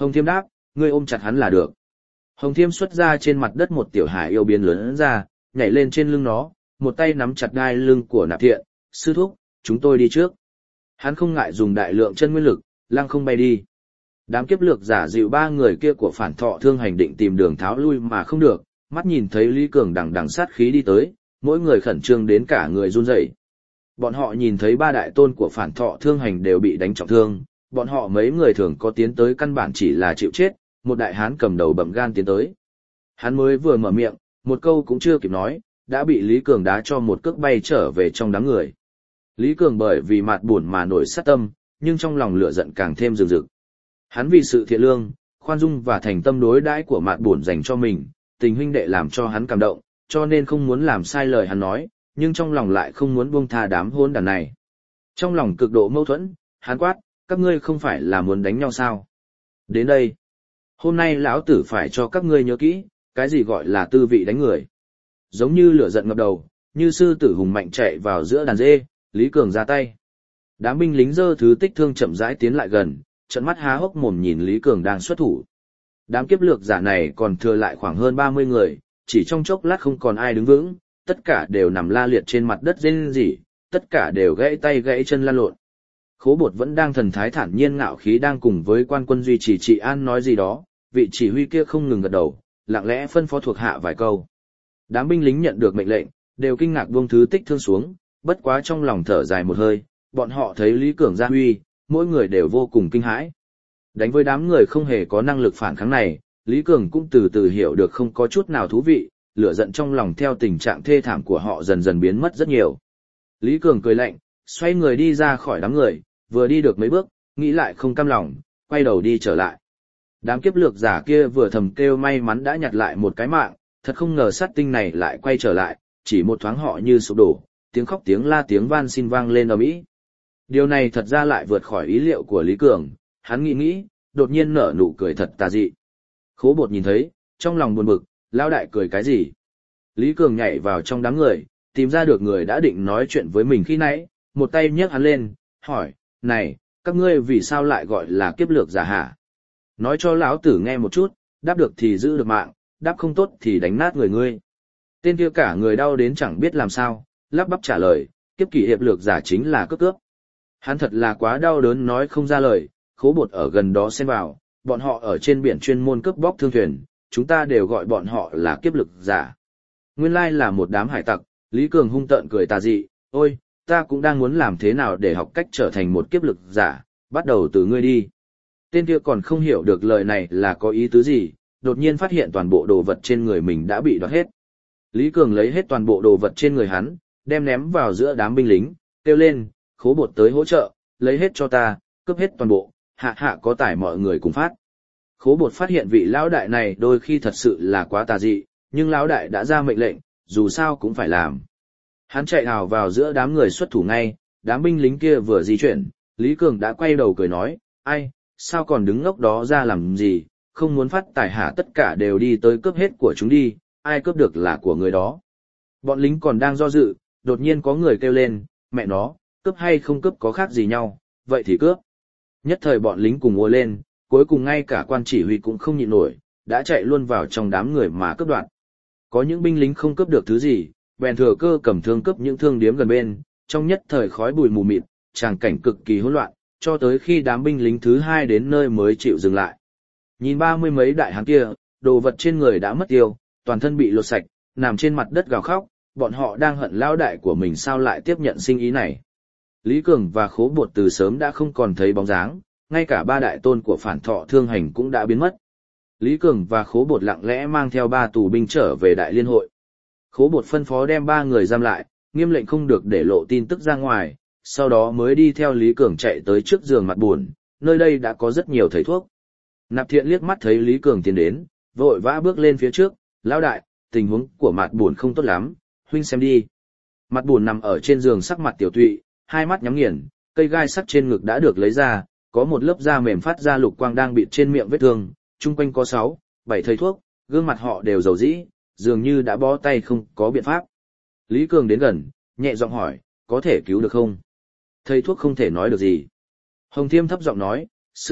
Hồng Thiêm đáp, ngươi ôm chặt hắn là được. Hồng Thiêm xuất ra trên mặt đất một tiểu hải yêu biến lớn ra, nhảy lên trên lưng nó, một tay nắm chặt đai lưng của Nạp Thiện, sư thúc, chúng tôi đi trước. Hắn không ngại dùng đại lượng chân nguyên lực, lăng không bay đi. Đám kiếp lược giả dịu ba người kia của Phản Thọ Thương Hành định tìm đường tháo lui mà không được, mắt nhìn thấy Lý Cường đằng đằng sát khí đi tới, mỗi người khẩn trương đến cả người run rẩy. Bọn họ nhìn thấy ba đại tôn của Phản Thọ Thương Hành đều bị đánh trọng thương, bọn họ mấy người thường có tiến tới căn bản chỉ là chịu chết, một đại hán cầm đầu bầm gan tiến tới. Hắn mới vừa mở miệng, một câu cũng chưa kịp nói, đã bị Lý Cường đá cho một cước bay trở về trong đám người. Lý Cường bởi vì mạt buồn mà nổi sát tâm, nhưng trong lòng lửa giận càng thêm rực rực. Hắn vì sự thiện lương, khoan dung và thành tâm đối đãi của mạt buồn dành cho mình, tình huynh đệ làm cho hắn cảm động, cho nên không muốn làm sai lời hắn nói, nhưng trong lòng lại không muốn buông tha đám hỗn đản này. Trong lòng cực độ mâu thuẫn, hắn quát, các ngươi không phải là muốn đánh nhau sao? Đến đây, hôm nay lão tử phải cho các ngươi nhớ kỹ, cái gì gọi là tư vị đánh người. Giống như lửa giận ngập đầu, như sư tử hùng mạnh chạy vào giữa đàn dê, Lý Cường ra tay. Đám binh lính giơ thứ tích thương chậm rãi tiến lại gần, trợn mắt há hốc mồm nhìn Lý Cường đang xuất thủ. Đám kiếp lược giả này còn thừa lại khoảng hơn 30 người, chỉ trong chốc lát không còn ai đứng vững, tất cả đều nằm la liệt trên mặt đất rên rỉ, tất cả đều gãy tay gãy chân lăn lộn. Khố Bột vẫn đang thần thái thản nhiên ngạo khí đang cùng với quan quân duy trì trị an nói gì đó, vị chỉ huy kia không ngừng gật đầu, lặng lẽ phân phó thuộc hạ vài câu. Đám binh lính nhận được mệnh lệnh, đều kinh ngạc buông thứ tích thương xuống, bất quá trong lòng thở dài một hơi, bọn họ thấy Lý Cường ra huy, mỗi người đều vô cùng kinh hãi. Đánh với đám người không hề có năng lực phản kháng này, Lý Cường cũng từ từ hiểu được không có chút nào thú vị, lửa giận trong lòng theo tình trạng thê thảm của họ dần dần biến mất rất nhiều. Lý Cường cười lạnh, xoay người đi ra khỏi đám người, vừa đi được mấy bước, nghĩ lại không cam lòng, quay đầu đi trở lại. Đám kiếp lược giả kia vừa thầm kêu may mắn đã nhặt lại một cái mạng, thật không ngờ sát tinh này lại quay trở lại, chỉ một thoáng họ như sụp đổ, tiếng khóc tiếng la tiếng van xin vang lên ầm ĩ. Điều này thật ra lại vượt khỏi ý liệu của Lý Cường, hắn nghĩ, đột nhiên nở nụ cười thật tà dị. Khố Bột nhìn thấy, trong lòng buồn bực, lão đại cười cái gì? Lý Cường nhảy vào trong đám người, tìm ra được người đã định nói chuyện với mình khi nãy, một tay nhấc hắn lên, hỏi, này, các ngươi vì sao lại gọi là kiếp lược giả hả? Nói cho lão tử nghe một chút, đáp được thì giữ được mạng, đáp không tốt thì đánh nát người ngươi. Tên kia cả người đau đến chẳng biết làm sao, lắp bắp trả lời, kiếp kỷ hiệp lược giả chính là cướp. Hắn thật là quá đau đớn nói không ra lời, Khố Bột ở gần đó xen vào, bọn họ ở trên biển chuyên môn cướp bóc thương thuyền, chúng ta đều gọi bọn họ là kiếp lực giả. Nguyên lai là một đám hải tặc, Lý Cường hung tợn cười tà dị, ôi, ta cũng đang muốn làm thế nào để học cách trở thành một kiếp lực giả, bắt đầu từ ngươi đi. Tên kia còn không hiểu được lời này là có ý tứ gì, đột nhiên phát hiện toàn bộ đồ vật trên người mình đã bị đoạt hết. Lý Cường lấy hết toàn bộ đồ vật trên người hắn, đem ném vào giữa đám binh lính, kêu lên, Khố Bột tới hỗ trợ, lấy hết cho ta, cướp hết toàn bộ, hạ hạ có tải mọi người cùng phát. Khố Bột phát hiện vị lão đại này đôi khi thật sự là quá tà dị, nhưng lão đại đã ra mệnh lệnh, dù sao cũng phải làm. Hắn chạy ào vào giữa đám người xuất thủ ngay, đám binh lính kia vừa di chuyển, Lý Cường đã quay đầu cười nói, ai, sao còn đứng ngốc đó ra làm gì, không muốn phát tài hả, tất cả đều đi tới cướp hết của chúng đi, ai cướp được là của người đó. Bọn lính còn đang do dự, đột nhiên có người kêu lên, mẹ nó, cướp hay không cướp có khác gì nhau, vậy thì cướp. Nhất thời bọn lính cùng ùa lên, cuối cùng ngay cả quan chỉ huy cũng không nhịn nổi, đã chạy luôn vào trong đám người mà cướp đoạt. Có những binh lính không cướp được thứ gì, bèn thừa cơ cầm thương cướp những thương điếm gần bên, trong nhất thời khói bụi mù mịt, tràng cảnh cực kỳ hỗn loạn, cho tới khi đám binh lính thứ hai đến nơi mới chịu dừng lại. Nhìn 30 mấy đại hán kia, đồ vật trên người đã mất tiêu, toàn thân bị lột sạch, nằm trên mặt đất gào khóc, bọn họ đang hận lão đại của mình sao lại tiếp nhận sinh ý này. Lý Cường và Khố Bột từ sớm đã không còn thấy bóng dáng, ngay cả ba đại tôn của Phản Thọ Thương Hành cũng đã biến mất. Lý Cường và Khố Bột lặng lẽ mang theo 3 tù binh trở về đại liên hội. Khố Bột phân phó đem 3 người giam lại, nghiêm lệnh không được để lộ tin tức ra ngoài, sau đó mới đi theo Lý Cường chạy tới trước giường mặt buồn, nơi đây đã có rất nhiều thầy thuốc. Nạp Thiện liếc mắt thấy Lý Cường tiến đến, vội vã bước lên phía trước, lão đại, tình huống của mặt buồn không tốt lắm, huynh xem đi. Mặt buồn nằm ở trên giường sắc mặt tiểu tụy, hai mắt nhắm nghiền, cây gai sắt trên ngực đã được lấy ra, có một lớp da mềm phát ra lục quang đang bịt trên miệng vết thương, chung quanh có 6, 7 thầy thuốc, gương mặt họ đều dầu dĩ, dường như đã bó tay không có biện pháp. Lý Cường đến gần, nhẹ giọng hỏi, có thể cứu được không? Thầy thuốc không thể nói được gì. Hồng Thiêm thấp giọng nói, sư thúc,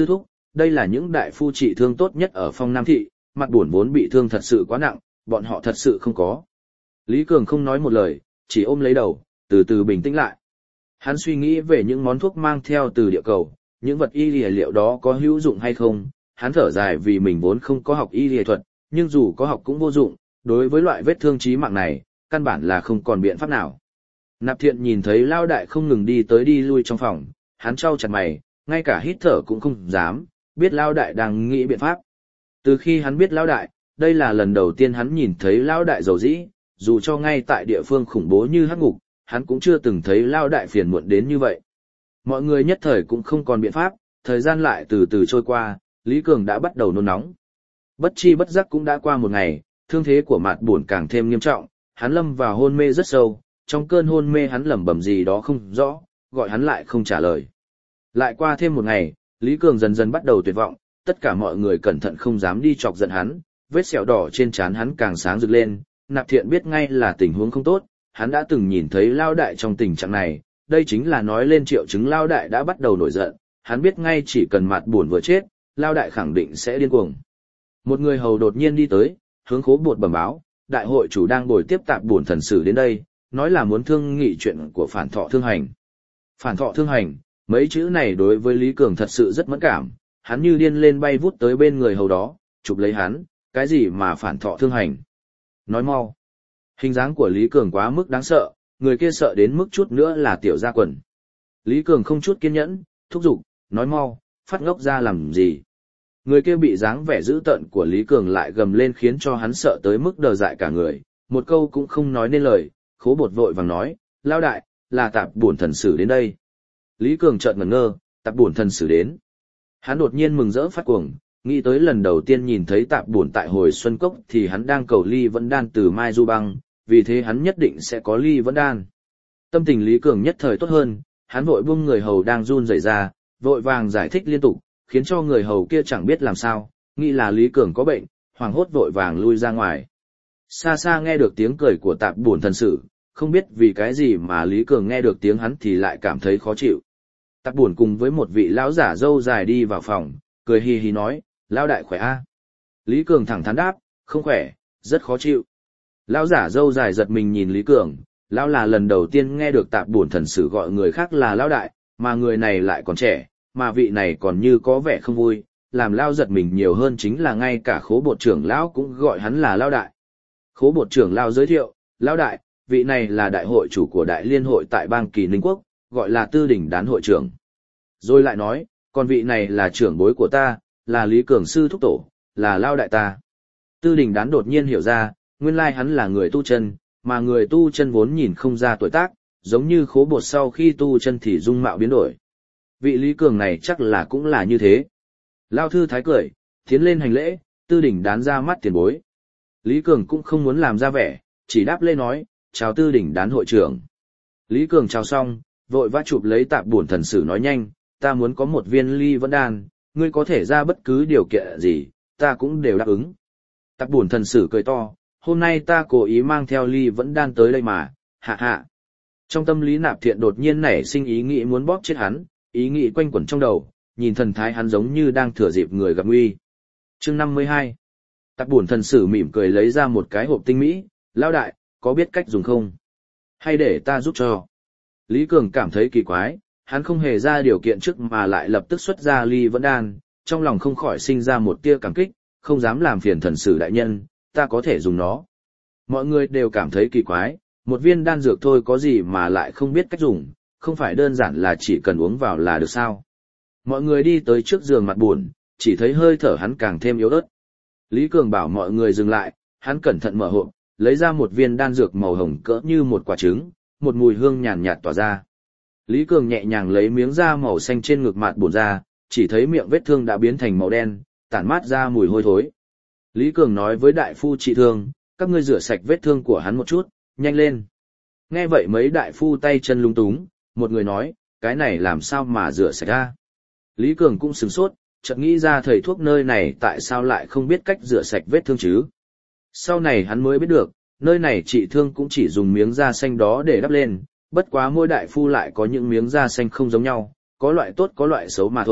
đây là những đại phu trị thương tốt nhất ở Phong Nam Thị, mặt buồn vốn bị thương thật sự quá nặng, bọn họ thật sự không có. Lý Cường không nói một lời, chỉ ôm lấy đầu, từ từ bình tĩnh lại. Hắn suy nghĩ về những món thuốc mang theo từ địa cầu, những vật y liệu đó có hữu dụng hay không, hắn thở dài vì mình vốn không có học y lý thuật, nhưng dù có học cũng vô dụng, đối với loại vết thương chí mạng này, căn bản là không còn biện pháp nào. Nạp Thiện nhìn thấy Lao Đại không ngừng đi tới đi lui trong phòng, hắn trao chặt mày, ngay cả hít thở cũng không dám, biết Lao Đại đang nghĩ biện pháp. Từ khi hắn biết Lao Đại, đây là lần đầu tiên hắn nhìn thấy Lao Đại dầu dĩ, dù cho ngay tại địa phương khủng bố như Hắc Ngục, hắn cũng chưa từng thấy Lao Đại phiền muộn đến như vậy. Mọi người nhất thời cũng không còn biện pháp, thời gian lại từ từ trôi qua, Lý Cường đã bắt đầu nôn nóng. Bất chi bất giác cũng đã qua một ngày, thương thế của Mạt Buồn càng thêm nghiêm trọng, hắn lâm vào hôn mê rất sâu, trong cơn hôn mê hắn lẩm bẩm gì đó không rõ, gọi hắn lại không trả lời. Lại qua thêm một ngày, Lý Cường dần dần bắt đầu tuyệt vọng, tất cả mọi người cẩn thận không dám đi chọc giận hắn, vết sẹo đỏ trên trán hắn càng sáng rực lên, Nạp Thiện biết ngay là tình huống không tốt, hắn đã từng nhìn thấy Lao Đại trong tình trạng này, đây chính là nói lên triệu chứng Lao Đại đã bắt đầu nổi giận, hắn biết ngay chỉ cần Mạt Buồn vừa chết, Lao Đại khẳng định sẽ điên cuồng. Một người hầu đột nhiên đi tới, hướng Khố Bột bẩm báo, đại hội chủ đang bồi tiếp Tạp Bổn thần sử đến đây, nói là muốn thương nghị chuyện của Phản Thọ Thương Hành. Phản Thọ Thương Hành, mấy chữ này đối với Lý Cường thật sự rất mẫn cảm, hắn như điên lên bay vút tới bên người hầu đó, chụp lấy hắn, cái gì mà Phản Thọ Thương Hành? Nói mau. Hình dáng của Lý Cường quá mức đáng sợ, người kia sợ đến mức chút nữa là tiểu gia quần. Lý Cường không chút kiên nhẫn, thúc giục, nói mau, phát ngốc ra làm gì? Người kia bị dáng vẻ dữ tợn của Lý Cường lại gầm lên khiến cho hắn sợ tới mức đờ dại cả người, một câu cũng không nói nên lời, Khố Bột vội vàng nói, Lao Đại, là Tạp Bổn thần sử đến đây. Lý Cường chợt ngẩn ngơ, Tạp Bổn thần sử đến. Hắn đột nhiên mừng rỡ phát cuồng, nghĩ tới lần đầu tiên nhìn thấy Tạp Bổn tại hồi Xuân Cốc thì hắn đang cầu ly vẫn đan từ Mai Du Băng, vì thế hắn nhất định sẽ có ly vẫn đan. Tâm tình Lý Cường nhất thời tốt hơn, hắn vội buông người hầu đang run rẩy ra, vội vàng giải thích liên tục, khiến cho người hầu kia chẳng biết làm sao, nghĩ là Lý Cường có bệnh, hoảng hốt vội vàng lui ra ngoài. Xa xa nghe được tiếng cười của Tạp Bổn thần sử, không biết vì cái gì mà Lý Cường nghe được tiếng hắn thì lại cảm thấy khó chịu. Tạp Bổn cùng với một vị lão giả râu dài đi vào phòng, cười hì hì nói, Lão Đại khỏe a? Lý Cường thẳng thắn đáp, không khỏe, rất khó chịu. Lão giả râu dài giật mình nhìn Lý Cường, lão là lần đầu tiên nghe được Tạp Bổn thần sử gọi người khác là Lão Đại, mà người này lại còn trẻ, mà vị này còn như có vẻ không vui, làm lão giật mình nhiều hơn chính là ngay cả Khố Bột trưởng lão cũng gọi hắn là Lão Đại. Khố Bột trưởng lão giới thiệu, Lão Đại, vị này là đại hội chủ của Đại Liên hội tại bang Kỳ Ninh Quốc, gọi là Tư Đỉnh Đán hội trưởng. Rồi lại nói, còn vị này là trưởng bối của ta, là Lý Cường sư thúc tổ, là Lão Đại ta. Tư Đỉnh Đán đột nhiên hiểu ra, nguyên lai hắn là người tu chân, mà người tu chân vốn nhìn không ra tuổi tác, giống như Khố Bột sau khi tu chân thì dung mạo biến đổi. Vị Lý Cường này chắc là cũng là như thế. Lao thư thái cười, tiến lên hành lễ, Tư Đỉnh Đán ra mắt tiền bối. Lý Cường cũng không muốn làm ra vẻ, chỉ đáp lễ nói, chào Tư Đỉnh Đán hội trưởng. Lý Cường chào xong, vội vã chụp lấy Tạp Bổn thần sử nói nhanh, ta muốn có một viên ly vẫn đan, ngươi có thể ra bất cứ điều kiện gì, ta cũng đều đáp ứng. Tạp Bổn thần sử cười to, hôm nay ta cố ý mang theo ly vẫn đan tới đây mà, hạ hạ. Trong tâm lý Nạp Thiện đột nhiên nảy sinh ý nghĩ muốn bóp chết hắn, ý nghĩ quanh quẩn trong đầu, nhìn thần thái hắn giống như đang thừa dịp người gặp nguy. Chương 52. Tạp Bổn thần sử mỉm cười lấy ra một cái hộp tinh mỹ, Lão Đại, có biết cách dùng không? Hay để ta giúp cho? Lý Cường cảm thấy kỳ quái, hắn không hề ra điều kiện trước mà lại lập tức xuất ra ly vẫn đan, trong lòng không khỏi sinh ra một tia cảm kích, không dám làm phiền thần sử đại nhân, ta có thể dùng nó. Mọi người đều cảm thấy kỳ quái, một viên đan dược thôi có gì mà lại không biết cách dùng, không phải đơn giản là chỉ cần uống vào là được sao. Mọi người đi tới trước giường Mặt Buồn, chỉ thấy hơi thở hắn càng thêm yếu ớt. Lý Cường bảo mọi người dừng lại, hắn cẩn thận mở hộp, lấy ra một viên đan dược màu hồng cỡ như một quả trứng, một mùi hương nhàn nhạt tỏa ra. Lý Cường nhẹ nhàng lấy miếng da màu xanh trên ngực Mặt Buồn ra, chỉ thấy miệng vết thương đã biến thành màu đen, tản mát ra mùi hôi thối. Lý Cường nói với đại phu trị thương, các ngươi rửa sạch vết thương của hắn một chút, nhanh lên. Nghe vậy mấy đại phu tay chân lung túng, một người nói, cái này làm sao mà rửa sạch ra. Lý Cường cũng sửng sốt, chợt nghĩ ra thầy thuốc nơi này tại sao lại không biết cách rửa sạch vết thương chứ. Sau này hắn mới biết được, nơi này trị thương cũng chỉ dùng miếng da xanh đó để đắp lên, bất quá mỗi đại phu lại có những miếng da xanh không giống nhau, có loại tốt có loại xấu mà thôi,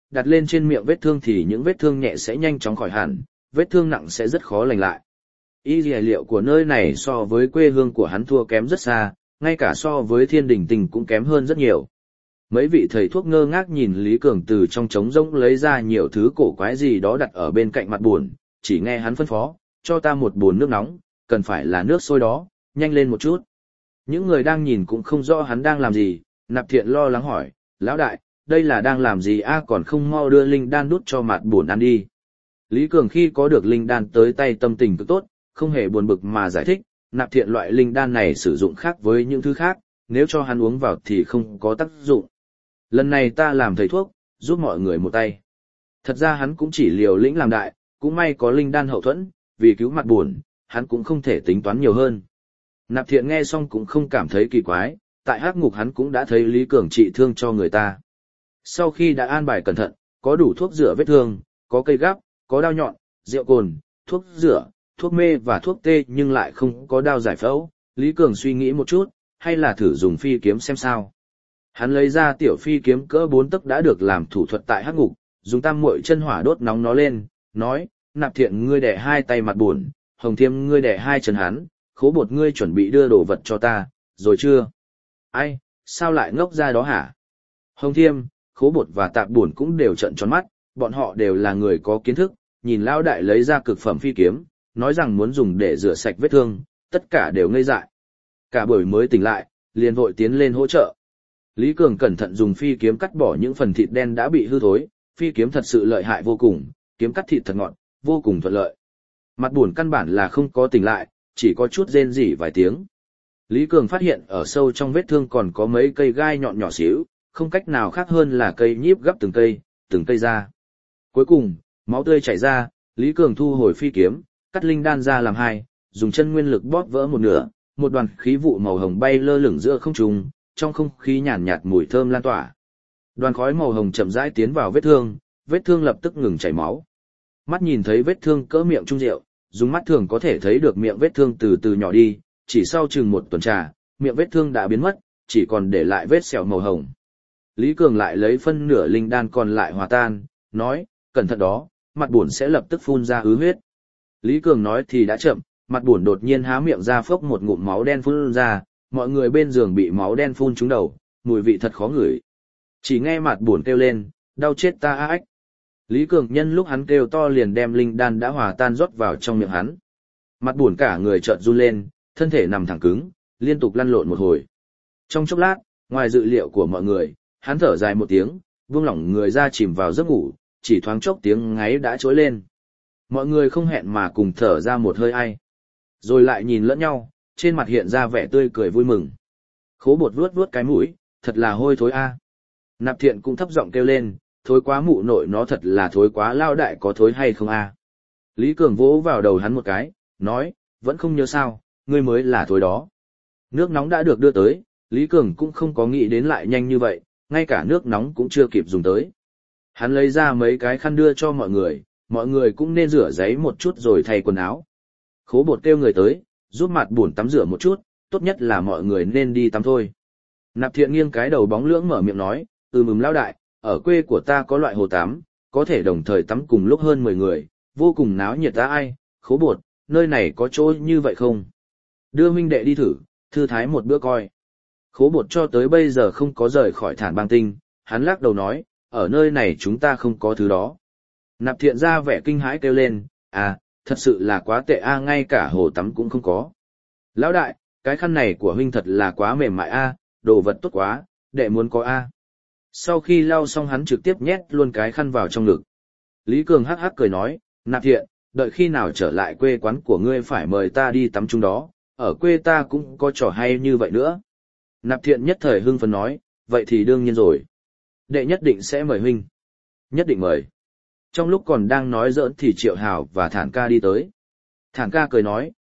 đặt lên trên miệng vết thương thì những vết thương nhẹ sẽ nhanh chóng khỏi hẳn, vết thương nặng sẽ rất khó lành lại. Y liệu của nơi này so với quê hương của hắn thua kém rất xa, ngay cả so với Thiên Đình Tình cũng kém hơn rất nhiều. Mấy vị thầy thuốc ngơ ngác nhìn Lý Cường từ trong trống rỗng lấy ra nhiều thứ cổ quái gì đó đặt ở bên cạnh mặt buồn, chỉ nghe hắn phân phó, cho ta một bồn nước nóng, cần phải là nước sôi đó, nhanh lên một chút. Những người đang nhìn cũng không rõ hắn đang làm gì, Nạp Thiện lo lắng hỏi, lão đại, đây là đang làm gì a, còn không mau đưa linh đan đút cho mặt buồn ăn đi. Lý Cường khi có được linh đan tới tay tâm tình cực tốt, không hề buồn bực mà giải thích, Nạp Thiện loại linh đan này sử dụng khác với những thứ khác, nếu cho hắn uống vào thì không có tác dụng. Lần này ta làm thầy thuốc, giúp mọi người một tay. Thật ra hắn cũng chỉ liều lĩnh làm đại, cũng may có linh đan hậu thuẫn, vì cứu mặt buồn, hắn cũng không thể tính toán nhiều hơn. Nạp Thiện nghe xong cũng không cảm thấy kỳ quái, tại hắc ngục hắn cũng đã thấy Lý Cường trị thương cho người ta. Sau khi đã an bài cẩn thận, có đủ thuốc rửa vết thương, có cây gắp, có đao nhọn, rượu cồn, thuốc rửa, thuốc mê và thuốc tê nhưng lại không có đao giải phẫu. Lý Cường suy nghĩ một chút, hay là thử dùng phi kiếm xem sao. Hắn lấy ra tiểu phi kiếm cỡ 4 tấc đã được làm thủ thuật tại hắc ngục, dùng tam muội chân hỏa đốt nóng nó lên, nói, Nạp Thiện ngươi đè 2 tay mặt buồn, Hồng Thiêm ngươi đè 2 chân hắn, Khố Bột ngươi chuẩn bị đưa đồ vật cho ta, rồi chưa? Ai, sao lại ngốc ra đó hả? Hồng Thiêm, Khố Bột và Tạp Buồn cũng đều trợn tròn mắt, bọn họ đều là người có kiến thức, nhìn lão đại lấy ra cực phẩm phi kiếm, nói rằng muốn dùng để rửa sạch vết thương, tất cả đều ngây dại. Cả buổi mới tỉnh lại, liền vội tiến lên hỗ trợ. Lý Cường cẩn thận dùng phi kiếm cắt bỏ những phần thịt đen đã bị hư thối, phi kiếm thật sự lợi hại vô cùng, kiếm cắt thịt thật ngọt, vô cùng thuận lợi. Mặt buồn căn bản là không có tỉnh lại, chỉ có chút rên rỉ vài tiếng. Lý Cường phát hiện ở sâu trong vết thương còn có mấy cây gai nhọn nhỏ xíu, không cách nào khác hơn là cây nhíp gấp từng cây ra. Cuối cùng, máu tươi chảy ra, Lý Cường thu hồi phi kiếm, cắt linh đan ra làm hai, dùng chân nguyên lực bóp vỡ một nửa, một đoàn khí vụ màu hồng bay lơ lửng giữa không trung, trong không khí nhàn nhạt mùi thơm lan tỏa. Đoàn khói màu hồng chậm rãi tiến vào vết thương lập tức ngừng chảy máu. Mắt nhìn thấy vết thương cỡ miệng trung rượu, dùng mắt thường có thể thấy được miệng vết thương từ từ nhỏ đi, chỉ sau chừng một tuần trà, miệng vết thương đã biến mất, chỉ còn để lại vết sẹo màu hồng. Lý Cường lại lấy phân nửa linh đan còn lại hòa tan, nói, cẩn thận đó, mặt buồn sẽ lập tức phun ra ứ huyết. Lý Cường nói thì đã chậm, mặt buồn đột nhiên há miệng ra phốc một ngụm máu đen phun ra, mọi người bên giường bị máu đen phun trúng đầu, mùi vị thật khó ngửi. Chỉ nghe mặt buồn kêu lên, đau chết ta á ách. Lý Cường nhân lúc hắn kêu to liền đem linh đan đã hòa tan rót vào trong miệng hắn. Mặt buồn cả người chợt run lên, thân thể nằm thẳng cứng, liên tục lăn lộn một hồi. Trong chốc lát, ngoài dự liệu của mọi người, hắn thở dài một tiếng, buông lỏng người ra chìm vào giấc ngủ, chỉ thoáng chốc tiếng ngáy đã trỗi lên. Mọi người không hẹn mà cùng thở ra một hơi ai. Rồi lại nhìn lẫn nhau, trên mặt hiện ra vẻ tươi cười vui mừng. Khố Bột vuốt vuốt cái mũi, thật là hôi thối a. Nạp Thiện cũng thấp giọng kêu lên, thối quá mụ nội nó thật là thối quá, lao đại có thối hay không a? Lý Cường vỗ vào đầu hắn một cái, nói, vẫn không nhớ sao, ngươi mới là thối đó. Nước nóng đã được đưa tới, Lý Cường cũng không có nghĩ đến lại nhanh như vậy, ngay cả nước nóng cũng chưa kịp dùng tới. Hắn lấy ra mấy cái khăn đưa cho mọi người cũng nên rửa giấy một chút rồi thay quần áo. Khố Bột kêu người tới, giúp mặt buồn tắm rửa một chút, tốt nhất là mọi người nên đi tắm thôi. Nạp Thiện nghiêng cái đầu bóng lưỡng mở miệng nói, lao đại, ở quê của ta có loại hồ tắm, có thể đồng thời tắm cùng lúc hơn 10 người, vô cùng náo nhiệt ta ai, Khố Bột, nơi này có chỗ như vậy không? Đưa huynh đệ đi thử, thư thái một bữa coi. Khố Bột cho tới bây giờ không có rời khỏi Thản Bang Tinh, hắn lắc đầu nói, ở nơi này chúng ta không có thứ đó. Nạp Thiện ra vẻ kinh hãi kêu lên, thật sự là quá tệ ngay cả hồ tắm cũng không có. Lão đại, cái khăn này của huynh thật là quá mềm mại đồ vật tốt quá, đệ muốn có Sau khi lau xong hắn trực tiếp nhét luôn cái khăn vào trong ngực. Lý Cường hắc hắc cười nói, Nạp Thiện, đợi khi nào trở lại quê quán của ngươi phải mời ta đi tắm chung đó, ở quê ta cũng có trò hay như vậy nữa. Nạp Thiện nhất thời hưng phấn nói, vậy thì đương nhiên rồi. Đệ nhất định sẽ mời huynh. Nhất định mời. Trong lúc còn đang nói giỡn thì Triệu Hào và Thản ca đi tới. Thản ca cười nói,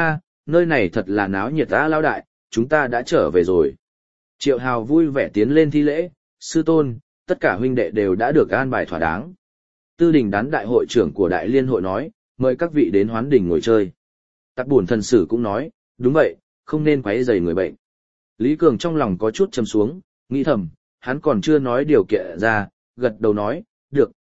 nơi này thật là náo nhiệt lão đại, chúng ta đã trở về rồi. Triệu Hào vui vẻ tiến lên thi lễ, sư tôn, tất cả huynh đệ đều đã được an bài thỏa đáng. Tư Đình Đán đại hội trưởng của Đại Liên hội nói, mời các vị đến Hoán Đình ngồi chơi. Tặc Bổn thần sử cũng nói, đúng vậy, không nên quấy rầy người bệnh. Lý Cường trong lòng có chút trầm xuống, nghĩ thầm, hắn còn chưa nói điều kiện ra, gật đầu nói, được,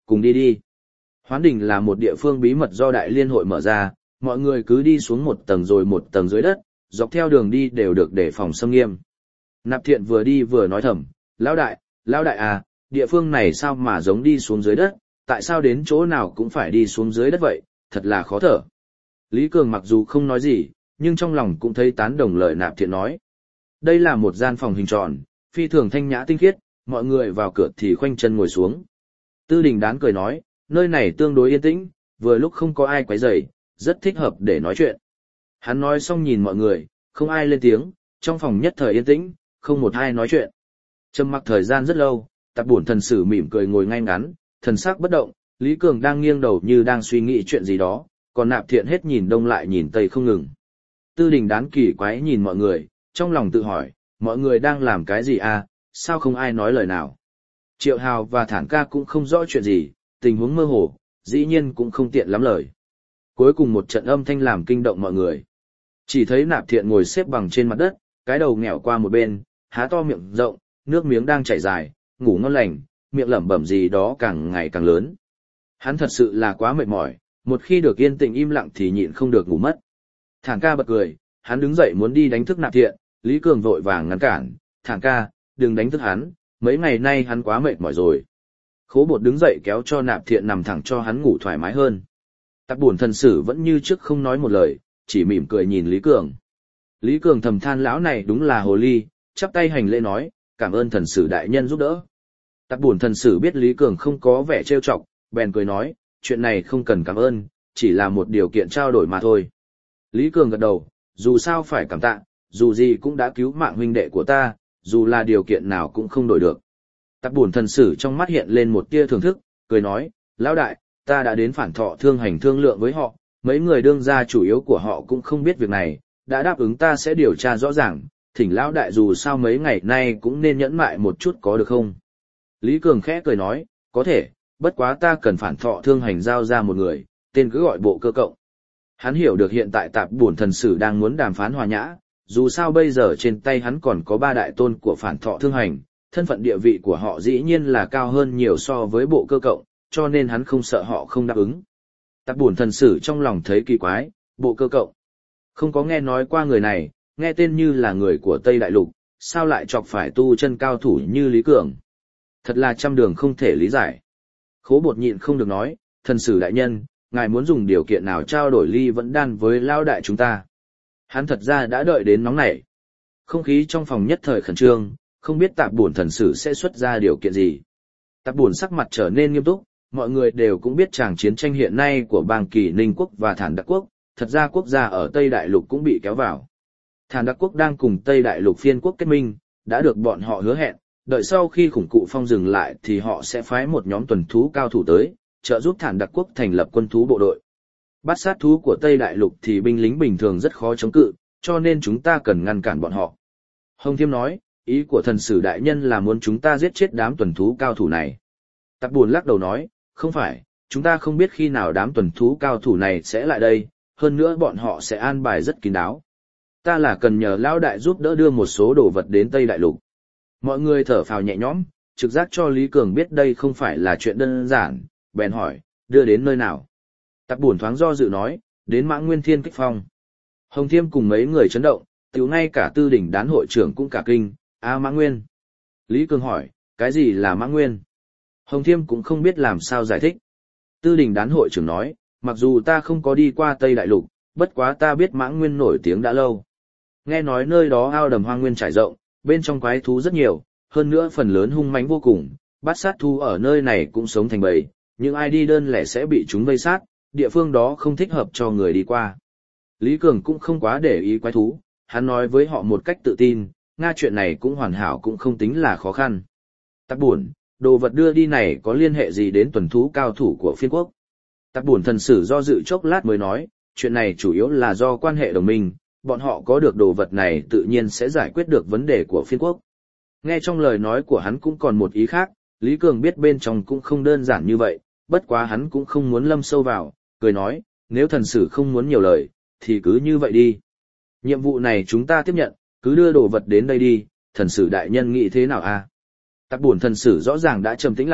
cùng đi đi. Hoán Đình là một địa phương bí mật do đại liên hội mở ra, mọi người cứ đi xuống một tầng rồi một tầng dưới đất, dọc theo đường đi đều được đề phòng xâm nghiêm. Nạp Thiện vừa đi vừa nói thầm, lão đại à, địa phương này sao mà giống đi xuống dưới đất, tại sao đến chỗ nào cũng phải đi xuống dưới đất vậy, thật là khó thở. Lý Cường mặc dù không nói gì, nhưng trong lòng cũng thấy tán đồng lời Nạp Thiện nói. Đây là một gian phòng hình tròn, phi thường thanh nhã tinh khiết, mọi người vào cửa thì khoanh chân ngồi xuống. Tư Đình Đán cười nói, nơi này tương đối yên tĩnh, vừa lúc không có ai quấy rầy, rất thích hợp để nói chuyện. Hắn nói xong nhìn mọi người, không ai lên tiếng, trong phòng nhất thời yên tĩnh, không một ai nói chuyện. Trầm mặc thời gian rất lâu, Tạp Bổn Thần Sử mỉm cười ngồi ngay ngắn, thần sắc bất động, Lý Cường đang nghiêng đầu như đang suy nghĩ chuyện gì đó, còn Nạp Thiện hết nhìn đông lại nhìn tây không ngừng. Tư Đình Đán kỳ quái nhìn mọi người, trong lòng tự hỏi, mọi người đang làm cái gì à, sao không ai nói lời nào. Triệu Hào và Thản Ca cũng không rõ chuyện gì, tình huống mơ hồ, dĩ nhiên cũng không tiện lắm lời. Cuối cùng một trận âm thanh làm kinh động mọi người. Chỉ thấy Nạp Thiện ngồi xếp bằng trên mặt đất, cái đầu nghẹo qua một bên, há to miệng rộng, nước miếng đang chảy dài, ngủ ngon lành, miệng lẩm bẩm gì đó càng ngày càng lớn. Hắn thật sự là quá mệt mỏi, một khi được yên tĩnh im lặng thì nhịn không được ngủ mất. Thản Ca bật cười, hắn đứng dậy muốn đi đánh thức Nạp Thiện, Lý Cường vội vàng ngăn cản, Thản Ca, đừng đánh thức hắn, mấy ngày nay hắn quá mệt mỏi rồi. Khố Bột đứng dậy kéo cho Nạp Thiện nằm thẳng cho hắn ngủ thoải mái hơn. Tạp Bổn Thần Sử vẫn như trước không nói một lời, chỉ mỉm cười nhìn Lý Cường. Lý Cường thầm than lão này đúng là hồ ly, chắp tay hành lễ nói, cảm ơn Thần Sử đại nhân giúp đỡ. Tạp Bổn Thần Sử biết Lý Cường không có vẻ trêu chọc, bèn cười nói, chuyện này không cần cảm ơn, chỉ là một điều kiện trao đổi mà thôi. Lý Cường gật đầu, dù sao phải cảm tạ, dù gì cũng đã cứu mạng huynh đệ của ta, dù là điều kiện nào cũng không đổi được. Tạp Bổn Thần Sử trong mắt hiện lên một tia thưởng thức, cười nói, lão đại, ta đã đến Phản Thọ Thương Hành thương lượng với họ, mấy người đương gia chủ yếu của họ cũng không biết việc này, đã đáp ứng ta sẽ điều tra rõ ràng, thỉnh lão đại dù sao mấy ngày nay cũng nên nhẫn mại một chút có được không? Lý Cường khẽ cười nói, có thể, bất quá ta cần Phản Thọ Thương Hành giao ra một người, tên cứ gọi Bộ Cơ Cộng. Hắn hiểu được hiện tại Tạp Bổn Thần Sử đang muốn đàm phán hòa nhã, dù sao bây giờ trên tay hắn còn có 3 đại tôn của Phản Thọ Thương Hành, thân phận địa vị của họ dĩ nhiên là cao hơn nhiều so với Bộ Cơ Cộng, cho nên hắn không sợ họ không đáp ứng. Tạp Bổn Thần Sử trong lòng thấy kỳ quái, Bộ Cơ Cộng. Không có nghe nói qua người này, nghe tên như là người của Tây Đại Lục, sao lại chọc phải tu chân cao thủ như Lý Cường. Thật là trăm đường không thể lý giải. Khố Bột nhịn không được nói, Thần Sử đại nhân, ngài muốn dùng điều kiện nào trao đổi ly vẫn đan với lao đại chúng ta. Hắn thật ra đã đợi đến nóng nảy. Không khí trong phòng nhất thời khẩn trương, không biết Tạp Bổn Thần Sử sẽ xuất ra điều kiện gì. Tạp Bổn sắc mặt trở nên nghiêm túc, mọi người đều cũng biết tràng chiến tranh hiện nay của bang Kỳ Ninh quốc và Thản Đặc quốc, thật ra quốc gia ở Tây Đại Lục cũng bị kéo vào. Thản Đặc quốc đang cùng Tây Đại Lục phiên quốc kết minh, đã được bọn họ hứa hẹn, đợi sau khi khủng cụ phong dừng lại thì họ sẽ phái một nhóm tuần thú cao thủ tới, trợ giúp Thản Đặc quốc thành lập quân thú bộ đội. Bắt sát thú của Tây Đại Lục thì binh lính bình thường rất khó chống cự, cho nên chúng ta cần ngăn cản bọn họ. Hồng Thiêm nói, ý của Thần Sử đại nhân là muốn chúng ta giết chết đám tuần thú cao thủ này. Tạp Bổn lắc đầu nói, không phải, chúng ta không biết khi nào đám tuần thú cao thủ này sẽ lại đây, hơn nữa bọn họ sẽ an bài rất kín đáo. Ta là cần nhờ lão đại giúp đỡ đưa một số đồ vật đến Tây Đại Lục. Mọi người thở phào nhẹ nhõm, trực giác cho Lý Cường biết đây không phải là chuyện đơn giản, bèn hỏi, đưa đến nơi nào? Tạp Bổn thoáng do dự nói, đến Mã Nguyên Thiên Kích Phong. Hồng Thiêm cùng mấy người chấn động, tiểu ngay cả Tư Đỉnh Đán hội trưởng cũng cả kinh, Mã Nguyên. Lý Cường hỏi, cái gì là Mã Nguyên? Hồng Thiêm cũng không biết làm sao giải thích. Tư Đỉnh Đán hội trưởng nói, mặc dù ta không có đi qua Tây Đại Lục, bất quá ta biết Mã Nguyên nổi tiếng đã lâu. Nghe nói nơi đó ao đầm hoang nguyên trải rộng, bên trong quái thú rất nhiều, hơn nữa phần lớn hung mãnh vô cùng, bắt sát thú ở nơi này cũng sống thành bầy, nhưng ai đi đơn lẻ sẽ bị chúng vây sát, địa phương đó không thích hợp cho người đi qua. Lý Cường cũng không quá để ý quái thú, hắn nói với họ một cách tự tin, Nga chuyện này cũng hoàn hảo cũng không tính là khó khăn. Tạp Bổn, đồ vật đưa đi này có liên hệ gì đến tuần thú cao thủ của phiên quốc? Tạp Bổn Thần Sử do dự chốc lát mới nói, chuyện này chủ yếu là do quan hệ đồng minh, bọn họ có được đồ vật này tự nhiên sẽ giải quyết được vấn đề của phiên quốc. Nghe trong lời nói của hắn cũng còn một ý khác, Lý Cường biết bên trong cũng không đơn giản như vậy, bất quá hắn cũng không muốn lâm sâu vào, cười nói, nếu Thần Sử không muốn nhiều lời, thì cứ như vậy đi. Nhiệm vụ này chúng ta tiếp nhận, cứ đưa đồ vật đến đây đi, Thần Sử đại nhân nghĩ thế nào a? Tạp Bổn Thần Sử rõ ràng đã trầm tĩnh lại,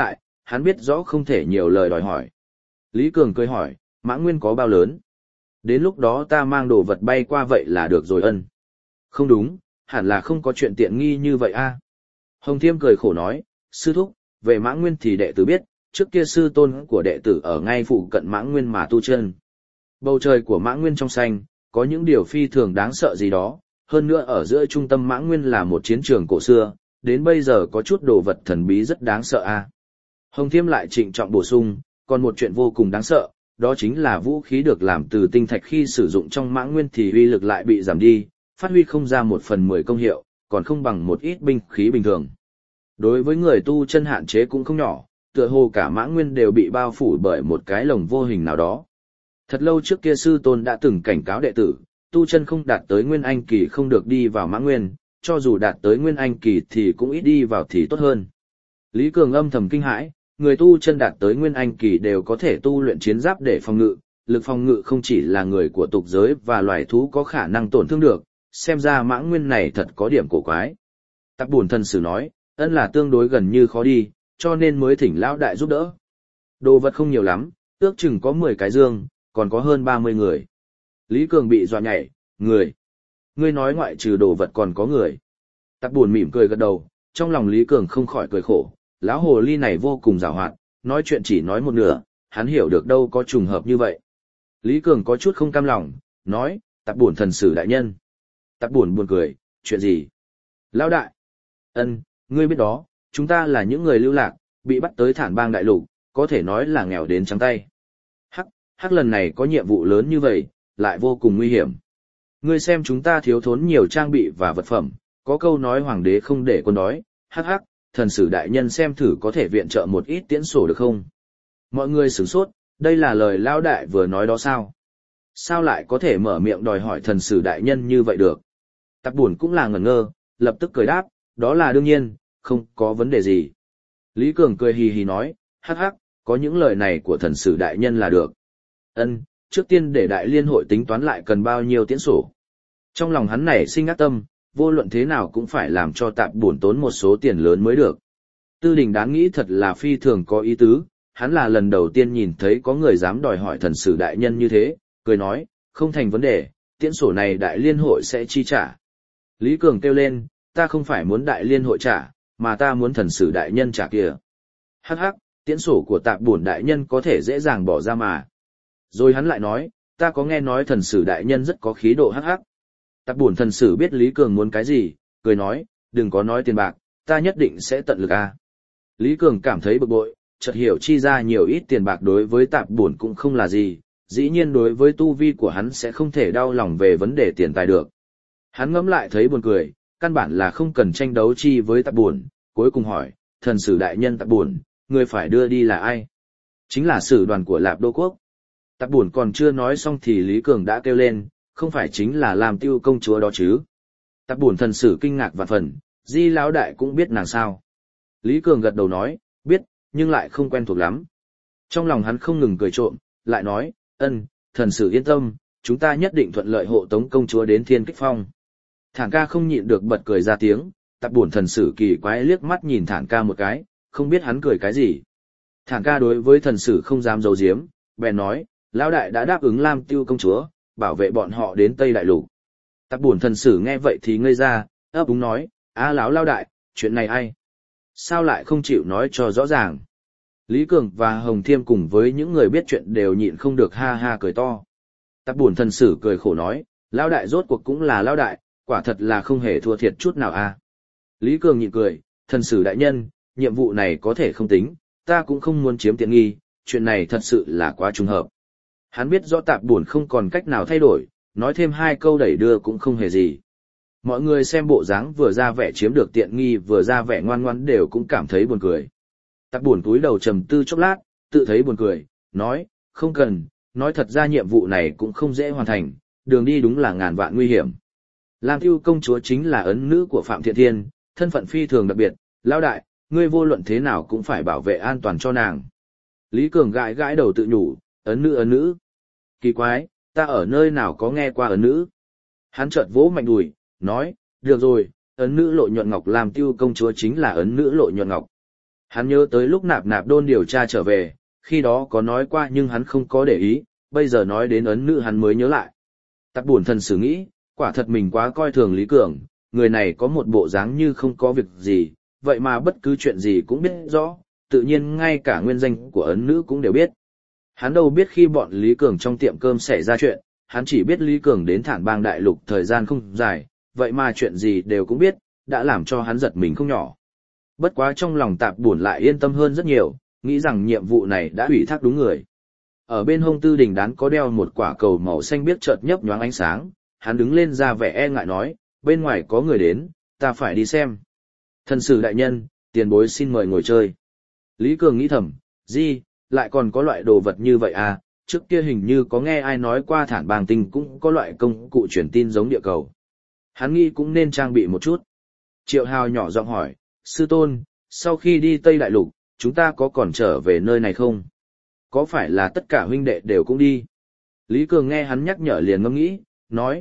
hắn biết rõ không thể nhiều lời đòi hỏi. Lý Cường cười hỏi, Mã Nguyên có bao lớn? Đến lúc đó ta mang đồ vật bay qua vậy là được rồi ân. Không đúng, hẳn là không có chuyện tiện nghi như vậy a. Hồng Thiêm cười khổ nói, sư thúc, về Mã Nguyên thì đệ tử biết, trước kia sư tôn của đệ tử ở ngay phụ cận Mã Nguyên mà tu chân. Bầu trời của Mã Nguyên trong xanh, có những điều phi thường đáng sợ gì đó, hơn nữa ở giữa trung tâm Mã Nguyên là một chiến trường cổ xưa, đến bây giờ có chút đồ vật thần bí rất đáng sợ a. Hồng Thiêm lại trịnh trọng bổ sung, còn một chuyện vô cùng đáng sợ, đó chính là vũ khí được làm từ tinh thạch khi sử dụng trong Mã Nguyên thì uy lực lại bị giảm đi, phát huy không ra 1/10 công hiệu, còn không bằng một ít binh khí bình thường. Đối với người tu chân hạn chế cũng không nhỏ, tựa hồ cả Mã Nguyên đều bị bao phủ bởi một cái lồng vô hình nào đó. Thật lâu trước kia sư tôn đã từng cảnh cáo đệ tử, tu chân không đạt tới Nguyên Anh kỳ không được đi vào Mã Nguyên, cho dù đạt tới Nguyên Anh kỳ thì cũng ít đi vào thì tốt hơn. Lý Cường âm thầm kinh hãi, người tu chân đạt tới Nguyên Anh kỳ đều có thể tu luyện chiến giáp để phòng ngự, lực phòng ngự không chỉ là người của tục giới và loài thú có khả năng tổn thương được, xem ra Mã Nguyên này thật có điểm cổ quái. Tạp Bổn Thần Sử nói, ân là tương đối gần như khó đi, cho nên mới thỉnh lão đại giúp đỡ. Đồ vật không nhiều lắm, ước chừng có 10 cái dương, còn có hơn 30 người. Lý Cường bị dọa nhảy, người. Ngươi nói ngoại trừ đồ vật còn có người. Tạp Bổn mỉm cười gật đầu, trong lòng Lý Cường không khỏi cười khổ, lão hồ ly này vô cùng giàu hoạt, nói chuyện chỉ nói một nửa, hắn hiểu được đâu có trùng hợp như vậy. Lý Cường có chút không cam lòng, nói, Tạp Bổn Thần Sử đại nhân. Tạp Bổn buồn cười, chuyện gì? Lão đại. Ân, ngươi biết đó, chúng ta là những người lưu lạc, bị bắt tới Thản Bang đại lục, có thể nói là nghèo đến trắng tay. Hắc lần này có nhiệm vụ lớn như vậy, lại vô cùng nguy hiểm. Ngươi xem chúng ta thiếu thốn nhiều trang bị và vật phẩm, có câu nói hoàng đế không để quân đói, hắc, thần sử đại nhân xem thử có thể viện trợ một ít tiễn sổ được không? Mọi người sửng sốt, đây là lời lão đại vừa nói đó sao? Sao lại có thể mở miệng đòi hỏi thần sử đại nhân như vậy được? Tạp Bổn cũng là ngẩn ngơ, lập tức cười đáp, đó là đương nhiên, không có vấn đề gì. Lý Cường cười hì hì nói, hắc, có những lời này của thần sử đại nhân là được. Ân, trước tiên để đại liên hội tính toán lại cần bao nhiêu tiễn sổ. Trong lòng hắn nảy sinh ác tâm, vô luận thế nào cũng phải làm cho Tạp Bổn tốn một số tiền lớn mới được. Tư Đình đáng nghĩ thật là phi thường có ý tứ, hắn là lần đầu tiên nhìn thấy có người dám đòi hỏi thần sử đại nhân như thế, cười nói, không thành vấn đề, tiễn sổ này đại liên hội sẽ chi trả. Lý Cường kêu lên, ta không phải muốn đại liên hội trả, mà ta muốn thần sử đại nhân trả kìa. Hắc, tiễn sổ của Tạp Bổn đại nhân có thể dễ dàng bỏ ra mà. Rồi hắn lại nói, ta có nghe nói thần sử đại nhân rất có khí độ hắc. Tạp Bổn Thần Sử biết Lý Cường muốn cái gì, cười nói, đừng có nói tiền bạc, ta nhất định sẽ tận lực a. Lý Cường cảm thấy bực bội, chợt hiểu chi ra nhiều ít tiền bạc đối với Tạp Bổn cũng không là gì, dĩ nhiên đối với tu vi của hắn sẽ không thể đau lòng về vấn đề tiền tài được. Hắn ngẫm lại thấy buồn cười, căn bản là không cần tranh đấu chi với Tạp Bổn, cuối cùng hỏi, thần sử đại nhân Tạp Bổn, người phải đưa đi là ai? Chính là sử đoàn của Lạp Đô Quốc. Tạp Bổn còn chưa nói xong thì Lý Cường đã kêu lên, không phải chính là Lam Tiêu công chúa đó chứ? Tạp Bổn Thần Sử kinh ngạc vạn phần, Di lão đại cũng biết nàng sao? Lý Cường gật đầu nói, biết, nhưng lại không quen thuộc lắm. Trong lòng hắn không ngừng cười trộm, lại nói, ân, thần sử yên tâm, chúng ta nhất định thuận lợi hộ tống công chúa đến Thiên Kích Phong. Thản ca không nhịn được bật cười ra tiếng, Tạp Bổn Thần Sử kỳ quái liếc mắt nhìn Thản ca một cái, không biết hắn cười cái gì. Thản ca đối với thần sử không dám giấu giếm, bèn nói, lão đại đã đáp ứng Lam Tiêu công chúa, bảo vệ bọn họ đến Tây Đại Lục. Tạp Bổn Thần Sử nghe vậy thì ngây ra, ấp úng nói, lão đại, chuyện này ai? Sao lại không chịu nói cho rõ ràng? Lý Cường và Hồng Thiêm cùng với những người biết chuyện đều nhịn không được ha ha cười to. Tạp Bổn Thần Sử cười khổ nói, lão đại rốt cuộc cũng là lão đại, quả thật là không hề thua thiệt chút nào a. Lý Cường nhịn cười, thần sử đại nhân, nhiệm vụ này có thể không tính, ta cũng không muốn chiếm tiện nghi, chuyện này thật sự là quá trùng hợp. Hắn biết rõ Tạp Bổn không còn cách nào thay đổi, nói thêm hai câu đẩy đưa cũng không hề gì. Mọi người xem bộ dáng vừa ra vẻ chiếm được tiện nghi vừa ra vẻ ngoan ngoãn đều cũng cảm thấy buồn cười. Tạp Bổn túi đầu trầm tư chốc lát, tự thấy buồn cười, nói, không cần, nói thật ra nhiệm vụ này cũng không dễ hoàn thành, đường đi đúng là ngàn vạn nguy hiểm. Lam Tiêu công chúa chính là ấn nữ của Phạm Thiện Thiên, thân phận phi thường đặc biệt, lão đại, ngươi vô luận thế nào cũng phải bảo vệ an toàn cho nàng. Lý Cường gãi gãi đầu tự nhủ, ấn nữ. Kỳ quái, ta ở nơi nào có nghe qua ấn nữ. Hắn chợt vỗ mạnh đùi, nói, được rồi, ấn nữ Lộ Nhuận Ngọc Lam Tiêu công chúa chính là ấn nữ Lộ Nhuận Ngọc. Hắn nhớ tới lúc nạp nạp đôn điều tra trở về, khi đó có nói qua nhưng hắn không có để ý, bây giờ nói đến ấn nữ hắn mới nhớ lại. Tạp buồn thần sử nghĩ, quả thật mình quá coi thường Lý Cường, người này có một bộ dáng như không có việc gì, vậy mà bất cứ chuyện gì cũng biết rõ, tự nhiên ngay cả nguyên danh của ấn nữ cũng đều biết. Hắn đâu biết khi bọn Lý Cường trong tiệm cơm xảy ra chuyện, hắn chỉ biết Lý Cường đến Thản Bang Đại Lục thời gian không dài, vậy mà chuyện gì đều cũng biết, đã làm cho hắn giật mình không nhỏ. Bất quá trong lòng Tạp buồn lại yên tâm hơn rất nhiều, nghĩ rằng nhiệm vụ này đã ủy thác đúng người. Ở bên hông Tư Đình Đán có đeo một quả cầu màu xanh biếc chợt nhấp nhoáng ánh sáng, hắn đứng lên ra vẻ e ngại nói, bên ngoài có người đến, ta phải đi xem. Thần sử đại nhân, tiền bối xin mời ngồi chơi. Lý Cường nghĩ thầm, gì, lại còn có loại đồ vật như vậy à, trước kia hình như có nghe ai nói qua Thản Bang Tinh cũng có loại công cụ truyền tin giống địa cầu. Hắn nghĩ cũng nên trang bị một chút. Triệu Hào nhỏ giọng hỏi, sư tôn, sau khi đi Tây Đại Lục, chúng ta có còn trở về nơi này không? Có phải là tất cả huynh đệ đều cũng đi? Lý Cường nghe hắn nhắc nhở liền ngẫm nghĩ, nói,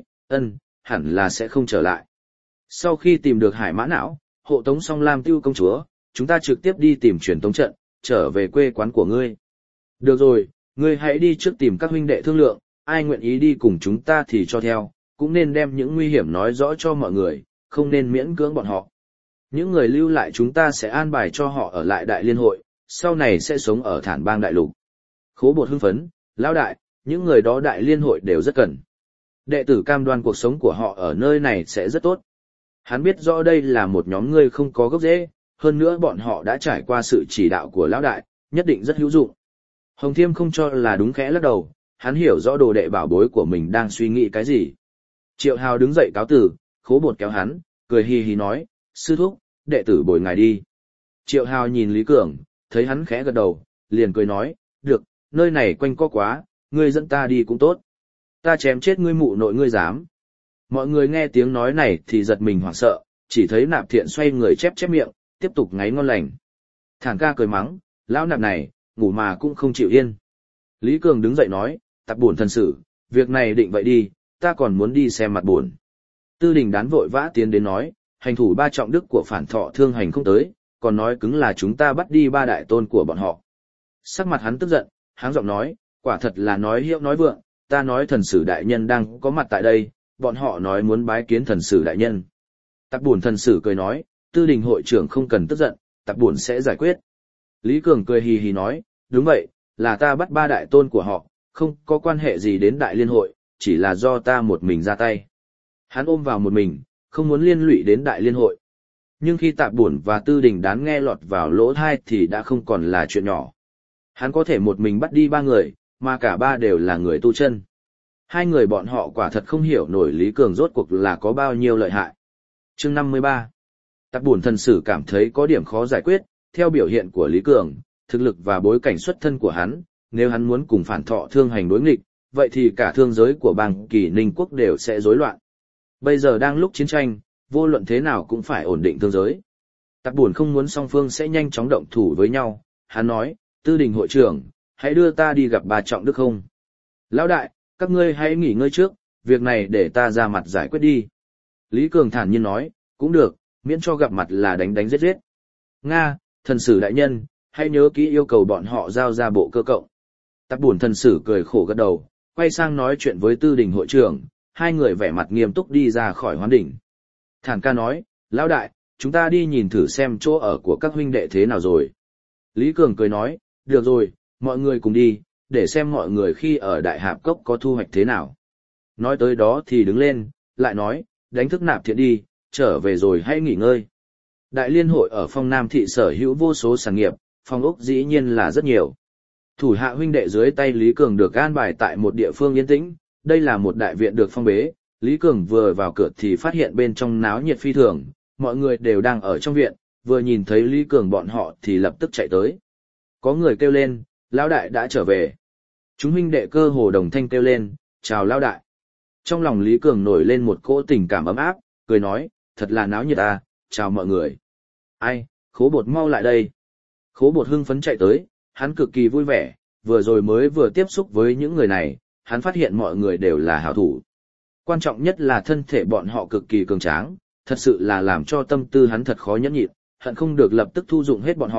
hẳn là sẽ không trở lại. Sau khi tìm được Hải Mã Não, hộ tống xong Lam Tiêu công chúa, chúng ta trực tiếp đi tìm truyền tống trận, trở về quê quán của ngươi. Được rồi, ngươi hãy đi trước tìm các huynh đệ thương lượng, ai nguyện ý đi cùng chúng ta thì cho theo, cũng nên đem những nguy hiểm nói rõ cho mọi người, không nên miễn cưỡng bọn họ. Những người lưu lại chúng ta sẽ an bài cho họ ở lại Đại Liên hội, sau này sẽ sống ở Thản Bang Đại Lục. Khố Bột hưng phấn, lão đại, những người đó Đại Liên hội đều rất cần. Đệ tử cam đoan cuộc sống của họ ở nơi này sẽ rất tốt. Hắn biết rõ đây là một nhóm người không có gốc rễ, hơn nữa bọn họ đã trải qua sự chỉ đạo của lão đại, nhất định rất hữu dụng. Hồng Thiêm không cho là đúng, khẽ lắc đầu, hắn hiểu rõ đồ đệ bảo bối của mình đang suy nghĩ cái gì. Triệu Hào đứng dậy cáo từ, Khố Bột kéo hắn, cười hì hì nói, sư thúc, đệ tử bồi ngài đi. Triệu Hào nhìn Lý Cường, thấy hắn khẽ gật đầu, liền cười nói, được, nơi này quanh co quá, ngươi dẫn ta đi cũng tốt. Ta chém chết ngươi mụ nội ngươi dám. Mọi người nghe tiếng nói này thì giật mình hoảng sợ, chỉ thấy Nạp Thiện xoay người chép chép miệng, tiếp tục ngáy ngon lành. Thản ca cười mắng, lão nạp này, ngủ mà cũng không chịu yên. Lý Cường đứng dậy nói, Tạp buồn thần sử, việc này định vậy đi, ta còn muốn đi xem mặt buồn. Tư Đình Đán vội vã tiến đến nói, hành thủ ba trọng đức của Phản Thọ Thương Hành không tới, còn nói cứng là chúng ta bắt đi ba đại tôn của bọn họ. Sắc mặt hắn tức giận, háng giọng nói, quả thật là nói hiệu nói vượng, ta nói thần sử đại nhân đang có mặt tại đây, bọn họ nói muốn bái kiến thần sử đại nhân. Tạp buồn thần sử cười nói, Tư Đình hội trưởng không cần tức giận, Tạp buồn sẽ giải quyết. Lý Cường cười hì hì nói, đúng vậy, là ta bắt ba đại tôn của họ, không có quan hệ gì đến Đại Liên hội, chỉ là do ta một mình ra tay. Hắn ôm vào một mình, không muốn liên lụy đến Đại Liên hội. Nhưng khi Tạp buồn và Tư Đình Đán nghe lọt vào lỗ tai thì đã không còn là chuyện nhỏ. Hắn có thể một mình bắt đi ba người, mà cả ba đều là người tu chân. Hai người bọn họ quả thật không hiểu nổi Lý Cường rốt cuộc là có bao nhiêu lợi hại. Chương 53. Tạp buồn thần sử cảm thấy có điểm khó giải quyết, theo biểu hiện của Lý Cường, thực lực và bối cảnh xuất thân của hắn, nếu hắn muốn cùng Phản Thọ Thương Hành đối nghịch, vậy thì cả thương giới của bang Kỳ Ninh quốc đều sẽ rối loạn. Bây giờ đang lúc chiến tranh, vô luận thế nào cũng phải ổn định thương giới. Tạp buồn không muốn song phương sẽ nhanh chóng động thủ với nhau, hắn nói, Tư Đình hội trưởng, hãy đưa ta đi gặp bà trọng đức không? Lão đại, các ngươi hãy nghỉ ngơi trước, việc này để ta ra mặt giải quyết đi. Lý Cường thản nhiên nói, cũng được, miễn cho gặp mặt là đánh đánh giết giết. Nga, thần sử đại nhân, hãy nhớ kỹ yêu cầu bọn họ giao ra bộ cơ cộng. Tạp buồn thần sử cười khổ gật đầu, quay sang nói chuyện với Tư Đình hội trưởng, hai người vẻ mặt nghiêm túc đi ra khỏi hoán đỉnh. Thản ca nói, lão đại, chúng ta đi nhìn thử xem chỗ ở của các huynh đệ thế nào rồi. Lý Cường cười nói, được rồi, mọi người cùng đi, để xem mọi người khi ở Đại Hạp Cốc có thu hoạch thế nào. Nói tới đó thì đứng lên, lại nói, đánh thức Nạp Thiện đi, trở về rồi hãy nghỉ ngơi. Đại Liên hội ở Phong Nam thị sở hữu vô số sản nghiệp, phong ốc dĩ nhiên là rất nhiều. Thủ hạ huynh đệ dưới tay Lý Cường được an bài tại một địa phương yên tĩnh, đây là một đại viện được phong bế. Lý Cường vừa vào cửa thì phát hiện bên trong náo nhiệt phi thường, mọi người đều đang ở trong viện, vừa nhìn thấy Lý Cường bọn họ thì lập tức chạy tới. Có người kêu lên, lão đại đã trở về. Chúng huynh đệ cơ hồ đồng thanh kêu lên, chào lão đại. Trong lòng Lý Cường nổi lên một cỗ tình cảm ấm áp, cười nói, thật là náo nhiệt à, chào mọi người. Ai, Khố Bột mau lại đây. Khố Bột hưng phấn chạy tới, hắn cực kỳ vui vẻ, vừa rồi mới vừa tiếp xúc với những người này, hắn phát hiện mọi người đều là hảo thủ. Quan trọng nhất là thân thể bọn họ cực kỳ cường tráng, thật sự là làm cho tâm tư hắn thật khó nhẫn nhịn, hận không được lập tức thu dụng hết bọn họ,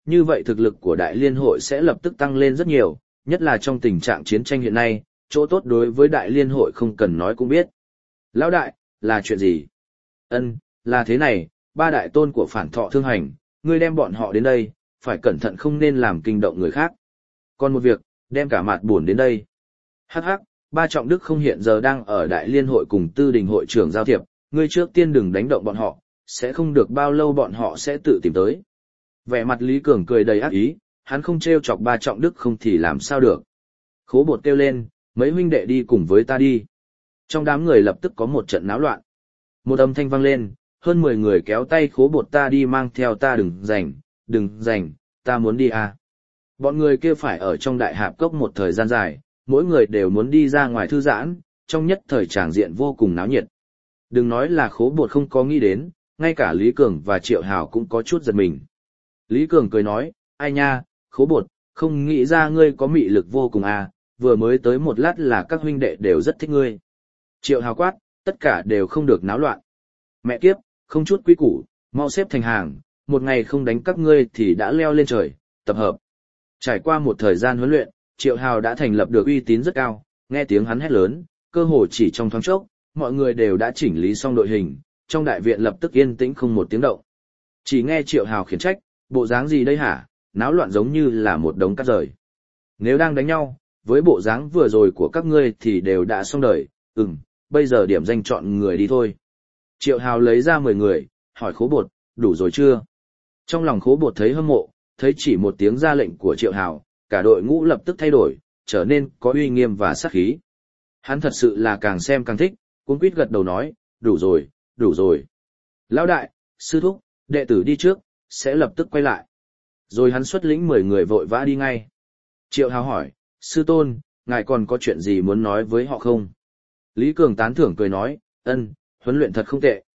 như vậy thực lực của đại liên hội sẽ lập tức tăng lên rất nhiều, nhất là trong tình trạng chiến tranh hiện nay, chỗ tốt đối với đại liên hội không cần nói cũng biết. Lão đại, là chuyện gì? Ân, là thế này, ba đại tôn của phản thọ thương hành, ngươi đem bọn họ đến đây, phải cẩn thận không nên làm kinh động người khác. Còn một việc, đem cả mạt buồn đến đây. Hắc hắc, ba trọng đức không hiện giờ đang ở đại liên hội cùng tư đình hội trưởng giao thiệp, ngươi trước tiên đừng đánh động bọn họ, sẽ không được bao lâu bọn họ sẽ tự tìm tới. Vẻ mặt Lý Cường cười đầy ác ý, hắn không trêu chọc ba trọng đức không thì làm sao được. Khố bột kêu lên, mấy huynh đệ đi cùng với ta đi. Trong đám người lập tức có một trận náo loạn. Một âm thanh vang lên, hơn 10 người kéo tay khố bột ta đi mang theo ta đừng rảnh, ta muốn đi à. Bọn người kia phải ở trong đại hạp cốc một thời gian dài, mỗi người đều muốn đi ra ngoài thư giãn, trong nhất thời tràng diện vô cùng náo nhiệt. Đừng nói là khố bột không có nghĩ đến, ngay cả Lý Cường và Triệu Hào cũng có chút giật mình. Lý Cường cười nói, ai nha, khố bột, không nghĩ ra ngươi có mị lực vô cùng à, vừa mới tới một lát là các huynh đệ đều rất thích ngươi. Triệu Hào quát, tất cả đều không được náo loạn. Mẹ kiếp, không chút quý củ, mau xếp thành hàng, một ngày không đánh các ngươi thì đã leo lên trời, tập hợp. Trải qua một thời gian huấn luyện, Triệu Hào đã thành lập được uy tín rất cao, nghe tiếng hắn hét lớn, cơ hồ chỉ trong thoáng chốc, mọi người đều đã chỉnh lý xong đội hình, trong đại viện lập tức yên tĩnh không một tiếng động. Chỉ nghe Triệu Hào khiển trách, bộ dáng gì đây hả, náo loạn giống như là một đống cát rời. Nếu đang đánh nhau, với bộ dáng vừa rồi của các ngươi thì đều đã xong đời, bây giờ điểm danh chọn người đi thôi. Triệu Hào lấy ra 10 người, hỏi khố bột, đủ rồi chưa? Trong lòng khố bột thấy hâm mộ, thấy chỉ một tiếng ra lệnh của Triệu Hào, cả đội ngũ lập tức thay đổi, trở nên có uy nghiêm và sát khí. Hắn thật sự là càng xem càng thích, cuống quýt gật đầu nói, đủ rồi. Lão đại, sư thúc, đệ tử đi trước, sẽ lập tức quay lại. Rồi hắn xuất lĩnh 10 người vội vã đi ngay. Triệu Hào hỏi, sư tôn, ngài còn có chuyện gì muốn nói với họ không? Lý Cường tán thưởng cười nói, huấn luyện thật không tệ.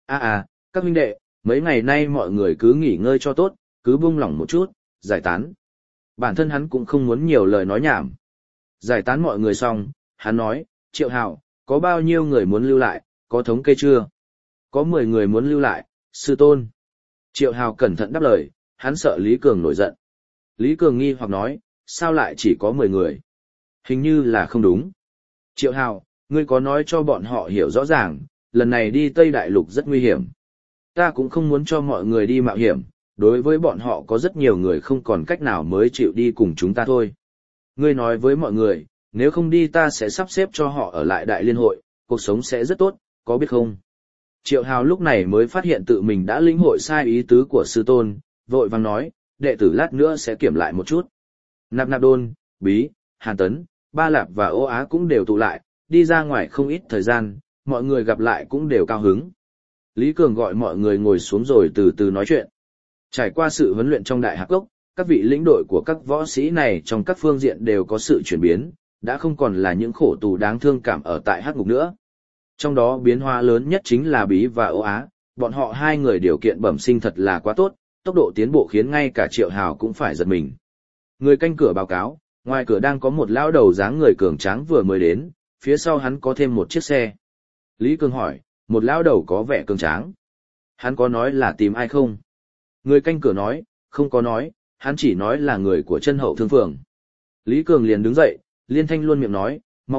Các huynh đệ, mấy ngày nay mọi người cứ nghỉ ngơi cho tốt, cứ buông lỏng một chút, giải tán. Bản thân hắn cũng không muốn nhiều lời nói nhảm. Giải tán mọi người xong, hắn nói, Triệu Hào, có bao nhiêu người muốn lưu lại, có thống kê chưa? Có 10 người muốn lưu lại, sư tôn. Triệu Hào cẩn thận đáp lời, hắn sợ Lý Cường nổi giận. Lý Cường nghi hoặc nói, sao lại chỉ có 10 người? Hình như là không đúng. Triệu Hào, ngươi có nói cho bọn họ hiểu rõ ràng, lần này đi Tây Đại Lục rất nguy hiểm. Ta cũng không muốn cho mọi người đi mạo hiểm, đối với bọn họ có rất nhiều người không còn cách nào mới chịu đi cùng chúng ta thôi. Ngươi nói với mọi người, nếu không đi ta sẽ sắp xếp cho họ ở lại Đại Liên hội, cuộc sống sẽ rất tốt, có biết không? Triệu Hào lúc này mới phát hiện tự mình đã lĩnh hội sai ý tứ của sư tôn, vội vàng nói, đệ tử lát nữa sẽ kiểm lại một chút. Nạp Nạp Đôn, Bí, Hàn Tấn, Ba Lạp và Ô Á cũng đều tụ lại, đi ra ngoài không ít thời gian, mọi người gặp lại cũng đều cao hứng. Lý Cường gọi mọi người ngồi xuống rồi từ từ nói chuyện. Trải qua sự huấn luyện trong Đại Hạp Cốc, các vị lĩnh đội của các võ sĩ này trong các phương diện đều có sự chuyển biến, đã không còn là những khổ tù đáng thương cảm ở tại Hắc Ngục nữa. Trong đó biến hóa lớn nhất chính là Bí và Ô Á, bọn họ hai người điều kiện bẩm sinh thật là quá tốt, tốc độ tiến bộ khiến ngay cả Triệu Hào cũng phải giật mình. Người canh cửa báo cáo, ngoài cửa đang có một lão đầu dáng người cường tráng vừa mới đến, phía sau hắn có thêm một chiếc xe. Lý Cường hỏi, một lão đầu có vẻ cường tráng. Hắn có nói là tìm ai không? Người canh cửa nói, không có nói, hắn chỉ nói là người của Chân Hậu Thương Phường. Lý Cường liền đứng dậy, liên thanh luôn miệng nói, mau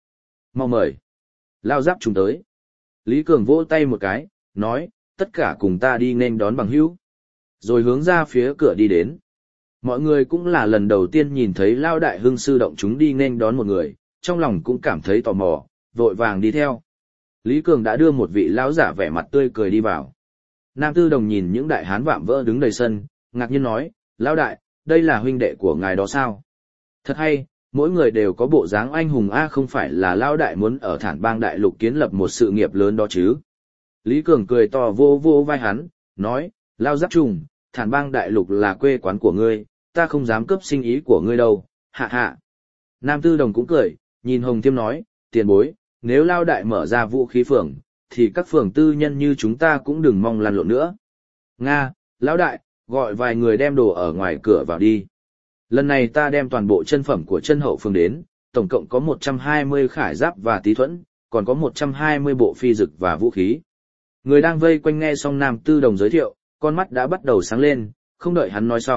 mời. Lao Giáp trùng tới. Lý Cường vỗ tay một cái, nói, tất cả cùng ta đi nên đón bằng hữu. Rồi hướng ra phía cửa đi đến. Mọi người cũng là lần đầu tiên nhìn thấy Lao Đại Hưng sư động chúng đi nên đón một người, trong lòng cũng cảm thấy tò mò, vội vàng đi theo. Lý Cường đã đưa một vị lão giả vẻ mặt tươi cười đi vào. Nam Tư Đồng nhìn những đại hán vạm vỡ đứng đầy sân, ngạc nhiên nói, Lão Đại, đây là huynh đệ của ngài đó sao? Thật hay, mỗi người đều có bộ dáng anh hùng không phải là Lão Đại muốn ở Thản Bang Đại Lục kiến lập một sự nghiệp lớn đó chứ? Lý Cường cười to vô vô vai hắn, nói, Lao Giáp Trùng, Thản Bang Đại Lục là quê quán của ngươi, ta không dám cướp sinh ý của ngươi đâu, hạ hạ. Nam Tư Đồng cũng cười, nhìn Hồng Thiêm nói, tiền bối, nếu Lao Đại mở ra vũ khí phường, thì các phường tư nhân như chúng ta cũng đừng mong lăn lộn nữa. Nga, Lão Đại, gọi vài người đem đồ ở ngoài cửa vào đi. Lần này ta đem toàn bộ chân phẩm của Chân Hậu phường đến, tổng cộng có 120 khải giáp và tí thuẫn, còn có 120 bộ phi dực và vũ khí. Người đang vây quanh nghe xong Nam Tư Đồng giới thiệu, con mắt đã bắt đầu sáng lên, không đợi hắn nói xong,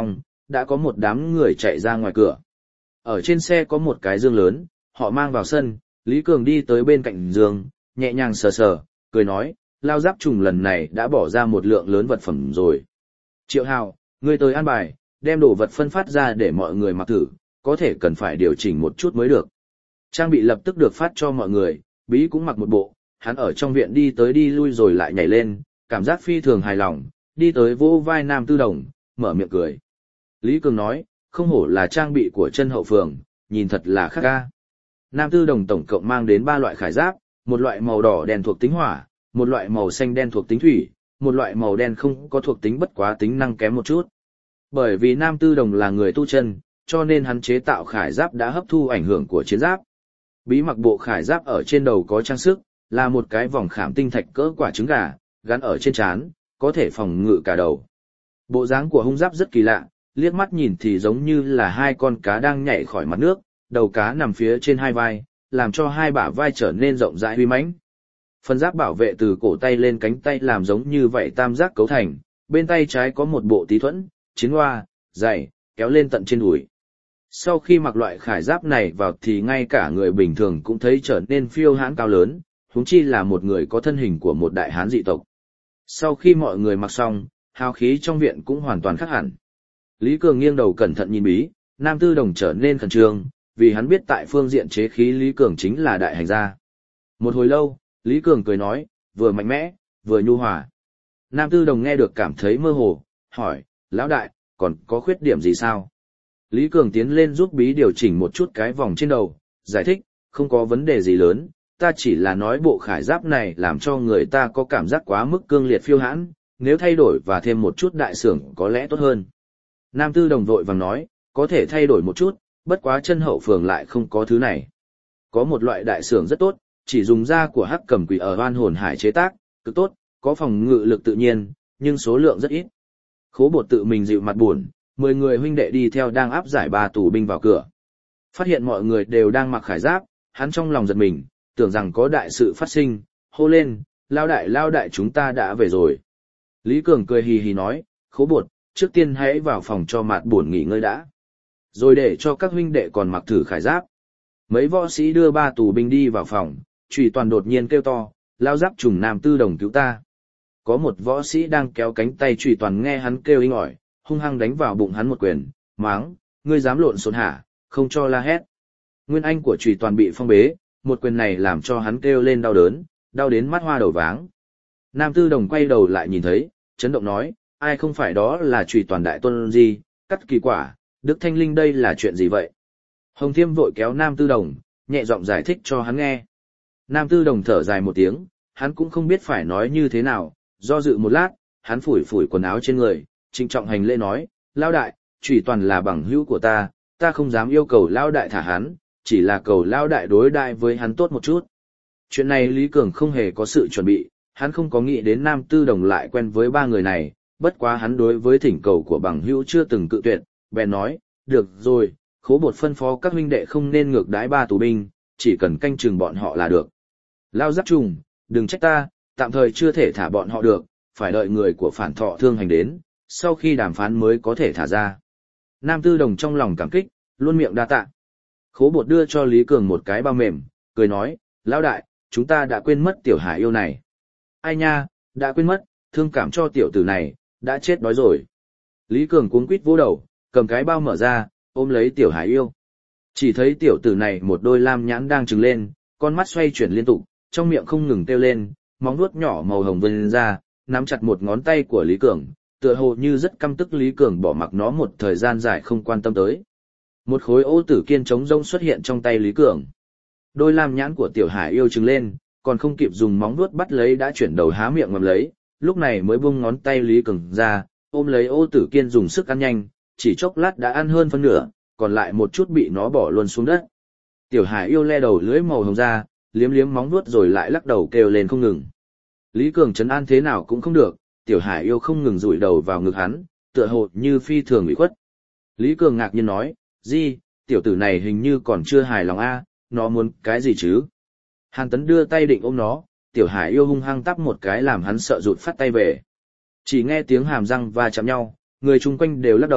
đã có một đám người chạy ra ngoài cửa. Ở trên xe có một cái giường lớn, họ mang vào sân, Lý Cường đi tới bên cạnh giường, nhẹ nhàng sờ sờ, cười nói, Lao Giáp Trùng lần này đã bỏ ra một lượng lớn vật phẩm rồi. Triệu Hào, ngươi tới an bài, đem đồ vật phân phát ra để mọi người mặc thử, có thể cần phải điều chỉnh một chút mới được. Trang bị lập tức được phát cho mọi người, Bí cũng mặc một bộ, hắn ở trong viện đi tới đi lui rồi lại nhảy lên, cảm giác phi thường hài lòng, đi tới vỗ vai Nam Tư Đồng, mở miệng cười. Lý Cường nói, không hổ là trang bị của chân hậu phường, nhìn thật là khác ca. Nam Tư Đồng tổng cộng mang đến 3 loại khải giáp, một loại màu đỏ đen thuộc tính hỏa, một loại màu xanh đen thuộc tính thủy, một loại màu đen không có thuộc tính bất quá tính năng kém một chút. Bởi vì Nam Tư Đồng là người tu chân, cho nên hắn chế tạo khải giáp đã hấp thu ảnh hưởng của chiến giáp. Bí mặc bộ khải giáp ở trên đầu có trang sức, là một cái vòng khảm tinh thạch cỡ quả trứng gà, gắn ở trên trán, có thể phòng ngự cả đầu. Bộ dáng của hung giáp rất kỳ lạ, liếc mắt nhìn thì giống như là 2 con cá đang nhảy khỏi mặt nước, đầu cá nằm phía trên 2 vai, làm cho 2 bả vai trở nên rộng rãi uy mãnh. Phần giáp bảo vệ từ cổ tay lên cánh tay làm giống như vậy tam giác cấu thành, bên tay trái có một bộ tí thuẫn, chiến hoa, dày, kéo lên tận trên đùi. Sau khi mặc loại khải giáp này vào thì ngay cả người bình thường cũng thấy trở nên phiêu hãn cao lớn, huống chi là một người có thân hình của một đại hán dị tộc. Sau khi mọi người mặc xong, hào khí trong viện cũng hoàn toàn khác hẳn. Lý Cường nghiêng đầu cẩn thận nhìn Bí, Nam Tư Đồng trở nên khẩn trương, vì hắn biết tại phương diện chế khí Lý Cường chính là đại hành gia. Một hồi lâu, Lý Cường cười nói, vừa mạnh mẽ, vừa nhu hòa. Nam Tư Đồng nghe được cảm thấy mơ hồ, hỏi, lão đại, còn có khuyết điểm gì sao? Lý Cường tiến lên giúp Bí điều chỉnh một chút cái vòng trên đầu, giải thích, không có vấn đề gì lớn, ta chỉ là nói bộ khải giáp này làm cho người ta có cảm giác quá mức cương liệt phiêu hãn, nếu thay đổi và thêm một chút đại xưởng có lẽ tốt hơn. Nam Tư Đồng vội vàng nói, có thể thay đổi một chút, bất quá chân hậu phường lại không có thứ này. Có một loại đại xưởng rất tốt, chỉ dùng da của hắc cầm quỷ ở Oan Hồn Hải chế tác, cực tốt, có phòng ngự lực tự nhiên, nhưng số lượng rất ít. Khố Bột tự mình dịu mặt buồn, 10 người huynh đệ đi theo đang áp giải 3 tù binh vào cửa. Phát hiện mọi người đều đang mặc khải giáp, hắn trong lòng giật mình, tưởng rằng có đại sự phát sinh, hô lên, lao đại chúng ta đã về rồi. Lý Cường cười hì hì nói, Khố Bột, trước tiên hãy vào phòng cho mặt buồn nghỉ ngơi đã. Rồi để cho các huynh đệ còn mặc thử khải giáp. Mấy võ sĩ đưa 3 tù binh đi vào phòng, Trùy Toàn đột nhiên kêu to, Lao Giáp Trùng Nam Tư Đồng cứu ta. Có một võ sĩ đang kéo cánh tay Trùy Toàn nghe hắn kêu inh ỏi, hung hăng đánh vào bụng hắn một quyền, máng, ngươi dám lộn xộn hả, không cho la hét. Nguyên anh của Trùy Toàn bị phong bế, một quyền này làm cho hắn kêu lên đau đớn, đau đến mắt hoa đầu váng. Nam Tư Đồng quay đầu lại nhìn thấy, chấn động nói, ai không phải đó là Trùy Toàn đại tôn gì, cắt kỳ quả, Đức Thanh Linh đây là chuyện gì vậy? Hồng Thiêm vội kéo Nam Tư Đồng, nhẹ giọng giải thích cho hắn nghe. Nam Tư Đồng thở dài một tiếng, hắn cũng không biết phải nói như thế nào, do dự một lát, hắn phủi phủi quần áo trên người, trịnh trọng hành lễ nói, Lão đại, Trùy Toàn là bằng hữu của ta không dám yêu cầu Lão đại thả hắn, chỉ là cầu Lão đại đối đãi với hắn tốt một chút. Chuyện này Lý Cường không hề có sự chuẩn bị, hắn không có nghĩ đến Nam Tư Đồng lại quen với 3 người này, bất quá hắn đối với thỉnh cầu của bằng hữu chưa từng cự tuyệt, bèn nói, được rồi, Khố Bột phân phó các huynh đệ không nên ngược đãi 3 tù binh, chỉ cần canh chừng bọn họ là được. Lao Giáp Trùng, đừng trách ta, tạm thời chưa thể thả bọn họ được, phải đợi người của Phản Thọ Thương Hành đến, sau khi đàm phán mới có thể thả ra. Nam Tư Đồng trong lòng cảm kích, luôn miệng đa tạ. Khố Bột đưa cho Lý Cường một cái bao mềm, cười nói, Lão đại, chúng ta đã quên mất tiểu hải yêu này. Ai nha, đã quên mất, thương cảm cho tiểu tử này, đã chết đói rồi. Lý Cường cuống quýt vỗ đầu, cầm cái bao mở ra, ôm lấy tiểu hải yêu. Chỉ thấy tiểu tử này một đôi lam nhãn đang trừng lên, con mắt xoay chuyển liên tục, trong miệng không ngừng kêu lên, móng vuốt nhỏ màu hồng vươn ra, nắm chặt một ngón tay của Lý Cường, tựa hồ như rất căm tức Lý Cường bỏ mặc nó một thời gian dài không quan tâm tới. Một khối ô tử kiên trống rông xuất hiện trong tay Lý Cường. Đôi lam nhãn của tiểu hải yêu trừng lên, còn không kịp dùng móng vuốt bắt lấy đã chuyển đầu há miệng ngậm lấy, lúc này mới buông ngón tay Lý Cường ra, ôm lấy ô tử kiên dùng sức ăn nhanh, chỉ chốc lát đã ăn hơn phân nửa, còn lại một chút bị nó bỏ luôn xuống đất. Tiểu hải yêu le đầu lưỡi màu hồng ra, liếm liếm móng vuốt rồi lại lắc đầu kêu lên không ngừng. Lý Cường trấn an thế nào cũng không được, tiểu hải yêu không ngừng rụi đầu vào ngực hắn, tựa hồ như phi thường bị khuất. Lý Cường ngạc nhiên nói, Di, tiểu tử này hình như còn chưa hài lòng a, nó muốn cái gì chứ? Hàn Tấn đưa tay định ôm nó, tiểu hải yêu hung hăng tắp một cái làm hắn sợ rụt phát tay về. Chỉ nghe tiếng hàm răng va chạm nhau, người chung quanh đều lắc đầu,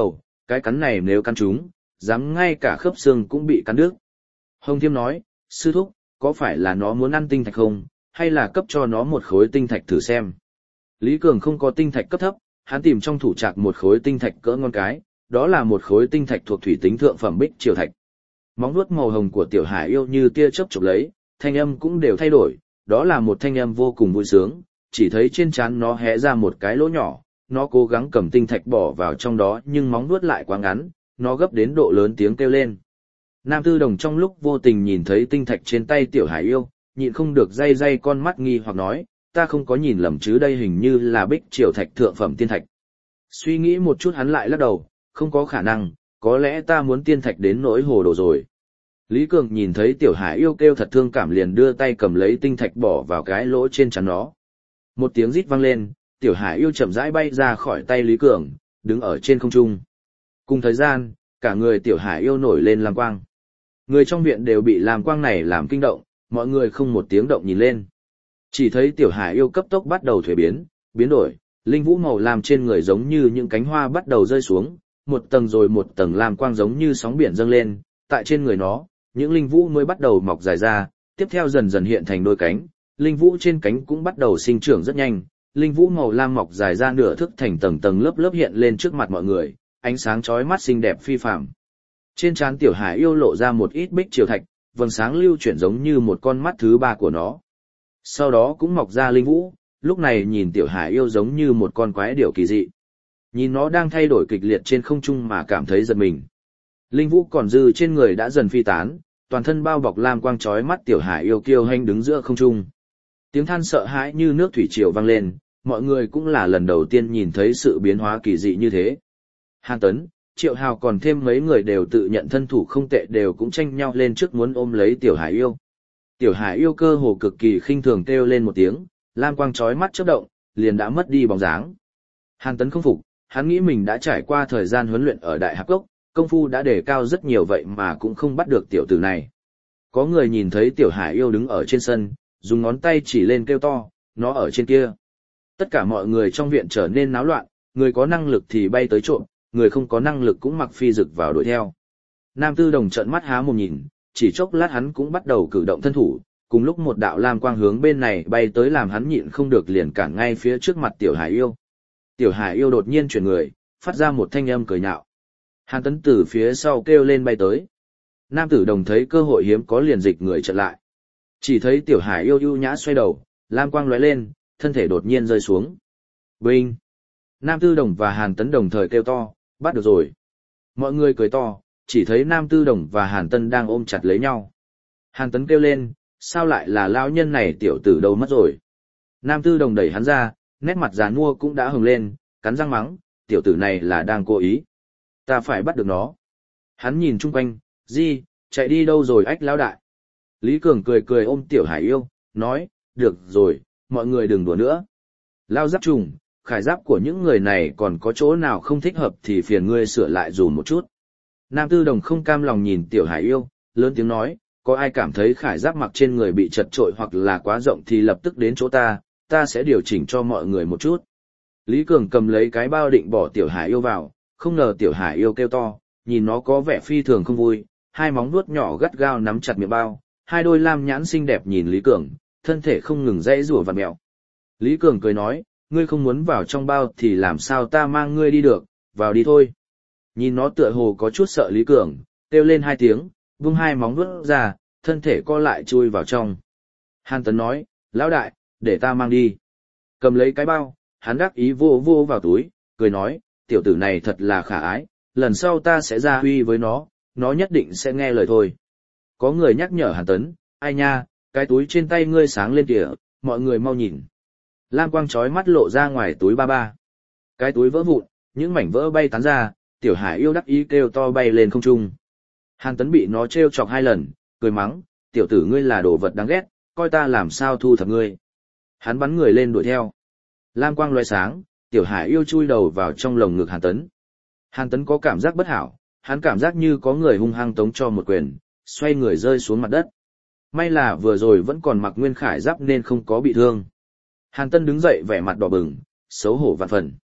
Cái cắn này nếu cắn chúng, dám ngay cả khớp xương cũng bị cắn đứt. Hồng Thiêm nói, sư thúc, có phải là nó muốn ăn tinh thạch không, hay là cấp cho nó một khối tinh thạch thử xem. Lý Cường không có tinh thạch cấp thấp, hắn tìm trong thủ trạc một khối tinh thạch cỡ ngón cái, đó là một khối tinh thạch thuộc thủy tính thượng phẩm bích triều thạch. Móng vuốt màu hồng của tiểu hải yêu như tia chớp chụp lấy, thanh âm cũng đều thay đổi, đó là một thanh âm vô cùng vui sướng, chỉ thấy trên trán nó hé ra một cái lỗ nhỏ, nó cố gắng cầm tinh thạch bỏ vào trong đó nhưng móng vuốt lại quá ngắn, nó gấp đến độ lớn tiếng kêu lên. Nam Tư Đồng trong lúc vô tình nhìn thấy tinh thạch trên tay tiểu hải yêu, nhịn không được day day con mắt nghi hoặc nói, ta không có nhìn lầm chứ, đây hình như là bích triều thạch thượng phẩm tiên thạch. Suy nghĩ một chút hắn lại lắc đầu, không có khả năng, có lẽ ta muốn tiên thạch đến nỗi hồ đồ rồi. Lý Cường nhìn thấy tiểu hải yêu kêu thật thương cảm liền đưa tay cầm lấy tinh thạch bỏ vào cái lỗ trên trán nó. Một tiếng rít vang lên, tiểu hải yêu chậm rãi bay ra khỏi tay Lý Cường, đứng ở trên không trung. Cùng thời gian, cả người tiểu hải yêu nổi lên lam quang. Người trong viện đều bị lam quang này làm kinh động, mọi người không một tiếng động nhìn lên. Chỉ thấy tiểu hải yêu cấp tốc bắt đầu thuế biến, biến đổi, linh vũ màu lam trên người giống như những cánh hoa bắt đầu rơi xuống, một tầng rồi một tầng lam quang giống như sóng biển dâng lên, tại trên người nó, những linh vũ mới bắt đầu mọc dài ra, tiếp theo dần dần hiện thành đôi cánh, linh vũ trên cánh cũng bắt đầu sinh trưởng rất nhanh, linh vũ màu lam mọc dài ra nửa thức thành tầng tầng lớp lớp hiện lên trước mặt mọi người, ánh sáng chói mắt xinh đẹp phi phàm. Trên trán tiểu hải yêu lộ ra một ít bích triều thạch, vầng sáng lưu chuyển giống như một con mắt thứ ba của nó. Sau đó cũng mọc ra linh vũ, lúc này nhìn tiểu hải yêu giống như một con quái điểu kỳ dị. Nhìn nó đang thay đổi kịch liệt trên không trung mà cảm thấy giật mình. Linh vũ còn dư trên người đã dần phi tán, toàn thân bao bọc lam quang chói mắt tiểu hải yêu kiêu hãnh đứng giữa không trung. Tiếng than sợ hãi như nước thủy triều vang lên, mọi người cũng là lần đầu tiên nhìn thấy sự biến hóa kỳ dị như thế. Hàn Tấn, Triệu Hào còn thêm mấy người đều tự nhận thân thủ không tệ đều cũng tranh nhau lên trước muốn ôm lấy tiểu hải yêu. Tiểu hải yêu cơ hồ cực kỳ khinh thường kêu lên một tiếng, lam quang chói mắt chớp động, liền đã mất đi bóng dáng. Hàn Tấn không phục, hắn nghĩ mình đã trải qua thời gian huấn luyện ở Đại Hạp Cốc, công phu đã đề cao rất nhiều vậy mà cũng không bắt được tiểu tử này. Có người nhìn thấy tiểu hải yêu đứng ở trên sân, dùng ngón tay chỉ lên kêu to, nó ở trên kia. Tất cả mọi người trong viện trở nên náo loạn, người có năng lực thì bay tới trộm, người không có năng lực cũng mặc phi rực vào đuổi theo. Nam Tư Đồng trợn mắt há mồm nhìn, chỉ chốc lát hắn cũng bắt đầu cử động thân thủ, cùng lúc một đạo lam quang hướng bên này bay tới làm hắn nhịn không được liền cản ngay phía trước mặt tiểu hải yêu. Tiểu hải yêu đột nhiên chuyển người, phát ra một thanh âm cười nhạo. Hàn Tấn từ phía sau kêu lên bay tới. Nam Tử Đồng thấy cơ hội hiếm có liền dịch người chặn lại. Chỉ thấy tiểu hải yêu ưu nhã xoay đầu, lam quang lóe lên, thân thể đột nhiên rơi xuống. Binh! Nam Tư Đồng và Hàn Tấn đồng thời kêu to, bắt được rồi. Mọi người cười to, chỉ thấy Nam Tư Đồng và Hàn Tân đang ôm chặt lấy nhau. Hàn Tấn kêu lên, sao lại là lão nhân này tiểu tử đâu mất rồi. Nam Tư Đồng đẩy hắn ra, nét mặt già nua cũng đã hồng lên, cắn răng mắng, tiểu tử này là đang cố ý. Ta phải bắt được nó. Hắn nhìn chung quanh, gì, chạy đi đâu rồi ách lão đại. Lý Cường cười cười ôm tiểu hải yêu, nói, được rồi, mọi người đừng đùa nữa. Lao giáp trùng, khải giáp của những người này còn có chỗ nào không thích hợp thì phiền ngươi sửa lại dùm một chút. Nam Tư Đồng không cam lòng nhìn tiểu hải yêu, lớn tiếng nói, có ai cảm thấy khải giáp mặc trên người bị chật trội hoặc là quá rộng thì lập tức đến chỗ ta sẽ điều chỉnh cho mọi người một chút. Lý Cường cầm lấy cái bao định bỏ tiểu hải yêu vào, không ngờ tiểu hải yêu kêu to, nhìn nó có vẻ phi thường không vui, hai móng vuốt nhỏ gắt gao nắm chặt miệng bao, hai đôi lam nhãn xinh đẹp nhìn Lý Cường, thân thể không ngừng dãy rủa vặn mèo. Lý Cường cười nói, ngươi không muốn vào trong bao thì làm sao ta mang ngươi đi được, vào đi thôi. Nhìn nó tựa hồ có chút sợ Lý Cường, kêu lên hai tiếng, vung hai móng vuốt ra, thân thể co lại chui vào trong. Hàn Tấn nói, lão đại, để ta mang đi. Cầm lấy cái bao, hắn đắc ý vô vô vào túi, cười nói, tiểu tử này thật là khả ái, lần sau ta sẽ ra huy với nó nhất định sẽ nghe lời thôi. Có người nhắc nhở Hàn Tấn, ai nha, cái túi trên tay ngươi sáng lên kìa, mọi người mau nhìn. Lam quang chói mắt lộ ra ngoài túi ba. Cái túi vỡ vụn, những mảnh vỡ bay tán ra, tiểu hải yêu đắc ý kêu to bay lên không trung. Hàn Tấn bị nó trêu chọc hai lần, cười mắng, tiểu tử ngươi là đồ vật đáng ghét, coi ta làm sao thu thập ngươi. Hắn bắn người lên đuổi theo. Lam quang loé sáng, tiểu hải yêu chui đầu vào trong lồng ngực Hàn Tấn. Hàn Tấn có cảm giác bất hảo, hắn cảm giác như có người hung hăng tống cho một quyền, xoay người rơi xuống mặt đất. May là vừa rồi vẫn còn mặc nguyên khải giáp nên không có bị thương. Hàn Tân đứng dậy vẻ mặt đỏ bừng, xấu hổ vạn phần.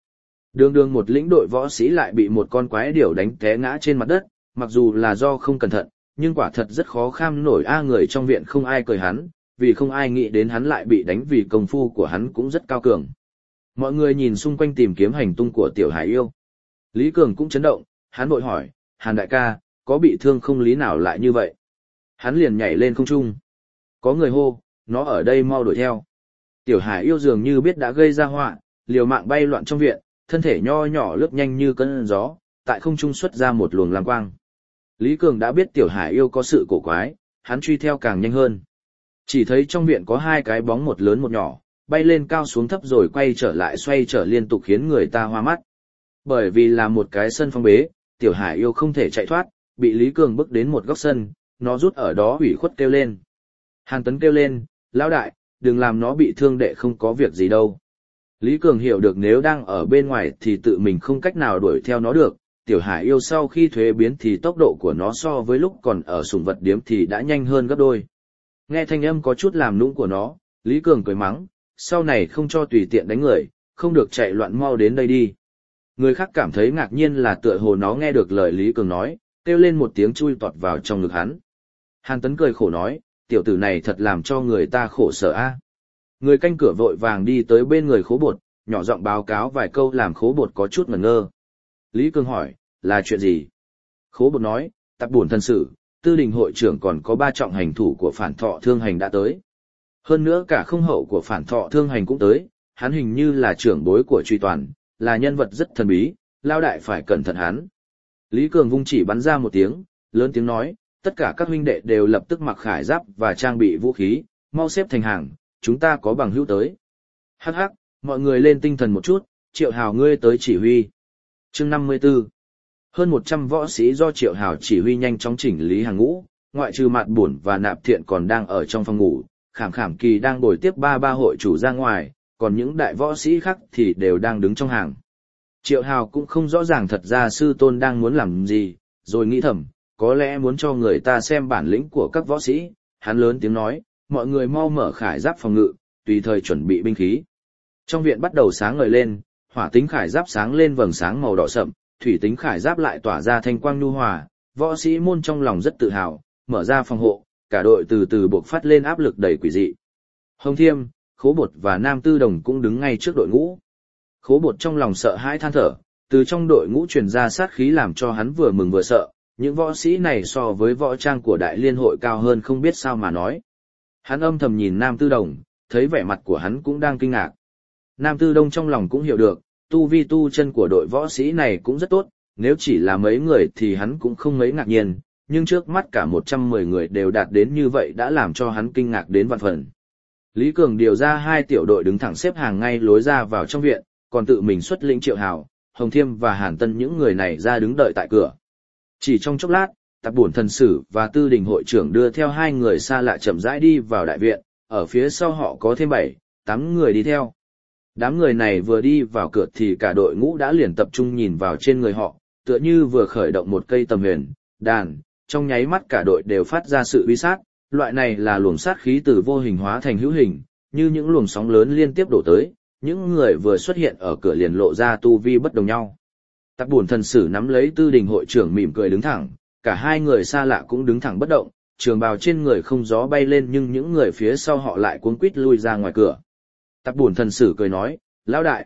Đường đường một lĩnh đội võ sĩ lại bị một con quái điểu đánh té ngã trên mặt đất, mặc dù là do không cẩn thận, nhưng quả thật rất khó kham nổi người trong viện không ai cười hắn, vì không ai nghĩ đến hắn lại bị đánh vì công phu của hắn cũng rất cao cường. Mọi người nhìn xung quanh tìm kiếm hành tung của tiểu hải yêu. Lý Cường cũng chấn động, hắn vội hỏi, Hàn đại ca, có bị thương không lý nào lại như vậy? Hắn liền nhảy lên không trung. Có người hô, nó ở đây mau đuổi theo. Tiểu hải yêu dường như biết đã gây ra họa, liều mạng bay loạn trong viện, thân thể nho nhỏ lướt nhanh như cơn gió, tại không trung xuất ra một luồng lam quang. Lý Cường đã biết tiểu hải yêu có sự cổ quái, hắn truy theo càng nhanh hơn. Chỉ thấy trong viện có hai cái bóng một lớn một nhỏ, bay lên cao xuống thấp rồi quay trở lại xoay trở liên tục khiến người ta hoa mắt. Bởi vì là một cái sân phong bế, tiểu hải yêu không thể chạy thoát, bị Lý Cường bước đến một góc sân, nó rút ở đó ủy khuất kêu lên. Hàn Tấn kêu lên, lão đại, đừng làm nó bị thương đệ không có việc gì đâu. Lý Cường hiểu được nếu đang ở bên ngoài thì tự mình không cách nào đuổi theo nó được, tiểu hải yêu sau khi thuế biến thì tốc độ của nó so với lúc còn ở sủng vật điếm thì đã nhanh hơn gấp đôi. Nghe thanh âm có chút làm nũng của nó, Lý Cường cười mắng, sau này không cho tùy tiện đánh người, không được chạy loạn mau đến đây đi. Người khác cảm thấy ngạc nhiên là tựa hồ nó nghe được lời Lý Cường nói, kêu lên một tiếng chui tọt vào trong ngực hắn. Hàn Tấn cười khổ nói, tiểu tử này thật làm cho người ta khổ sở a. Người canh cửa vội vàng đi tới bên người Khố Bột, nhỏ giọng báo cáo vài câu làm Khố Bột có chút ngẩn ngơ. Lý Cường hỏi, là chuyện gì? Khố Bột nói, Tạp Bổn Thần Sử, Tư Đình hội trưởng còn có 3 trọng hành thủ của Phản Thọ Thương Hành đã tới. Hơn nữa cả không hậu của Phản Thọ Thương Hành cũng tới, hắn hình như là trưởng bối của Truy Toàn, là nhân vật rất thần bí, lao đại phải cẩn thận hắn. Lý Cường vung chỉ bắn ra một tiếng, lớn tiếng nói, tất cả các huynh đệ đều lập tức mặc khải giáp và trang bị vũ khí, mau xếp thành hàng, chúng ta có bằng hữu tới. Hắc hắc, mọi người lên tinh thần một chút, Triệu Hào ngươi tới chỉ huy. Chương 54. Hơn 100 võ sĩ do Triệu Hào chỉ huy nhanh chóng chỉnh lý hàng ngũ, ngoại trừ Mạt Bổn và Nạp Thiện còn đang ở trong phòng ngủ, Khảm Khảm Kỳ đang bồi tiếp ba hội chủ ra ngoài, còn những đại võ sĩ khác thì đều đang đứng trong hàng. Triệu Hào cũng không rõ ràng thật ra sư tôn đang muốn làm gì, rồi nghĩ thầm, có lẽ muốn cho người ta xem bản lĩnh của các võ sĩ, hắn lớn tiếng nói, mọi người mau mở khải giáp phòng ngự, tùy thời chuẩn bị binh khí. Trong viện bắt đầu sáng ngời lên, hỏa tính khải giáp sáng lên vầng sáng màu đỏ sậm, thủy tính khải giáp lại tỏa ra thanh quang nhu hòa, võ sĩ môn trong lòng rất tự hào, mở ra phòng hộ, cả đội từ từ buộc phát lên áp lực đầy quỷ dị. Hồng Thiêm, Khố Bột và Nam Tư Đồng cũng đứng ngay trước đội ngũ. Khố Bột trong lòng sợ hãi than thở, từ trong đội ngũ truyền ra sát khí làm cho hắn vừa mừng vừa sợ, những võ sĩ này so với võ trang của đại liên hội cao hơn không biết sao mà nói. Hắn âm thầm nhìn Nam Tư Đồng, thấy vẻ mặt của hắn cũng đang kinh ngạc. Nam Tư Đông trong lòng cũng hiểu được, tu vi tu chân của đội võ sĩ này cũng rất tốt, nếu chỉ là mấy người thì hắn cũng không mấy ngạc nhiên, nhưng trước mắt cả 110 người đều đạt đến như vậy đã làm cho hắn kinh ngạc đến vạn phần. Lý Cường điều ra 2 tiểu đội đứng thẳng xếp hàng ngay lối ra vào trong viện, còn tự mình xuất lĩnh Triệu Hào, Hồng Thiêm và Hàn Tân những người này ra đứng đợi tại cửa. Chỉ trong chốc lát, Tạp Bổn Thần Sử và Tư Đình hội trưởng đưa theo 2 người xa lạ chậm rãi đi vào đại viện, ở phía sau họ có thêm 7-8 người đi theo. Đám người này vừa đi vào cửa thì cả đội ngũ đã liền tập trung nhìn vào trên người họ, tựa như vừa khởi động một cây tầm huyền, đàn, trong nháy mắt cả đội đều phát ra sự uy sát, loại này là luồng sát khí từ vô hình hóa thành hữu hình, như những luồng sóng lớn liên tiếp đổ tới, những người vừa xuất hiện ở cửa liền lộ ra tu vi bất đồng nhau. Tạp Bổn Thần Sử nắm lấy Tư Đình hội trưởng mỉm cười đứng thẳng, cả 2 người xa lạ cũng đứng thẳng bất động, trường bào trên người không gió bay lên nhưng những người phía sau họ lại cuống quýt lui ra ngoài cửa. Tạp Bổn Thần Sử cười nói, lão đại,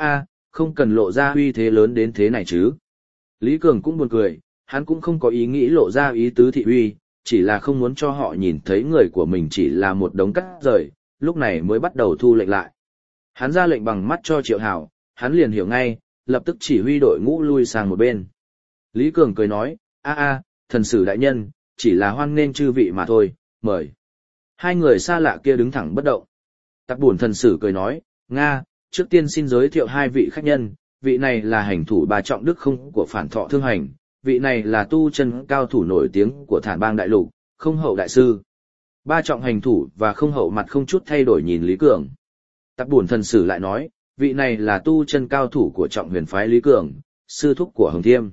không cần lộ ra uy thế lớn đến thế này chứ. Lý Cường cũng buồn cười, hắn cũng không có ý nghĩ lộ ra ý tứ thị uy, chỉ là không muốn cho họ nhìn thấy người của mình chỉ là một đống cát rời, lúc này mới bắt đầu thu lệnh lại. Hắn ra lệnh bằng mắt cho Triệu Hào, hắn liền hiểu ngay, lập tức chỉ huy đội ngũ lui sang một bên. Lý Cường cười nói, thần sử đại nhân, chỉ là hoan nghênh chư vị mà thôi, mời. 2 người xa lạ kia đứng thẳng bất động. Tạp Bổn Thần Sử cười nói, trước tiên xin giới thiệu 2 vị khách nhân, vị này là hành thủ 3 trọng đức không của Phản Thọ Thương Hành, vị này là tu chân cao thủ nổi tiếng của Thản Bang Đại Lục, Không Hậu Đại Sư. 3 trọng hành thủ và Không Hậu mặt không chút thay đổi nhìn Lý Cường. Tạp Bổn Thần Sử lại nói, vị này là tu chân cao thủ của Trọng Huyền phái Lý Cường, sư thúc của Hồng Thiêm.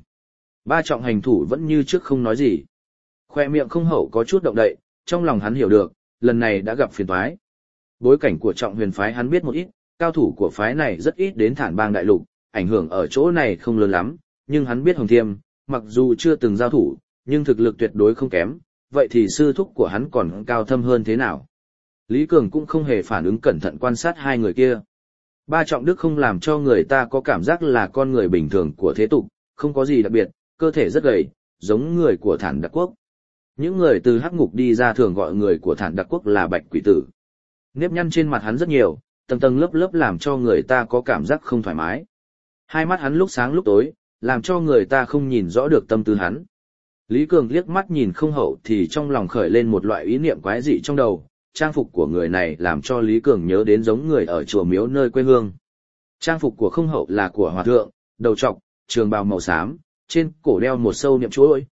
3 trọng hành thủ vẫn như trước không nói gì. Khoe miệng Không Hậu có chút động đậy, trong lòng hắn hiểu được, lần này đã gặp phiền toái. Bối cảnh của Trọng Huyền phái hắn biết một ít, cao thủ của phái này rất ít đến Thản Bang Đại Lục, ảnh hưởng ở chỗ này không lớn lắm, nhưng hắn biết Hồng Thiêm, mặc dù chưa từng giao thủ, nhưng thực lực tuyệt đối không kém, vậy thì sư thúc của hắn còn cao thâm hơn thế nào? Lý Cường cũng không hề phản ứng cẩn thận quan sát hai người kia. Ba Trọng Đức không làm cho người ta có cảm giác là con người bình thường của thế tục, không có gì đặc biệt, cơ thể rất gầy, giống người của Thản Đặc Quốc. Những người từ hắc ngục đi ra thường gọi người của Thản Đặc Quốc là Bạch Quỷ Tử. Nếp nhăn trên mặt hắn rất nhiều, tầng tầng lớp lớp làm cho người ta có cảm giác không thoải mái. Hai mắt hắn lúc sáng lúc tối, làm cho người ta không nhìn rõ được tâm tư hắn. Lý Cường liếc mắt nhìn Không Hậu thì trong lòng khởi lên một loại ý niệm quái dị trong đầu, trang phục của người này làm cho Lý Cường nhớ đến giống người ở chùa miếu nơi quê hương. Trang phục của Không Hậu là của hòa thượng, đầu trọc, trường bào màu xám, trên cổ đeo một sâu niệm chuỗi,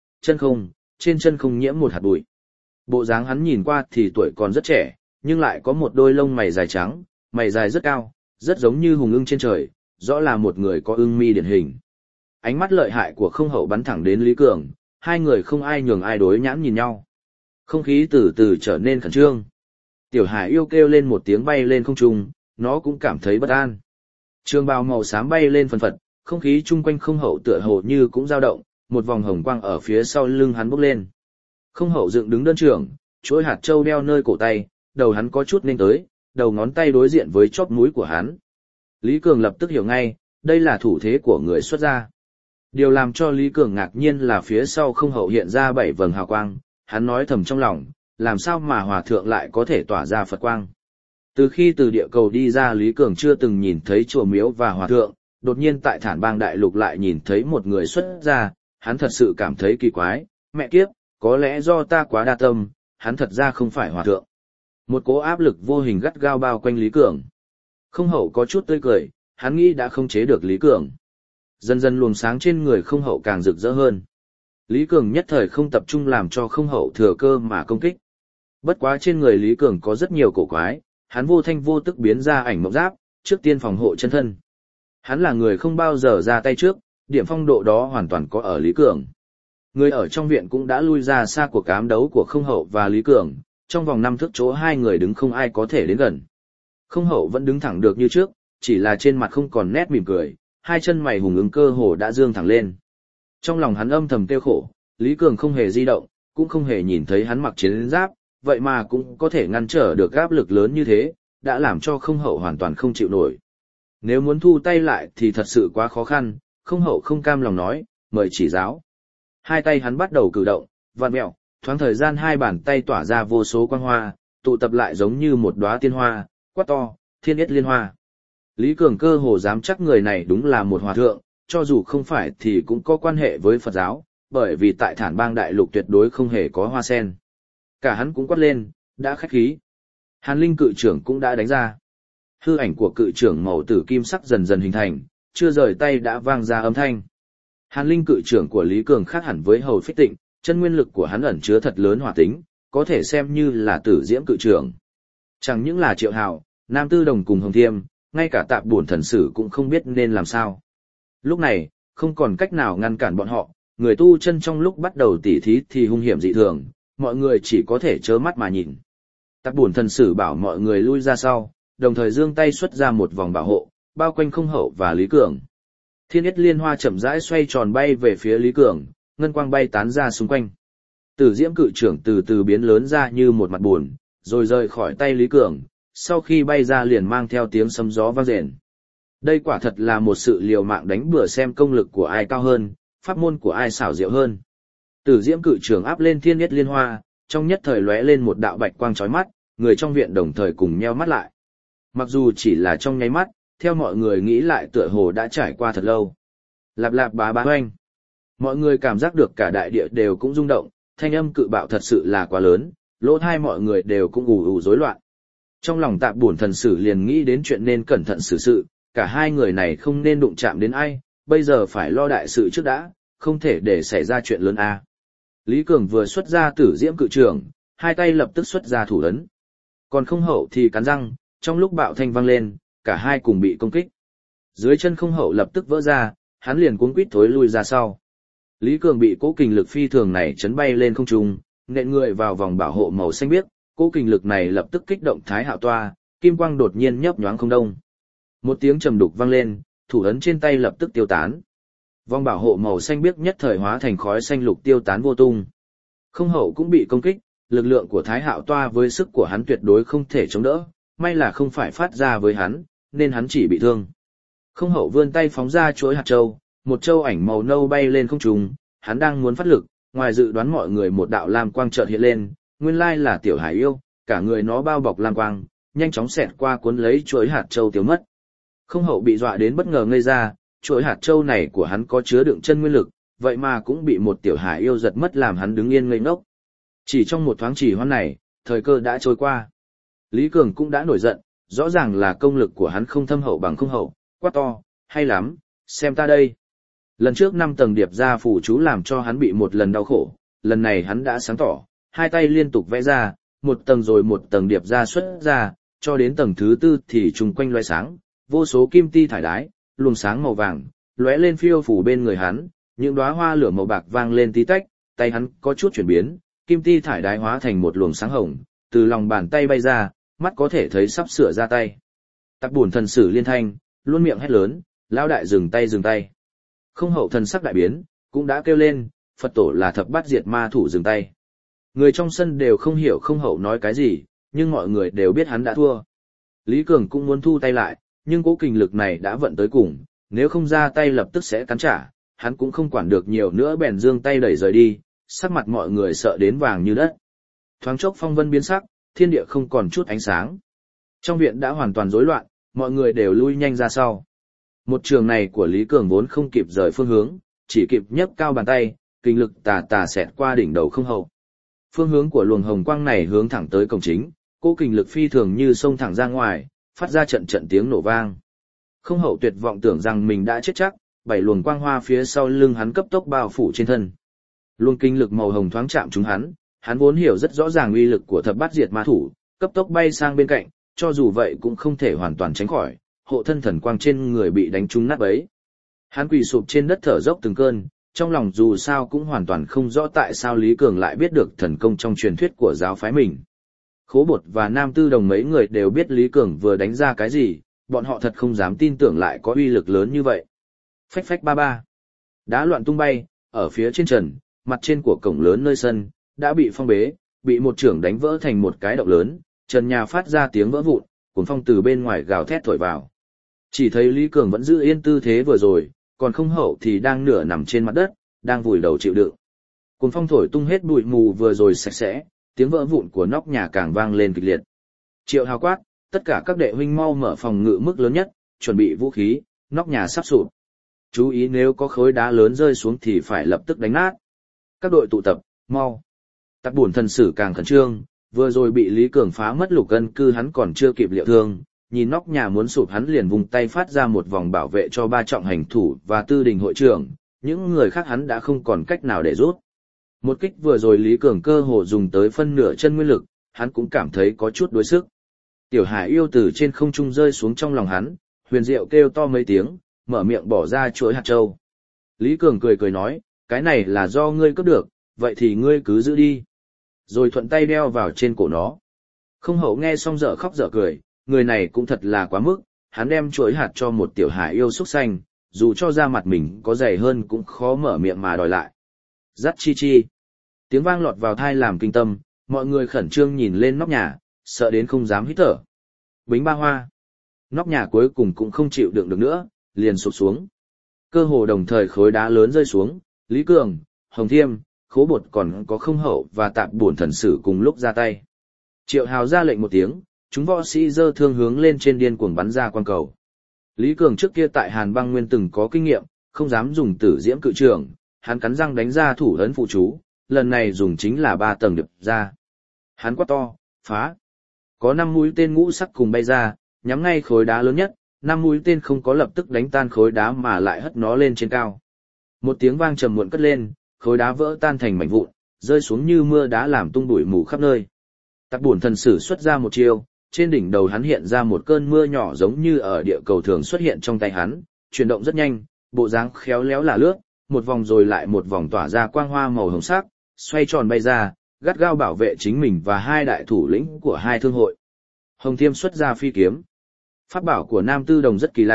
trên chân không nhiễm một hạt bụi. Bộ dáng hắn nhìn qua thì tuổi còn rất trẻ, nhưng lại có một đôi lông mày dài trắng, mày dài rất cao, rất giống như hùng ưng trên trời, rõ là một người có ưng mi điển hình. Ánh mắt lợi hại của Không Hậu bắn thẳng đến Lý Cường, hai người không ai nhường ai đối nhãn nhìn nhau. Không khí từ từ trở nên khẩn trương. Tiểu Hải yêu kêu lên một tiếng bay lên không trung, nó cũng cảm thấy bất an. Trường bào màu xám bay lên phần phật, không khí chung quanh Không Hậu tựa hồ như cũng dao động, một vòng hồng quang ở phía sau lưng hắn bốc lên. Không Hậu dựng đứng đơn trưởng, chuỗi hạt châu đeo nơi cổ tay, đầu hắn có chút nên tới, đầu ngón tay đối diện với chóp mũi của hắn. Lý Cường lập tức hiểu ngay, đây là thủ thế của người xuất gia. Điều làm cho Lý Cường ngạc nhiên là phía sau Không Hậu hiện ra 7 vầng hào quang, hắn nói thầm trong lòng, làm sao mà hòa thượng lại có thể tỏa ra Phật quang. Từ khi từ địa cầu đi ra Lý Cường chưa từng nhìn thấy chùa miếu và hòa thượng, đột nhiên tại Thản Bang Đại Lục lại nhìn thấy một người xuất gia, hắn thật sự cảm thấy kỳ quái, mẹ kiếp, có lẽ do ta quá đa tâm, hắn thật ra không phải hòa thượng. Một cỗ áp lực vô hình gắt gao bao quanh Lý Cường. Không Hậu có chút tươi cười, hắn nghĩ đã không chế được Lý Cường. Dần dần luồng sáng trên người Không Hậu càng rực rỡ hơn. Lý Cường nhất thời không tập trung làm cho Không Hậu thừa cơ mà công kích. Bất quá trên người Lý Cường có rất nhiều cổ quái, hắn vô thanh vô tức biến ra ảnh mộng giáp, trước tiên phòng hộ chân thân. Hắn là người không bao giờ ra tay trước, điểm phong độ đó hoàn toàn có ở Lý Cường. Người ở trong viện cũng đã lui ra xa cuộc ám đấu của Không Hậu và Lý Cường, trong vòng 5 thước chỗ hai người đứng không ai có thể đến gần. Không Hậu vẫn đứng thẳng được như trước, chỉ là trên mặt không còn nét mỉm cười, hai chân mày hùng ứng cơ hồ đã dương thẳng lên. Trong lòng hắn âm thầm kêu khổ, Lý Cường không hề di động, cũng không hề nhìn thấy hắn mặc chiến giáp, vậy mà cũng có thể ngăn trở được áp lực lớn như thế, đã làm cho Không Hậu hoàn toàn không chịu nổi. Nếu muốn thu tay lại thì thật sự quá khó khăn, Không Hậu không cam lòng nói, mời chỉ giáo. Hai tay hắn bắt đầu cử động, vặn mẹo, thoáng thời gian hai bàn tay tỏa ra vô số quang hoa, tụ tập lại giống như một đóa tiên hoa, quát to, thiên yết liên hoa. Lý Cường cơ hồ dám chắc người này đúng là một hòa thượng, cho dù không phải thì cũng có quan hệ với Phật giáo, bởi vì tại Thản Bang Đại Lục tuyệt đối không hề có hoa sen. Cả hắn cũng quát lên, đã khách khí. Hàn Linh cự trưởng cũng đã đánh ra. Hư ảnh của cự trưởng màu tử kim sắc dần dần hình thành, chưa rời tay đã vang ra âm thanh. Hàn Linh cự trưởng của Lý Cường khác hẳn với Hầu Phích Tịnh, chân nguyên lực của hắn ẩn chứa thật lớn hỏa tính, có thể xem như là tử diễm cự trưởng. Chẳng những là Triệu Hào, Nam Tư Đồng cùng Hồng Thiêm, ngay cả Tạp Bổn Thần Sử cũng không biết nên làm sao. Lúc này, không còn cách nào ngăn cản bọn họ, người tu chân trong lúc bắt đầu tỉ thí thì hung hiểm dị thường, mọi người chỉ có thể trơ mắt mà nhìn. Tạp Bổn Thần Sử bảo mọi người lui ra sau, đồng thời giương tay xuất ra một vòng bảo hộ, bao quanh Không Hậu và Lý Cường. Thiên yết liên hoa chậm rãi xoay tròn bay về phía Lý Cường, ngân quang bay tán ra xung quanh. Tử diễm cự trưởng từ từ biến lớn ra như một mặt buồn, rồi rời khỏi tay Lý Cường, sau khi bay ra liền mang theo tiếng sấm gió vang rền. Đây quả thật là một sự liều mạng đánh bừa xem công lực của ai cao hơn, pháp môn của ai xảo diệu hơn. Tử diễm cự trưởng áp lên thiên yết liên hoa, trong nhất thời lóe lên một đạo bạch quang chói mắt, người trong viện đồng thời cùng nheo mắt lại. Mặc dù chỉ là trong nháy mắt, theo mọi người nghĩ lại tựa hồ đã trải qua thật lâu. Lạp lạp bá bá hoanh. Mọi người cảm giác được cả đại địa đều cũng rung động, thanh âm cự bạo thật sự là quá lớn, lỗ tai mọi người đều cũng ù ù rối loạn. Trong lòng Tạp Bổn Thần Sử liền nghĩ đến chuyện nên cẩn thận xử sự, cả hai người này không nên đụng chạm đến ai, bây giờ phải lo đại sự trước đã, không thể để xảy ra chuyện lớn a. Lý Cường vừa xuất ra tử diễm cự trường, hai tay lập tức xuất ra thủ ấn. Còn Không Hậu thì cắn răng, trong lúc bạo thanh vang lên, cả hai cùng bị công kích. Dưới chân Không Hậu lập tức vỡ ra, hắn liền cuống quýt thối lui ra sau. Lý Cường bị cỗ kình lực phi thường này chấn bay lên không trung, nện người vào vòng bảo hộ màu xanh biếc, cỗ kình lực này lập tức kích động Thái Hạo Toa, kim quang đột nhiên nhấp nhoáng không đông. Một tiếng trầm đục vang lên, thủ ấn trên tay lập tức tiêu tán. Vòng bảo hộ màu xanh biếc nhất thời hóa thành khói xanh lục tiêu tán vô tung. Không hậu cũng bị công kích, lực lượng của Thái Hạo Toa với sức của hắn tuyệt đối không thể chống đỡ, may là không phải phát ra với hắn, nên hắn chỉ bị thương. Không hậu vươn tay phóng ra chuỗi hạt châu, một châu ảnh màu nâu bay lên không trung, hắn đang muốn phát lực, ngoài dự đoán mọi người một đạo lam quang chợt hiện lên, nguyên lai là tiểu hải yêu, cả người nó bao bọc lam quang, nhanh chóng xẹt qua cuốn lấy chuỗi hạt châu tiêu mất. Không hậu bị dọa đến bất ngờ ngây ra, chuỗi hạt châu này của hắn có chứa đựng chân nguyên lực, vậy mà cũng bị một tiểu hải yêu giật mất làm hắn đứng yên ngây ngốc. Chỉ trong một thoáng trì hoãn này, thời cơ đã trôi qua. Lý Cường cũng đã nổi giận, rõ ràng là công lực của hắn không thâm hậu bằng không hậu, quát to, hay lắm, xem ta đây. Lần trước 5 tầng điệp ra phù chú làm cho hắn bị một lần đau khổ, lần này hắn đã sáng tỏ, hai tay liên tục vẽ ra, một tầng rồi một tầng điệp ra xuất ra, cho đến tầng thứ 4 thì trùng quanh loe sáng, vô số kim ti thải đái, luồng sáng màu vàng, lóe lên phiêu phủ bên người hắn, những đóa hoa lửa màu bạc vang lên tí tách, tay hắn có chút chuyển biến, kim ti thải đái hóa thành một luồng sáng hồng, từ lòng bàn tay bay ra, mắt có thể thấy sắp sửa ra tay. Tặc Bổn thần sử liên thanh, luôn miệng hét lớn, lão đại dừng tay dừng tay. Không hậu thần sắc đại biến, cũng đã kêu lên, Phật tổ là thập bát diệt ma thủ dừng tay. Người trong sân đều không hiểu không hậu nói cái gì, nhưng mọi người đều biết hắn đã thua. Lý Cường cũng muốn thu tay lại, nhưng cố kình lực này đã vận tới cùng, nếu không ra tay lập tức sẽ cắn trả, hắn cũng không quản được nhiều nữa bèn giương tay đẩy rời đi, sắc mặt mọi người sợ đến vàng như đất. Thoáng chốc phong vân biến sắc, thiên địa không còn chút ánh sáng. Trong viện đã hoàn toàn rối loạn, mọi người đều lui nhanh ra sau. Một trường này của Lý Cường vốn không kịp rời phương hướng, chỉ kịp nhấc cao bàn tay, kinh lực tà tà xẹt qua đỉnh đầu không hậu. Phương hướng của luồng hồng quang này hướng thẳng tới cổng chính, cỗ kinh lực phi thường như xông thẳng ra ngoài, phát ra trận trận tiếng nổ vang. Không hậu tuyệt vọng tưởng rằng mình đã chết chắc, 7 luồng quang hoa phía sau lưng hắn cấp tốc bao phủ trên thân. Luồng kinh lực màu hồng thoáng chạm trúng hắn vốn hiểu rất rõ ràng uy lực của thập bát diệt ma thủ, cấp tốc bay sang bên cạnh, cho dù vậy cũng không thể hoàn toàn tránh khỏi, hộ thân thần quang trên người bị đánh trúng nát bấy. Hắn quỳ sụp trên đất thở dốc từng cơn, trong lòng dù sao cũng hoàn toàn không rõ tại sao Lý Cường lại biết được thần công trong truyền thuyết của giáo phái mình. Khố Bột và Nam Tư Đồng mấy người đều biết Lý Cường vừa đánh ra cái gì, bọn họ thật không dám tin tưởng lại có uy lực lớn như vậy. Phách phách ba ba. Đá loạn tung bay, ở phía trên trần, mặt trên của cổng lớn nơi sân, đã bị phong bế, bị một chưởng đánh vỡ thành một cái động lớn, trần nhà phát ra tiếng vỡ vụn, cuồng phong từ bên ngoài gào thét thổi vào. Chỉ thấy Lý Cường vẫn giữ yên tư thế vừa rồi, còn không hậu thì đang nửa nằm trên mặt đất, đang vùi đầu chịu đựng. Cuồng phong thổi tung hết bụi mù vừa rồi sạch sẽ, tiếng vỡ vụn của nóc nhà càng vang lên kịch liệt. Triệu Hào quát, tất cả các đệ huynh mau mở phòng ngự mức lớn nhất, chuẩn bị vũ khí, nóc nhà sắp sụp. Chú ý nếu có khối đá lớn rơi xuống thì phải lập tức đánh nát. Các đội tụ tập, mau. Tặc Bổn thần sử càng khẩn trương, vừa rồi bị Lý Cường phá mất lục cân cư hắn còn chưa kịp liệu thương, nhìn nóc nhà muốn sụp hắn liền vùng tay phát ra một vòng bảo vệ cho 3 trọng hành thủ và tư đình hội trưởng, những người khác hắn đã không còn cách nào để rút. Một kích vừa rồi Lý Cường cơ hồ dùng tới phân nửa chân nguyên lực, hắn cũng cảm thấy có chút đuối sức. Tiểu Hải yêu từ trên không trung rơi xuống trong lòng hắn, huyền diệu kêu to mấy tiếng, mở miệng bỏ ra chuỗi hạt châu. Lý Cường cười cười nói, cái này là do ngươi cướp được, vậy thì ngươi cứ giữ đi. Rồi thuận tay đeo vào trên cổ nó. Không hậu nghe xong dở khóc dở cười, người này cũng thật là quá mức, hắn đem chuỗi hạt cho một tiểu hải yêu xúc xanh, dù cho da mặt mình có dày hơn cũng khó mở miệng mà đòi lại. Dắt chi chi. Tiếng vang lọt vào tai làm kinh tâm, mọi người khẩn trương nhìn lên nóc nhà, sợ đến không dám hít thở. Bính ba hoa. Nóc nhà cuối cùng cũng không chịu đựng được nữa, liền sụp xuống. Cơ hồ đồng thời khối đá lớn rơi xuống, Lý Cường, Hồng Thiêm, Khố Bột còn có Không Hậu và Tạp Bổn thần sử cùng lúc ra tay. Triệu Hào ra lệnh một tiếng, chúng võ sĩ giơ thương hướng lên trên điên cuồng bắn ra quang cầu. Lý Cường trước kia tại Hàn Băng Nguyên từng có kinh nghiệm, không dám dùng tử diễm cự trường, hắn cắn răng đánh ra thủ ấn phụ chú, lần này dùng chính là 3 tầng điệp ra. Hắn quát to, phá. Có 5 mũi tên ngũ sắc cùng bay ra, nhắm ngay khối đá lớn nhất, 5 mũi tên không có lập tức đánh tan khối đá mà lại hất nó lên trên cao. Một tiếng vang trầm muộn cất lên, khối đá vỡ tan thành mảnh vụn, rơi xuống như mưa đá làm tung bụi mù khắp nơi. Tặc Bổn thần sử xuất ra một chiêu, trên đỉnh đầu hắn hiện ra một cơn mưa nhỏ giống như ở địa cầu thường xuất hiện trong tay hắn, chuyển động rất nhanh, bộ dáng khéo léo là lướt, một vòng rồi lại một vòng tỏa ra quang hoa màu hồng sắc, xoay tròn bay ra, gắt gao bảo vệ chính mình và 2 đại thủ lĩnh của 2 thương hội. Hồng Thiêm xuất ra phi kiếm. Pháp bảo của Nam Tư Đồng rất kỳ lạ,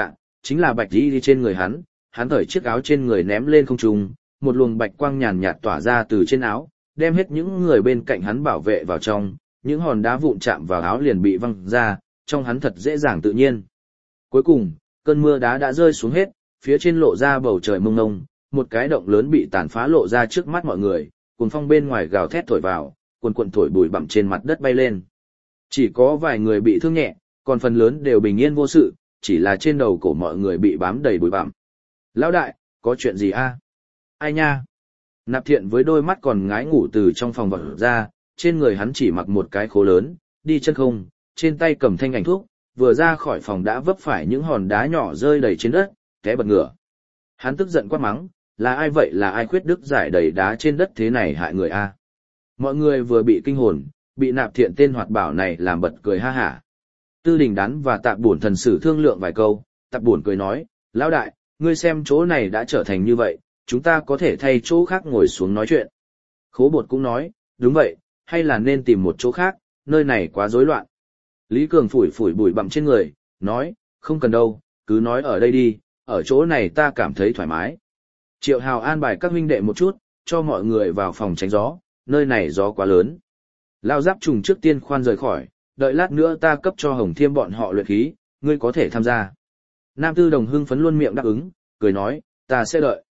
chính là bạch đi trên người hắn cởi chiếc áo trên người ném lên không trung, một luồng bạch quang nhàn nhạt tỏa ra từ trên áo, đem hết những người bên cạnh hắn bảo vệ vào trong, những hòn đá vụn chạm vào áo liền bị văng ra, trong hắn thật dễ dàng tự nhiên. Cuối cùng, cơn mưa đá đã rơi xuống hết, phía trên lộ ra bầu trời mông ngông, một cái động lớn bị tàn phá lộ ra trước mắt mọi người, cuồng phong bên ngoài gào thét thổi vào, cuồn cuộn thổi bụi bặm trên mặt đất bay lên. Chỉ có vài người bị thương nhẹ, còn phần lớn đều bình yên vô sự, chỉ là trên đầu cổ mọi người bị bám đầy bụi bặm. Lão đại, có chuyện gì a? Ai nha? Nạp Thiện với đôi mắt còn ngái ngủ từ trong phòng vọt ra, trên người hắn chỉ mặc một cái khố lớn, đi chân không, trên tay cầm thanh ảnh thuốc, vừa ra khỏi phòng đã vấp phải những hòn đá nhỏ rơi đầy trên đất, té bật ngửa. Hắn tức giận quát mắng, là ai vậy, là ai khuyết đức giải đầy đá trên đất thế này hại người a? Mọi người vừa bị kinh hồn, bị Nạp Thiện tên hoạt bảo này làm bật cười ha hả. Tư Đình Đán và Tạp Bổn thần sử thương lượng vài câu, Tạp Bổn cười nói, lão đại, ngươi xem chỗ này đã trở thành như vậy, chúng ta có thể thay chỗ khác ngồi xuống nói chuyện. Khố Bột cũng nói, đúng vậy, hay là nên tìm một chỗ khác, nơi này quá rối loạn. Lý Cường phủi phủi bụi bặm trên người, nói, không cần đâu, cứ nói ở đây đi, ở chỗ này ta cảm thấy thoải mái. Triệu Hào an bài các huynh đệ một chút, cho mọi người vào phòng tránh gió, nơi này gió quá lớn. Lao Giáp Trùng trước tiên khoan rời khỏi, đợi lát nữa ta cấp cho Hồng Thiêm bọn họ luyện khí, ngươi có thể tham gia. Nam Tư Đồng hưng phấn luôn miệng đáp ứng, cười nói, ta sẽ đợi.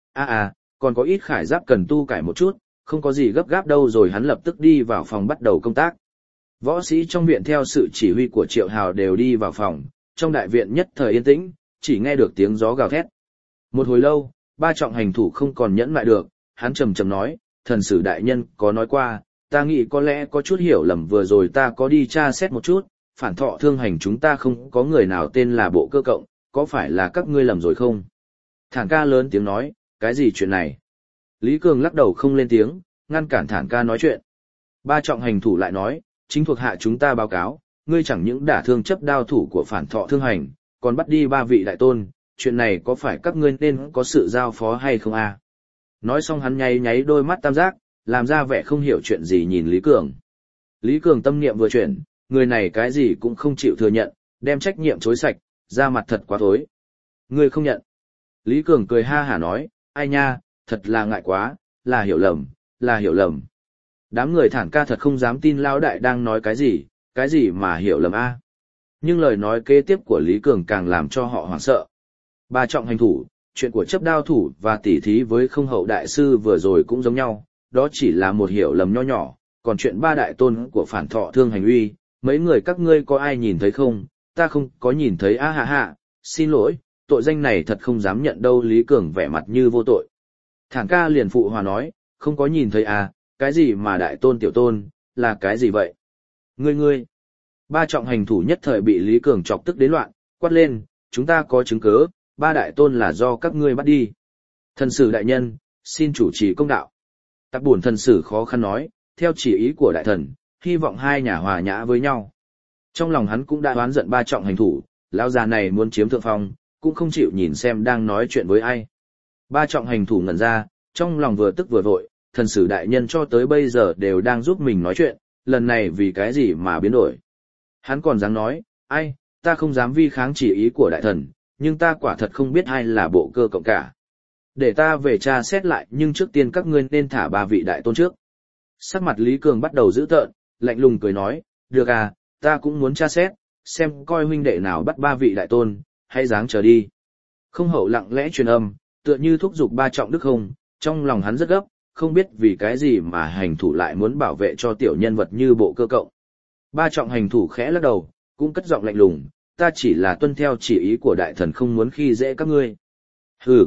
Còn có ít khải giáp cần tu cải một chút, không có gì gấp gáp đâu, rồi hắn lập tức đi vào phòng bắt đầu công tác. Võ sĩ trong viện theo sự chỉ huy của Triệu Hào đều đi vào phòng, trong đại viện nhất thời yên tĩnh, chỉ nghe được tiếng gió gào thét. Một hồi lâu, Ba Trọng hành thủ không còn nhẫn lại được, hắn trầm trầm nói, thần sử đại nhân có nói qua, ta nghĩ có lẽ có chút hiểu lầm, vừa rồi ta có đi tra xét một chút, Phản Thọ Thương Hành chúng ta không có người nào tên là Bộ Cơ Cộng, có phải là các ngươi lầm rồi không? Thản ca lớn tiếng nói, cái gì chuyện này? Lý Cường lắc đầu không lên tiếng, ngăn cản Thản ca nói chuyện. Ba Trọng hành thủ lại nói, chính thuộc hạ chúng ta báo cáo, ngươi chẳng những đả thương chấp đao thủ của Phản Thọ Thương Hành, còn bắt đi 3 vị đại tôn, chuyện này có phải các ngươi nên có sự giao phó hay không a? Nói xong hắn nháy nháy đôi mắt tam giác, làm ra vẻ không hiểu chuyện gì nhìn Lý Cường. Lý Cường tâm niệm vừa chuyển, người này cái gì cũng không chịu thừa nhận, đem trách nhiệm chối sạch, ra mặt thật quá thối. Ngươi không nhận. Lý Cường cười ha hả nói, ai nha, thật là ngại quá, là hiểu lầm, là hiểu lầm. Đám người Thản ca thật không dám tin lão đại đang nói cái gì mà hiểu lầm a? Nhưng lời nói kế tiếp của Lý Cường càng làm cho họ hoảng sợ. Ba Trọng hành thủ, chuyện của chấp đao thủ và tỉ thí với Không Hậu đại sư vừa rồi cũng giống nhau, đó chỉ là một hiểu lầm nho nhỏ, còn chuyện 3 đại tôn của Phản Thọ Thương Hành uy, mấy người các ngươi có ai nhìn thấy không? Ta không có nhìn thấy a hạ hạ, xin lỗi, tội danh này thật không dám nhận đâu. Lý Cường vẻ mặt như vô tội. Thản ca liền phụ hòa nói, không có nhìn thấy à, cái gì mà đại tôn tiểu tôn, là cái gì vậy? Ngươi. Ba Trọng hành thủ nhất thời bị Lý Cường chọc tức đến loạn, quát lên, chúng ta có chứng cứ, 3 đại tôn là do các ngươi bắt đi. Thần sử đại nhân, xin chủ trì công đạo. Tạp Bổn thần sử khó khăn nói, theo chỉ ý của đại thần, hy vọng hai nhà hòa nhã với nhau. Trong lòng hắn cũng đã oán giận Ba Trọng hành thủ, lão già này muốn chiếm thượng phong, cũng không chịu nhìn xem đang nói chuyện với ai. Ba Trọng hành thủ ngẩn ra, trong lòng vừa tức vừa vội, thần sử đại nhân cho tới bây giờ đều đang giúp mình nói chuyện, lần này vì cái gì mà biến đổi. Hắn còn dám nói, ai, ta không dám vi kháng chỉ ý của đại thần, nhưng ta quả thật không biết ai là Bộ Cơ Cộng cả. Để ta về tra xét lại, nhưng trước tiên các ngươi nên thả 3 vị đại tôn trước. Sắc mặt Lý Cường bắt đầu dữ tợn, lạnh lùng cười nói, được à, ta cũng muốn tra xét, xem coi huynh đệ nào bắt 3 vị đại tôn, hãy dáng chờ đi. Không Hậu lặng lẽ truyền âm, tựa như thúc giục Ba Trọng đức không, trong lòng hắn rất gấp, không biết vì cái gì mà hành thủ lại muốn bảo vệ cho tiểu nhân vật như Bộ Cơ Cộng. Ba Trọng hành thủ khẽ lắc đầu, cũng cất giọng lạnh lùng, ta chỉ là tuân theo chỉ ý của đại thần, không muốn khi dễ các ngươi. Hừ,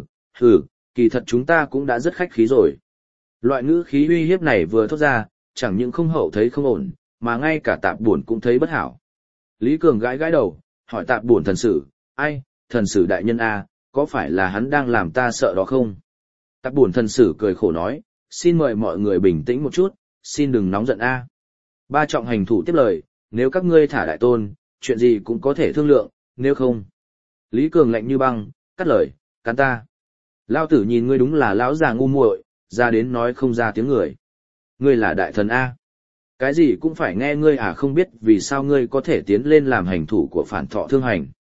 kỳ thật chúng ta cũng đã rất khách khí rồi. Loại ngữ khí uy hiếp này vừa thốt ra, chẳng những Không Hậu thấy không ổn, mà ngay cả Tạp Bổn cũng thấy bất hảo. Lý Cường gãi gãi đầu, hỏi Tạp Bổn thần sử, ai, thần sử đại nhân a, có phải là hắn đang làm ta sợ đó không? Tạp Bổn thần sử cười khổ nói, xin mời mọi người bình tĩnh một chút, xin đừng nóng giận a. Ba Trọng hành thủ tiếp lời, nếu các ngươi thả đại tôn, chuyện gì cũng có thể thương lượng, nếu không. Lý Cường lạnh như băng, cắt lời, cắn ta. Lao tử nhìn ngươi đúng là lão già ngu muội, ra đến nói không ra tiếng người. Ngươi là đại thần a, cái gì cũng phải nghe ngươi à, không biết vì sao ngươi có thể tiến lên làm hành thủ của Phản Thọ Thương Hành.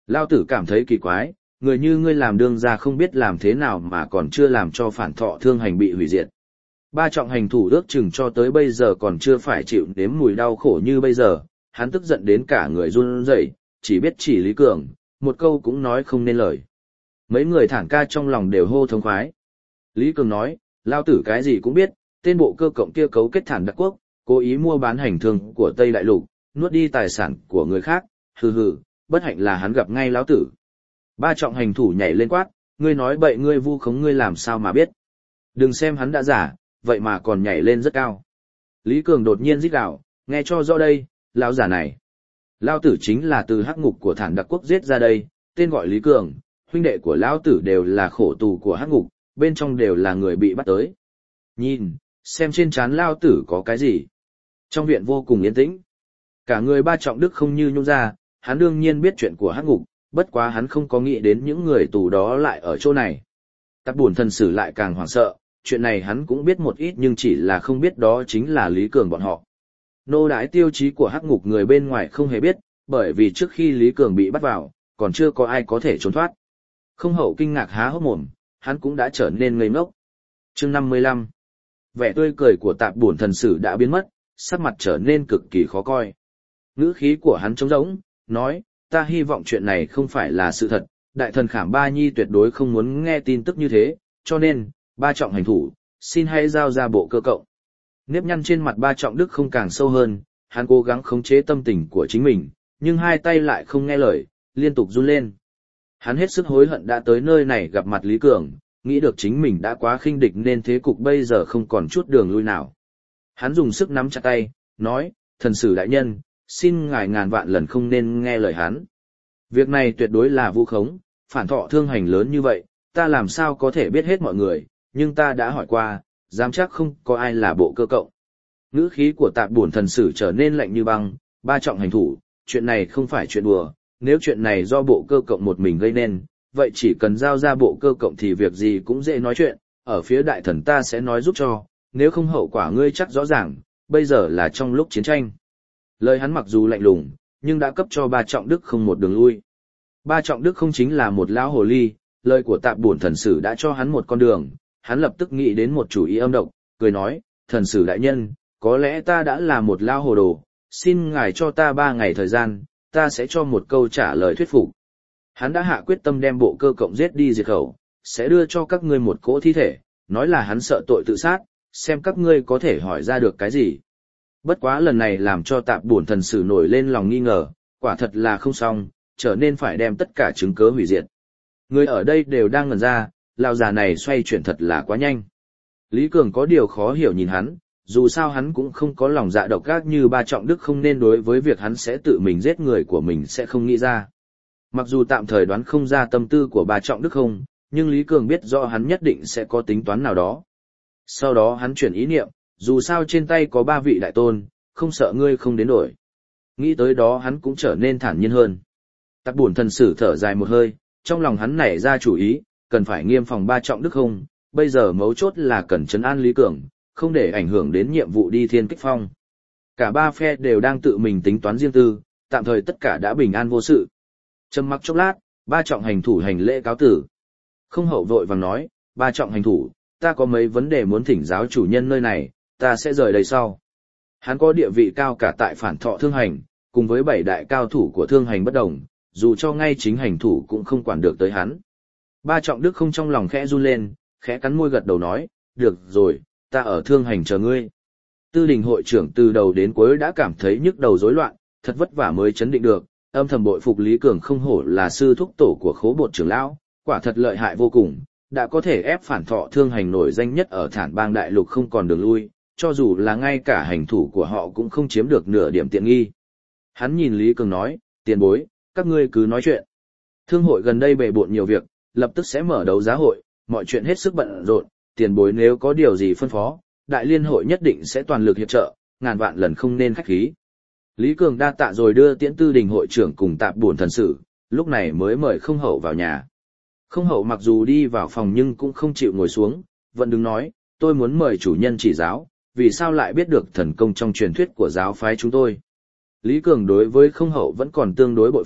Lao tử cảm thấy kỳ quái, người như ngươi làm đương gia không biết làm thế nào mà còn chưa làm cho phản thọ thương hành bị hủy diệt. Ba trọng hành thủ ước chừng cho tới bây giờ còn chưa phải chịu nếm mùi đau khổ như bây giờ, hắn tức giận đến cả người run rẩy, chỉ biết chỉ Lý Cường, một câu cũng nói không nên lời. Mấy người thản ca trong lòng đều hô thống khoái. Lý Cường nói, lao tử cái gì cũng biết, tên bộ cơ cộng kia cấu kết Thản Đặc Quốc, cố ý mua bán hành thương của Tây Đại Lục, nuốt đi tài sản của người khác, hừ hừ, bất hạnh là hắn gặp ngay lão tử. Ba trọng hành thủ nhảy lên quát, ngươi nói bậy ngươi vu khống ngươi làm sao mà biết. Đừng xem hắn đã giả, vậy mà còn nhảy lên rất cao. Lý Cường đột nhiên rít gào, nghe cho rõ đây, lão giả này. Lão tử chính là từ hắc ngục của Thản Đặc Quốc giết ra đây, tên gọi Lý Cường, huynh đệ của lão tử đều là khổ tù của hắc ngục, bên trong đều là người bị bắt tới. Nhìn, xem trên trán lão tử có cái gì. Trong viện vô cùng yên tĩnh. Cả người ba trọng đức không như nhung ra, hắn đương nhiên biết chuyện của hắc ngục, bất quá hắn không có nghĩ đến những người tù đó lại ở chỗ này. Tạp Bổn Thần Sử lại càng hoảng sợ, chuyện này hắn cũng biết một ít nhưng chỉ là không biết đó chính là Lý Cường bọn họ. Nô đái tiêu chí của hắc ngục người bên ngoài không hề biết, bởi vì trước khi Lý Cường bị bắt vào, còn chưa có ai có thể trốn thoát. Không hậu kinh ngạc há hốc mồm, hắn cũng đã trở nên ngây ngốc. Chương 55. Vẻ tươi cười của Tạp Bổn Thần Sử đã biến mất, sắc mặt trở nên cực kỳ khó coi. Ngữ khí của hắn trống rỗng, nói, ta hy vọng chuyện này không phải là sự thật, đại thần Khảm Ba Nhi tuyệt đối không muốn nghe tin tức như thế, cho nên, ba trọng hành thủ, xin hãy giao ra bộ cơ cộng. Nếp nhăn trên mặt ba trọng đức không càng sâu hơn, hắn cố gắng khống chế tâm tình của chính mình, nhưng hai tay lại không nghe lời, liên tục run lên. Hắn hết sức hối hận đã tới nơi này gặp mặt Lý Cường, nghĩ được chính mình đã quá khinh địch nên thế cục bây giờ không còn chút đường lui nào. Hắn dùng sức nắm chặt tay, nói, thần sử đại nhân, xin ngài ngàn vạn lần không nên nghe lời hắn. Việc này tuyệt đối là vu khống, phản thọ thương hành lớn như vậy, ta làm sao có thể biết hết mọi người, nhưng ta đã hỏi qua, dám chắc không có ai là bộ cơ cộng. Ngữ khí của Tạp Bổn Thần Sử trở nên lạnh như băng, ba trọng hành thủ, chuyện này không phải chuyện đùa, nếu chuyện này do bộ cơ cộng một mình gây nên, vậy chỉ cần giao ra bộ cơ cộng thì việc gì cũng dễ nói chuyện, ở phía đại thần ta sẽ nói giúp cho, nếu không hậu quả ngươi chắc rõ ràng, bây giờ là trong lúc chiến tranh. Lời hắn mặc dù lạnh lùng, nhưng đã cấp cho ba trọng đức không một đường lui. Ba trọng đức không chính là một lão hồ ly, lời của Tạp Bổn Thần Sử đã cho hắn một con đường, hắn lập tức nghĩ đến một chủ ý âm độc, cười nói, thần sử đại nhân, có lẽ ta đã là một lão hồ đồ, xin ngài cho ta 3 ngày thời gian, ta sẽ cho một câu trả lời thuyết phục. Hắn đã hạ quyết tâm đem bộ cơ cộng giết đi diệt khẩu, sẽ đưa cho các ngươi một cỗ thi thể, nói là hắn sợ tội tự sát, xem các ngươi có thể hỏi ra được cái gì. Bất quá lần này làm cho Tạp Bổn Thần Sử nổi lên lòng nghi ngờ, quả thật là không xong, trở nên phải đem tất cả chứng cớ hủy diệt. Người ở đây đều đang ngẩn ra, lão già này xoay chuyển thật là quá nhanh. Lý Cường có điều khó hiểu nhìn hắn, dù sao hắn cũng không có lòng dạ độc ác như ba trọng đức không nên đối với việc hắn sẽ tự mình giết người của mình sẽ không nghĩ ra. Mặc dù tạm thời đoán không ra tâm tư của ba trọng đức không, nhưng Lý Cường biết rõ hắn nhất định sẽ có tính toán nào đó. Sau đó hắn chuyển ý niệm, dù sao trên tay có 3 vị đại tôn, không sợ ngươi không đến đổi. Nghĩ tới đó hắn cũng trở nên thản nhiên hơn. Tạp Bổn Thần Sử thở dài một hơi, trong lòng hắn nảy ra chủ ý, cần phải nghiêm phòng ba trọng đức không, bây giờ mấu chốt là cần trấn an Lý Cường, không để ảnh hưởng đến nhiệm vụ đi thiên kích phong. Cả 3 phe đều đang tự mình tính toán riêng tư, tạm thời tất cả đã bình an vô sự. Trầm mặc chốc lát, ba trọng hành thủ hành lễ cáo tử. Không hậu vội vàng nói, ba trọng hành thủ, ta có mấy vấn đề muốn thỉnh giáo chủ nhân nơi này, ta sẽ rời đây sau. Hắn có địa vị cao cả tại phản thọ thương hành, cùng với 7 đại cao thủ của thương hành bất đồng, dù cho ngay chính hành thủ cũng không quản được tới hắn. Ba trọng đức không trong lòng khẽ run lên, khẽ cắn môi gật đầu nói, được rồi, ta ở thương hành chờ ngươi. Tư đình hội trưởng từ đầu đến cuối đã cảm thấy nhức đầu rối loạn, thật vất vả mới chấn định được, âm thầm bội phục Lý Cường không hổ là sư thúc tổ của Khố Bột trưởng lão, quả thật lợi hại vô cùng, đã có thể ép phản thọ thương hành nổi danh nhất ở Thản Bang đại lục không còn đường lui, cho dù là ngay cả hành thủ của họ cũng không chiếm được nửa điểm tiện nghi. Hắn nhìn Lý Cường nói, tiền bối, các ngươi cứ nói chuyện. Thương hội gần đây bề bộn nhiều việc, lập tức sẽ mở đấu giá hội, mọi chuyện hết sức bận rộn, tiền bối nếu có điều gì phân phó, đại liên hội nhất định sẽ toàn lực hiệp trợ, ngàn vạn lần không nên khách khí. Lý Cường đa tạ rồi đưa tiễn Tư đình hội trưởng cùng Tạp Bổn Thần Sử, lúc này mới mời không hậu vào nhà. Không hậu mặc dù đi vào phòng nhưng cũng không chịu ngồi xuống, vẫn đứng nói, tôi muốn mời chủ nhân chỉ giáo, vì sao lại biết được thần công trong truyền thuyết của giáo phái chúng tôi. Lý Cường đối với không hậu vẫn còn tương đối bội phục,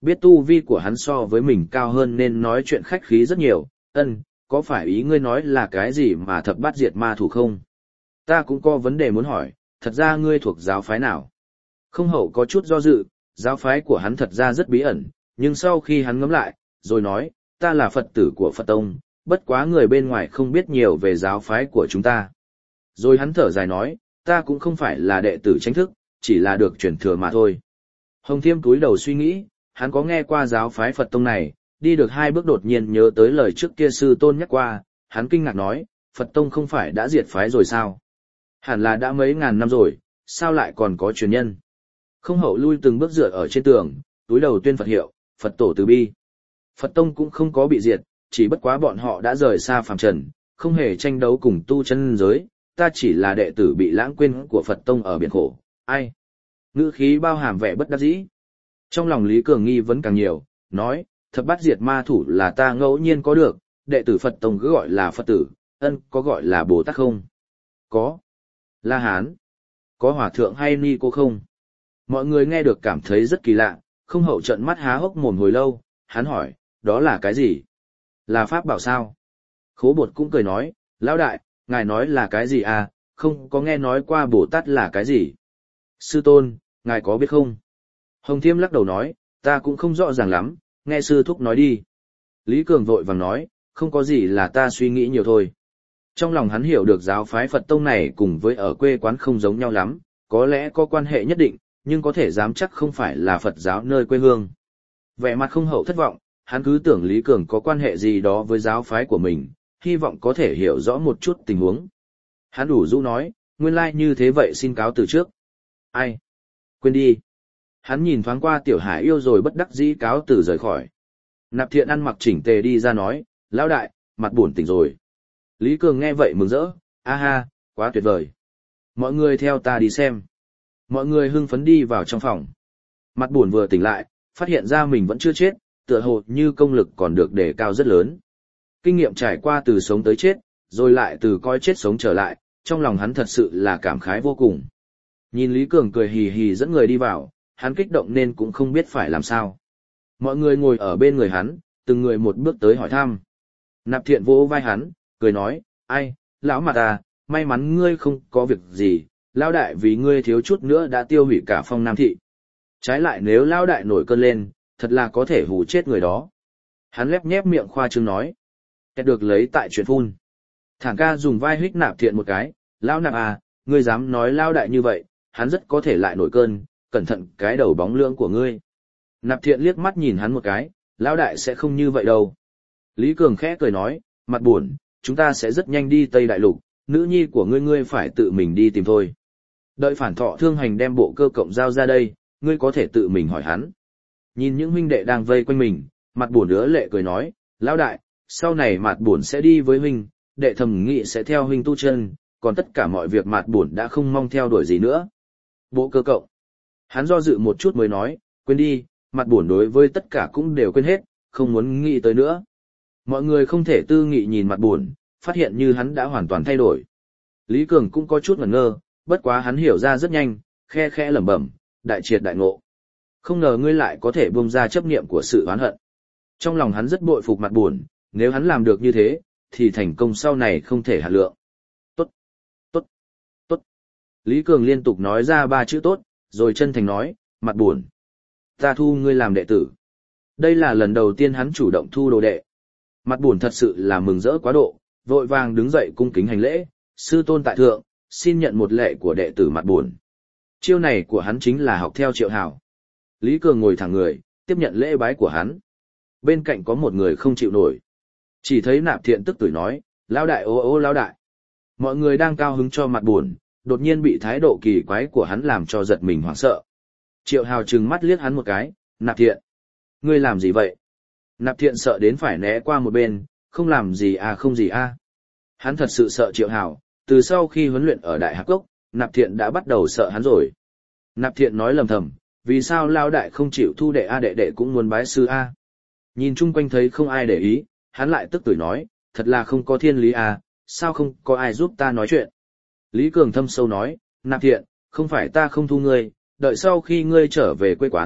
Biết tu vi của hắn so với mình cao hơn nên nói chuyện khách khí rất nhiều, có phải ý ngươi nói là cái gì mà thập bát diệt ma thủ không? Ta cũng có vấn đề muốn hỏi, thật ra ngươi thuộc giáo phái nào? Không hậu có chút do dự, giáo phái của hắn thật ra rất bí ẩn, nhưng sau khi hắn ngẫm lại, rồi nói, ta là Phật tử của Phật Tông, bất quá người bên ngoài không biết nhiều về giáo phái của chúng ta. Rồi hắn thở dài nói, ta cũng không phải là đệ tử chính thức, chỉ là được truyền thừa mà thôi. Hồng Thiêm cúi đầu suy nghĩ, hắn có nghe qua giáo phái Phật Tông này, đi được 2 bước đột nhiên nhớ tới lời trước kia sư tôn nhắc qua, hắn kinh ngạc nói, Phật Tông không phải đã diệt phái rồi sao? Hẳn là đã mấy ngàn năm rồi, sao lại còn có truyền nhân? Không hậu lui từng bước dựa ở trên tường, túi đầu tuyên Phật hiệu, Phật tổ từ bi. Phật Tông cũng không có bị diệt, chỉ bất quá bọn họ đã rời xa phàm trần, không hề tranh đấu cùng tu chân giới, ta chỉ là đệ tử bị lãng quên của Phật Tông ở biển khổ, ai? Ngữ khí bao hàm vẻ bất đắc dĩ. Trong lòng Lý Cường nghi vấn càng nhiều, nói, thập bát diệt ma thủ là ta ngẫu nhiên có được, đệ tử Phật Tông cứ gọi là Phật tử, có gọi là Bồ Tát không? Có. La Hán. Có Hòa Thượng hay Ni Cô không? Mọi người nghe được cảm thấy rất kỳ lạ, không hậu trận mắt há hốc mồm hồi lâu, hắn hỏi, đó là cái gì? Là pháp bảo sao? Khố Bột cũng cười nói, lão đại, ngài nói là cái gì à, không có nghe nói qua Bồ Tát là cái gì? Sư tôn, ngài có biết không? Hồng Thiêm lắc đầu nói, ta cũng không rõ ràng lắm, nghe sư thúc nói đi. Lý Cường vội vàng nói, không có gì là ta suy nghĩ nhiều thôi. Trong lòng hắn hiểu được giáo phái Phật Tông này cùng với ở quê quán không giống nhau lắm, có lẽ có quan hệ nhất định, nhưng có thể dám chắc không phải là Phật giáo nơi quê hương. Vẻ mặt không hậu thất vọng, hắn cứ tưởng Lý Cường có quan hệ gì đó với giáo phái của mình, hy vọng có thể hiểu rõ một chút tình huống. Hắn đủ rũ nói, nguyên lai như thế vậy xin cáo từ trước. Ai? Quên đi. Hắn nhìn thoáng qua Tiểu Hải Yêu rồi bất đắc dĩ cáo từ rời khỏi. Nạp Thiện ăn mặc chỉnh tề đi ra nói, lão đại, mặt buồn tỉnh rồi. Lý Cường nghe vậy mừng rỡ, a ha, quá tuyệt vời. Mọi người theo ta đi xem. Mọi người hưng phấn đi vào trong phòng. Mặt buồn vừa tỉnh lại, phát hiện ra mình vẫn chưa chết, tựa hồ như công lực còn được đề cao rất lớn. Kinh nghiệm trải qua từ sống tới chết, rồi lại từ coi chết sống trở lại, trong lòng hắn thật sự là cảm khái vô cùng. Nhìn Lý Cường cười hì hì dẫn người đi vào, hắn kích động nên cũng không biết phải làm sao. Mọi người ngồi ở bên người hắn, từng người một bước tới hỏi thăm. Nạp Thiện vỗ vai hắn, cười nói, ai, lão Mặt à, may mắn ngươi không có việc gì, lão đại vì ngươi thiếu chút nữa đã tiêu hủy cả Phong Nam thị. Trái lại nếu lão đại nổi cơn lên, thật là có thể hù chết người đó. Hắn lép nhép miệng khoa trương nói. Kẹt được lấy tại chuyện phun. Thảng ca dùng vai hích Nạp Thiện một cái, lão Nạp à, ngươi dám nói lão đại như vậy, hắn rất có thể lại nổi cơn, cẩn thận cái đầu bóng lưỡng của ngươi. Nạp Thiện liếc mắt nhìn hắn một cái, lão đại sẽ không như vậy đâu. Lý Cường khẽ cười nói, mặt buồn, chúng ta sẽ rất nhanh đi Tây Đại Lục, nữ nhi của ngươi phải tự mình đi tìm thôi. Đợi Phản Thọ Thương Hành đem bộ cơ cộng giao ra đây, ngươi có thể tự mình hỏi hắn. Nhìn những huynh đệ đang vây quanh mình, mặt buồn đứa lệ cười nói, lão đại, sau này mặt buồn sẽ đi với huynh, đệ thầm nghị sẽ theo huynh tu chân, còn tất cả mọi việc mặt buồn đã không mong theo đuổi gì nữa. Bộ cơ cộng. Hắn do dự một chút mới nói, quên đi, mặt buồn đối với tất cả cũng đều quên hết, không muốn nghĩ tới nữa. Mọi người không thể tư nghị nhìn mặt buồn, phát hiện như hắn đã hoàn toàn thay đổi. Lý Cường cũng có chút ngẩn ngơ, bất quá hắn hiểu ra rất nhanh, khe khẽ lẩm bẩm, đại triệt đại ngộ. Không ngờ ngươi lại có thể buông ra chấp niệm của sự oán hận. Trong lòng hắn rất bội phục mặt buồn, nếu hắn làm được như thế, thì thành công sau này không thể hạt lượng. Tốt, tốt, tốt. Lý Cường liên tục nói ra 3 chữ tốt, rồi chân thành nói, mặt buồn. Ta thu ngươi làm đệ tử. Đây là lần đầu tiên hắn chủ động thu đồ đệ. Mặt buồn thật sự là mừng rỡ quá độ, vội vàng đứng dậy cung kính hành lễ, sư tôn tại thượng, xin nhận một lệ của đệ tử mặt buồn. Chiêu này của hắn chính là học theo Triệu Hào. Lý Cường ngồi thẳng người, tiếp nhận lễ bái của hắn. Bên cạnh có một người không chịu nổi. Chỉ thấy Nạp Thiện tức tủi nói, lão đại ô ô lão đại. Mọi người đang cao hứng cho mặt buồn, đột nhiên bị thái độ kỳ quái của hắn làm cho giật mình hoảng sợ. Triệu Hào trừng mắt liếc hắn một cái, Nạp Thiện. Ngươi làm gì vậy? Nạp Thiện sợ đến phải né qua một bên, không làm gì à không gì à. Hắn thật sự sợ Triệu Hào, từ sau khi huấn luyện ở Đại Hạp Cốc, Nạp Thiện đã bắt đầu sợ hắn rồi. Nạp Thiện nói lầm thầm, vì sao lao đại không chịu thu đệ a, đệ đệ cũng muốn bái sư a. Nhìn chung quanh thấy không ai để ý, hắn lại tức tủi nói, thật là không có thiên lý a, sao không có ai giúp ta nói chuyện. Lý Cường thâm sâu nói, Nạp Thiện, không phải ta không thu ngươi, đợi sau khi ngươi trở về quê quán,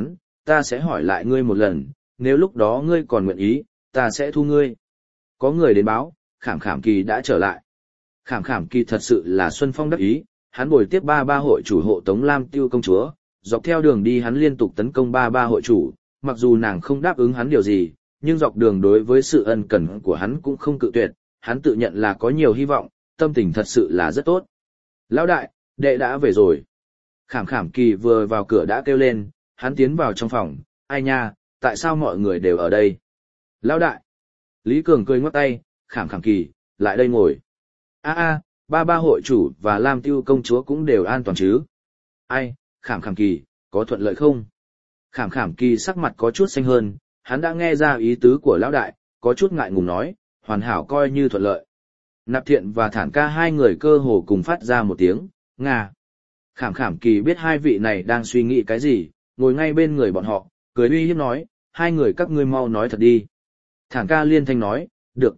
ta sẽ hỏi lại ngươi một lần, nếu lúc đó ngươi còn nguyện ý, ta sẽ thu ngươi. Có người đến báo, Khảm Khảm Kỳ đã trở lại. Khảm Khảm Kỳ thật sự là xuân phong đắc ý, hắn bồi tiếp ba hội chủ hộ tống Lam Tiêu công chúa, dọc theo đường đi hắn liên tục tấn công ba hội chủ, mặc dù nàng không đáp ứng hắn điều gì, nhưng dọc đường đối với sự ân cần của hắn cũng không cự tuyệt, hắn tự nhận là có nhiều hy vọng, tâm tình thật sự là rất tốt. Lão đại, đệ đã về rồi. Khảm Khảm Kỳ vừa vào cửa đã kêu lên, hắn tiến vào trong phòng, ai nha, tại sao mọi người đều ở đây? Lão đại. Lý Cường cười ngoắc tay, Khảm Khảm Kỳ, lại đây ngồi. Ba hội chủ và Lam Tiêu công chúa cũng đều an toàn chứ? Ai, Khảm Khảm Kỳ, có thuận lợi không? Khảm Khảm Kỳ sắc mặt có chút xanh hơn, hắn đã nghe ra ý tứ của lão đại, có chút ngại ngùng nói, hoàn hảo coi như thuận lợi. Nạp Thiện và Thản Ca hai người cơ hồ cùng phát ra một tiếng, Nga. Khảm Khảm Kỳ biết hai vị này đang suy nghĩ cái gì, ngồi ngay bên người bọn họ, cười uy hiếp nói, hai người các ngươi mau nói thật đi. Thản Ca liên thanh nói, được.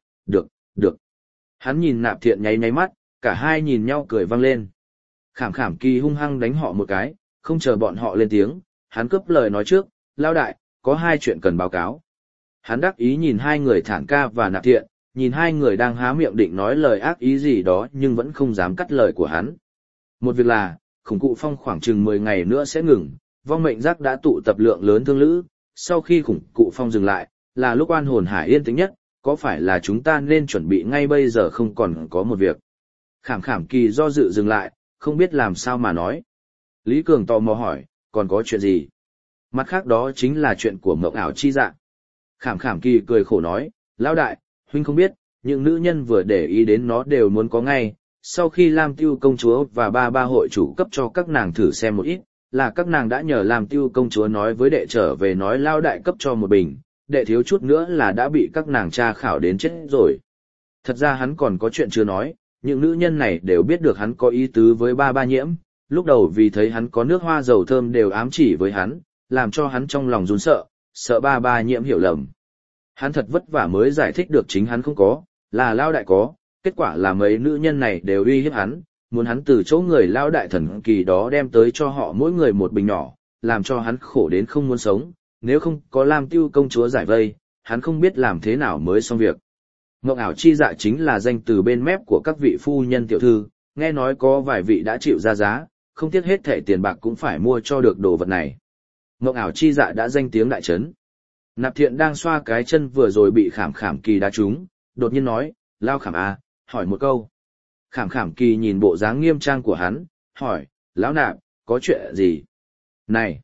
Hắn nhìn Nạp Thiện nháy nháy mắt, cả hai nhìn nhau cười vang lên. Khảm Khảm Kỳ hung hăng đánh họ một cái, không chờ bọn họ lên tiếng, hắn cướp lời nói trước, lão đại, có hai chuyện cần báo cáo. Hắn đắc ý nhìn hai người Thản Ca và Nạp Thiện, nhìn hai người đang há miệng định nói lời ác ý gì đó nhưng vẫn không dám cắt lời của hắn. Một việc là, khủng cụ phong khoảng chừng 10 ngày nữa sẽ ngừng, vong mệnh giác đã tụ tập lượng lớn thương lữ, sau khi khủng cụ phong dừng lại, là lúc oan hồn hải yên tĩnh nhất, có phải là chúng ta nên chuẩn bị ngay bây giờ không còn có một việc. Khảm Khảm Kỳ do dự dừng lại, không biết làm sao mà nói. Lý Cường tò mò hỏi, còn có chuyện gì? Mặt khác đó chính là chuyện của mộng ảo chi dạ. Khảm Khảm Kỳ cười khổ nói, lão đại, huynh không biết, những nữ nhân vừa để ý đến nó đều muốn có ngay. Sau khi Lam Tiêu công chúa và ba hội chủ cấp cho các nàng thử xem một ít, là các nàng đã nhờ Lam Tiêu công chúa nói với đệ trở về nói lao đại cấp cho một bình, đệ thiếu chút nữa là đã bị các nàng tra khảo đến chết rồi. Thật ra hắn còn có chuyện chưa nói, những nữ nhân này đều biết được hắn có ý tứ với ba nhiễm, lúc đầu vì thấy hắn có nước hoa dầu thơm đều ám chỉ với hắn, làm cho hắn trong lòng run sợ ba nhiễm hiểu lầm. Hắn thật vất vả mới giải thích được chính hắn không có, là lao đại có, kết quả là mấy nữ nhân này đều uy hiếp hắn, muốn hắn từ chỗ người lao đại thần kỳ đó đem tới cho họ mỗi người một bình nhỏ, làm cho hắn khổ đến không muốn sống, nếu không có Lam Tiêu công chúa giải vây, hắn không biết làm thế nào mới xong việc. Mộng ảo chi dạ chính là danh từ bên mép của các vị phu nhân tiểu thư, nghe nói có vài vị đã chịu ra giá, không tiếc hết thẻ tiền bạc cũng phải mua cho được đồ vật này. Mộng ảo chi dạ đã danh tiếng đại trấn. Nạp Thiện đang xoa cái chân vừa rồi bị Khảm Khảm Kỳ đá trúng, đột nhiên nói, lao Khảm à, hỏi một câu. Khảm Khảm Kỳ nhìn bộ dáng nghiêm trang của hắn, hỏi, lão Nạp, có chuyện gì? Này,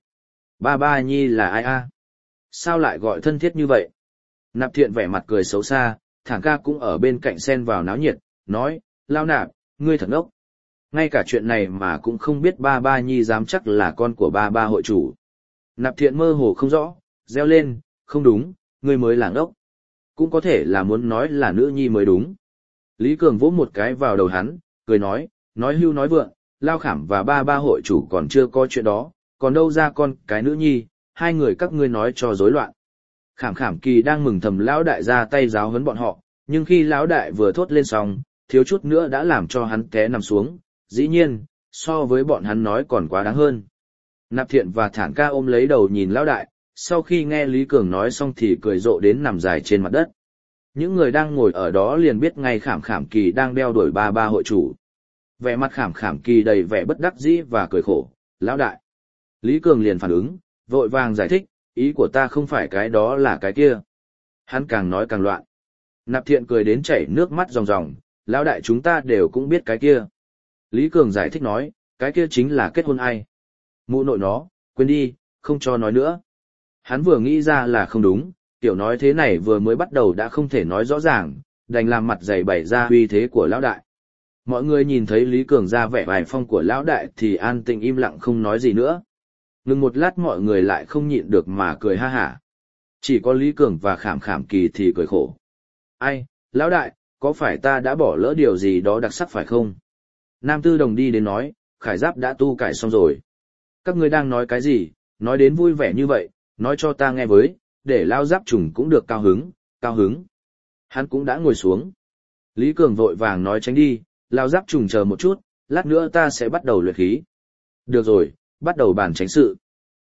ba nhi là ai a? Sao lại gọi thân thiết như vậy? Nạp Thiện vẻ mặt cười xấu xa, Thản Ca cũng ở bên cạnh xen vào náo nhiệt, nói, lao Nạp, ngươi thật ngốc. Ngay cả chuyện này mà cũng không biết ba nhi dám chắc là con của ba hội chủ. Nạp Thiện mơ hồ không rõ, reo lên, không đúng, ngươi mới là ngốc. Cũng có thể là muốn nói là nữ nhi mới đúng. Lý Cường vỗ một cái vào đầu hắn, cười nói hưu nói vượng, lao Khảm và ba hội chủ còn chưa có chuyện đó, còn đâu ra con cái nữ nhi, hai người các ngươi nói cho rối loạn. Khảm Khảm Kỳ đang mừng thầm lão đại ra tay giáo huấn bọn họ, nhưng khi lão đại vừa thốt lên xong, thiếu chút nữa đã làm cho hắn té nằm xuống, dĩ nhiên, so với bọn hắn nói còn quá đáng hơn. Nạp Thiện và Thản Ca ôm lấy đầu nhìn lão đại, sau khi nghe Lý Cường nói xong thì cười rộ đến nằm dài trên mặt đất. Những người đang ngồi ở đó liền biết ngay Khảm Khảm Kỳ đang đeo đuổi ba hội chủ. Vẻ mặt Khảm Khảm Kỳ đầy vẻ bất đắc dĩ và cười khổ, lão đại. Lý Cường liền phản ứng, vội vàng giải thích, ý của ta không phải cái đó là cái kia. Hắn càng nói càng loạn. Nạp Thiện cười đến chảy nước mắt ròng ròng, lão đại chúng ta đều cũng biết cái kia. Lý Cường giải thích nói, cái kia chính là kết hôn ai. Mụ nội nó, quên đi, không cho nói nữa. Hắn vừa nghĩ ra là không đúng, tiểu nói thế này vừa mới bắt đầu đã không thể nói rõ ràng, đành làm mặt dày bày ra uy thế của lão đại. Mọi người nhìn thấy Lý Cường ra vẻ bài phong của lão đại thì an tĩnh im lặng không nói gì nữa. Ngừng một lát mọi người lại không nhịn được mà cười ha hả. Chỉ có Lý Cường và Khảm Khảm Kỳ thì cười khổ. Ai, lão đại, có phải ta đã bỏ lỡ điều gì đó đặc sắc phải không? Nam Tư Đồng đi đến nói, Khải Giáp đã tu cải xong rồi. Các ngươi đang nói cái gì, nói đến vui vẻ như vậy, nói cho ta nghe với, để Lao Giáp Trùng cũng được cao hứng, cao hứng. Hắn cũng đã ngồi xuống. Lý Cường vội vàng nói tránh đi, Lao Giáp Trùng chờ một chút, lát nữa ta sẽ bắt đầu luyện khí. Được rồi, bắt đầu bàn tránh sự.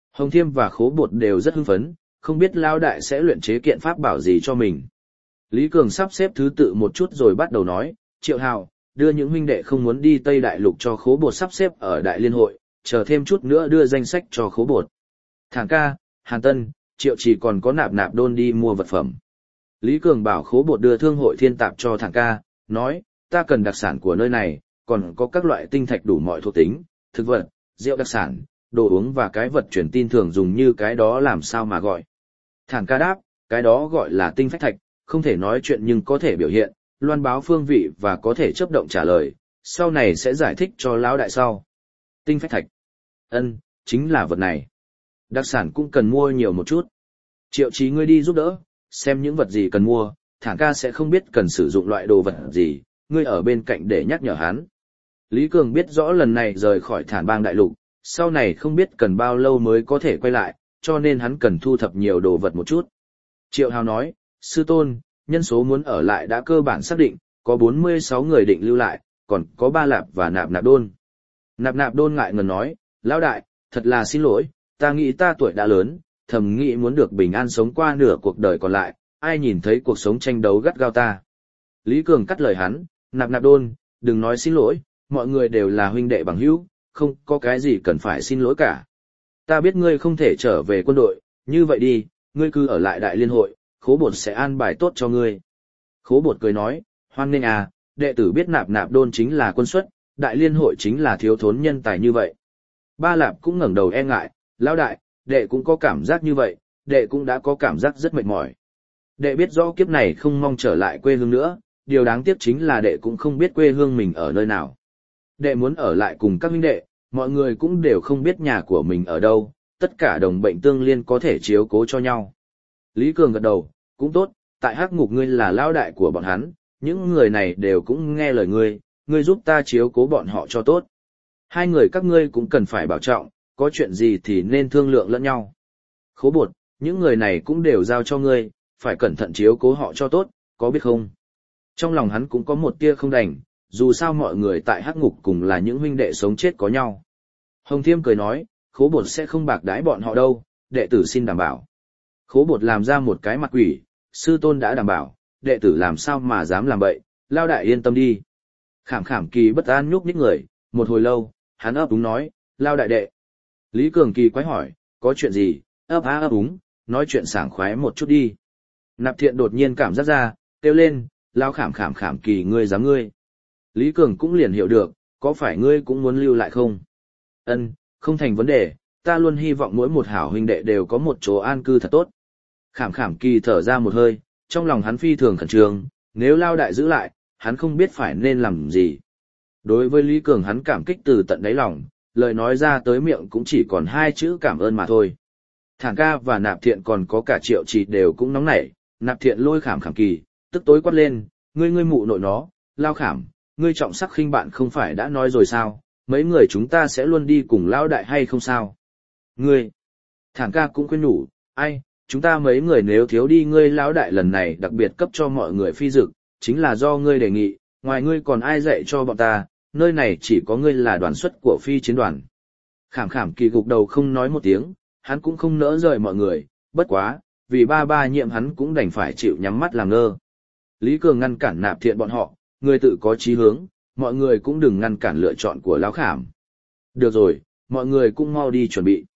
Hồng Thiêm và Khố Bột đều rất hưng phấn, không biết Lão đại sẽ luyện chế kiện pháp bảo gì cho mình. Lý Cường sắp xếp thứ tự một chút rồi bắt đầu nói, Triệu Hào, đưa những huynh đệ không muốn đi Tây Đại Lục cho Khố Bột sắp xếp ở Đại Liên Hội, chờ thêm chút nữa đưa danh sách cho Khố Bột. Thản ca, Hàn Tân, Triệu chỉ còn có Nạp Nạp Đôn đi mua vật phẩm. Lý Cường bảo Khố Bột đưa thương hội thiên tạp cho Thản ca, nói, ta cần đặc sản của nơi này, còn có các loại tinh thạch đủ mọi thuộc tính, thực vật, rượu đặc sản, đồ uống và cái vật truyền tin thường dùng như cái đó làm sao mà gọi. Thản ca đáp, cái đó gọi là tinh phách thạch, không thể nói chuyện nhưng có thể biểu hiện, loan báo phương vị và có thể chấp động trả lời, sau này sẽ giải thích cho lão đại sau. Tinh phách thạch. Ân, chính là vật này. Đặc sản cũng cần mua nhiều một chút. Triệu Chí ngươi đi giúp đỡ, xem những vật gì cần mua, Thản ca sẽ không biết cần sử dụng loại đồ vật gì, ngươi ở bên cạnh để nhắc nhở hắn. Lý Cường biết rõ lần này rời khỏi Thản Bang Đại Lục, sau này không biết cần bao lâu mới có thể quay lại, cho nên hắn cần thu thập nhiều đồ vật một chút. Triệu Hào nói, sư tôn, nhân số muốn ở lại đã cơ bản xác định, có 46 người định lưu lại, còn có Ba Lạp và Nạp Nạp Đôn. Nạp Nạp Đôn ngại ngần nói, lão đại, thật là xin lỗi, ta nghĩ ta tuổi đã lớn, thầm nghĩ muốn được bình an sống qua nửa cuộc đời còn lại, ai nhìn thấy cuộc sống tranh đấu gắt gao ta. Lý Cường cắt lời hắn, Nạp Nạp Đôn, đừng nói xin lỗi, mọi người đều là huynh đệ bằng hữu, không có cái gì cần phải xin lỗi cả. Ta biết ngươi không thể trở về quân đội, như vậy đi, ngươi cứ ở lại Đại Liên Hội, Khố Bột sẽ an bài tốt cho ngươi. Khố Bột cười nói, hoan nghênh à, đệ tử biết Nạp Nạp Đôn chính là quân xuất, Đại Liên Hội chính là thiếu thốn nhân tài như vậy. Ba Lạp cũng ngẩng đầu e ngại, lão đại, đệ cũng có cảm giác như vậy, đệ cũng đã có cảm giác rất mệt mỏi. Đệ biết rõ kiếp này không mong trở lại quê hương nữa, điều đáng tiếc chính là đệ cũng không biết quê hương mình ở nơi nào. Đệ muốn ở lại cùng các huynh đệ, mọi người cũng đều không biết nhà của mình ở đâu, tất cả đồng bệnh tương liên có thể chiếu cố cho nhau. Lý Cường gật đầu, cũng tốt, tại Hắc Ngục ngươi là lão đại của bọn hắn, những người này đều cũng nghe lời ngươi, ngươi giúp ta chiếu cố bọn họ cho tốt. Hai người các ngươi cũng cần phải bảo trọng, có chuyện gì thì nên thương lượng lẫn nhau. Khố Bột, những người này cũng đều giao cho ngươi, phải cẩn thận chiếu cố họ cho tốt, có biết không? Trong lòng hắn cũng có một tia không đành, dù sao mọi người tại Hắc Ngục cùng là những huynh đệ sống chết có nhau. Hồng Thiêm cười nói, Khố Bột sẽ không bạc đãi bọn họ đâu, đệ tử xin đảm bảo. Khố Bột làm ra một cái mặt quỷ, sư tôn đã đảm bảo, đệ tử làm sao mà dám làm bậy, lao đại yên tâm đi. Khảm Khảm Kỳ bất an nhúc nhích người, một hồi lâu, hắn ấp úng nói, lao đại đệ. Lý Cường Kỳ quái hỏi, có chuyện gì, ấp úng, nói chuyện sảng khoái một chút đi. Nạp Thiện đột nhiên cảm giác ra, kêu lên, lao Khảm Kỳ ngươi dám ngươi. Lý Cường cũng liền hiểu được, có phải ngươi cũng muốn lưu lại không? Ân, không thành vấn đề, ta luôn hy vọng mỗi một hảo huynh đệ đều có một chỗ an cư thật tốt. Khảm Kỳ thở ra một hơi, trong lòng hắn phi thường khẩn trương, nếu lao đại giữ lại, hắn không biết phải nên làm gì. Đối với Lý Cường hắn cảm kích từ tận đáy lòng, lời nói ra tới miệng cũng chỉ còn hai chữ cảm ơn mà thôi. Thản ca và Nạp Thiện còn có cả Triệu Chỉ đều cũng nóng nảy, Nạp Thiện lôi Khảm Kỳ, tức tối quát lên, ngươi mụ nội nó, lao Khảm, ngươi trọng sắc khinh bạn không phải đã nói rồi sao, mấy người chúng ta sẽ luôn đi cùng lao đại hay không sao? Ngươi, Thản ca cũng khuyên nhủ, ai, chúng ta mấy người nếu thiếu đi ngươi lão đại lần này đặc biệt cấp cho mọi người phi dực, chính là do ngươi đề nghị, ngoài ngươi còn ai dạy cho bọn ta, nơi này chỉ có ngươi là đoàn xuất của phi chiến đoàn. Khảm Kỳ gục đầu không nói một tiếng, hắn cũng không nỡ rời mọi người, bất quá, vì ba nhiệm hắn cũng đành phải chịu nhắm mắt làm ngơ. Lý Cường ngăn cản Nạp Thiện bọn họ, người tự có chí hướng, mọi người cũng đừng ngăn cản lựa chọn của lão Khảm. Được rồi, mọi người cũng mau đi chuẩn bị.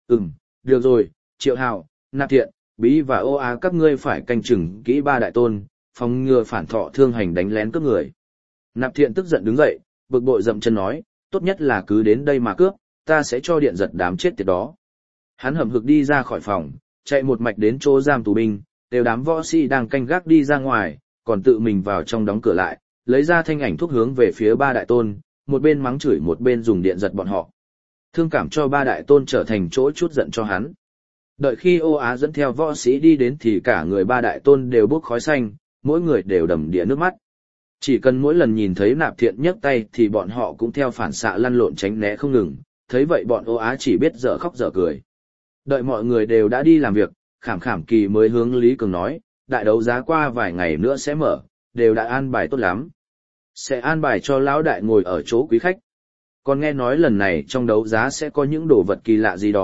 Được rồi, Triệu Hào, Nạp Thiện, Bí và Ô Á các ngươi phải canh chừng kỹ ba đại tôn, phòng ngừa phản thọ thương hành đánh lén cướp người. Nạp Thiện tức giận đứng dậy, bực bội dậm chân nói, tốt nhất là cứ đến đây mà cướp, ta sẽ cho điện giật đám chết tiệt đó. Hắn hậm hực đi ra khỏi phòng, chạy một mạch đến chỗ giam tù binh, đều đám võ sĩ đang canh gác đi ra ngoài, còn tự mình vào trong đóng cửa lại, lấy ra thanh ảnh thuốc hướng về phía ba đại tôn, một bên mắng chửi một bên dùng điện giật bọn họ. Thương cảm cho ba đại tôn trở thành chỗ chút giận cho hắn. Đợi khi Ô Á dẫn theo võ sĩ đi đến thì cả người ba đại tôn đều bốc khói xanh, mỗi người đều đầm đìa nước mắt. Chỉ cần mỗi lần nhìn thấy Nạp Thiện nhấc tay thì bọn họ cũng theo phản xạ lăn lộn tránh né không ngừng, thấy vậy bọn Ô Á chỉ biết dở khóc dở cười. Đợi mọi người đều đã đi làm việc, Khảm Kỳ mới hướng Lý Cường nói, đại đấu giá qua vài ngày nữa sẽ mở, đều đã an bài tốt lắm. Sẽ an bài cho lão đại ngồi ở chỗ quý khách. Còn nghe nói lần này trong đấu giá sẽ có những đồ vật kỳ lạ gì đó,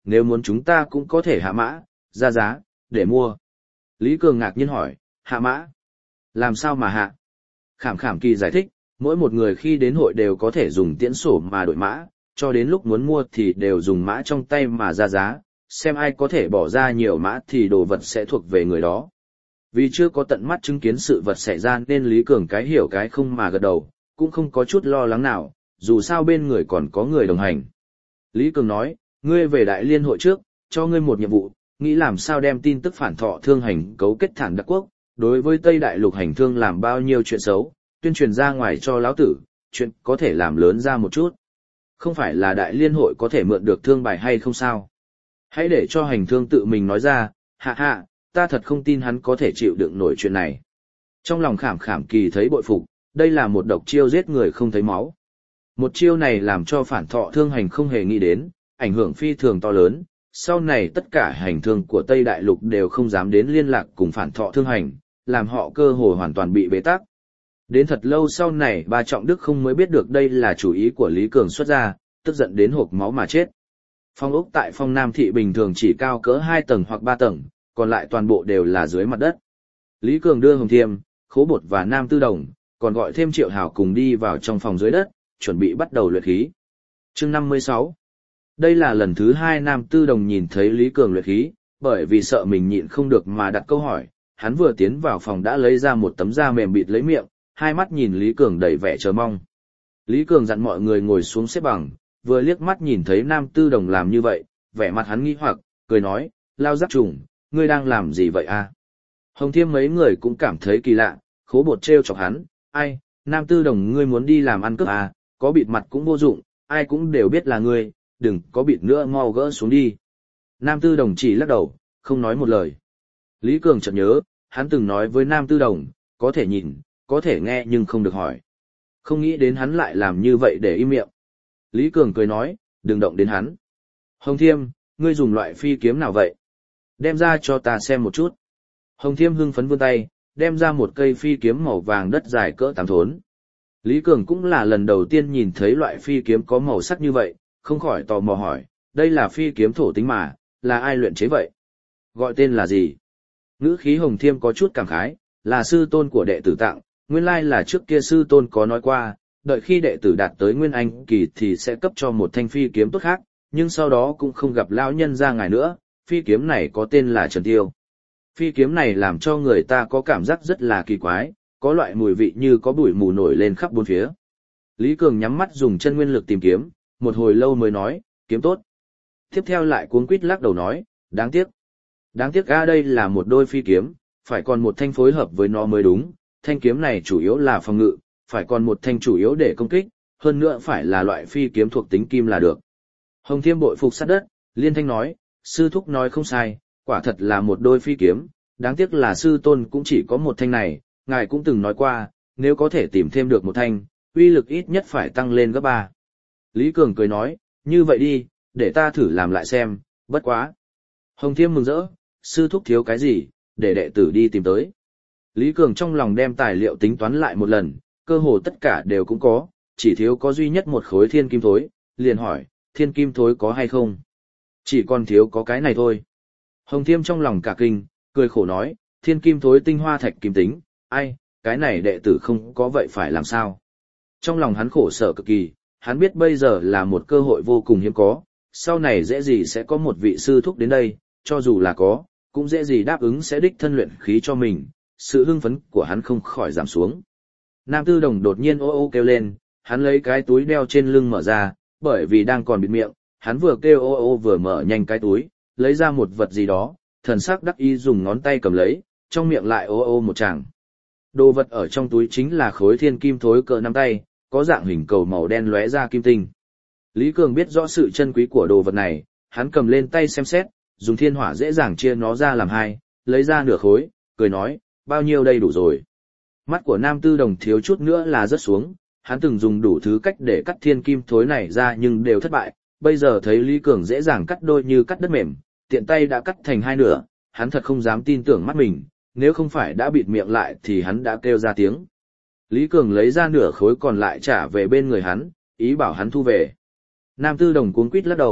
nếu muốn chúng ta cũng có thể hạ mã, ra giá, để mua. Lý Cường ngạc nhiên hỏi, hạ mã? Làm sao mà hạ? Khảm Khảm Kỳ giải thích, mỗi một người khi đến hội đều có thể dùng tiễn sổ mà đổi mã, cho đến lúc muốn mua thì đều dùng mã trong tay mà ra giá, xem ai có thể bỏ ra nhiều mã thì đồ vật sẽ thuộc về người đó. Vì chưa có tận mắt chứng kiến sự vật xảy ra nên Lý Cường cái hiểu cái không mà gật đầu, cũng không có chút lo lắng nào, dù sao bên người còn có người đồng hành. Lý Cường nói, ngươi về Đại Liên hội trước, cho ngươi một nhiệm vụ, nghĩ làm sao đem tin tức phản thọ thương hành cấu kết Thản Đắc Quốc, đối với Tây Đại Lục hành thương làm bao nhiêu chuyện xấu, tuyên truyền ra ngoài cho lão tử, chuyện có thể làm lớn ra một chút. Không phải là Đại Liên hội có thể mượn được thương bài hay không sao? Hãy để cho hành thương tự mình nói ra, hạ hạ, ta thật không tin hắn có thể chịu đựng nổi chuyện này. Trong lòng Khảm Khảm Kỳ thấy bội phục, đây là một độc chiêu giết người không thấy máu. Một chiêu này làm cho phản thọ thương hành không hề nghĩ đến, ảnh hưởng phi thường to lớn, sau này tất cả hành thương của Tây Đại Lục đều không dám đến liên lạc cùng phản thọ thương hành, làm họ cơ hồ hoàn toàn bị bế tắc. Đến thật lâu sau này ba Trọng Đức không mới biết được đây là chủ ý của Lý Cường xuất ra, tức giận đến hộc máu mà chết. Phong ốc tại Phong Nam Thị bình thường chỉ cao cỡ 2 tầng hoặc 3 tầng, còn lại toàn bộ đều là dưới mặt đất. Lý Cường đưa Hồng Thiêm, Khố Bột và Nam Tư Đồng, còn gọi thêm Triệu Hào cùng đi vào trong phòng dưới đất, chuẩn bị bắt đầu luyện khí. Chương 56. Đây là lần thứ 2 Nam Tư Đồng nhìn thấy Lý Cường luyện khí, bởi vì sợ mình nhịn không được mà đặt câu hỏi, hắn vừa tiến vào phòng đã lấy ra một tấm da mềm bịt lấy miệng, hai mắt nhìn Lý Cường đầy vẻ chờ mong. Lý Cường dặn mọi người ngồi xuống xếp bằng, vừa liếc mắt nhìn thấy Nam Tư Đồng làm như vậy, vẻ mặt hắn nghi hoặc, cười nói, Lao Giáp Trùng, ngươi đang làm gì vậy a? Hồng Thiêm mấy người cũng cảm thấy kỳ lạ, Khố Bột trêu chọc hắn, ai, Nam Tư Đồng ngươi muốn đi làm ăn cướp à, có bịt mặt cũng vô dụng, ai cũng đều biết là ngươi, đừng có bịt nữa mau gỡ xuống đi. Nam Tư Đồng chỉ lắc đầu, không nói một lời. Lý Cường chợt nhớ, hắn từng nói với Nam Tư Đồng, có thể nhìn, có thể nghe nhưng không được hỏi. Không nghĩ đến hắn lại làm như vậy để im miệng. Lý Cường cười nói, đừng động đến hắn. Hồng Thiêm, ngươi dùng loại phi kiếm nào vậy? Đem ra cho ta xem một chút. Hồng Thiêm hưng phấn vươn tay, đem ra một cây phi kiếm màu vàng đất dài cỡ 8 thốn. Lý Cường cũng là lần đầu tiên nhìn thấy loại phi kiếm có màu sắc như vậy, không khỏi tò mò hỏi, đây là phi kiếm thổ tính mà, là ai luyện chế vậy? Gọi tên là gì? Ngữ khí Hồng Thiêm có chút cảm khái, là sư tôn của đệ tử tặng, nguyên lai là trước kia sư tôn có nói qua, đợi khi đệ tử đạt tới Nguyên Anh kỳ thì sẽ cấp cho một thanh phi kiếm tốt khác, nhưng sau đó cũng không gặp lão nhân ra ngài nữa, phi kiếm này có tên là Trần Tiêu. Phi kiếm này làm cho người ta có cảm giác rất là kỳ quái, có loại mùi vị như có bụi mù nổi lên khắp bốn phía. Lý Cường nhắm mắt dùng chân nguyên lực tìm kiếm, một hồi lâu mới nói, kiếm tốt. Tiếp theo lại cuống quýt lắc đầu nói, đáng tiếc. Đáng tiếc đây là một đôi phi kiếm, phải còn một thanh phối hợp với nó mới đúng, thanh kiếm này chủ yếu là phòng ngự, phải còn một thanh chủ yếu để công kích, hơn nữa phải là loại phi kiếm thuộc tính kim là được. Hồng Thiêm bội phục sát đất, liên thanh nói, sư thúc nói không sai, quả thật là một đôi phi kiếm, đáng tiếc là sư tôn cũng chỉ có một thanh này, ngài cũng từng nói qua, nếu có thể tìm thêm được một thanh, uy lực ít nhất phải tăng lên gấp 3. Lý Cường cười nói, như vậy đi, để ta thử làm lại xem, bất quá. Hồng Thiêm mừng rỡ, sư thúc thiếu cái gì, để đệ tử đi tìm tới. Lý Cường trong lòng đem tài liệu tính toán lại một lần, cơ hồ tất cả đều cũng có, chỉ thiếu có duy nhất một khối thiên kim thối, liền hỏi, thiên kim thối có hay không? Chỉ còn thiếu có cái này thôi. Hồng Thiêm trong lòng cả kinh, cười khổ nói, thiên kim thối tinh hoa thạch kim tính, ai, cái này đệ tử không có vậy phải làm sao? Trong lòng hắn khổ sở cực kỳ, hắn biết bây giờ là một cơ hội vô cùng hiếm có, sau này dễ gì sẽ có một vị sư thúc đến đây, cho dù là có, cũng dễ gì đáp ứng sẽ đích thân luyện khí cho mình, sự hưng phấn của hắn không khỏi giảm xuống. Nam Tư Đồng đột nhiên ô ô kêu lên, hắn lấy cái túi đeo trên lưng mở ra, bởi vì đang còn bịt miệng, hắn vừa kêu ô ô vừa mở nhanh cái túi, lấy ra một vật gì đó, thần sắc đắc ý dùng ngón tay cầm lấy, trong miệng lại ô ô một tràng. Đồ vật ở trong túi chính là khối thiên kim thối cỡ nắm tay, có dạng hình cầu màu đen lóe ra kim tinh. Lý Cường biết rõ sự chân quý của đồ vật này, hắn cầm lên tay xem xét, dùng thiên hỏa dễ dàng chia nó ra làm hai, lấy ra nửa khối, cười nói, bao nhiêu đây đủ rồi. Mắt của Nam Tư Đồng thiếu chút nữa là rớt xuống, hắn từng dùng đủ thứ cách để cắt thiên kim thối này ra nhưng đều thất bại, bây giờ thấy Lý Cường dễ dàng cắt đôi như cắt đất mềm, tiện tay đã cắt thành hai nửa, hắn thật không dám tin tưởng mắt mình, nếu không phải đã bịt miệng lại thì hắn đã kêu ra tiếng. Lý Cường lấy ra nửa khối còn lại trả về bên người hắn, ý bảo hắn thu về. Nam Tư Đồng cuống quýt lắc đầu,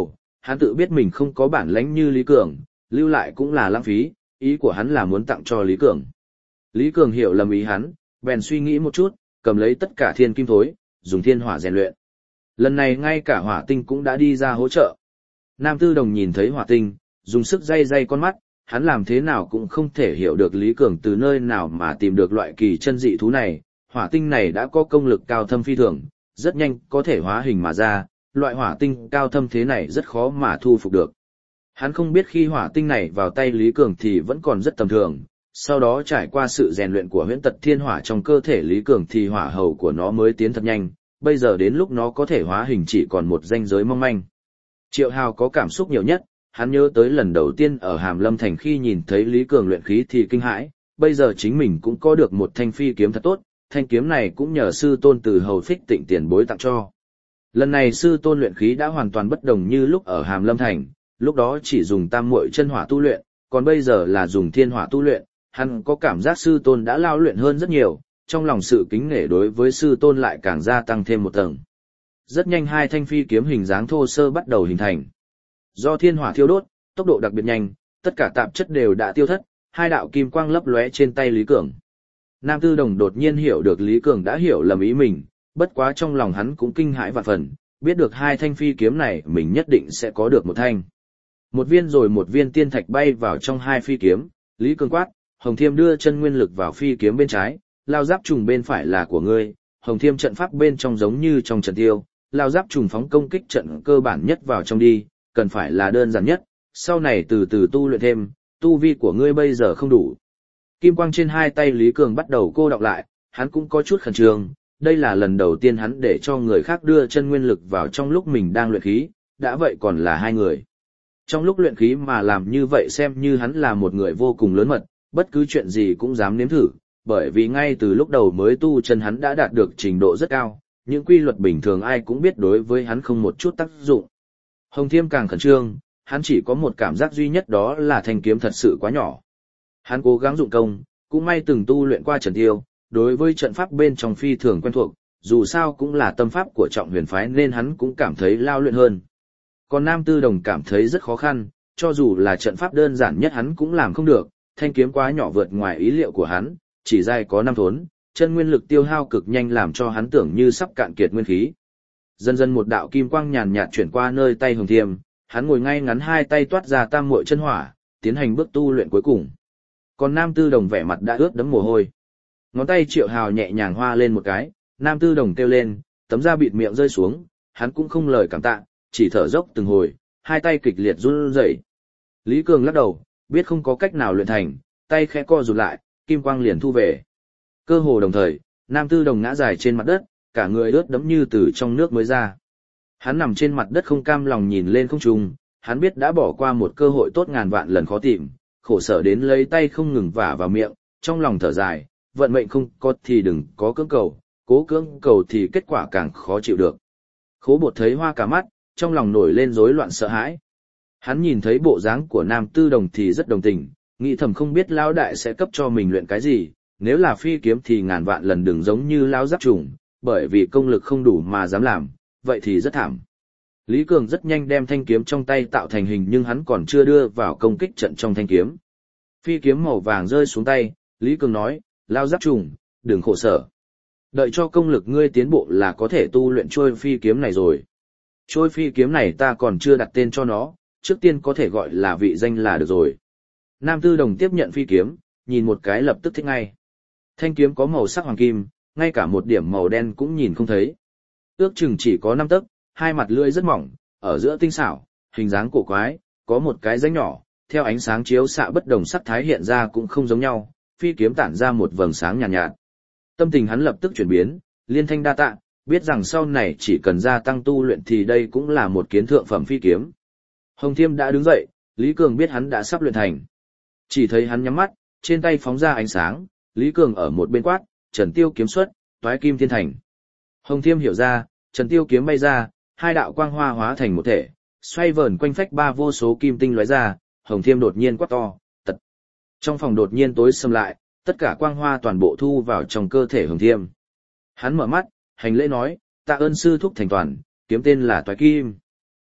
hắn tự biết mình không có bản lãnh như Lý Cường, lưu lại cũng là lãng phí, ý của hắn là muốn tặng cho Lý Cường. Lý Cường hiểu lầm ý hắn, bèn suy nghĩ một chút, cầm lấy tất cả thiên kim thối, dùng thiên hỏa rèn luyện. Lần này ngay cả hỏa tinh cũng đã đi ra hỗ trợ. Nam Tư Đồng nhìn thấy hỏa tinh, dùng sức day con mắt, hắn làm thế nào cũng không thể hiểu được Lý Cường từ nơi nào mà tìm được loại kỳ chân dị thú này. Hỏa tinh này đã có công lực cao thâm phi thường, rất nhanh có thể hóa hình mà ra, loại hỏa tinh cao thâm thế này rất khó mà thu phục được. Hắn không biết khi hỏa tinh này vào tay Lý Cường thì vẫn còn rất tầm thường, sau đó trải qua sự rèn luyện của huyễn tật thiên hỏa trong cơ thể Lý Cường thì hỏa hầu của nó mới tiến thật nhanh, bây giờ đến lúc nó có thể hóa hình chỉ còn một ranh giới mong manh. Triệu Hào có cảm xúc nhiều nhất, hắn nhớ tới lần đầu tiên ở Hàm Lâm Thành khi nhìn thấy Lý Cường luyện khí thì kinh hãi, bây giờ chính mình cũng có được một thanh phi kiếm thật tốt, thanh kiếm này cũng nhờ sư tôn từ Hầu Phích Tịnh tiền bối tặng cho. Lần này sư tôn luyện khí đã hoàn toàn bất đồng như lúc ở Hàm Lâm Thành, lúc đó chỉ dùng tam muội chân hỏa tu luyện, còn bây giờ là dùng thiên hỏa tu luyện, hắn có cảm giác sư tôn đã lao luyện hơn rất nhiều, trong lòng sự kính nể đối với sư tôn lại càng gia tăng thêm một tầng. Rất nhanh hai thanh phi kiếm hình dáng thô sơ bắt đầu hình thành. Do thiên hỏa thiêu đốt, tốc độ đặc biệt nhanh, tất cả tạp chất đều đã tiêu thất, hai đạo kim quang lấp lóe trên tay Lý Cường. Nam Tư Đồng đột nhiên hiểu được Lý Cường đã hiểu lầm ý mình, bất quá trong lòng hắn cũng kinh hãi vạn phần, biết được hai thanh phi kiếm này mình nhất định sẽ có được một thanh. Một viên rồi một viên tiên thạch bay vào trong hai phi kiếm, Lý Cường quát, Hồng Thiêm đưa chân nguyên lực vào phi kiếm bên trái, lao giáp trùng bên phải là của ngươi, Hồng Thiêm trận pháp bên trong giống như trong trận tiêu, lao giáp trùng phóng công kích trận cơ bản nhất vào trong đi, cần phải là đơn giản nhất, sau này từ từ tu luyện thêm, tu vi của ngươi bây giờ không đủ. Kim quang trên hai tay Lý Cường bắt đầu cô đọng lại, hắn cũng có chút khẩn trương, đây là lần đầu tiên hắn để cho người khác đưa chân nguyên lực vào trong lúc mình đang luyện khí, đã vậy còn là hai người. Trong lúc luyện khí mà làm như vậy xem như hắn là một người vô cùng lớn mật, bất cứ chuyện gì cũng dám nếm thử, bởi vì ngay từ lúc đầu mới tu chân hắn đã đạt được trình độ rất cao, những quy luật bình thường ai cũng biết đối với hắn không một chút tác dụng. Hồng Thiêm càng khẩn trương, hắn chỉ có một cảm giác duy nhất đó là thanh kiếm thật sự quá nhỏ. Hắn cố gắng dụng công, cũng may từng tu luyện qua trận tiêu, đối với trận pháp bên trong phi thường quen thuộc, dù sao cũng là tâm pháp của Trọng Huyền phái nên hắn cũng cảm thấy lao luyện hơn. Còn Nam Tư Đồng cảm thấy rất khó khăn, cho dù là trận pháp đơn giản nhất hắn cũng làm không được, thanh kiếm quá nhỏ vượt ngoài ý liệu của hắn, chỉ dài có 5 thốn, chân nguyên lực tiêu hao cực nhanh làm cho hắn tưởng như sắp cạn kiệt nguyên khí. Dần dần một đạo kim quang nhàn nhạt chuyển qua nơi tay Hồng Thiêm, hắn ngồi ngay ngắn hai tay toát ra tam muội chân hỏa, tiến hành bước tu luyện cuối cùng. Còn Nam Tư Đồng vẻ mặt đã ướt đẫm mồ hôi. Ngón tay Triệu Hào nhẹ nhàng hoa lên một cái, Nam Tư Đồng kêu lên, tấm da bịt miệng rơi xuống, hắn cũng không lời cảm tạ, chỉ thở dốc từng hồi, hai tay kịch liệt run rẩy. Lý Cường lắc đầu, biết không có cách nào luyện thành, tay khẽ co rụt lại, kim quang liền thu về. Cơ hồ đồng thời, Nam Tư Đồng ngã dài trên mặt đất, cả người ướt đẫm như từ trong nước mới ra. Hắn nằm trên mặt đất không cam lòng nhìn lên không trung, hắn biết đã bỏ qua một cơ hội tốt ngàn vạn lần khó tìm, khổ sở đến lấy tay không ngừng vả vào miệng, trong lòng thở dài, vận mệnh không có thì đừng có cưỡng cầu, cố cưỡng cầu thì kết quả càng khó chịu được. Khố Bột thấy hoa cả mắt, trong lòng nổi lên rối loạn sợ hãi. Hắn nhìn thấy bộ dáng của Nam Tư Đồng thì rất đồng tình, nghĩ thầm không biết lão đại sẽ cấp cho mình luyện cái gì, nếu là phi kiếm thì ngàn vạn lần đừng giống như lão giáp trùng, bởi vì công lực không đủ mà dám làm, vậy thì rất thảm. Lý Cường rất nhanh đem thanh kiếm trong tay tạo thành hình nhưng hắn còn chưa đưa vào công kích trận trong thanh kiếm. Phi kiếm màu vàng rơi xuống tay, Lý Cường nói, lão giáp trùng, đừng khổ sở. Đợi cho công lực ngươi tiến bộ là có thể tu luyện trôi phi kiếm này rồi. Trôi phi kiếm này ta còn chưa đặt tên cho nó, trước tiên có thể gọi là vị danh là được rồi. Nam Tư Đồng tiếp nhận phi kiếm, nhìn một cái lập tức thích ngay. Thanh kiếm có màu sắc hoàng kim, ngay cả một điểm màu đen cũng nhìn không thấy. Ước chừng chỉ có 5 tấc, hai mặt lưỡi rất mỏng, ở giữa tinh xảo, hình dáng cổ quái, có một cái rãnh nhỏ, theo ánh sáng chiếu xạ bất đồng sắc thái hiện ra cũng không giống nhau, phi kiếm tản ra một vầng sáng nhàn nhạt. Tâm tình hắn lập tức chuyển biến, liên thanh đa tạ, biết rằng sau này chỉ cần gia tăng tu luyện thì đây cũng là một kiến thượng phẩm phi kiếm. Hồng Thiêm đã đứng dậy, Lý Cường biết hắn đã sắp luyện thành. Chỉ thấy hắn nhắm mắt, trên tay phóng ra ánh sáng, Lý Cường ở một bên quát, Trần Tiêu kiếm xuất, toái kim thiên thành. Hồng Thiêm hiểu ra, Trần Tiêu kiếm bay ra, hai đạo quang hoa hóa thành một thể, xoay vờn quanh phách ba vô số kim tinh lóe ra, Hồng Thiêm đột nhiên quát to, tật. Trong phòng đột nhiên tối sầm lại, tất cả quang hoa toàn bộ thu vào trong cơ thể Hồng Thiêm. Hắn mở mắt, hành lễ nói, tạ ơn sư thúc thành toàn, kiếm tên là toái kim.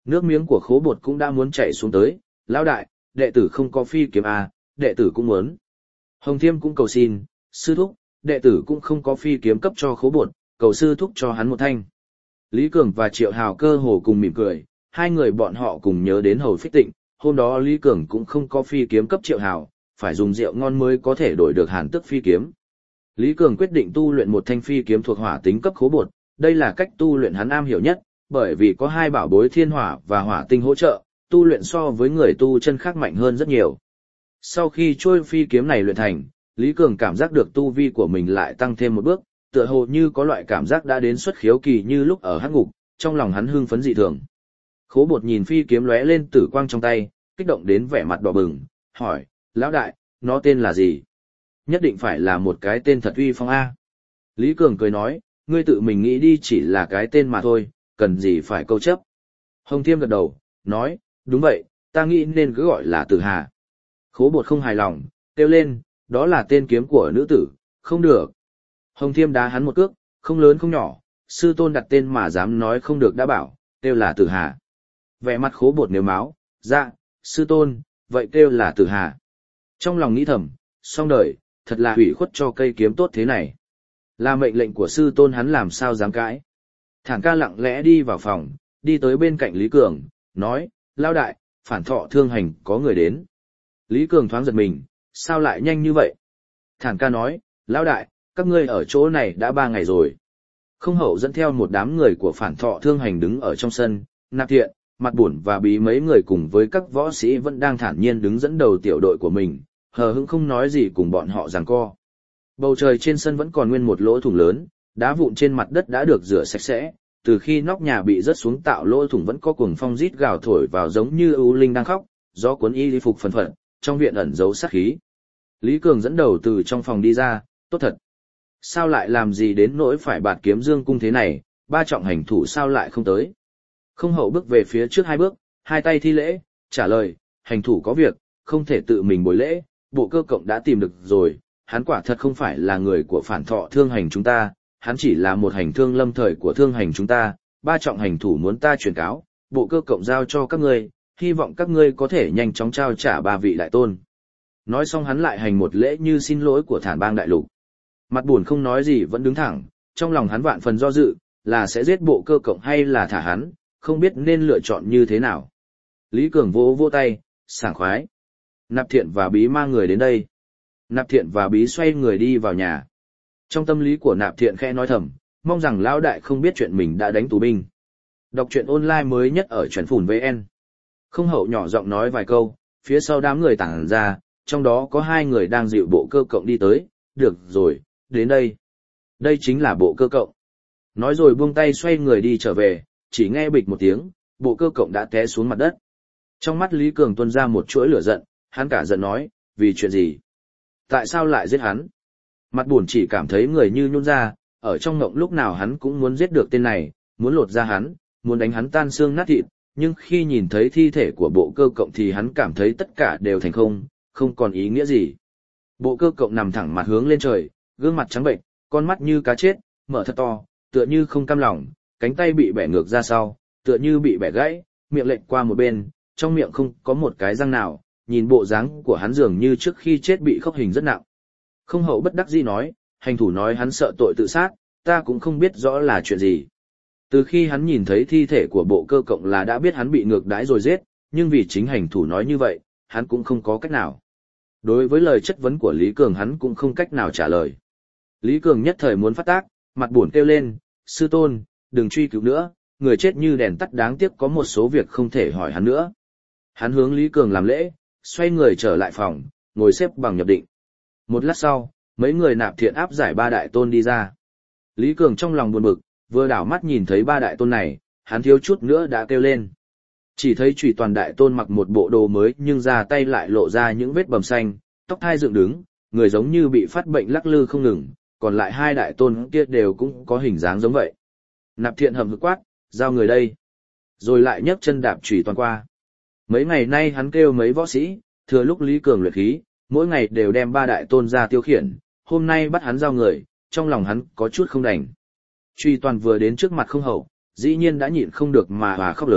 Nước miếng của Khố Bột cũng đã muốn chảy xuống tới, lão đại, đệ tử không có phi kiếm à, đệ tử cũng muốn. Hồng Thiêm cũng cầu xin, sư thúc, đệ tử cũng không có phi kiếm cấp cho Khố Bột, cầu sư thúc cho hắn một thanh. Lý Cường và Triệu Hào cơ hồ cùng mỉm cười, hai người bọn họ cùng nhớ đến Hầu Phích Tịnh, hôm đó Lý Cường cũng không có phi kiếm cấp Triệu Hào, phải dùng rượu ngon mới có thể đổi được Hàn Tức phi kiếm. Lý Cường quyết định tu luyện một thanh phi kiếm thuộc hỏa tính cấp Khố Bột, đây là cách tu luyện hắn am hiểu nhất, bởi vì có hai bảo bối thiên hỏa và hỏa tinh hỗ trợ, tu luyện so với người tu chân khác mạnh hơn rất nhiều. Sau khi trôi phi kiếm này luyện thành, Lý Cường cảm giác được tu vi của mình lại tăng thêm một bước, tựa hồ như có loại cảm giác đã đến xuất khiếu kỳ như lúc ở hắc ngục, trong lòng hắn hưng phấn dị thường. Khố Bột nhìn phi kiếm lóe lên tử quang trong tay, kích động đến vẻ mặt đỏ bừng, hỏi, lão đại, nó tên là gì? Nhất định phải là một cái tên thật uy phong A. Lý Cường cười nói, ngươi tự mình nghĩ đi, chỉ là cái tên mà thôi, cần gì phải câu chấp. Hồng Thiêm gật đầu, nói, đúng vậy, ta nghĩ nên cứ gọi là Tử Hà. Khố Bột không hài lòng, kêu lên, đó là tên kiếm của nữ tử, không được. Hồng Thiêm đá hắn một cước, không lớn không nhỏ, sư tôn đặt tên mà dám nói không được đã bảo, kêu là Tử Hà. Vẻ mặt Khố Bột nếu máu, dạ, sư tôn, vậy kêu là Tử Hà. Trong lòng nghĩ thầm, xong đời, thật là hủy khuất cho cây kiếm tốt thế này. Là mệnh lệnh của sư tôn hắn làm sao dám cãi. Thản ca lặng lẽ đi vào phòng, đi tới bên cạnh Lý Cường, nói, lao đại, Phản Thọ Thương Hành có người đến. Lý Cường thoáng giật mình, sao lại nhanh như vậy? Thản ca nói, lao đại, các ngươi ở chỗ này đã 3 ngày rồi. Không Hậu dẫn theo một đám người của Phản Thọ Thương Hành đứng ở trong sân, Nạp Thiện, Mặt Buồn và Bí mấy người cùng với các võ sĩ vẫn đang thản nhiên đứng dẫn đầu tiểu đội của mình, hờ hững không nói gì cùng bọn họ giằng co. Bầu trời trên sân vẫn còn nguyên một lỗ thủng lớn, đá vụn trên mặt đất đã được rửa sạch sẽ, từ khi nóc nhà bị rớt xuống tạo lỗ thủng vẫn có cuồng phong rít gào thổi vào giống như ưu linh đang khóc, gió cuốn y phục phần phật, trong viện ẩn giấu sát khí. Lý Cường dẫn đầu từ trong phòng đi ra, tốt thật. Sao lại làm gì đến nỗi phải bạt kiếm dương cung thế này, ba trọng hành thủ sao lại không tới. Không Hậu bước về phía trước 2 bước, hai tay thi lễ, trả lời, hành thủ có việc, không thể tự mình bồi lễ, Bộ Cơ Cộng đã tìm được rồi, hắn quả thật không phải là người của Phản Thọ Thương Hành chúng ta, hắn chỉ là một hành thương lâm thời của thương hành chúng ta, 3 trọng hành thủ muốn ta truyền cáo, Bộ Cơ Cộng giao cho các ngươi, hy vọng các ngươi có thể nhanh chóng trao trả 3 vị đại tôn. Nói xong hắn lại hành một lễ như xin lỗi của Thản Bang đại lục. Mặt Buồn không nói gì vẫn đứng thẳng, trong lòng hắn vạn phần do dự, là sẽ giết Bộ Cơ Cộng hay là thả hắn, không biết nên lựa chọn như thế nào. Lý Cường vỗ vỗ tay, sảng khoái. Nạp Thiện và Bí mang người đến đây. Nạp Thiện và Bí xoay người đi vào nhà. Trong tâm lý của Nạp Thiện khẽ nói thầm, mong rằng lão đại không biết chuyện mình đã đánh tù binh. Đọc truyện online mới nhất ở Truyện Phùn VN. Không Hậu nhỏ giọng nói vài câu, phía sau đám người tản ra, trong đó có 2 người đang dịu Bộ Cơ Cộng đi tới, được rồi, đến đây. Đây chính là Bộ Cơ Cộng. Nói rồi buông tay xoay người đi trở về, chỉ nghe bịch một tiếng, Bộ Cơ Cộng đã té xuống mặt đất. Trong mắt Lý Cường tuôn ra một chuỗi lửa giận, hắn cả giận nói, vì chuyện gì? Tại sao lại giết hắn? Mặt Buồn chỉ cảm thấy người như nhũn ra, ở trong ngộng lúc nào hắn cũng muốn giết được tên này, muốn lột ra hắn, muốn đánh hắn tan xương nát thịt, nhưng khi nhìn thấy thi thể của Bộ Cơ Cộng thì hắn cảm thấy tất cả đều thành không, không còn ý nghĩa gì. Bộ Cơ Cộng nằm thẳng mặt hướng lên trời, gương mặt trắng bệnh, con mắt như cá chết, mở thật to, tựa như không cam lòng, cánh tay bị bẻ ngược ra sau, tựa như bị bẻ gãy, miệng lệch qua một bên, trong miệng không có một cái răng nào, nhìn bộ dáng của hắn dường như trước khi chết bị khốc hình rất nặng. Không Hậu bất đắc dĩ nói, hành thủ nói hắn sợ tội tự sát, ta cũng không biết rõ là chuyện gì. Từ khi hắn nhìn thấy thi thể của Bộ Cơ Cộng là đã biết hắn bị ngược đãi rồi giết, nhưng vì chính hành thủ nói như vậy, hắn cũng không có cách nào. Đối với lời chất vấn của Lý Cường hắn cũng không cách nào trả lời. Lý Cường nhất thời muốn phát tác, Mặt Buồn kêu lên, sư tôn, đừng truy cứu nữa, người chết như đèn tắt, đáng tiếc có một số việc không thể hỏi hắn nữa. Hắn hướng Lý Cường làm lễ, xoay người trở lại phòng, ngồi xếp bằng nhập định. Một lát sau, mấy người Nạp Thiện áp giải 3 đại tôn đi ra. Lý Cường trong lòng buồn bực, vừa đảo mắt nhìn thấy 3 đại tôn này, hắn thiếu chút nữa đã kêu lên. Chỉ thấy Chủy Toàn đại tôn mặc một bộ đồ mới nhưng ra tay lại lộ ra những vết bầm xanh, tóc thai dựng đứng, người giống như bị phát bệnh lắc lư không ngừng, còn lại 2 đại tôn kia đều cũng có hình dáng giống vậy. Nạp Thiện hầm hực quát, giao người đây. Rồi lại nhấc chân đạp Chủy Toàn qua. Mấy ngày nay hắn kêu mấy võ sĩ, thừa lúc Lý Cường luyện khí, mỗi ngày đều đem 3 đại tôn ra tiêu khiển, hôm nay bắt hắn giao người, trong lòng hắn có chút không đành. Chủy Toàn vừa đến trước mặt Không Hậu, dĩ nhiên đã nhịn không được mà khóc lớn,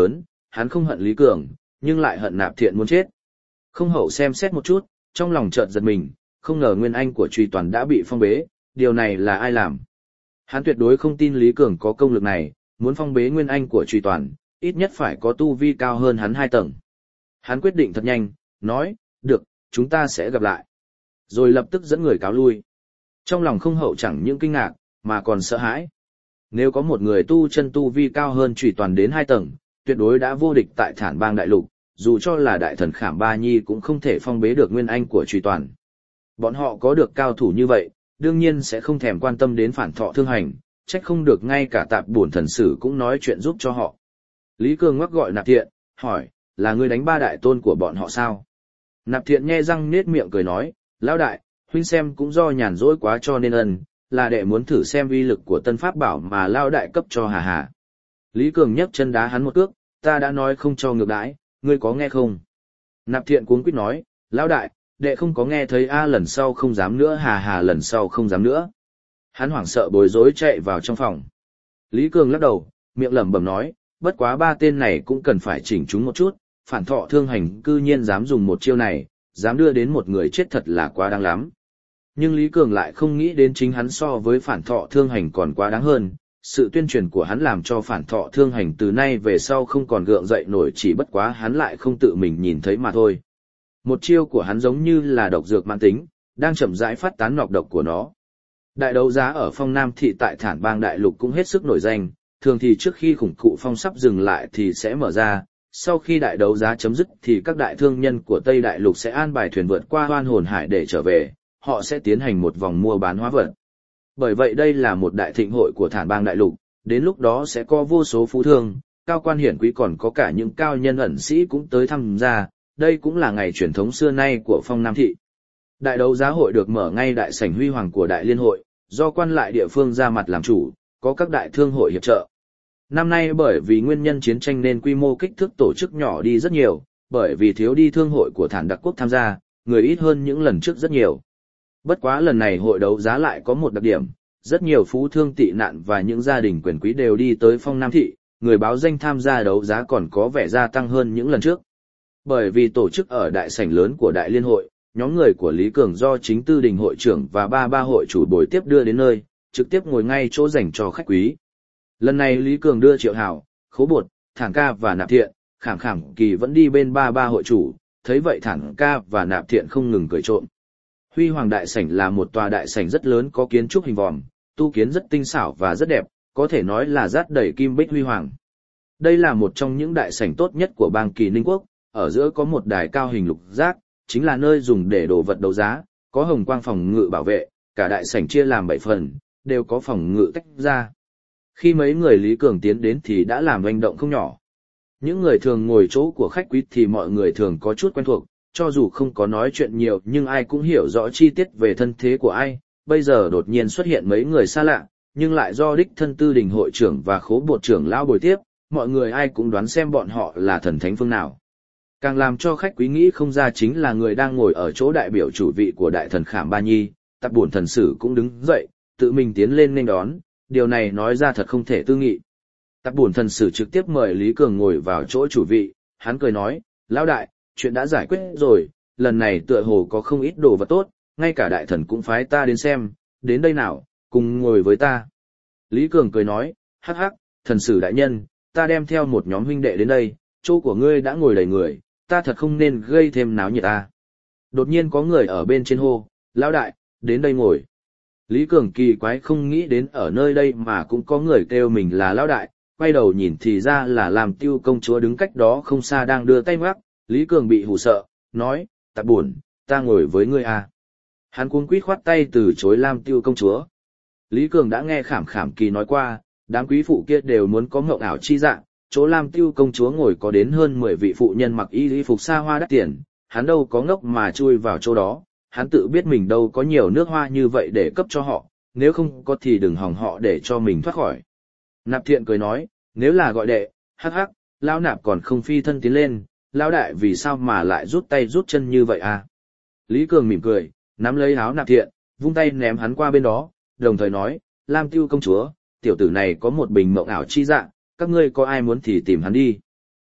hắn không hận Lý Cường, nhưng lại hận Nạp Thiện muốn chết. Không hậu xem xét một chút, trong lòng chợt giật mình, không ngờ nguyên anh của Truy Toàn đã bị phong bế, điều này là ai làm? Hắn tuyệt đối không tin Lý Cường có công lực này, muốn phong bế nguyên anh của Truy Toàn, ít nhất phải có tu vi cao hơn hắn 2 tầng. Hắn quyết định thật nhanh, nói, được, chúng ta sẽ gặp lại. Rồi lập tức dẫn người cáo lui. Trong lòng không hậu chẳng những kinh ngạc, mà còn sợ hãi. Nếu có một người tu chân tu vi cao hơn Truy Toàn đến 2 tầng, tuyệt đối đã vô địch tại Thản Bang Đại Lục, dù cho là đại thần Khảm Ba Nhi cũng không thể phong bế được nguyên anh của Truy Toàn. Bọn họ có được cao thủ như vậy, đương nhiên sẽ không thèm quan tâm đến Phản Thọ Thương Hành, trách không được ngay cả Tạp Bổn Thần Sử cũng nói chuyện giúp cho họ. Lý Cường ngoắc gọi Nạp Thiện, hỏi, là ngươi đánh 3 đại tôn của bọn họ sao? Nạp Thiện nhe răng nết miệng cười nói, lão đại, huynh xem cũng do nhàn rỗi quá cho nên là đệ muốn thử xem uy lực của tân pháp bảo mà lão đại cấp cho hà hà. Lý Cường nhấc chân đá hắn một cước, ta đã nói không cho ngược đãi, ngươi có nghe không? Nạp Thiện cuống quýt nói, lão đại, đệ không có nghe thấy lần sau không dám nữa, hà hà lần sau không dám nữa. Hắn hoảng sợ bối rối chạy vào trong phòng. Lý Cường lắc đầu, miệng lẩm bẩm nói, bất quá 3 tên này cũng cần phải chỉnh chúng một chút, Phản Thọ Thương Hành cư nhiên dám dùng một chiêu này, dám đưa đến một người chết thật là quá đáng lắm. Nhưng Lý Cường lại không nghĩ đến chính hắn so với Phản Thọ Thương Hành còn quá đáng hơn, sự tuyên truyền của hắn làm cho Phản Thọ Thương Hành từ nay về sau không còn gượng dậy nổi, chỉ bất quá hắn lại không tự mình nhìn thấy mà thôi. Một chiêu của hắn giống như là độc dược mãn tính, đang chậm rãi phát tán nọc độc của nó. Đại đấu giá ở Phong Nam thị tại Thản Bang Đại Lục cũng hết sức nổi danh, thường thì trước khi khủng cụ phong sắp dừng lại thì sẽ mở ra, sau khi đại đấu giá chấm dứt thì các đại thương nhân của Tây Đại Lục sẽ an bài thuyền vượt qua Hoan Hồn Hải để trở về, họ sẽ tiến hành một vòng mua bán hóa vật. Bởi vậy đây là một đại thịnh hội của Thản Bang Đại Lục, đến lúc đó sẽ có vô số phú thương, cao quan hiển quý còn có cả những cao nhân ẩn sĩ cũng tới tham gia, đây cũng là ngày truyền thống xưa nay của Phong Nam thị. Đại đấu giá hội được mở ngay đại sảnh huy hoàng của Đại Liên hội, do quan lại địa phương ra mặt làm chủ, có các đại thương hội hiệp trợ. Năm nay bởi vì nguyên nhân chiến tranh nên quy mô kích thước tổ chức nhỏ đi rất nhiều, bởi vì thiếu đi thương hội của Thản Đặc Quốc tham gia, người ít hơn những lần trước rất nhiều. Bất quá lần này hội đấu giá lại có một đặc điểm, rất nhiều phú thương tị nạn và những gia đình quyền quý đều đi tới Phong Nam thị, người báo danh tham gia đấu giá còn có vẻ gia tăng hơn những lần trước. Bởi vì tổ chức ở đại sảnh lớn của Đại Liên hội, nhóm người của Lý Cường do chính Tư Đình hội trưởng và ba hội chủ bồi tiếp đưa đến nơi, trực tiếp ngồi ngay chỗ dành cho khách quý. Lần này Lý Cường đưa Triệu Hảo, Khố Bột, Thản Ca và Nạp Thiện, Khảm Khảm Kỳ vẫn đi bên ba hội chủ, thấy vậy Thản Ca và Nạp Thiện không ngừng cười trộm. Huy Hoàng đại sảnh là một tòa đại sảnh rất lớn có kiến trúc hình vòm, tu kiến rất tinh xảo và rất đẹp, có thể nói là dát đầy kim bích huy hoàng. Đây là một trong những đại sảnh tốt nhất của bang Kỳ Ninh Quốc, ở giữa có một đài cao hình lục giác, chính là nơi dùng để đổ vật đấu giá, có hồng quang phòng ngự bảo vệ, cả đại sảnh chia làm 7 phần, đều có phòng ngự tách ra. Khi mấy người Lý Cường tiến đến thì đã làm hành động không nhỏ. Những người thường ngồi chỗ của khách quý thì mọi người thường có chút quen thuộc, cho dù không có nói chuyện nhiều nhưng ai cũng hiểu rõ chi tiết về thân thế của ai. Bây giờ đột nhiên xuất hiện mấy người xa lạ, nhưng lại do đích thân Tư Đình hội trưởng và Khố Bột trưởng lão bồi tiếp, mọi người ai cũng đoán xem bọn họ là thần thánh phương nào. Càng làm cho khách quý nghĩ không ra chính là người đang ngồi ở chỗ đại biểu chủ vị của đại thần Khảm Ba Nhi, Tạp Bổn Thần Sử cũng đứng dậy, tự mình tiến lên nghênh đón, điều này nói ra thật không thể tư nghị. Tạp Bổn Thần Sử trực tiếp mời Lý Cường ngồi vào chỗ chủ vị, hắn cười nói, lão đại, chuyện đã giải quyết rồi, lần này tựa hồ có không ít đồ vật tốt, ngay cả đại thần cũng phái ta đến xem, đến đây nào, cùng ngồi với ta. Lý Cường cười nói, hắc hắc, thần sử đại nhân, ta đem theo một nhóm huynh đệ đến đây, chỗ của ngươi đã ngồi đầy người, ta thật không nên gây thêm náo nhiệt ta. Đột nhiên có người ở bên trên hô, lão đại, đến đây ngồi. Lý Cường kỳ quái không nghĩ đến ở nơi đây mà cũng có người kêu mình là lão đại, quay đầu nhìn thì ra là Làm Tiêu công chúa đứng cách đó không xa đang đưa tay ngoắc. Lý Cường bị hù sợ, nói, Tạp Bổn, ta ngồi với ngươi à. Hắn cuống quýt khoát tay từ chối Lam Tiêu công chúa. Lý Cường đã nghe Khảm Khảm Kỳ nói qua, đám quý phụ kia đều muốn có ngộng ảo chi dạng, chỗ Lam Tiêu công chúa ngồi có đến hơn 10 vị phụ nhân mặc y phục xa hoa đắt tiền, hắn đâu có ngốc mà chui vào chỗ đó, hắn tự biết mình đâu có nhiều nước hoa như vậy để cấp cho họ, nếu không có thì đừng hòng họ để cho mình thoát khỏi. Nạp Thiện cười nói, nếu là gọi đệ, hắc hắc, lão Nạp còn không phi thân tiến lên, lão đại vì sao mà lại rút tay rút chân như vậy à? Lý Cường mỉm cười, nắm lấy áo Nạp Thiện, vung tay ném hắn qua bên đó, đồng thời nói, Lam Tiêu công chúa, tiểu tử này có một bình mộng ảo chi dạng, các ngươi có ai muốn thì tìm hắn đi.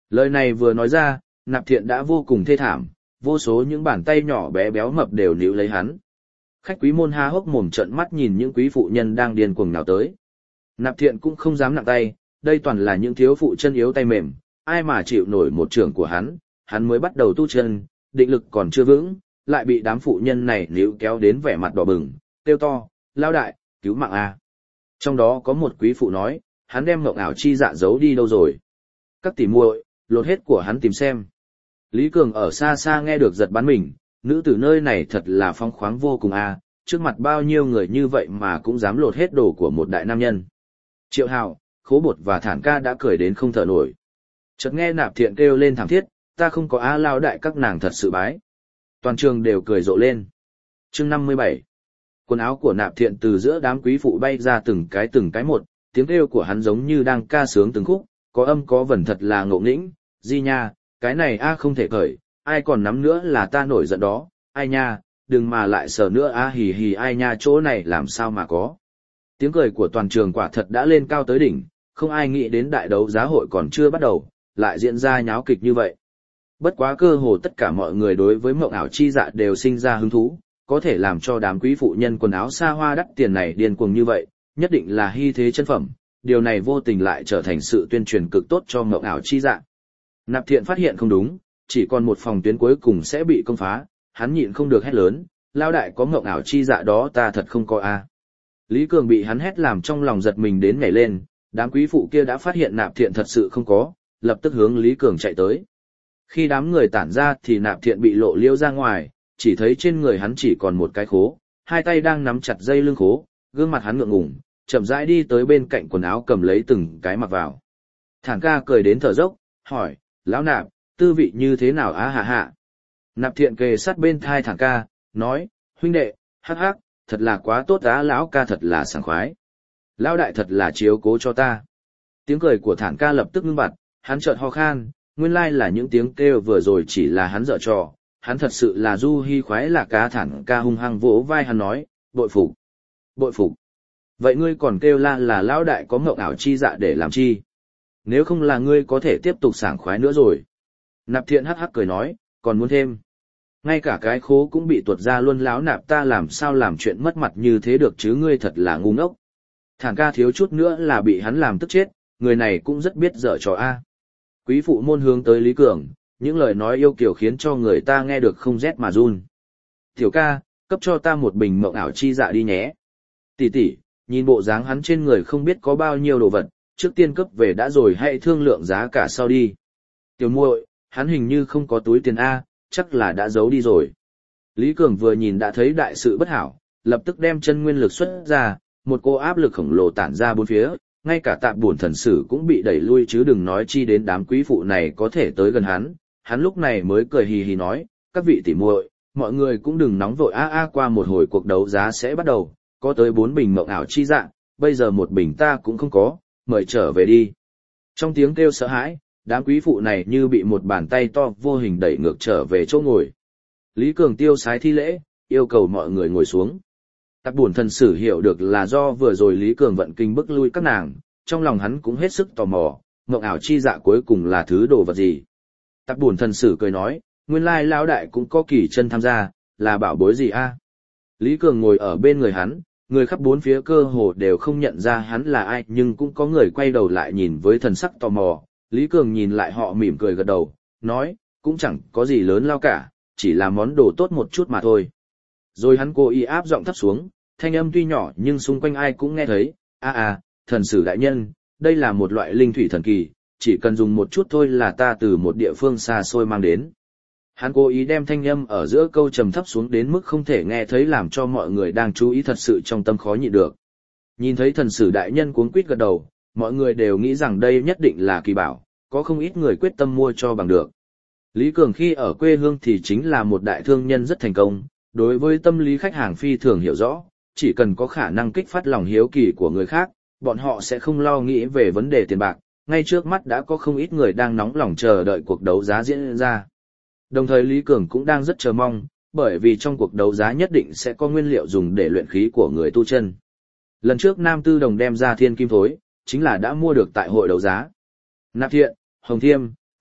Lời này vừa nói ra, Nạp Thiện đã vô cùng thê thảm, vô số những bàn tay nhỏ bé béo mập đều níu lấy hắn. Khách quý môn há hốc mồm trợn mắt nhìn những quý phụ nhân đang điên cuồng nào tới. Nạp Thiện cũng không dám nặng tay, đây toàn là những thiếu phụ chân yếu tay mềm, ai mà chịu nổi một trưởng của hắn mới bắt đầu tu chân, định lực còn chưa vững, lại bị đám phụ nhân này níu kéo đến vẻ mặt đỏ bừng, kêu to, lao đại, cứu mạng a. Trong đó có một quý phụ nói, hắn đem mộng ảo chi dạ giấu đi đâu rồi. Các tỷ muội, lột hết của hắn tìm xem. Lý Cường ở xa xa nghe được giật bắn mình, nữ tử nơi này thật là phong khoáng vô cùng a, trước mặt bao nhiêu người như vậy mà cũng dám lột hết đồ của một đại nam nhân. Triệu Hào, Khố Bột và Thản Ca đã cười đến không thở nổi. Chợt nghe Nạp Thiện kêu lên thảm thiết, ta không có á lao đại các nàng thật sự bái. Toàn trường đều cười rộ lên. Chương 57. Quần áo của Nạp Thiện từ giữa đám quý phụ bay ra từng cái một, tiếng kêu của hắn giống như đang ca sướng từng khúc, có âm có vần thật là ngộ nghĩnh, di nha, cái này a không thể cởi, ai còn nắm nữa là ta nổi giận đó, ai nha, đừng mà lại sờ nữa a hì hì ai nha chỗ này làm sao mà có. Tiếng cười của toàn trường quả thật đã lên cao tới đỉnh, không ai nghĩ đến đại đấu giá hội còn chưa bắt đầu, lại diễn ra nháo kịch như vậy. Bất quá cơ hồ tất cả mọi người đối với mộng ảo chi dạ đều sinh ra hứng thú, có thể làm cho đám quý phụ nhân quần áo xa hoa đắt tiền này điên cuồng như vậy, nhất định là hy thế chân phẩm, điều này vô tình lại trở thành sự tuyên truyền cực tốt cho mộng ảo chi dạ. Nạp Thiện phát hiện không đúng, chỉ còn một phòng tuyến cuối cùng sẽ bị công phá, hắn nhịn không được hét lớn, lao đại có mộng ảo chi dạ đó ta thật không có a. Lý Cường bị hắn hét làm trong lòng giật mình đến nhảy lên, đám quý phụ kia đã phát hiện Nạp Thiện thật sự không có, lập tức hướng Lý Cường chạy tới. Khi đám người tản ra thì Nạp Thiện bị lộ liêu ra ngoài, chỉ thấy trên người hắn chỉ còn một cái khố, hai tay đang nắm chặt dây lưng khố, gương mặt hắn ngượng ngùng, chậm rãi đi tới bên cạnh quần áo cầm lấy từng cái mặc vào. Thản Ca cười đến thở dốc, hỏi, lão Nạp, tư vị như thế nào á hạ hạ? Nạp Thiện kề sát bên thai Thản Ca, nói, huynh đệ, hắc hắc, thật là quá tốt á lão ca thật là sảng khoái. Lão đại thật là chiếu cố cho ta. Tiếng cười của Thản Ca lập tức ngưng bặt, hắn chợt ho khan, nguyên lai là những tiếng kêu vừa rồi chỉ là hắn giở trò, hắn thật sự là du hi khoái là cá. Thản Ca hung hăng vỗ vai hắn nói, bội phục, bội phục. Vậy ngươi còn kêu la là lão đại có mộng ảo chi dạ để làm chi? Nếu không là ngươi có thể tiếp tục sảng khoái nữa rồi. Nạp Thiện hắc hắc cười nói, còn muốn thêm. Ngay cả cái khố cũng bị tuột ra luôn lão Nạp ta làm sao làm chuyện mất mặt như thế được chứ ngươi thật là ngu ngốc. Thản Ca thiếu chút nữa là bị hắn làm tức chết, người này cũng rất biết dở trò a. Quý phụ môn hướng tới Lý Cường, những lời nói yêu kiều khiến cho người ta nghe được không rét mà run. Tiểu ca, cấp cho ta một bình mộng ảo chi dạ đi nhé. Tỷ tỷ, nhìn bộ dáng hắn trên người không biết có bao nhiêu đồ vật, trước tiên cấp về đã rồi hãy thương lượng giá cả sau đi. Tiểu muội, hắn hình như không có túi tiền A, chắc là đã giấu đi rồi. Lý Cường vừa nhìn đã thấy đại sự bất hảo, lập tức đem chân nguyên lực xuất ra, một cô áp lực khổng lồ tản ra bốn phía, ngay cả Tạp Bổn Thần Sử cũng bị đẩy lui chứ đừng nói chi đến đám quý phụ này có thể tới gần hắn lúc này mới cười hì hì nói, các vị tỷ muội, mọi người cũng đừng nóng vội qua một hồi cuộc đấu giá sẽ bắt đầu, có tới 4 bình mộng ảo chi dạ, bây giờ một bình ta cũng không có, mời trở về đi. Trong tiếng kêu sợ hãi, đám quý phụ này như bị một bàn tay to vô hình đẩy ngược trở về chỗ ngồi. Lý Cường tiêu sái thi lễ, yêu cầu mọi người ngồi xuống. Tạp Bổn Thần Sử hiểu được là do vừa rồi Lý Cường vận kinh bức lui các nàng, trong lòng hắn cũng hết sức tò mò, mộng ảo chi dạ cuối cùng là thứ đồ vật gì. Tạp Bổn Thần Sử cười nói, nguyên lai lão đại cũng có kỳ chân tham gia, là bảo bối gì a? Lý Cường ngồi ở bên người hắn, người khắp bốn phía cơ hồ đều không nhận ra hắn là ai nhưng cũng có người quay đầu lại nhìn với thần sắc tò mò. Lý Cường nhìn lại họ mỉm cười gật đầu, nói, cũng chẳng có gì lớn lao cả, chỉ là món đồ tốt một chút mà thôi. Rồi hắn cố ý áp giọng thấp xuống, thanh âm tuy nhỏ nhưng xung quanh ai cũng nghe thấy, thần sử đại nhân, đây là một loại linh thủy thần kỳ, chỉ cần dùng một chút thôi là ta từ một địa phương xa xôi mang đến. Hắn cố ý đem thanh âm ở giữa câu trầm thấp xuống đến mức không thể nghe thấy làm cho mọi người đang chú ý thật sự trong tâm khó nhịn được. Nhìn thấy thần sử đại nhân cuống quýt gật đầu, mọi người đều nghĩ rằng đây nhất định là kỳ bảo, có không ít người quyết tâm mua cho bằng được. Lý Cường khi ở quê hương thì chính là một đại thương nhân rất thành công, đối với tâm lý khách hàng phi thường hiểu rõ, chỉ cần có khả năng kích phát lòng hiếu kỳ của người khác, bọn họ sẽ không lo nghĩ về vấn đề tiền bạc, ngay trước mắt đã có không ít người đang nóng lòng chờ đợi cuộc đấu giá diễn ra. Đồng thời Lý Cường cũng đang rất chờ mong, bởi vì trong cuộc đấu giá nhất định sẽ có nguyên liệu dùng để luyện khí của người tu chân. Lần trước Nam Tư Đồng đem ra thiên kim thối, chính là đã mua được tại hội đấu giá. Nạp Thiện, Hồng Thiêm,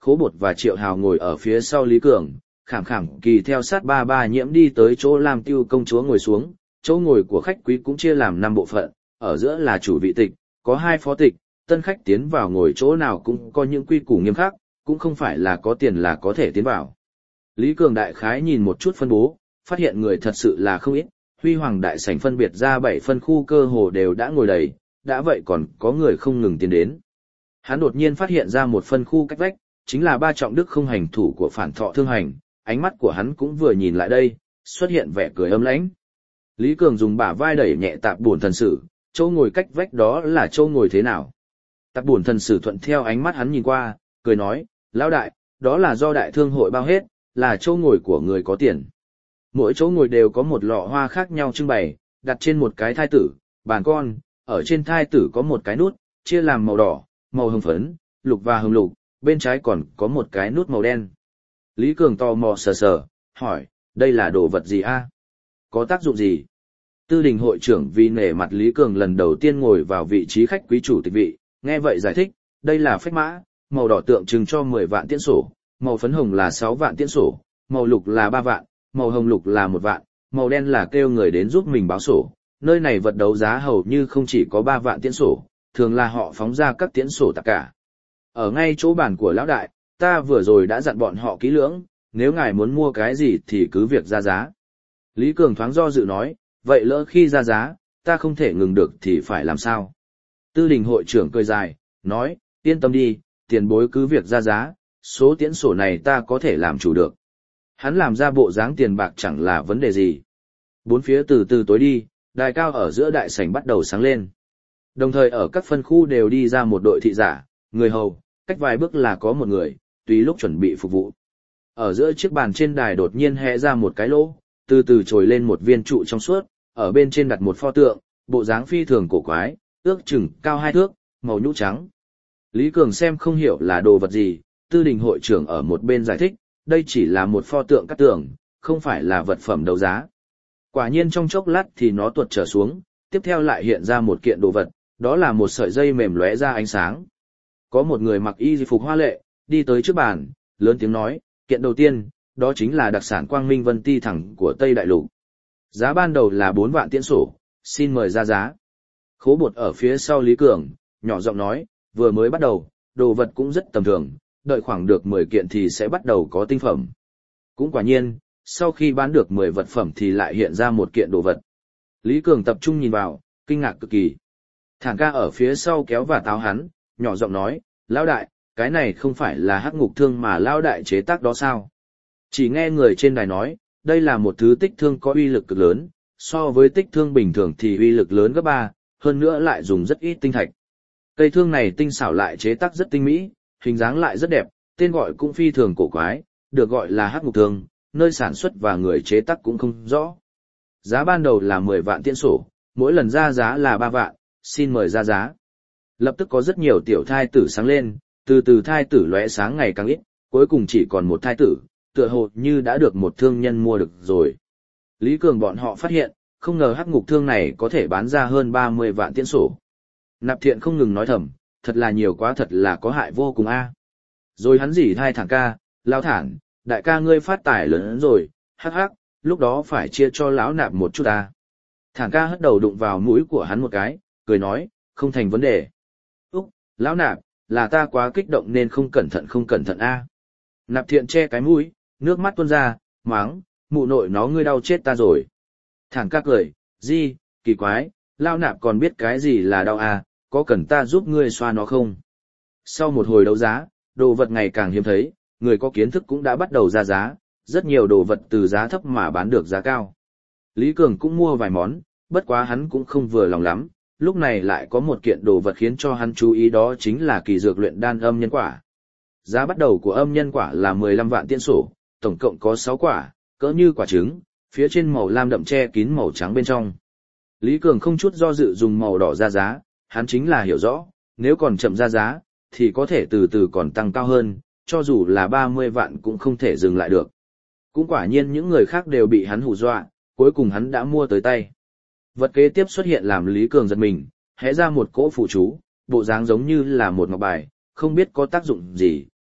Khố Bột và Triệu Hào ngồi ở phía sau Lý Cường, Khảm Khảm Kỳ theo sát ba ba Nhiễm đi tới chỗ Lam Tiêu công chúa ngồi xuống, chỗ ngồi của khách quý cũng chia làm 5 bộ phận, ở giữa là chủ vị tịch, có 2 phó tịch, tân khách tiến vào ngồi chỗ nào cũng có những quy củ nghiêm khắc, cũng không phải là có tiền là có thể tiến vào. Lý Cường đại khái nhìn một chút phân bố, phát hiện người thật sự là không ít, Huy Hoàng đại sảnh phân biệt ra 7 phân khu cơ hồ đều đã ngồi đầy, đã vậy còn có người không ngừng tiến đến. Hắn đột nhiên phát hiện ra một phân khu cách vách, chính là 3 trọng đức không hành thủ của Phản Thọ Thương Hành, ánh mắt của hắn cũng vừa nhìn lại đây, xuất hiện vẻ cười âm lãnh. Lý Cường dùng bả vai đẩy nhẹ Tạp Bổn Thần Sử, chỗ ngồi cách vách đó là chỗ ngồi thế nào? Tạp Bổn Thần Sử thuận theo ánh mắt hắn nhìn qua, cười nói, lão đại, đó là do đại thương hội bao hết, là chỗ ngồi của người có tiền. Mỗi chỗ ngồi đều có một lọ hoa khác nhau trưng bày, đặt trên một cái thai tử, bàn con, ở trên thai tử có một cái nút, chia làm màu đỏ, màu hồng phấn, lục và hồng lục, bên trái còn có một cái nút màu đen. Lý Cường tò mò sờ sờ, hỏi, đây là đồ vật gì a? Có tác dụng gì? Tư đình hội trưởng vì nể mặt Lý Cường lần đầu tiên ngồi vào vị trí khách quý chủ tịch vị, nghe vậy giải thích, đây là phách mã, màu đỏ tượng trưng cho 10 vạn tiễn sổ, màu phấn hồng là 6 vạn tiễn sổ, màu lục là 3 vạn, màu hồng lục là 1 vạn, màu đen là kêu người đến giúp mình báo sổ. Nơi này vật đấu giá hầu như không chỉ có 3 vạn tiễn sổ, thường là họ phóng ra các tiễn sổ tất cả. Ở ngay chỗ bàn của lão đại, ta vừa rồi đã dặn bọn họ kỹ lưỡng, nếu ngài muốn mua cái gì thì cứ việc ra giá. Lý Cường thoáng do dự nói, vậy lỡ khi ra giá, ta không thể ngừng được thì phải làm sao? Tư đình hội trưởng cười dài, nói, yên tâm đi, tiền bối cứ việc ra giá, số tiễn sổ này ta có thể làm chủ được. Hắn làm ra bộ dáng tiền bạc chẳng là vấn đề gì. Bốn phía từ từ tối đi, đài cao ở giữa đại sảnh bắt đầu sáng lên. Đồng thời ở các phân khu đều đi ra một đội thị giả, người hầu, cách vài bước là có một người, tùy lúc chuẩn bị phục vụ. Ở giữa chiếc bàn trên đài đột nhiên hé ra một cái lỗ, từ từ trồi lên một viên trụ trong suốt, ở bên trên đặt một pho tượng, bộ dáng phi thường cổ quái, ước chừng cao 2 thước, màu nhũ trắng. Lý Cường xem không hiểu là đồ vật gì, tư đình hội trưởng ở một bên giải thích, đây chỉ là một pho tượng cắt tường, không phải là vật phẩm đấu giá. Quả nhiên trong chốc lát thì nó tuột trở xuống, tiếp theo lại hiện ra một kiện đồ vật, đó là một sợi dây mềm lóe ra ánh sáng. Có một người mặc y phục hoa lệ, đi tới trước bàn, lớn tiếng nói, kiện đầu tiên, đó chính là đặc sản Quang Minh Vân Ti thẳng của Tây Đại Lục. Giá ban đầu là 4 vạn tiễn sổ, xin mời ra giá. Khố Bột ở phía sau Lý Cường, nhỏ giọng nói, vừa mới bắt đầu, đồ vật cũng rất tầm thường, đợi khoảng được 10 kiện thì sẽ bắt đầu có tinh phẩm. Cũng quả nhiên, sau khi bán được 10 vật phẩm thì lại hiện ra một kiện đồ vật. Lý Cường tập trung nhìn vào, kinh ngạc cực kỳ. Thản ca ở phía sau kéo và táo hắn, nhỏ giọng nói, lão đại, cái này không phải là hắc ngục thương mà lão đại chế tác đó sao? Chỉ nghe người trên đài nói, đây là một thứ tích thương có uy lực cực lớn, so với tích thương bình thường thì uy lực lớn gấp 3, hơn nữa lại dùng rất ít tinh thạch. Cây thương này tinh xảo lại chế tác rất tinh mỹ, hình dáng lại rất đẹp, tên gọi cũng phi thường cổ quái, được gọi là hắc ngục thương, nơi sản xuất và người chế tác cũng không rõ. Giá ban đầu là 10 vạn tiễn sổ, mỗi lần ra giá là 3 vạn, xin mời ra giá. Lập tức có rất nhiều tiểu thai tử sáng lên, từ từ thai tử lóe sáng ngày càng ít, cuối cùng chỉ còn một thai tử, tựa hồ như đã được một thương nhân mua được rồi. Lý Cường bọn họ phát hiện, không ngờ hắc ngục thương này có thể bán ra hơn 30 vạn tiễn sổ. Nạp Thiện không ngừng nói thầm, thật là nhiều quá, thật là có hại vô cùng a. Rồi hắn dỉ thai Thản ca, lao Thản, đại ca ngươi phát tài lớn rồi, hắc hắc, lúc đó phải chia cho lão Nạp một chút a. Thản ca hất đầu đụng vào mũi của hắn một cái, cười nói, không thành vấn đề. Úc, lão Nạp, là ta quá kích động nên không cẩn thận a. Nạp Thiện che cái mũi, nước mắt tuôn ra, máng, mụ nội nó ngươi đau chết ta rồi. Thản ca cười, gì, kỳ quái, lão Nạp còn biết cái gì là đau a, có cần ta giúp ngươi xoa nó không? Sau một hồi đấu giá, đồ vật ngày càng hiếm thấy, người có kiến thức cũng đã bắt đầu ra giá, rất nhiều đồ vật từ giá thấp mà bán được giá cao. Lý Cường cũng mua vài món, bất quá hắn cũng không vừa lòng lắm, lúc này lại có một kiện đồ vật khiến cho hắn chú ý, đó chính là kỳ dược luyện đan âm nhân quả. Giá bắt đầu của âm nhân quả là 15 vạn tiễn sổ, tổng cộng có 6 quả, cỡ như quả trứng, phía trên màu lam đậm che kín màu trắng bên trong. Lý Cường không chút do dự dùng màu đỏ ra giá, hắn chính là hiểu rõ, nếu còn chậm ra giá, thì có thể từ từ còn tăng cao hơn, cho dù là 30 vạn cũng không thể dừng lại được. Cũng quả nhiên những người khác đều bị hắn hù dọa, cuối cùng hắn đã mua tới tay. Vật kế tiếp xuất hiện làm Lý Cường giật mình, hé ra một cỗ phù chú, bộ dáng giống như là một ngọc bài, không biết có tác dụng gì,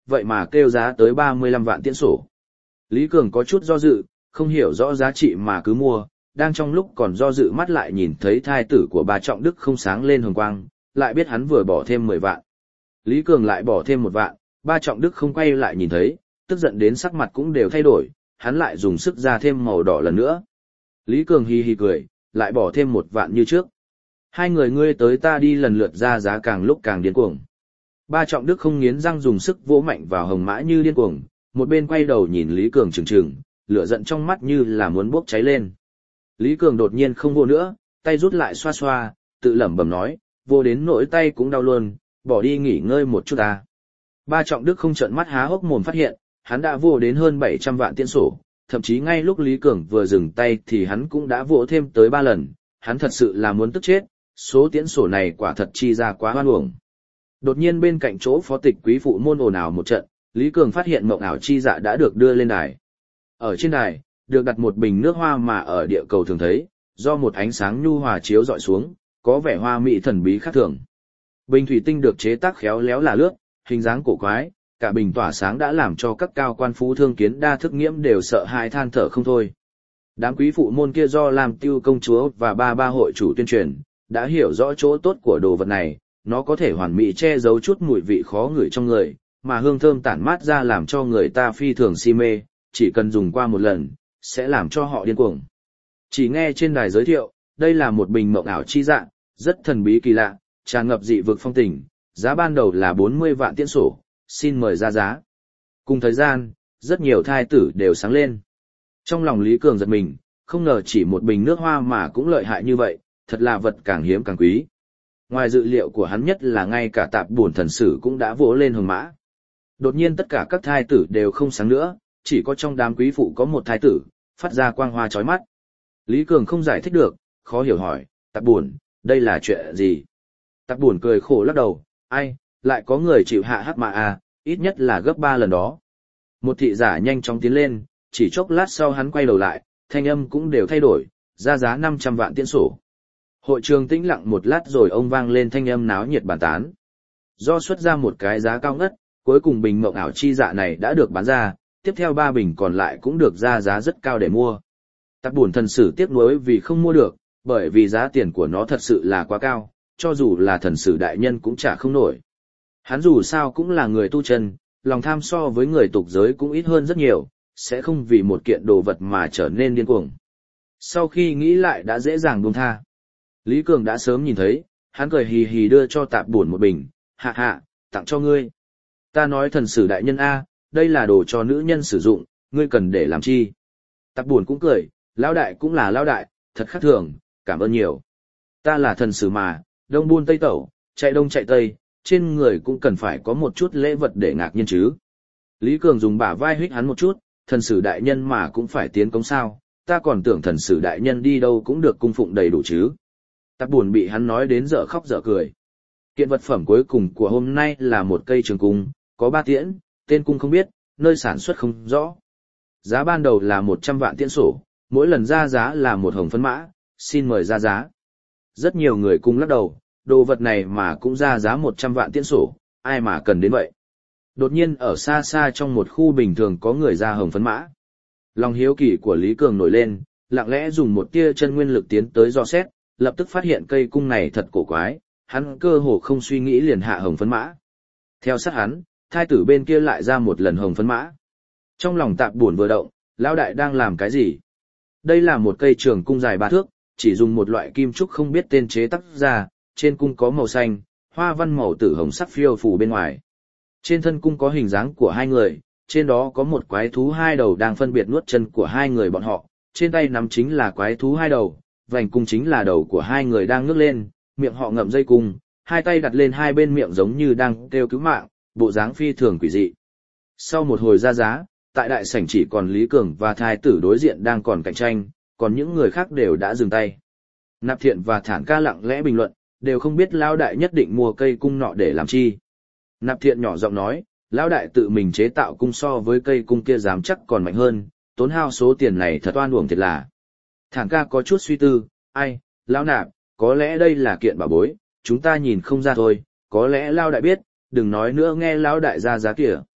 vậy mà kêu giá tới 35 vạn tiễn sổ. Lý Cường có chút do dự, không hiểu rõ giá trị mà cứ mua, đang trong lúc còn do dự mắt lại nhìn thấy thai tử của bà Trọng Đức không sáng lên hồng quang, lại biết hắn vừa bỏ thêm 10 vạn. Lý Cường lại bỏ thêm 1 vạn, ba Trọng Đức không quay lại nhìn thấy, tức giận đến sắc mặt cũng đều thay đổi, hắn lại dùng sức ra thêm màu đỏ lần nữa. Lý Cường hi hi cười, lại bỏ thêm 1 vạn như trước. Hai người ngươi tới ta đi lần lượt ra giá càng lúc càng điên cuồng. Ba Trọng Đức không nghiến răng dùng sức vỗ mạnh vào hồng mã như điên cuồng, một bên quay đầu nhìn Lý Cường trừng trừng, lửa giận trong mắt như là muốn bốc cháy lên. Lý Cường đột nhiên không vô nữa, tay rút lại xoa xoa, tự lẩm bẩm nói, vô đến nỗi tay cũng đau luôn, bỏ đi nghỉ ngơi một chút ta. Ba Trọng Đức không trợn mắt há hốc mồm phát hiện, hắn đã vô đến hơn 700 vạn tiễn sổ, thậm chí ngay lúc Lý Cường vừa dừng tay thì hắn cũng đã vỗ thêm tới 3 lần, hắn thật sự là muốn tức chết, số tiễn sổ này quả thật chi ra quá hoan uổng. Đột nhiên bên cạnh chỗ phó tịch quý phụ môn ồn ào một trận, Lý Cường phát hiện mộng ảo chi dạ đã được đưa lên đài. Ở trên đài, được đặt một bình nước hoa mà ở địa cầu thường thấy, do một ánh sáng nhu hòa chiếu dọi xuống, có vẻ hoa mỹ thần bí khác thường. Bình thủy tinh được chế tác khéo léo là lướt, hình dáng cổ quái, cả bình tỏa sáng đã làm cho các cao quan phú thương kiến đa thức nghiễm đều sợ hãi than thở không thôi. Đám quý phụ môn kia do làm tiêu công chúa và ba hội chủ tuyên truyền, đã hiểu rõ chỗ tốt của đồ vật này, nó có thể hoàn mỹ che giấu chút mùi vị khó ngửi trong người, mà hương thơm tản mát ra làm cho người ta phi thường si mê, chỉ cần dùng qua một lần, sẽ làm cho họ điên cuồng. Chỉ nghe trên đài giới thiệu, đây là một bình mộng ảo chi dạ, rất thần bí kỳ lạ, tràn ngập dị vực phong tình, giá ban đầu là 40 vạn tiễn sổ, xin mời ra giá. Cùng thời gian, rất nhiều thai tử đều sáng lên. Trong lòng Lý Cường giật mình, không ngờ chỉ một bình nước hoa mà cũng lợi hại như vậy, thật là vật càng hiếm càng quý. Ngoài dự liệu của hắn nhất là ngay cả tạp bổn thần sử cũng đã vỗ lên hồng mã. Đột nhiên tất cả các thai tử đều không sáng nữa, chỉ có trong đám quý phụ có một thai tử, phát ra quang hoa chói mắt. Lý Cường không giải thích được, khó hiểu hỏi, tạp bổn, đây là chuyện gì? Tạp bổn cười khổ lắc đầu, ai, lại có người chịu hạ hắc mà à, ít nhất là gấp 3 lần đó. Một thị giả nhanh chóng tiến lên, chỉ chốc lát sau hắn quay đầu lại, thanh âm cũng đều thay đổi, ra giá 500 vạn tiễn sổ. Hội trường tĩnh lặng một lát rồi ông vang lên thanh âm náo nhiệt bàn tán. Do xuất ra một cái giá cao ngất, cuối cùng bình mộng ảo chi dạ này đã được bán ra, tiếp theo 3 bình còn lại cũng được ra giá rất cao để mua. Tạp bổn thần sử tiếc nuối vì không mua được, bởi vì giá tiền của nó thật sự là quá cao, cho dù là thần sử đại nhân cũng trả không nổi. Hắn dù sao cũng là người tu chân, lòng tham so với người tục giới cũng ít hơn rất nhiều, sẽ không vì một kiện đồ vật mà trở nên điên cuồng. Sau khi nghĩ lại đã dễ dàng buông tha. Lý Cường đã sớm nhìn thấy, hắn cười hì hì đưa cho tạp bổn một bình, hạ hạ, tặng cho ngươi. Ta nói thần sử đại nhân A, đây là đồ cho nữ nhân sử dụng, ngươi cần để làm chi. Tạp bổn cũng cười, lão đại cũng là lão đại, thật khác thường, cảm ơn nhiều. Ta là thần sử mà, đông buôn tây tẩu, chạy đông chạy tây, trên người cũng cần phải có một chút lễ vật để ngạc nhiên chứ. Lý Cường dùng bả vai hít hắn một chút, thần sử đại nhân mà cũng phải tiến cống sao, ta còn tưởng thần sử đại nhân đi đâu cũng được cung phụng đầy đủ chứ. Tạp buồn bị hắn nói đến dở khóc dở cười. Kiện vật phẩm cuối cùng của hôm nay là một cây trường cung, có 3 tiễn, tên cung không biết, nơi sản xuất không rõ. Giá ban đầu là 100 vạn tiễn sổ, mỗi lần ra giá là một hồng phấn mã, xin mời ra giá. Rất nhiều người cùng lắc đầu, đồ vật này mà cũng ra giá 100 vạn tiễn sổ, ai mà cần đến vậy. Đột nhiên ở xa xa trong một khu bình thường có người ra hồng phấn mã. Lòng hiếu kỳ của Lý Cường nổi lên, lặng lẽ dùng một tia chân nguyên lực tiến tới dò xét, lập tức phát hiện cây cung này thật cổ quái, hắn cơ hồ không suy nghĩ liền hạ hồng phấn mã. Theo sát hắn, thai tử bên kia lại ra một lần hồng phấn mã. Trong lòng tạp buồn vừa động, lão đại đang làm cái gì? Đây là một cây trường cung dài 3 thước, chỉ dùng một loại kim trúc không biết tên chế tác ra, trên cung có màu xanh, hoa văn màu tử hồng sắc phiêu phù bên ngoài. Trên thân cung có hình dáng của 2 người, trên đó có một quái thú 2 đầu đang phân biệt nuốt chân của 2 người bọn họ, trên tay nắm chính là quái thú 2 đầu, vành cung chính là đầu của 2 người đang ngước lên, miệng họ ngậm dây cung, 2 tay đặt lên 2 bên miệng giống như đang kêu cứu mạng, bộ dáng phi thường quỷ dị. Sau một hồi ra giá, tại đại sảnh chỉ còn Lý Cường và thái tử đối diện đang còn cạnh tranh, còn những người khác đều đã dừng tay. Nạp Thiện và Thản Ca lặng lẽ bình luận, đều không biết lão đại nhất định mua cây cung nọ để làm chi. Nạp Thiện nhỏ giọng nói, lão đại tự mình chế tạo cung so với cây cung kia dám chắc còn mạnh hơn, tốn hao số tiền này thật oan uổng thiệt là. Thản Ca có chút suy tư, ai, lão Nạp, có lẽ đây là kiện bảo bối, chúng ta nhìn không ra thôi, có lẽ lão đại biết, đừng nói nữa nghe lão đại ra giá kìa.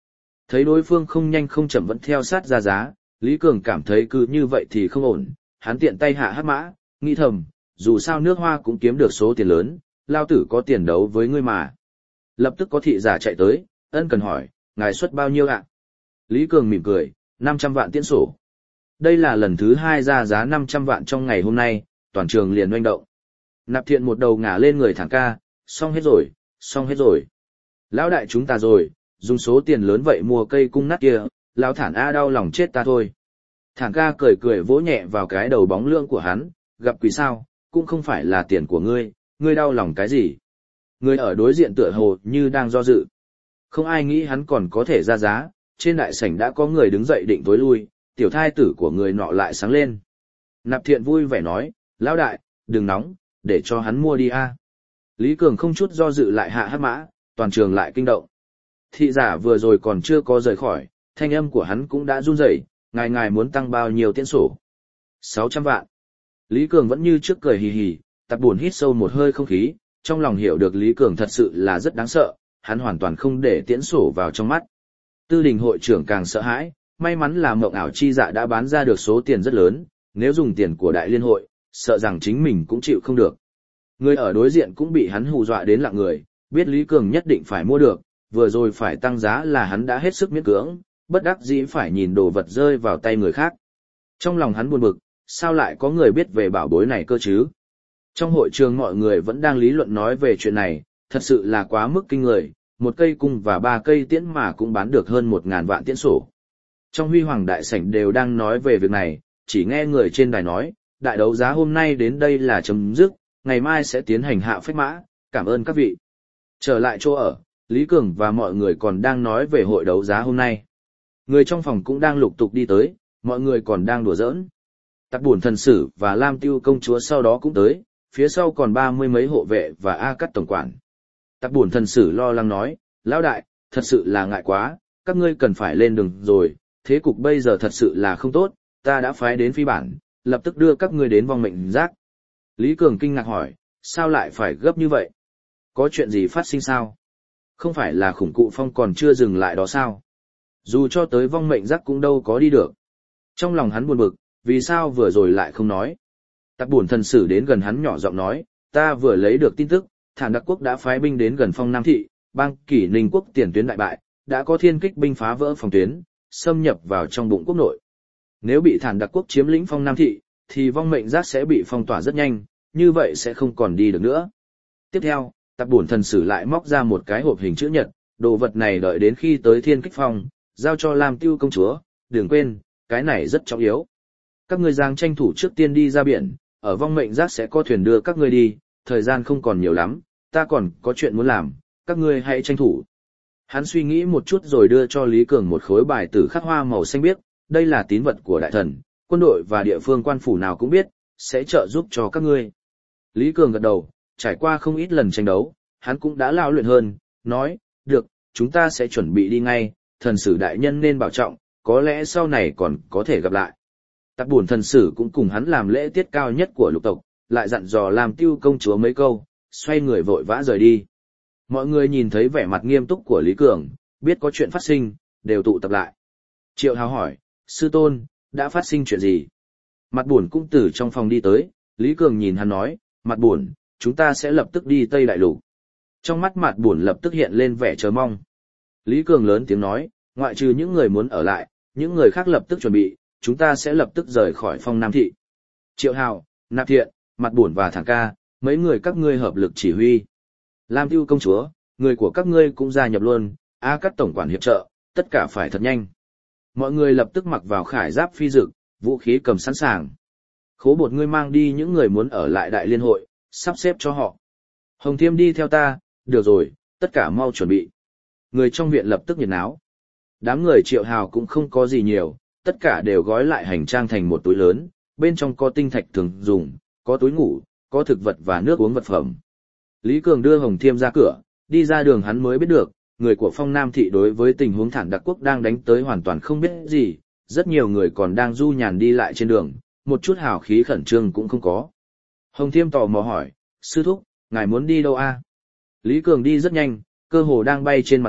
Thấy đối phương không nhanh không chậm vẫn theo sát ra giá, Lý Cường cảm thấy cứ như vậy thì không ổn, hắn tiện tay hạ hắc mã, nghĩ thầm, dù sao nước Hoa cũng kiếm được số tiền lớn, lao tử có tiền đấu với ngươi mà. Lập tức có thị giả chạy tới, ân cần hỏi, ngài xuất bao nhiêu ạ? Lý Cường mỉm cười, 500 vạn tiễn sổ. Đây là lần thứ 2 ra giá 500 vạn trong ngày hôm nay, toàn trường liền oanh động. Nạp Thiện một đầu ngả lên người Thản ca, xong hết rồi, xong hết rồi. Lão đại chúng ta rồi, dùng số tiền lớn vậy mua cây cung nát kia, lão Thản A đau lòng chết ta thôi. Thản ca cười cười vỗ nhẹ vào cái đầu bóng lưỡng của hắn, gặp quỷ sao, cũng không phải là tiền của ngươi đau lòng cái gì. Người ở đối diện tựa hồ như đang do dự. Không ai nghĩ hắn còn có thể ra giá, trên đại sảnh đã có người đứng dậy định tối lui, tiểu thai tử của người nọ lại sáng lên. Nạp Thiện vui vẻ nói, lão đại, đừng nóng, để cho hắn mua đi a. Lý Cường không chút do dự lại hạ hắc mã, toàn trường lại kinh động. Thị giả vừa rồi còn chưa có rời khỏi, thanh âm của hắn cũng đã run rẩy, ngài muốn tăng bao nhiêu tiễn sổ? 600 vạn. Lý Cường vẫn như trước cười hì hì, Tạp Buồn hít sâu một hơi không khí, trong lòng hiểu được Lý Cường thật sự là rất đáng sợ, hắn hoàn toàn không để tiễn sổ vào trong mắt. Tư đình hội trưởng càng sợ hãi, may mắn là mộng ảo chi dạ đã bán ra được số tiền rất lớn, nếu dùng tiền của đại liên hội, sợ rằng chính mình cũng chịu không được. Người ở đối diện cũng bị hắn hù dọa đến lặng người, biết Lý Cường nhất định phải mua được, vừa rồi phải tăng giá là hắn đã hết sức miễn cưỡng, bất đắc dĩ phải nhìn đồ vật rơi vào tay người khác. Trong lòng hắn buồn bực, sao lại có người biết về bảo bối này cơ chứ? Trong hội trường mọi người vẫn đang lý luận nói về chuyện này, thật sự là quá mức kinh người, một cây cung và 3 cây tiễn mà cũng bán được hơn 1.000 vạn tiễn sổ. Trong huy hoàng đại sảnh đều đang nói về việc này, chỉ nghe người trên đài nói, đại đấu giá hôm nay đến đây là chấm dứt, ngày mai sẽ tiến hành hạ phách mã, cảm ơn các vị. Trở lại chỗ ở, Lý Cường và mọi người còn đang nói về hội đấu giá hôm nay. Người trong phòng cũng đang lục tục đi tới, mọi người còn đang đùa giỡn. Tạp Buồn thần sử và Lam Tiêu công chúa sau đó cũng tới, phía sau còn 30 mấy hộ vệ và A Cắt tổng quản. Tạp Buồn thần sử lo lắng nói, lão đại, thật sự là ngại quá, các ngươi cần phải lên đường rồi, thế cục bây giờ thật sự là không tốt, ta đã phái đến phi bản, lập tức đưa các ngươi đến vong mệnh giác. Lý Cường kinh ngạc hỏi, sao lại phải gấp như vậy? Có chuyện gì phát sinh sao? Không phải là khủng cụ phong còn chưa dừng lại đó sao? Dù cho tới vong mệnh giác cũng đâu có đi được. Trong lòng hắn buồn bực, vì sao vừa rồi lại không nói? Tạp Buồn thần sử đến gần hắn nhỏ giọng nói, ta vừa lấy được tin tức, Thản Đặc quốc đã phái binh đến gần Phong Nam thị, bang Kỷ Ninh quốc tiền tuyến đại bại, đã có thiên kích binh phá vỡ phòng tuyến, xâm nhập vào trong bụng quốc nội. Nếu bị Thản Đặc quốc chiếm lĩnh Phong Nam thị, thì vong mệnh giác sẽ bị phong tỏa rất nhanh, như vậy sẽ không còn đi được nữa. Tiếp theo, Tạp Buồn thần sử lại móc ra một cái hộp hình chữ nhật, đồ vật này đợi đến khi tới thiên kích phong, giao cho Lam Tiêu công chúa, đừng quên, cái này rất trọng yếu. Các ngươi giang tranh thủ trước tiên đi ra biển, ở vong mệnh giác sẽ có thuyền đưa các ngươi đi, thời gian không còn nhiều lắm, ta còn có chuyện muốn làm, các ngươi hãy tranh thủ. Hắn suy nghĩ một chút rồi đưa cho Lý Cường một khối bài tử khắc hoa màu xanh biếc, đây là tín vật của đại thần, quân đội và địa phương quan phủ nào cũng biết, sẽ trợ giúp cho các ngươi. Lý Cường gật đầu, trải qua không ít lần tranh đấu, hắn cũng đã lao luyện hơn, nói, được, chúng ta sẽ chuẩn bị đi ngay, thần sử đại nhân nên bảo trọng, có lẽ sau này còn có thể gặp lại. Tạp Buồn thần sử cũng cùng hắn làm lễ tiết cao nhất của lục tộc, lại dặn dò làm Tiêu công chúa mấy câu, xoay người vội vã rời đi. Mọi người nhìn thấy vẻ mặt nghiêm túc của Lý Cường, biết có chuyện phát sinh, đều tụ tập lại. Triệu Hào hỏi, sư tôn, đã phát sinh chuyện gì? Mặt Buồn cũng từ trong phòng đi tới, Lý Cường nhìn hắn nói, Mặt Buồn, chúng ta sẽ lập tức đi Tây Đại Lục. Trong mắt Mặt Buồn lập tức hiện lên vẻ chờ mong. Lý Cường lớn tiếng nói, ngoại trừ những người muốn ở lại, những người khác lập tức chuẩn bị, chúng ta sẽ lập tức rời khỏi Phong Nam thị. Triệu Hào, Nạp Thiện, Mặt Buồn và Thản ca, mấy người các ngươi hợp lực chỉ huy. Lam Tiêu công chúa, người của các ngươi cũng gia nhập luôn, A Cắt tổng quản hiệp trợ, tất cả phải thật nhanh. Mọi người lập tức mặc vào khải giáp phi dực, vũ khí cầm sẵn sàng. Khố Bột ngươi mang đi những người muốn ở lại đại liên hội, sắp xếp cho họ. Hồng Thiêm đi theo ta, được rồi, tất cả mau chuẩn bị. Người trong viện lập tức nhiệt náo. Đám người Triệu Hào cũng không có gì nhiều, tất cả đều gói lại hành trang thành một túi lớn, bên trong có tinh thạch thường dùng, có túi ngủ, có thực vật và nước uống vật phẩm. Lý Cường đưa Hồng Thiêm ra cửa, đi ra đường hắn mới biết được, người của Phong Nam thị đối với tình huống Thản Đặc quốc đang đánh tới hoàn toàn không biết gì, rất nhiều người còn đang du nhàn đi lại trên đường, một chút hào khí khẩn trương cũng không có. Hồng Thiêm tò mò hỏi, sư thúc, ngài muốn đi đâu a? Lý Cường đi rất nhanh, cơ hồ đang bay trên mặt đất,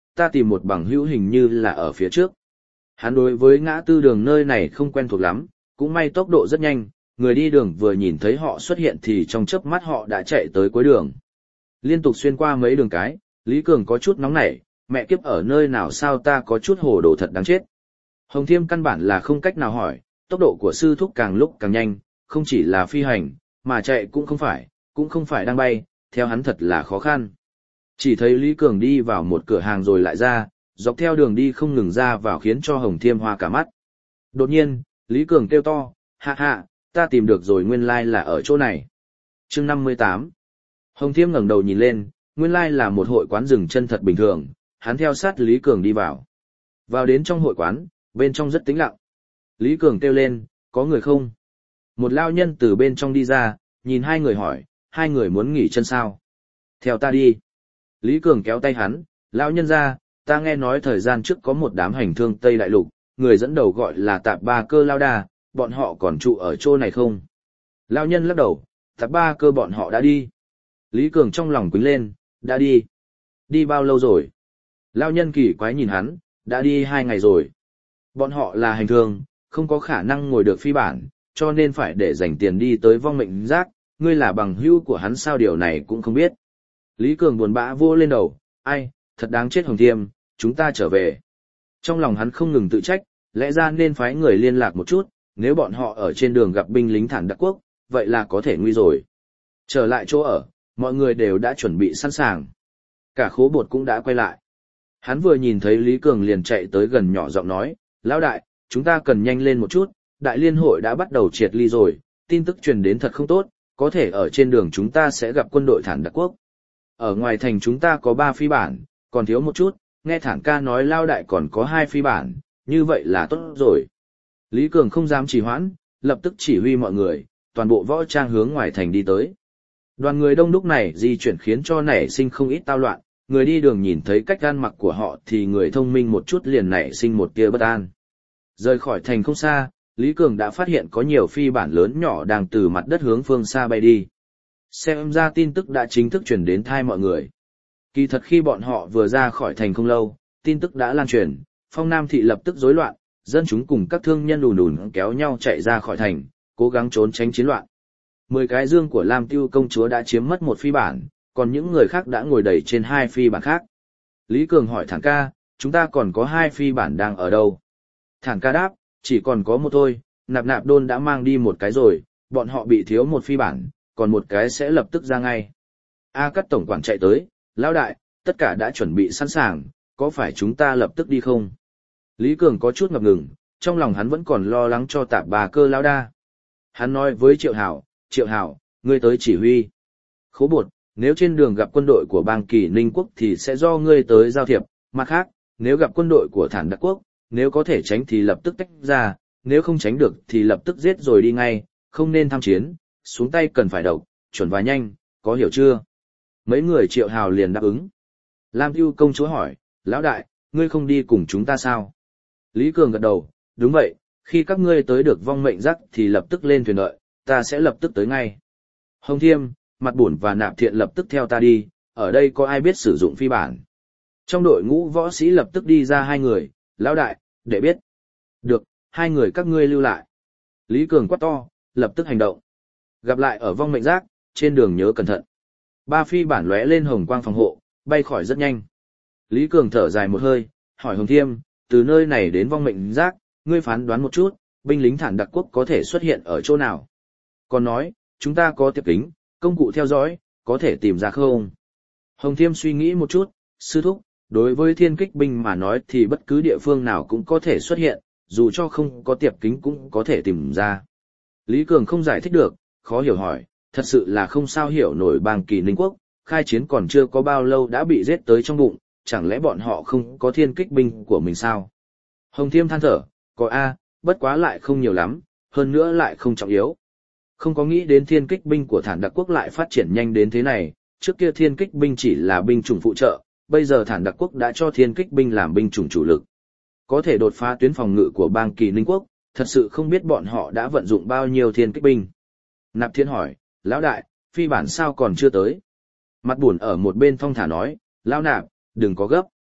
ta tìm một bằng hữu hình như là ở phía trước. Hắn đối với ngã tư đường nơi này không quen thuộc lắm, cũng may tốc độ rất nhanh, người đi đường vừa nhìn thấy họ xuất hiện thì trong chớp mắt họ đã chạy tới cuối đường. Liên tục xuyên qua mấy đường cái, Lý Cường có chút nóng nảy, mẹ kiếp ở nơi nào sao ta có chút hồ đồ thật đáng chết. Hồng Thiêm căn bản là không cách nào hỏi, tốc độ của sư thúc càng lúc càng nhanh, không chỉ là phi hành, mà chạy cũng không phải đang bay, theo hắn thật là khó khăn. Chỉ thấy Lý Cường đi vào một cửa hàng rồi lại ra, dọc theo đường đi không ngừng ra vào khiến cho Hồng Thiêm hoa cả mắt. Đột nhiên, Lý Cường kêu to, hạ hạ, ta tìm được rồi, nguyên lai là ở chỗ này. Chương 58. Hồng Thiêm ngẩng đầu nhìn lên, nguyên lai là một hội quán rừng chân thật bình thường, hắn theo sát Lý Cường đi vào. Vào đến trong hội quán, bên trong rất tĩnh lặng. Lý Cường kêu lên, có người không? Một lao nhân từ bên trong đi ra, nhìn hai người hỏi, hai người muốn nghỉ chân sao? Theo ta đi. Lý Cường kéo tay hắn, lao nhân ra, ta nghe nói thời gian trước có một đám hành thương Tây Đại Lục, người dẫn đầu gọi là Tạp Ba Cơ Lao Đa, bọn họ còn trụ ở chỗ này không? Lao nhân lắc đầu, Tạp Ba Cơ bọn họ đã đi. Lý Cường trong lòng quýnh lên, đã đi. Đi bao lâu rồi? Lao nhân kỳ quái nhìn hắn, đã đi 2 ngày rồi. Bọn họ là hành thương, không có khả năng ngồi được phi bản, cho nên phải để dành tiền đi tới vong mệnh giác, ngươi là bằng hữu của hắn sao điều này cũng không biết. Lý Cường buồn bã vô lên đầu, ai, thật đáng chết Hồng Thiêm, chúng ta trở về. Trong lòng hắn không ngừng tự trách, lẽ ra nên phái người liên lạc một chút, nếu bọn họ ở trên đường gặp binh lính Thản Đặc Quốc, vậy là có thể nguy rồi. Trở lại chỗ ở, mọi người đều đã chuẩn bị sẵn sàng. Cả Khố Bột cũng đã quay lại. Hắn vừa nhìn thấy Lý Cường liền chạy tới gần nhỏ giọng nói, lão đại, chúng ta cần nhanh lên một chút, đại liên hội đã bắt đầu triệt ly rồi, tin tức truyền đến thật không tốt, có thể ở trên đường chúng ta sẽ gặp quân đội Thản Đặc Quốc. Ở ngoài thành chúng ta có 3 phi bản, còn thiếu một chút, nghe Thản ca nói lao đại còn có 2 phi bản, như vậy là tốt rồi. Lý Cường không dám trì hoãn, lập tức chỉ huy mọi người, toàn bộ võ trang hướng ngoài thành đi tới. Đoàn người đông đúc này di chuyển khiến cho nảy sinh không ít tao loạn, người đi đường nhìn thấy cách ăn mặc của họ thì người thông minh một chút liền nảy sinh một tia bất an. Rời khỏi thành không xa, Lý Cường đã phát hiện có nhiều phi bản lớn nhỏ đang từ mặt đất hướng phương xa bay đi. Xem ra tin tức đã chính thức truyền đến tai mọi người. Kỳ thật khi bọn họ vừa ra khỏi thành không lâu, tin tức đã lan truyền, Phong Nam thị lập tức rối loạn, dân chúng cùng các thương nhân đùn đùn kéo nhau chạy ra khỏi thành, cố gắng trốn tránh chiến loạn. 10 cái dương của Lam Tiêu công chúa đã chiếm mất một phi bản, còn những người khác đã ngồi đầy trên 2 phi bản khác. Lý Cường hỏi Thản ca, chúng ta còn có 2 phi bản đang ở đâu? Thản ca đáp, chỉ còn có một thôi, Nạp Nạp Đôn đã mang đi một cái rồi, bọn họ bị thiếu một phi bản, còn một cái sẽ lập tức ra ngay. A Cắt tổng quản chạy tới, lão đại, tất cả đã chuẩn bị sẵn sàng, có phải chúng ta lập tức đi không? Lý Cường có chút ngập ngừng, trong lòng hắn vẫn còn lo lắng cho Tạp Bà Cơ Lão Đa. Hắn nói với Triệu Hảo, ngươi tới chỉ huy. Khố Bột, nếu trên đường gặp quân đội của bang Kỳ Ninh Quốc thì sẽ do ngươi tới giao thiệp, mặt khác, nếu gặp quân đội của Thản Đặc Quốc, nếu có thể tránh thì lập tức tách ra, nếu không tránh được thì lập tức giết rồi đi ngay, không nên tham chiến, xuống tay cần phải độc, chuẩn và nhanh, có hiểu chưa? Mấy người Triệu Hào liền đáp ứng. Lam Tiêu công chúa hỏi, lão đại, ngươi không đi cùng chúng ta sao? Lý Cường gật đầu, đúng vậy, khi các ngươi tới được vong mệnh giác thì lập tức lên thuyền đợi, ta sẽ lập tức tới ngay. Hồng Thiêm, Mặt Bổn và Nạp Thiện lập tức theo ta đi, ở đây có ai biết sử dụng phi bản? Trong đội ngũ võ sĩ lập tức đi ra 2 người, lão đại, để biết. Được, 2 người các ngươi lưu lại. Lý Cường quát to, lập tức hành động. Gặp lại ở vong mệnh giác, trên đường nhớ cẩn thận. 3 phi bản lóe lên hồng quang phòng hộ, bay khỏi rất nhanh. Lý Cường thở dài một hơi, hỏi Hồng Thiêm, từ nơi này đến vong mệnh giác, ngươi phán đoán một chút, binh lính Thản Đặc Quốc có thể xuất hiện ở chỗ nào? Còn nói, chúng ta có tiệp kính, công cụ theo dõi, có thể tìm ra không? Hồng Thiêm suy nghĩ một chút, sư thúc, đối với thiên kích binh mà nói thì bất cứ địa phương nào cũng có thể xuất hiện, dù cho không có tiệp kính cũng có thể tìm ra. Lý Cường không giải thích được, khó hiểu hỏi, thật sự là không sao hiểu nổi bang Kỳ Ninh Quốc, khai chiến còn chưa có bao lâu đã bị giết tới trong bụng, chẳng lẽ bọn họ không có thiên kích binh của mình sao? Hồng Thiêm than thở, có A, bất quá lại không nhiều lắm, hơn nữa lại không trọng yếu. Không có nghĩ đến thiên kích binh của Thản Đặc Quốc lại phát triển nhanh đến thế này, trước kia thiên kích binh chỉ là binh chủng phụ trợ, bây giờ Thản Đặc Quốc đã cho thiên kích binh làm binh chủng chủ lực. Có thể đột phá tuyến phòng ngự của bang Kỳ Ninh Quốc, thật sự không biết bọn họ đã vận dụng bao nhiêu thiên kích binh. Nạp Thiên hỏi, lão đại, phi bản sao còn chưa tới? Mặt Buồn ở một bên thong thả nói, lão Nạp, đừng có gấp.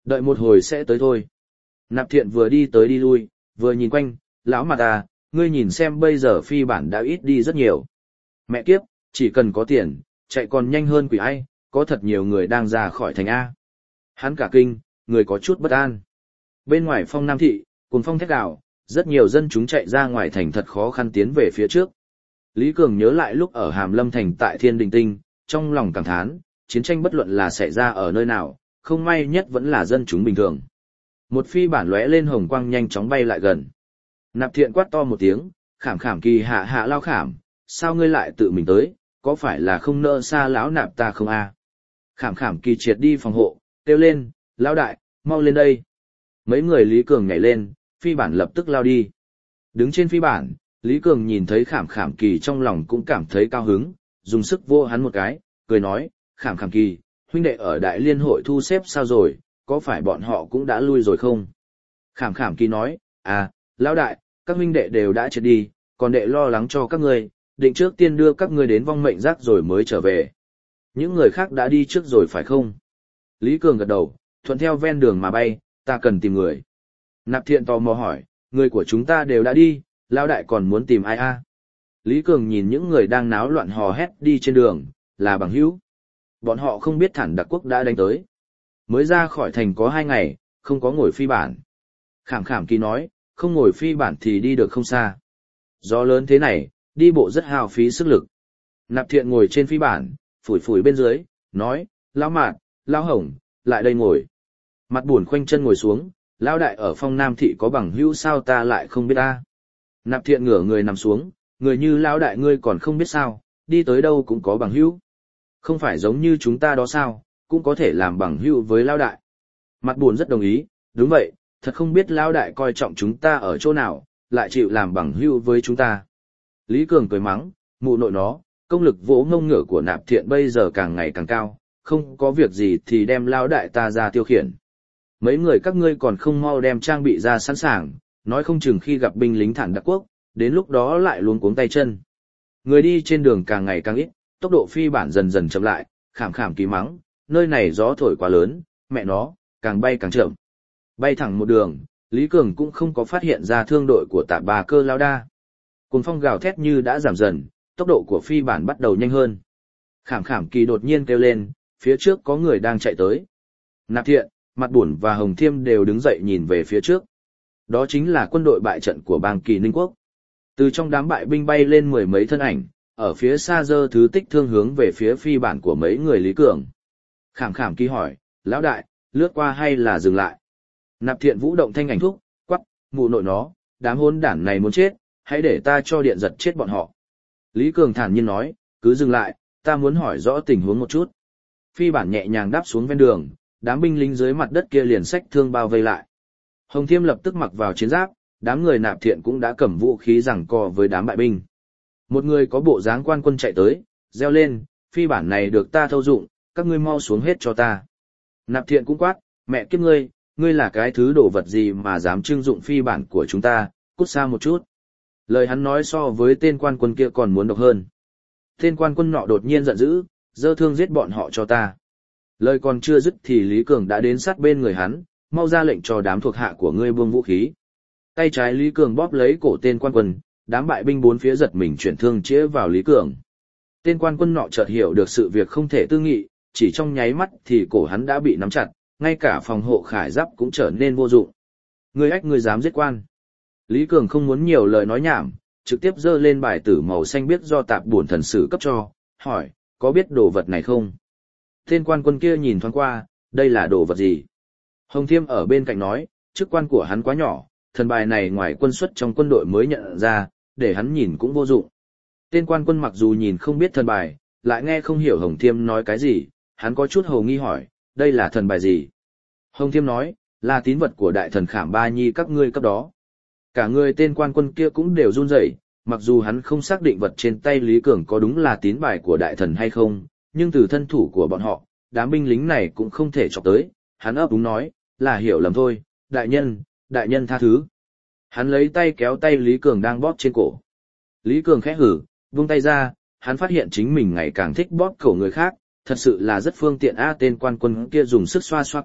Đợi một hồi sẽ tới thôi. Nạp Thiện vừa đi tới đi lui, vừa nhìn quanh, lão mặt à, ngươi nhìn xem bây giờ phi bản đã ít đi rất nhiều. Mẹ kiếp, chỉ cần có tiền, chạy còn nhanh hơn quỷ ai, có thật nhiều người đang ra khỏi thành A. Hắn cả kinh, người có chút bất an. Bên ngoài Phong Nam thị, cùng phong thét đảo, rất nhiều dân chúng chạy ra ngoài thành thật khó khăn tiến về phía trước. Lý Cường nhớ lại lúc ở Hàm Lâm thành tại Thiên Đình Tinh, trong lòng cảm thán, chiến tranh bất luận là xảy ra ở nơi nào, không may nhất vẫn là dân chúng bình thường. Một phi bản lóe lên hồng quang nhanh chóng bay lại gần. Nạp Thiện quát to một tiếng, khảm khảm kỳ hạ hạ lao khảm, sao ngươi lại tự mình tới, có phải là không nỡ xa lão nạp ta không a? Khảm khảm kỳ triệt đi phòng hộ, kêu lên, lão đại, mau lên đây. Mấy người Lý Cường nhảy lên, phi bản lập tức lao đi. Đứng trên phi bản, Lý Cường nhìn thấy khảm khảm kỳ trong lòng cũng cảm thấy cao hứng, dùng sức vô hắn một cái, cười nói, khảm khảm kỳ, huynh đệ ở đại liên hội thu xếp sao rồi, có phải bọn họ cũng đã lui rồi không? Khảm khảm kỳ nói, à, lão đại, các huynh đệ đều đã chết đi, còn đệ lo lắng cho các ngươi, định trước tiên đưa các ngươi đến vong mệnh giác rồi mới trở về. Những người khác đã đi trước rồi phải không? Lý Cường gật đầu, thuận theo ven đường mà bay, ta cần tìm người. Nạp Thiện tò mò hỏi, người của chúng ta đều đã đi, lão đại còn muốn tìm ai a? Lý Cường nhìn những người đang náo loạn hò hét đi trên đường, là bằng hữu. Bọn họ không biết Thản Đặc Quốc đã đánh tới. Mới ra khỏi thành có 2 ngày, không có ngồi phi bản. Khảm khảm kỳ nói, không ngồi phi bản thì đi được không xa. Gió lớn thế này, đi bộ rất hao phí sức lực. Nạp Thiện ngồi trên phi bản, phủi phủi bên dưới, nói, lão mạt, lão hồng, lại đây ngồi. Mặt buồn khoanh chân ngồi xuống, lão đại ở Phong Nam thị có bằng hữu sao ta lại không biết ta. Nạp Thiện ngửa người nằm xuống, người như lão đại ngươi còn không biết sao, đi tới đâu cũng có bằng hữu. Không phải giống như chúng ta đó sao, cũng có thể làm bằng hữu với lão đại. Mặt buồn rất đồng ý, đúng vậy, thật không biết lão đại coi trọng chúng ta ở chỗ nào, lại chịu làm bằng hữu với chúng ta. Lý Cường cười mắng, mụ nội nó, công lực vỗ ngông ngựa của Nạp Thiện bây giờ càng ngày càng cao, không có việc gì thì đem lão đại ta ra tiêu khiển. Mấy người các ngươi còn không mau đem trang bị ra sẵn sàng, nói không chừng khi gặp binh lính Thản Đặc Quốc, đến lúc đó lại luống cuống tay chân. Người đi trên đường càng ngày càng ít, tốc độ phi bản dần dần chậm lại, khảm khảm kỳ mắng, nơi này gió thổi quá lớn, mẹ nó, càng bay càng chậm. Bay thẳng một đường, Lý Cường cũng không có phát hiện ra thương đội của Tạ Bà Cơ lao đa. Cuồng phong gào thét như đã giảm dần, tốc độ của phi bản bắt đầu nhanh hơn. Khảm khảm kỳ đột nhiên kêu lên, phía trước có người đang chạy tới. Nạp Thiện, Mặt Buồn và Hồng Thiêm đều đứng dậy nhìn về phía trước. Đó chính là quân đội bại trận của bang Kỳ Ninh Quốc. Từ trong đám bại binh bay lên 10 mấy thân ảnh, ở phía xa giơ thứ tích thương hướng về phía phi bản của mấy người Lý Cường. Khảm khảm kỳ hỏi, lão đại, lướt qua hay là dừng lại? Nạp Thiện vũ động thanh ảnh thúc, quắc, mụ nội nó, đám hôn đản này muốn chết, hãy để ta cho điện giật chết bọn họ. Lý Cường thản nhiên nói, cứ dừng lại, ta muốn hỏi rõ tình huống một chút. Phi bản nhẹ nhàng đáp xuống ven đường, đám binh lính dưới mặt đất kia liền xách thương bao vây lại. Hồng Thiêm lập tức mặc vào chiến giáp, đám người Nạp Thiện cũng đã cầm vũ khí giằng co với đám bại binh. Một người có bộ dáng quan quân chạy tới, reo lên, phi bản này được ta thâu dụng, các ngươi mau xuống hết cho ta. Nạp Thiện cũng quát, mẹ kiếp ngươi, ngươi là cái thứ đồ vật gì mà dám trưng dụng phi bản của chúng ta, cút xa một chút. Lời hắn nói so với tên quan quân kia còn muốn độc hơn. Tên quan quân nọ đột nhiên giận dữ, giơ thương giết bọn họ cho ta. Lời còn chưa dứt thì Lý Cường đã đến sát bên người hắn, mau ra lệnh cho đám thuộc hạ của ngươi buông vũ khí. Tay trái Lý Cường bóp lấy cổ tên quan quân, đám bại binh bốn phía giật mình chuyển thương chĩa vào Lý Cường. Tên quan quân nọ chợt hiểu được sự việc không thể tư nghị, chỉ trong nháy mắt thì cổ hắn đã bị nắm chặt, ngay cả phòng hộ khải giáp cũng trở nên vô dụng. Ngươi ách ngươi dám giết quan. Lý Cường không muốn nhiều lời nói nhảm, trực tiếp giơ lên bài tử màu xanh biếc do Tạp Bổn thần sử cấp cho, hỏi, có biết đồ vật này không? Tên quan quân kia nhìn thoáng qua, đây là đồ vật gì? Hồng Thiêm ở bên cạnh nói, chức quan của hắn quá nhỏ, thần bài này ngoài quân xuất trong quân đội mới nhận ra, để hắn nhìn cũng vô dụng. Tên quan quân mặc dù nhìn không biết thần bài, lại nghe không hiểu Hồng Thiêm nói cái gì, hắn có chút hồ nghi hỏi, đây là thần bài gì? Hồng Thiêm nói, là tín vật của đại thần Khảm Ba Nhi các ngươi cấp đó. Cả người tên quan quân kia cũng đều run rẩy, mặc dù hắn không xác định vật trên tay Lý Cường có đúng là tín bài của đại thần hay không, nhưng từ thân thủ của bọn họ, đám binh lính này cũng không thể chọc tới, hắn ấp úng nói, là hiểu lầm thôi, đại nhân tha thứ. Hắn lấy tay kéo tay Lý Cường đang bóp trên cổ. Lý Cường khẽ hử, vung tay ra, hắn phát hiện chính mình ngày càng thích bóp cổ người khác, thật sự là rất phương tiện. Tên quan quân kia dùng sức xoa xoa cổ,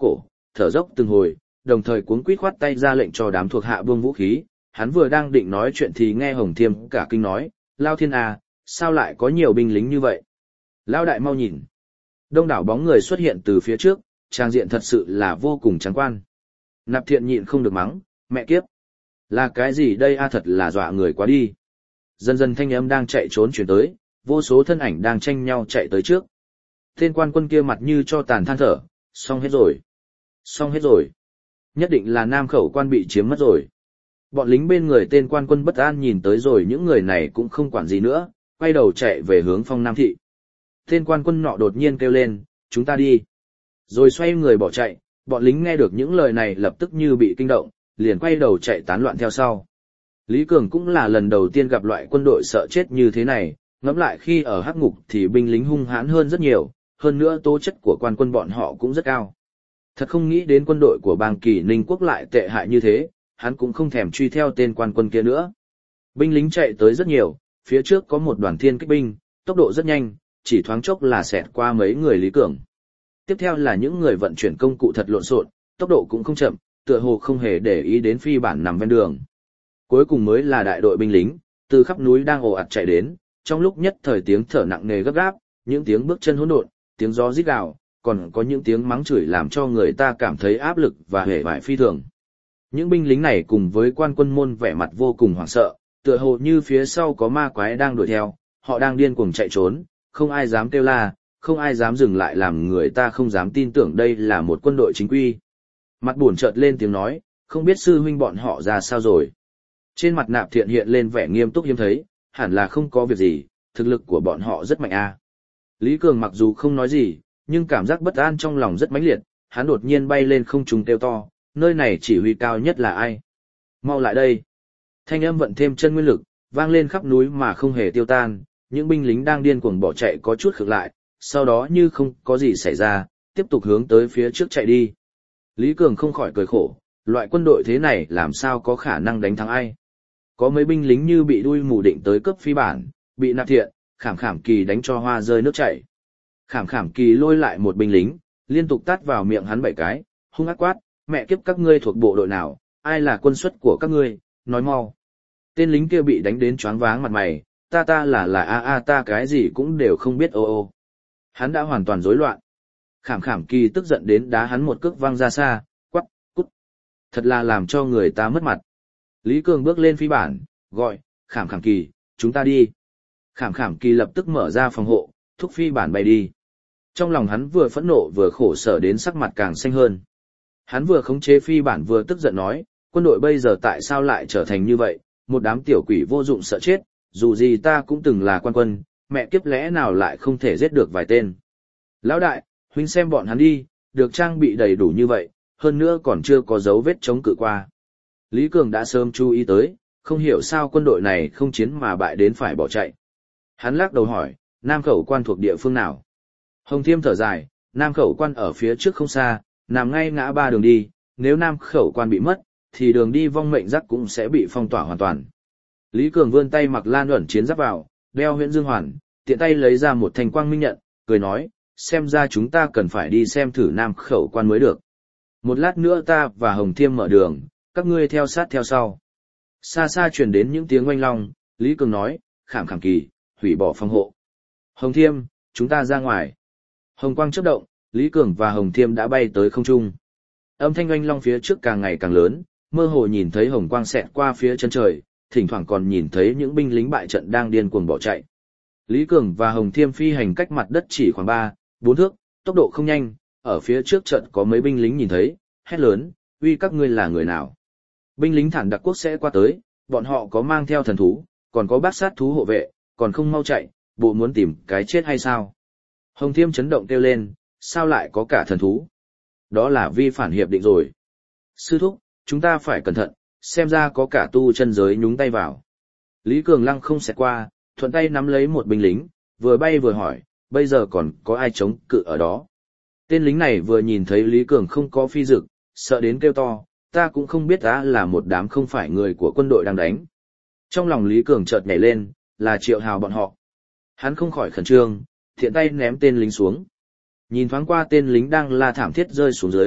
thở dốc từng hồi, đồng thời cuống quýt khoát tay ra lệnh cho đám thuộc hạ buông vũ khí. Hắn vừa đang định nói chuyện thì nghe Hồng Thiêm cả kinh nói, Lao Thiên à, sao lại có nhiều binh lính như vậy? Lao đại mau nhìn. Đông đảo bóng người xuất hiện từ phía trước, trang diện thật sự là vô cùng trắng quan. Nạp Thiện nhịn không được mắng, mẹ kiếp. Là cái gì đây thật là dọa người quá đi. Dần dần thanh âm đang chạy trốn chuyển tới, vô số thân ảnh đang tranh nhau chạy tới trước. Tên quan quân kia mặt như cho tàn than thở, xong hết rồi. Xong hết rồi. Nhất định là Nam Khẩu quan bị chiếm mất rồi. Bọn lính bên người tên quan quân bất an nhìn tới rồi những người này cũng không quản gì nữa, quay đầu chạy về hướng Phong Nam Thị. Tên quan quân nọ đột nhiên kêu lên, chúng ta đi. Rồi xoay người bỏ chạy, bọn lính nghe được những lời này lập tức như bị kinh động, liền quay đầu chạy tán loạn theo sau. Lý Cường cũng là lần đầu tiên gặp loại quân đội sợ chết như thế này, ngẫm lại khi ở Hắc Ngục thì binh lính hung hãn hơn rất nhiều, hơn nữa tố chất của quan quân bọn họ cũng rất cao. Thật không nghĩ đến quân đội của bang Kỳ Ninh quốc lại tệ hại như thế, hắn cũng không thèm truy theo tên quan quân kia nữa. Binh lính chạy tới rất nhiều, phía trước có một đoàn thiên kích binh, tốc độ rất nhanh, chỉ thoáng chốc là xẹt qua mấy người Lý Cường. Tiếp theo là những người vận chuyển công cụ thật lộn xộn, tốc độ cũng không chậm, tựa hồ không hề để ý đến phi bản nằm ven đường. Cuối cùng mới là đại đội binh lính, từ khắp núi đang ồ ạt chạy đến, trong lúc nhất thời tiếng thở nặng nề gấp gáp, những tiếng bước chân hỗn độn, tiếng gió rít gào, còn có những tiếng mắng chửi làm cho người ta cảm thấy áp lực và hề vải phi thường. Những binh lính này cùng với quan quân môn vẻ mặt vô cùng hoảng sợ, tựa hồ như phía sau có ma quái đang đuổi theo, họ đang điên cuồng chạy trốn, không ai dám kêu la, không ai dám dừng lại làm người ta không dám tin tưởng đây là một quân đội chính quy. Mặt buồn chợt lên tiếng nói, không biết sư huynh bọn họ ra sao rồi. Trên mặt Nạp Thiện hiện lên vẻ nghiêm túc hiếm thấy, hẳn là không có việc gì, thực lực của bọn họ rất mạnh a. Lý Cường mặc dù không nói gì, nhưng cảm giác bất an trong lòng rất mãnh liệt, hắn đột nhiên bay lên không trung kêu to, nơi này chỉ huy cao nhất là ai? Mau lại đây. Thanh âm vận thêm chân nguyên lực, vang lên khắp núi mà không hề tiêu tan, những binh lính đang điên cuồng bỏ chạy có chút khựng lại, sau đó như không có gì xảy ra, tiếp tục hướng tới phía trước chạy đi. Lý Cường không khỏi cười khổ, loại quân đội thế này làm sao có khả năng đánh thắng ai? Có mấy binh lính như bị đuôi mù định tới cướp phi bản, bị Nạp Thiện, Khảm Khảm Kỳ đánh cho hoa rơi nước chảy. Khảm Khảm Kỳ lôi lại một binh lính, liên tục tát vào miệng hắn 7 cái, hung ác quát, mẹ kiếp các ngươi thuộc bộ đội nào, ai là quân suất của các ngươi, nói mau. Tên lính kia bị đánh đến choáng váng mặt mày, ta là ta cái gì cũng đều không biết ô. Hắn đã hoàn toàn rối loạn. Khảm Khảm Kỳ tức giận đến đá hắn một cước văng ra xa, quắc, cút. Thật là làm cho người ta mất mặt. Lý Cường bước lên phi bản, gọi, Khảm Khảm Kỳ, chúng ta đi. Khảm Khảm Kỳ lập tức mở ra phòng hộ, thúc phi bản bay đi. Trong lòng hắn vừa phẫn nộ vừa khổ sở đến sắc mặt càng xanh hơn. Hắn vừa khống chế phi bản vừa tức giận nói, quân đội bây giờ tại sao lại trở thành như vậy, một đám tiểu quỷ vô dụng sợ chết, dù gì ta cũng từng là quan quân, mẹ kiếp lẽ nào lại không thể giết được vài tên. Lão đại, huynh xem bọn hắn đi, được trang bị đầy đủ như vậy, hơn nữa còn chưa có dấu vết chống cự qua. Lý Cường đã sớm chú ý tới, không hiểu sao quân đội này không chiến mà bại đến phải bỏ chạy. Hắn lắc đầu hỏi, Nam Khẩu quan thuộc địa phương nào? Hồng Thiêm thở dài, Nam Khẩu quan ở phía trước không xa, nằm ngay ngã ba đường đi, nếu Nam Khẩu quan bị mất, thì đường đi vong mệnh giác cũng sẽ bị phong tỏa hoàn toàn. Lý Cường vươn tay mặc lan ẩn chiến giáp vào, đeo huyễn dương hoàn, tiện tay lấy ra một thanh quang minh nhận, cười nói, xem ra chúng ta cần phải đi xem thử Nam Khẩu quan mới được. Một lát nữa ta và Hồng Thiêm mở đường, các ngươi theo sát theo sau. Xa xa truyền đến những tiếng oanh long, Lý Cường nói, Khảm Khảm Kỳ, hủy bỏ phòng hộ. Hồng Thiêm, chúng ta ra ngoài. Hồng quang chớp động, Lý Cường và Hồng Thiêm đã bay tới không trung. Âm thanh oanh long phía trước càng ngày càng lớn, mơ hồ nhìn thấy hồng quang xẹt qua phía chân trời, thỉnh thoảng còn nhìn thấy những binh lính bại trận đang điên cuồng bỏ chạy. Lý Cường và Hồng Thiêm phi hành cách mặt đất chỉ khoảng 3-4 thước, tốc độ không nhanh, ở phía trước trận có mấy binh lính nhìn thấy, hét lớn, uy các ngươi là người nào? Binh lính Thản Đặc Quốc sẽ qua tới, bọn họ có mang theo thần thú, còn có bát sát thú hộ vệ, còn không mau chạy, bộ muốn tìm cái chết hay sao? Hồng Thiêm chấn động kêu lên, sao lại có cả thần thú? Đó là vi phản hiệp định rồi. Sư thúc, chúng ta phải cẩn thận, xem ra có cả tu chân giới nhúng tay vào. Lý Cường lăng không xẹt qua, thuận tay nắm lấy một binh lính, vừa bay vừa hỏi, bây giờ còn có ai chống cự ở đó? Tên lính này vừa nhìn thấy Lý Cường không có phi dực, sợ đến kêu to, ta cũng không biết ta là một đám không phải người của quân đội đang đánh. Trong lòng Lý Cường chợt nhảy lên, là Triệu Hào bọn họ. Hắn không khỏi khẩn trương, thiện tay ném tên lính xuống. Nhìn thoáng qua tên lính đang la thảm thiết rơi xuống dưới,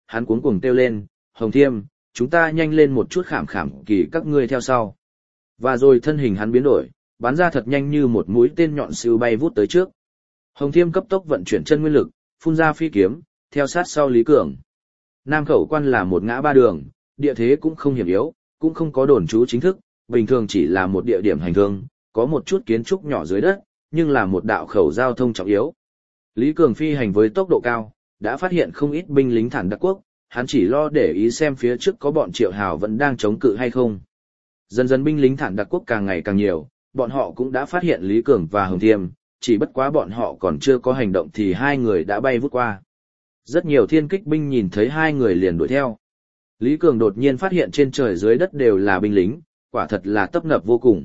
hắn cuống cuồng kêu lên, Hồng Thiêm, chúng ta nhanh lên một chút khảm khảm kỳ các ngươi theo sau. Và rồi thân hình hắn biến đổi, bắn ra thật nhanh như một mũi tên nhọn siêu bay vút tới trước. Hồng Thiêm cấp tốc vận chuyển chân nguyên lực, phun ra phi kiếm, theo sát sau Lý Cường. Nam Khẩu Quan là một ngã ba đường, địa thế cũng không hiểm yếu, cũng không có đồn trú chính thức, bình thường chỉ là một địa điểm hành thương, có một chút kiến trúc nhỏ dưới đất, nhưng là một đạo khẩu giao thông trọng yếu. Lý Cường phi hành với tốc độ cao, đã phát hiện không ít binh lính Thản Đặc Quốc, hắn chỉ lo để ý xem phía trước có bọn Triệu Hào vẫn đang chống cự hay không. Dần dần binh lính Thản Đặc Quốc càng ngày càng nhiều, bọn họ cũng đã phát hiện Lý Cường và Hồng Thiêm, chỉ bất quá bọn họ còn chưa có hành động thì hai người đã bay vút qua. Rất nhiều thiên kích binh nhìn thấy hai người liền đuổi theo. Lý Cường đột nhiên phát hiện trên trời dưới đất đều là binh lính, quả thật là tấp nập vô cùng.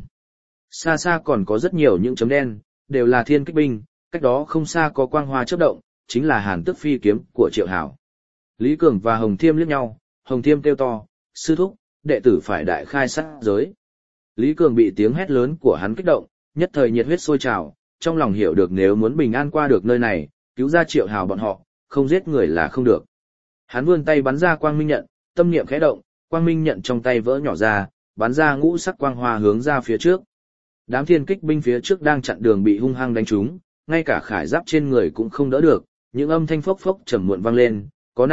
Xa xa còn có rất nhiều những chấm đen, đều là thiên kích binh, cách đó không xa có quang hoa chớp động, chính là Hàn Tức phi kiếm của Triệu Hảo. Lý Cường và Hồng Thiêm liếc nhau, Hồng Thiêm kêu to, sư thúc, đệ tử phải đại khai sát giới. Lý Cường bị tiếng hét lớn của hắn kích động, nhất thời nhiệt huyết sôi trào, trong lòng hiểu được nếu muốn bình an qua được nơi này, cứu ra Triệu Hào bọn họ, không giết người là không được. Hắn vươn tay bắn ra quang minh nhận, tâm niệm khẽ động, quang minh nhận trong tay vỡ nhỏ ra, bắn ra ngũ sắc quang hoa hướng ra phía trước. Đám thiên kích binh phía trước đang chặn đường bị hung hăng đánh trúng, ngay cả khải giáp trên người cũng không đỡ được, những âm thanh phốc phốc trầm muộn vang lên, có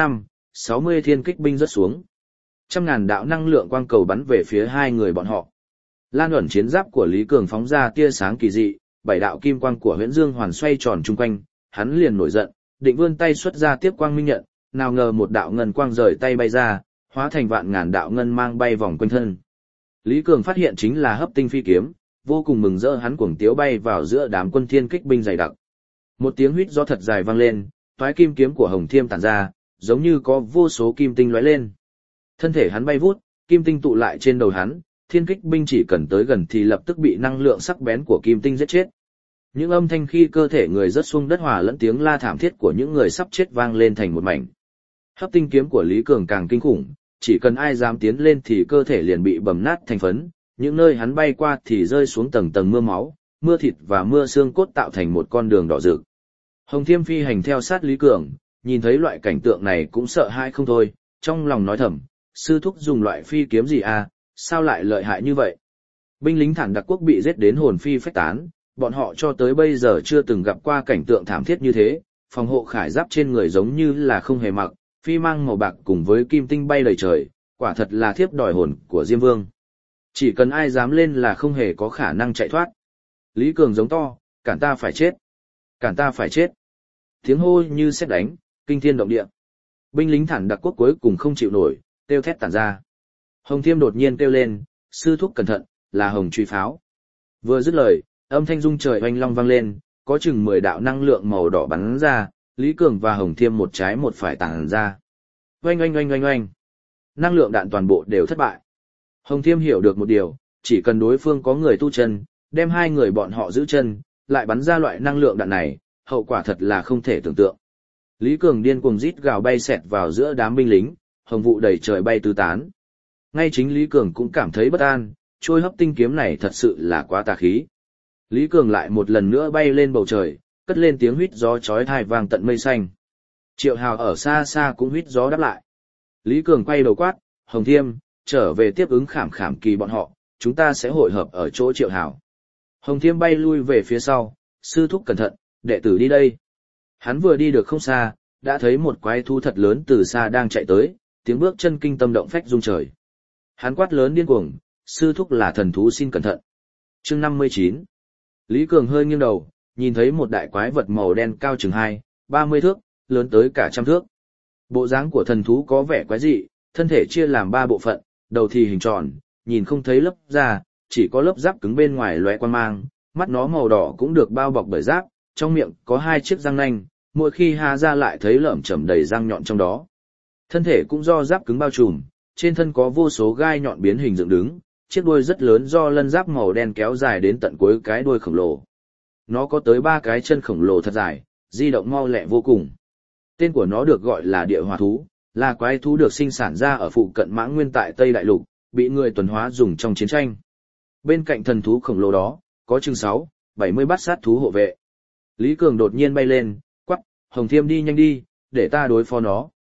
60 thiên kích binh rớt xuống. Trăm ngàn đạo năng lượng quang cầu bắn về phía hai người bọn họ. Lan ẩn chiến giáp của Lý Cường phóng ra tia sáng kỳ dị, 7 đạo kim quang của Huyễn Dương Hoàn xoay tròn chung quanh, hắn liền nổi giận, định vươn tay xuất ra tiếp quang minh nhận, nào ngờ một đạo ngân quang rời tay bay ra, hóa thành vạn ngàn đạo ngân mang bay vòng quanh thân. Lý Cường phát hiện chính là Hấp Tinh phi kiếm, vô cùng mừng rỡ, hắn cuồng tiếu bay vào giữa đám quân thiên kích binh dày đặc. Một tiếng huýt gió thật dài vang lên, toái kim kiếm của Hồng Thiêm tản ra, giống như có vô số kim tinh lóe lên. Thân thể hắn bay vút, kim tinh tụ lại trên đầu hắn, thiên kích binh chỉ cần tới gần thì lập tức bị năng lượng sắc bén của kim tinh giết chết. Những âm thanh khi cơ thể người rớt xuống đất hòa lẫn tiếng la thảm thiết của những người sắp chết vang lên thành một mảnh. Hấp Tinh kiếm của Lý Cường càng kinh khủng, chỉ cần ai dám tiến lên thì cơ thể liền bị bầm nát thành phấn, những nơi hắn bay qua thì rơi xuống tầng tầng mưa máu, mưa thịt và mưa xương cốt tạo thành một con đường đỏ rực. Hồng Thiêm phi hành theo sát Lý Cường, nhìn thấy loại cảnh tượng này cũng sợ hãi không thôi, trong lòng nói thầm, sư thúc dùng loại phi kiếm gì à, sao lại lợi hại như vậy? Binh lính Thản Đặc Quốc bị giết đến hồn phi phách tán, bọn họ cho tới bây giờ chưa từng gặp qua cảnh tượng thảm thiết như thế, phòng hộ khải giáp trên người giống như là không hề mặc, phi mang màu bạc cùng với kim tinh bay đầy trời, quả thật là thiếp đòi hồn của Diêm Vương. Chỉ cần ai dám lên là không hề có khả năng chạy thoát. Lý Cường giống to, cản ta phải chết, cản ta phải chết. Tiếng hô như sét đánh, kinh thiên động địa. Binh lính Thản Đặc Quốc cuối cùng không chịu nổi, kêu thét tản ra. Hồng Thiêm đột nhiên kêu lên, sư thúc cẩn thận, là hồng truy pháo. Vừa dứt lời, âm thanh rung trời oanh long vang lên, có chừng 10 đạo năng lượng màu đỏ bắn ra, Lý Cường và Hồng Thiêm một trái một phải tản ra. Oanh oanh oanh oanh oanh. Năng lượng đạn toàn bộ đều thất bại. Hồng Thiêm hiểu được một điều, chỉ cần đối phương có người tu chân, đem hai người bọn họ giữ chân, lại bắn ra loại năng lượng đạn này, hậu quả thật là không thể tưởng tượng. Lý Cường điên cuồng rít gào bay xẹt vào giữa đám binh lính, hồng vụ đầy trời bay tứ tán. Ngay chính Lý Cường cũng cảm thấy bất an, trôi Hấp Tinh kiếm này thật sự là quá tà khí. Lý Cường lại một lần nữa bay lên bầu trời, cất lên tiếng huýt gió chói tai vang tận mây xanh. Triệu Hào ở xa xa cũng huýt gió đáp lại. Lý Cường quay đầu quát, Hồng Thiêm, trở về tiếp ứng khảm khảm kỳ bọn họ, chúng ta sẽ hội hợp ở chỗ Triệu Hào. Hồng Thiêm bay lui về phía sau, sư thúc cẩn thận, đệ tử đi đây. Hắn vừa đi được không xa, đã thấy một quái thú thật lớn từ xa đang chạy tới, tiếng bước chân kinh tâm động phách rung trời. Hắn quát lớn điên cuồng, sư thúc là thần thú xin cẩn thận. Chương 59. Lý Cường hơi nghiêng đầu, nhìn thấy một đại quái vật màu đen cao chừng 20-30 thước, lớn tới cả 100 thước. Bộ dáng của thần thú có vẻ quái dị, thân thể chia làm 3 bộ phận, đầu thì hình tròn, nhìn không thấy lớp da, chỉ có lớp giáp cứng bên ngoài lóe quang mang, mắt nó màu đỏ cũng được bao bọc bởi giáp, trong miệng có 2 chiếc răng nanh, mỗi khi há ra lại thấy lởm chởm đầy răng nhọn trong đó. Thân thể cũng do giáp cứng bao trùm, trên thân có vô số gai nhọn biến hình dựng đứng, chiếc đuôi rất lớn do lân giáp màu đen kéo dài đến tận cuối cái đuôi khổng lồ. Nó có tới 3 cái chân khổng lồ thật dài, di động mau lẹ vô cùng. Tên của nó được gọi là địa hỏa thú, là quái thú được sinh sản ra ở phụ cận Mãng Nguyên tại Tây Đại Lục, bị người tuần hóa dùng trong chiến tranh. Bên cạnh thần thú khổng lồ đó, có chừng 60-70 bát sát thú hộ vệ. Lý Cường đột nhiên bay lên, quắc, Hồng Thiêm đi nhanh đi, để ta đối phó nó.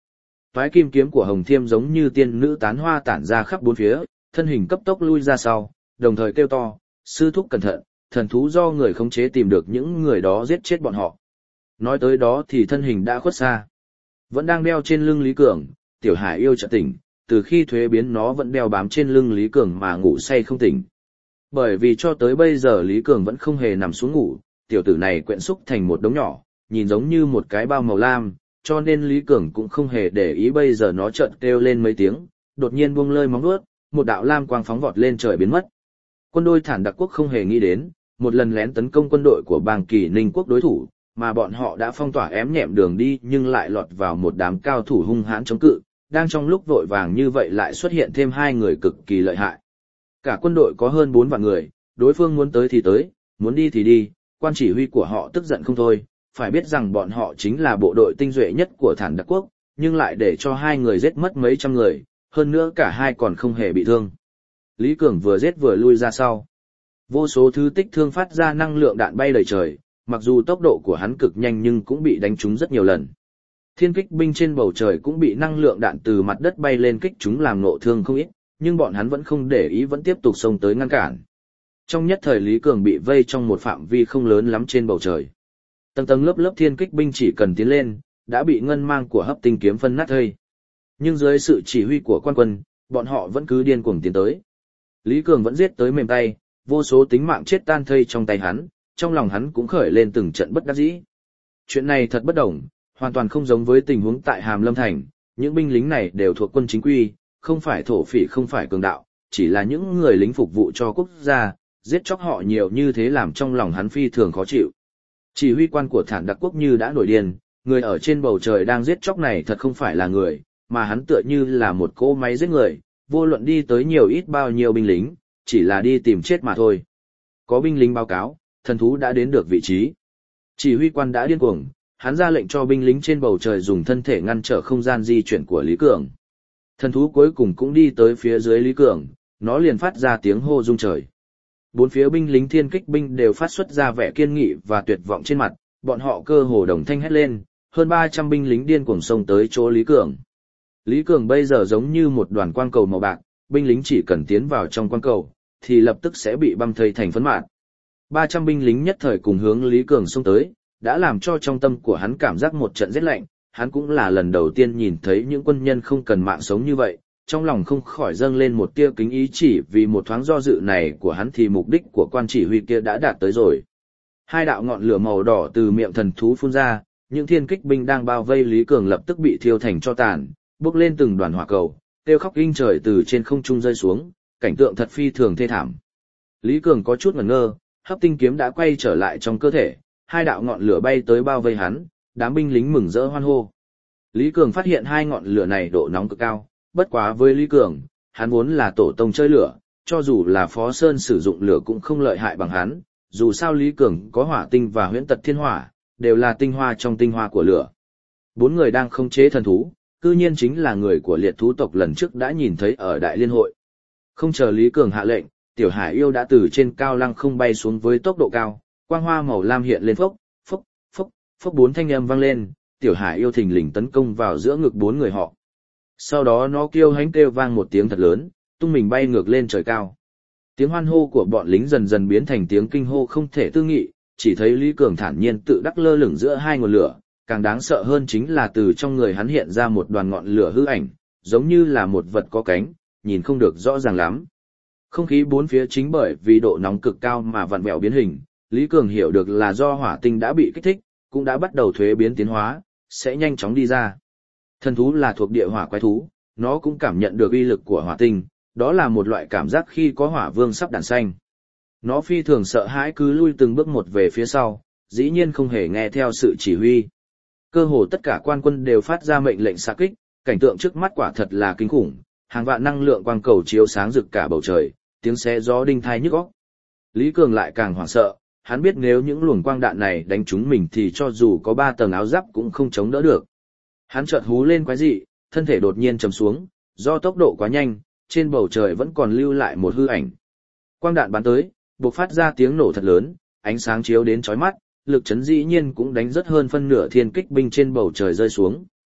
toái kim kiếm của Hồng Thiêm giống như tiên nữ tán hoa tản ra khắp bốn phía, thân hình cấp tốc lui ra sau, đồng thời kêu to, sư thúc cẩn thận, thần thú do người khống chế tìm được những người đó giết chết bọn họ. Nói tới đó thì thân hình đã khuất xa. Vẫn đang đeo trên lưng Lý Cường, Tiểu Hải yêu chợt tỉnh, từ khi thuế biến nó vẫn đeo bám trên lưng Lý Cường mà ngủ say không tỉnh. Bởi vì cho tới bây giờ Lý Cường vẫn không hề nằm xuống ngủ, tiểu tử này quyện xúc thành một đống nhỏ, nhìn giống như một cái bao màu lam, cho nên Lý Cường cũng không hề để ý bây giờ nó chợt kêu lên mấy tiếng, đột nhiên buông lơi móng vuốt, một đạo lam quang phóng vọt lên trời biến mất. Quân đôi Thản Đặc Quốc không hề nghĩ đến, một lần lén tấn công quân đội của bang Kỳ Ninh Quốc đối thủ, mà bọn họ đã phong tỏa ém nhẹm đường đi nhưng lại lọt vào một đám cao thủ hung hãn chống cự, đang trong lúc vội vàng như vậy lại xuất hiện thêm hai người cực kỳ lợi hại. Cả quân đội có hơn 4 vạn người, đối phương muốn tới thì tới, muốn đi thì đi, quan chỉ huy của họ tức giận không thôi, phải biết rằng bọn họ chính là bộ đội tinh duệ nhất của Thản Đặc Quốc, nhưng lại để cho hai người giết mất mấy trăm người, hơn nữa cả hai còn không hề bị thương. Lý Cường vừa giết vừa lui ra sau. Vô số thứ tích thương phát ra năng lượng đạn bay đầy trời, mặc dù tốc độ của hắn cực nhanh nhưng cũng bị đánh trúng rất nhiều lần. Thiên kích binh trên bầu trời cũng bị năng lượng đạn từ mặt đất bay lên kích chúng làm nộ thương không ít, nhưng bọn hắn vẫn không để ý vẫn tiếp tục xông tới ngăn cản. Trong nhất thời Lý Cường bị vây trong một phạm vi không lớn lắm trên bầu trời. Tầng tầng lớp lớp thiên kích binh chỉ cần tiến lên, đã bị ngân mang của Hấp Tinh kiếm phân nát thây. Nhưng dưới sự chỉ huy của quan quân, bọn họ vẫn cứ điên cuồng tiến tới. Lý Cường vẫn giết tới mềm tay, vô số tính mạng chết tan thây trong tay hắn, trong lòng hắn cũng khởi lên từng trận bất đắc dĩ. Chuyện này thật bất đồng, hoàn toàn không giống với tình huống tại Hàm Lâm Thành, những binh lính này đều thuộc quân chính quy, không phải thổ phỉ không phải cường đạo, chỉ là những người lính phục vụ cho quốc gia, giết chóc họ nhiều như thế làm trong lòng hắn phi thường khó chịu. Chỉ huy quan của Thản Đặc Quốc như đã nổi điên, người ở trên bầu trời đang giết chóc này thật không phải là người, mà hắn tựa như là một cỗ máy giết người, vô luận đi tới nhiều ít bao nhiêu binh lính, chỉ là đi tìm chết mà thôi. Có binh lính báo cáo, thần thú đã đến được vị trí. Chỉ huy quan đã điên cuồng, hắn ra lệnh cho binh lính trên bầu trời dùng thân thể ngăn trở không gian di chuyển của Lý Cường. Thần thú cuối cùng cũng đi tới phía dưới Lý Cường, nó liền phát ra tiếng hô rung trời. Bốn phía binh lính thiên kích binh đều phát xuất ra vẻ kiên nghị và tuyệt vọng trên mặt, bọn họ cơ hồ đồng thanh hét lên, hơn 300 binh lính điên cuồng xông tới chỗ Lý Cường. Lý Cường bây giờ giống như một đoàn quang cầu màu bạc, binh lính chỉ cần tiến vào trong quang cầu, thì lập tức sẽ bị băm thây thành phấn mạt. 300 binh lính nhất thời cùng hướng Lý Cường xông tới, đã làm cho trong tâm của hắn cảm giác một trận rét lạnh, hắn cũng là lần đầu tiên nhìn thấy những quân nhân không cần mạng sống như vậy, trong lòng không khỏi dâng lên một tia kính ý chỉ vì một thoáng do dự này của hắn thì mục đích của quan chỉ huy kia đã đạt tới rồi. Hai đạo ngọn lửa màu đỏ từ miệng thần thú phun ra, những thiên kích binh đang bao vây Lý Cường lập tức bị thiêu thành tro tàn, bốc lên từng đoàn hỏa cầu, kêu khóc kinh trời từ trên không trung rơi xuống, cảnh tượng thật phi thường thê thảm. Lý Cường có chút ngẩn ngơ, Hấp Tinh kiếm đã quay trở lại trong cơ thể, hai đạo ngọn lửa bay tới bao vây hắn, đám binh lính mừng rỡ hoan hô. Lý Cường phát hiện hai ngọn lửa này độ nóng cực cao, bất quá với Lý Cường, hắn vốn là tổ tông chơi lửa, cho dù là Phó Sơn sử dụng lửa cũng không lợi hại bằng hắn, dù sao Lý Cường có hỏa tinh và huyễn tật thiên hỏa, đều là tinh hoa trong tinh hoa của lửa. Bốn người đang khống chế thần thú, cư nhiên chính là người của liệt thú tộc lần trước đã nhìn thấy ở Đại Liên Hội. Không chờ Lý Cường hạ lệnh, Tiểu Hải yêu đã từ trên cao lăng không bay xuống với tốc độ cao, quang hoa màu lam hiện lên phốc, phốc, phốc, phốc bốn thanh âm vang lên, Tiểu Hải yêu thình lình tấn công vào giữa ngực bốn người họ. Sau đó nó kêu hánh kêu vang một tiếng thật lớn, tung mình bay ngược lên trời cao. Tiếng hoan hô của bọn lính dần dần biến thành tiếng kinh hô không thể tư nghị, chỉ thấy Lý Cường thản nhiên tự đắc lơ lửng giữa hai ngọn lửa, càng đáng sợ hơn chính là từ trong người hắn hiện ra một đoàn ngọn lửa hư ảnh, giống như là một vật có cánh, nhìn không được rõ ràng lắm. Không khí bốn phía chính bởi vì độ nóng cực cao mà vặn vẹo biến hình, Lý Cường hiểu được là do hỏa tinh đã bị kích thích, cũng đã bắt đầu thuế biến tiến hóa, sẽ nhanh chóng đi ra. Thần thú là thuộc địa hỏa quái thú, nó cũng cảm nhận được uy lực của hỏa tinh, đó là một loại cảm giác khi có hỏa vương sắp đản sanh. Nó phi thường sợ hãi cứ lui từng bước một về phía sau, dĩ nhiên không hề nghe theo sự chỉ huy. Cơ hồ tất cả quan quân đều phát ra mệnh lệnh xạ kích, cảnh tượng trước mắt quả thật là kinh khủng, hàng vạn năng lượng quang cầu chiếu sáng rực cả bầu trời, tiếng xé gió đinh tai nhức óc. Lý Cường lại càng hoảng sợ, hắn biết nếu những luồng quang đạn này đánh trúng mình thì cho dù có 3 tầng áo giáp cũng không chống đỡ được. Hắn chợt hú lên quái dị, thân thể đột nhiên trầm xuống, do tốc độ quá nhanh, trên bầu trời vẫn còn lưu lại một hư ảnh. Quang đạn bắn tới, bộc phát ra tiếng nổ thật lớn, ánh sáng chiếu đến chói mắt, lực chấn dĩ nhiên cũng đánh rất hơn phân nửa thiên kích binh trên bầu trời rơi xuống.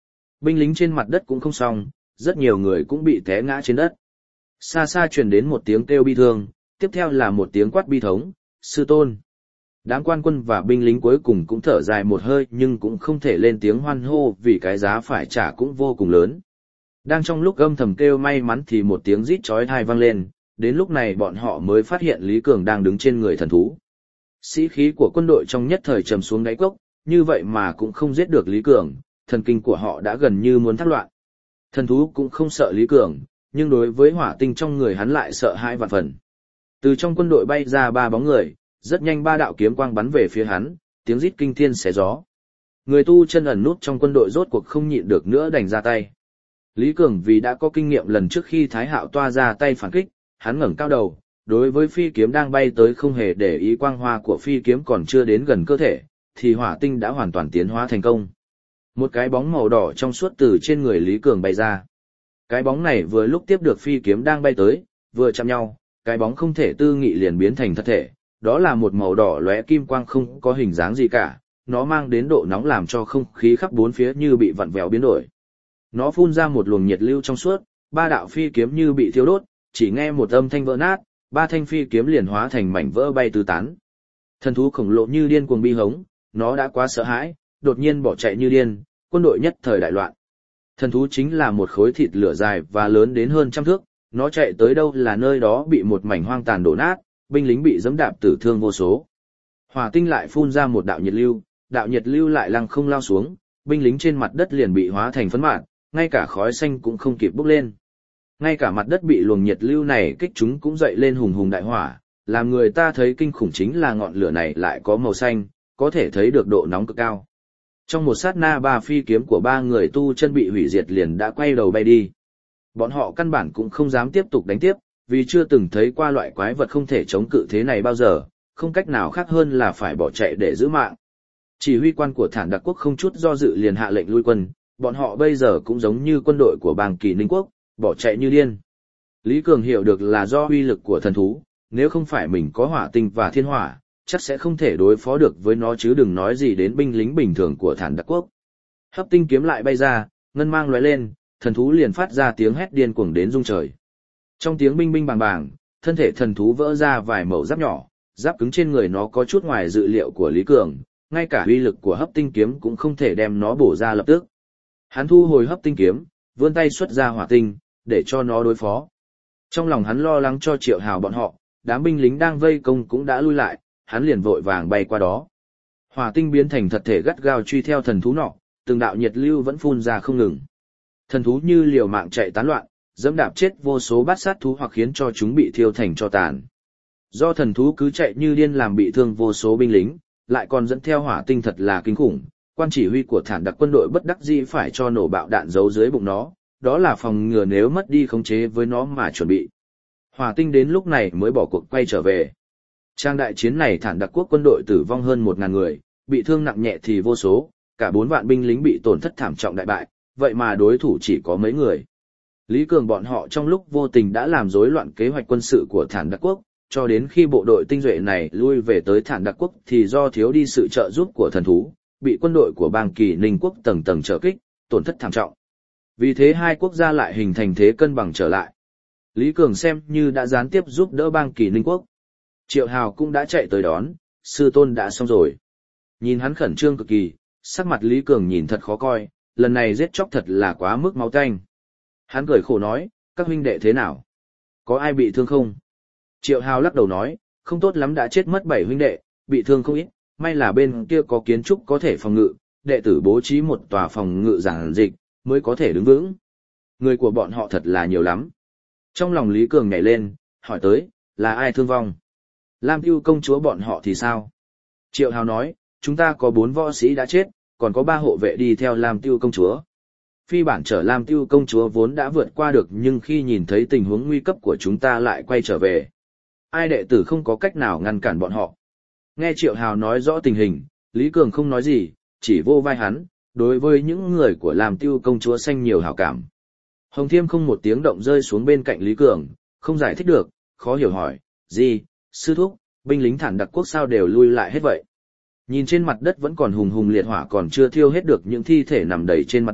Binh lính trên mặt đất cũng không xong, rất nhiều người cũng bị té ngã trên đất. Xa xa truyền đến một tiếng kêu bi thương, tiếp theo là một tiếng quát bi thống, sư tôn. Đám quan quân và binh lính cuối cùng cũng thở dài một hơi nhưng cũng không thể lên tiếng hoan hô vì cái giá phải trả cũng vô cùng lớn. Đang trong lúc âm thầm kêu may mắn thì một tiếng rít chói tai vang lên, đến lúc này bọn họ mới phát hiện Lý Cường đang đứng trên người thần thú. Sĩ khí của quân đội trong nhất thời trầm xuống đáy cốc, như vậy mà cũng không giết được Lý Cường, thần kinh của họ đã gần như muốn thác loạn. Thần thú cũng không sợ Lý Cường, nhưng đối với hỏa tinh trong người hắn lại sợ hãi vạn phần. Từ trong quân đội bay ra 3 bóng người, rất nhanh 3 đạo kiếm quang bắn về phía hắn, tiếng rít kinh thiên xé gió. Người tu chân ẩn nút trong quân đội rốt cuộc không nhịn được nữa đành ra tay. Lý Cường vì đã có kinh nghiệm lần trước khi Thái Hạo toa ra tay phản kích, hắn ngẩng cao đầu, đối với phi kiếm đang bay tới không hề để ý quang hoa của phi kiếm còn chưa đến gần cơ thể, thì hỏa tinh đã hoàn toàn tiến hóa thành công. Một cái bóng màu đỏ trong suốt từ trên người Lý Cường bay ra. Cái bóng này vừa lúc tiếp được phi kiếm đang bay tới, vừa chạm nhau, cái bóng không thể tư nghị liền biến thành thật thể, đó là một màu đỏ lóe kim quang không có hình dáng gì cả, nó mang đến độ nóng làm cho không khí khắp bốn phía như bị vặn vẹo biến đổi. Nó phun ra một luồng nhiệt lưu trong suốt, 3 đạo phi kiếm như bị thiêu đốt, chỉ nghe một âm thanh vỡ nát, 3 thanh phi kiếm liền hóa thành mảnh vỡ bay tứ tán. Thần thú khổng lồ như điên cuồng bi hống, nó đã quá sợ hãi, đột nhiên bỏ chạy như điên, quân đội nhất thời đại loạn. Thần thú chính là một khối thịt lửa dài và lớn đến hơn 100 thước, nó chạy tới đâu là nơi đó bị một mảnh hoang tàn đổ nát, binh lính bị giẫm đạp tử thương vô số. Hỏa tinh lại phun ra một đạo nhiệt lưu lại lăng không lao xuống, binh lính trên mặt đất liền bị hóa thành phấn mạt, ngay cả khói xanh cũng không kịp bốc lên. Ngay cả mặt đất bị luồng nhiệt lưu này kích chúng cũng dậy lên hùng hùng đại hỏa, làm người ta thấy kinh khủng chính là ngọn lửa này lại có màu xanh, có thể thấy được độ nóng cực cao. Trong một sát na 3 phi kiếm của 3 người tu chân bị hủy diệt liền đã quay đầu bay đi. Bọn họ căn bản cũng không dám tiếp tục đánh tiếp, vì chưa từng thấy qua loại quái vật không thể chống cự thế này bao giờ, không cách nào khác hơn là phải bỏ chạy để giữ mạng. Chỉ huy quan của Thản Đặc Quốc không chút do dự liền hạ lệnh lui quân, bọn họ bây giờ cũng giống như quân đội của bang Kỳ Ninh Quốc, bỏ chạy như điên. Lý Cường hiểu được là do uy lực của thần thú, nếu không phải mình có hỏa tinh và thiên hỏa, chắc sẽ không thể đối phó được với nó chứ đừng nói gì đến binh lính bình thường của Thản Đặc Quốc. Hấp tinh kiếm lại bay ra, ngân mang lóe lên, thần thú liền phát ra tiếng hét điên cuồng đến rung trời. Trong tiếng binh binh bàng bàng, thân thể thần thú vỡ ra vài mẩu giáp nhỏ, giáp cứng trên người nó có chút ngoài dự liệu của Lý Cường, ngay cả uy lực của hấp tinh kiếm cũng không thể đem nó bổ ra lập tức. Hắn thu hồi hấp tinh kiếm, vươn tay xuất ra hỏa tinh, để cho nó đối phó. Trong lòng hắn lo lắng cho Triệu Hào bọn họ, đám binh lính đang vây công cũng đã lui lại, hắn liền vội vàng bay qua đó. Hỏa tinh biến thành thật thể gắt gao truy theo thần thú nọ, từng đạo nhiệt lưu vẫn phun ra không ngừng. Thần thú như liều mạng chạy tán loạn, dẫm đạp chết vô số bát sát thú hoặc khiến cho chúng bị thiêu thành tro tàn. Do thần thú cứ chạy như điên làm bị thương vô số binh lính, lại còn dẫn theo hỏa tinh thật là kinh khủng. Quan chỉ huy của Thản Đặc quân đội bất đắc dĩ phải cho nổ bạo đạn giấu dưới bụng nó, đó là phòng ngừa nếu mất đi khống chế với nó mà chuẩn bị. Hỏa tinh đến lúc này mới bỏ cuộc quay trở về. Trang đại chiến này Thản Đặc quốc quân đội tử vong hơn 1000 người, bị thương nặng nhẹ thì vô số, cả 4 vạn binh lính bị tổn thất thảm trọng đại bại, vậy mà đối thủ chỉ có mấy người. Lý Cường bọn họ trong lúc vô tình đã làm rối loạn kế hoạch quân sự của Thản Đặc quốc, cho đến khi bộ đội tinh nhuệ này lui về tới Thản Đặc quốc thì do thiếu đi sự trợ giúp của thần thú, bị quân đội của bang Kỳ Ninh quốc tầng tầng trợ kích, tổn thất thảm trọng. Vì thế hai quốc gia lại hình thành thế cân bằng trở lại. Lý Cường xem như đã gián tiếp giúp đỡ bang Kỳ Ninh quốc. Triệu Hào cũng đã chạy tới đón, sư tôn đã xong rồi. Nhìn hắn khẩn trương cực kỳ, sắc mặt Lý Cường nhìn thật khó coi, lần này giết chóc thật là quá mức máu tanh. Hắn cười khổ nói, các huynh đệ thế nào? Có ai bị thương không? Triệu Hào lắc đầu nói, không tốt lắm, đã chết mất 7 huynh đệ, bị thương không ít, may là bên kia có kiến trúc có thể phòng ngự, đệ tử bố trí một tòa phòng ngự giản dịch, mới có thể đứng vững. Người của bọn họ thật là nhiều lắm. Trong lòng Lý Cường nhảy lên, hỏi tới, là ai thương vong? Lam Tiêu công chúa bọn họ thì sao? Triệu Hào nói, chúng ta có 4 võ sĩ đã chết, còn có 3 hộ vệ đi theo Lam Tiêu công chúa. Phi bản chở Lam Tiêu công chúa vốn đã vượt qua được nhưng khi nhìn thấy tình huống nguy cấp của chúng ta lại quay trở về. Ai đệ tử không có cách nào ngăn cản bọn họ. Nghe Triệu Hào nói rõ tình hình, Lý Cường không nói gì, chỉ vô vai hắn, đối với những người của Lam Tiêu công chúa xanh nhiều hảo cảm. Hồng Thiêm không một tiếng động rơi xuống bên cạnh Lý Cường, không giải thích được, khó hiểu hỏi, gì, sư thúc, binh lính Thản Đặc quốc sao đều lui lại hết vậy? Nhìn trên mặt đất vẫn còn hùng hùng liệt hỏa còn chưa thiêu hết được những thi thể nằm đầy trên mặt đất,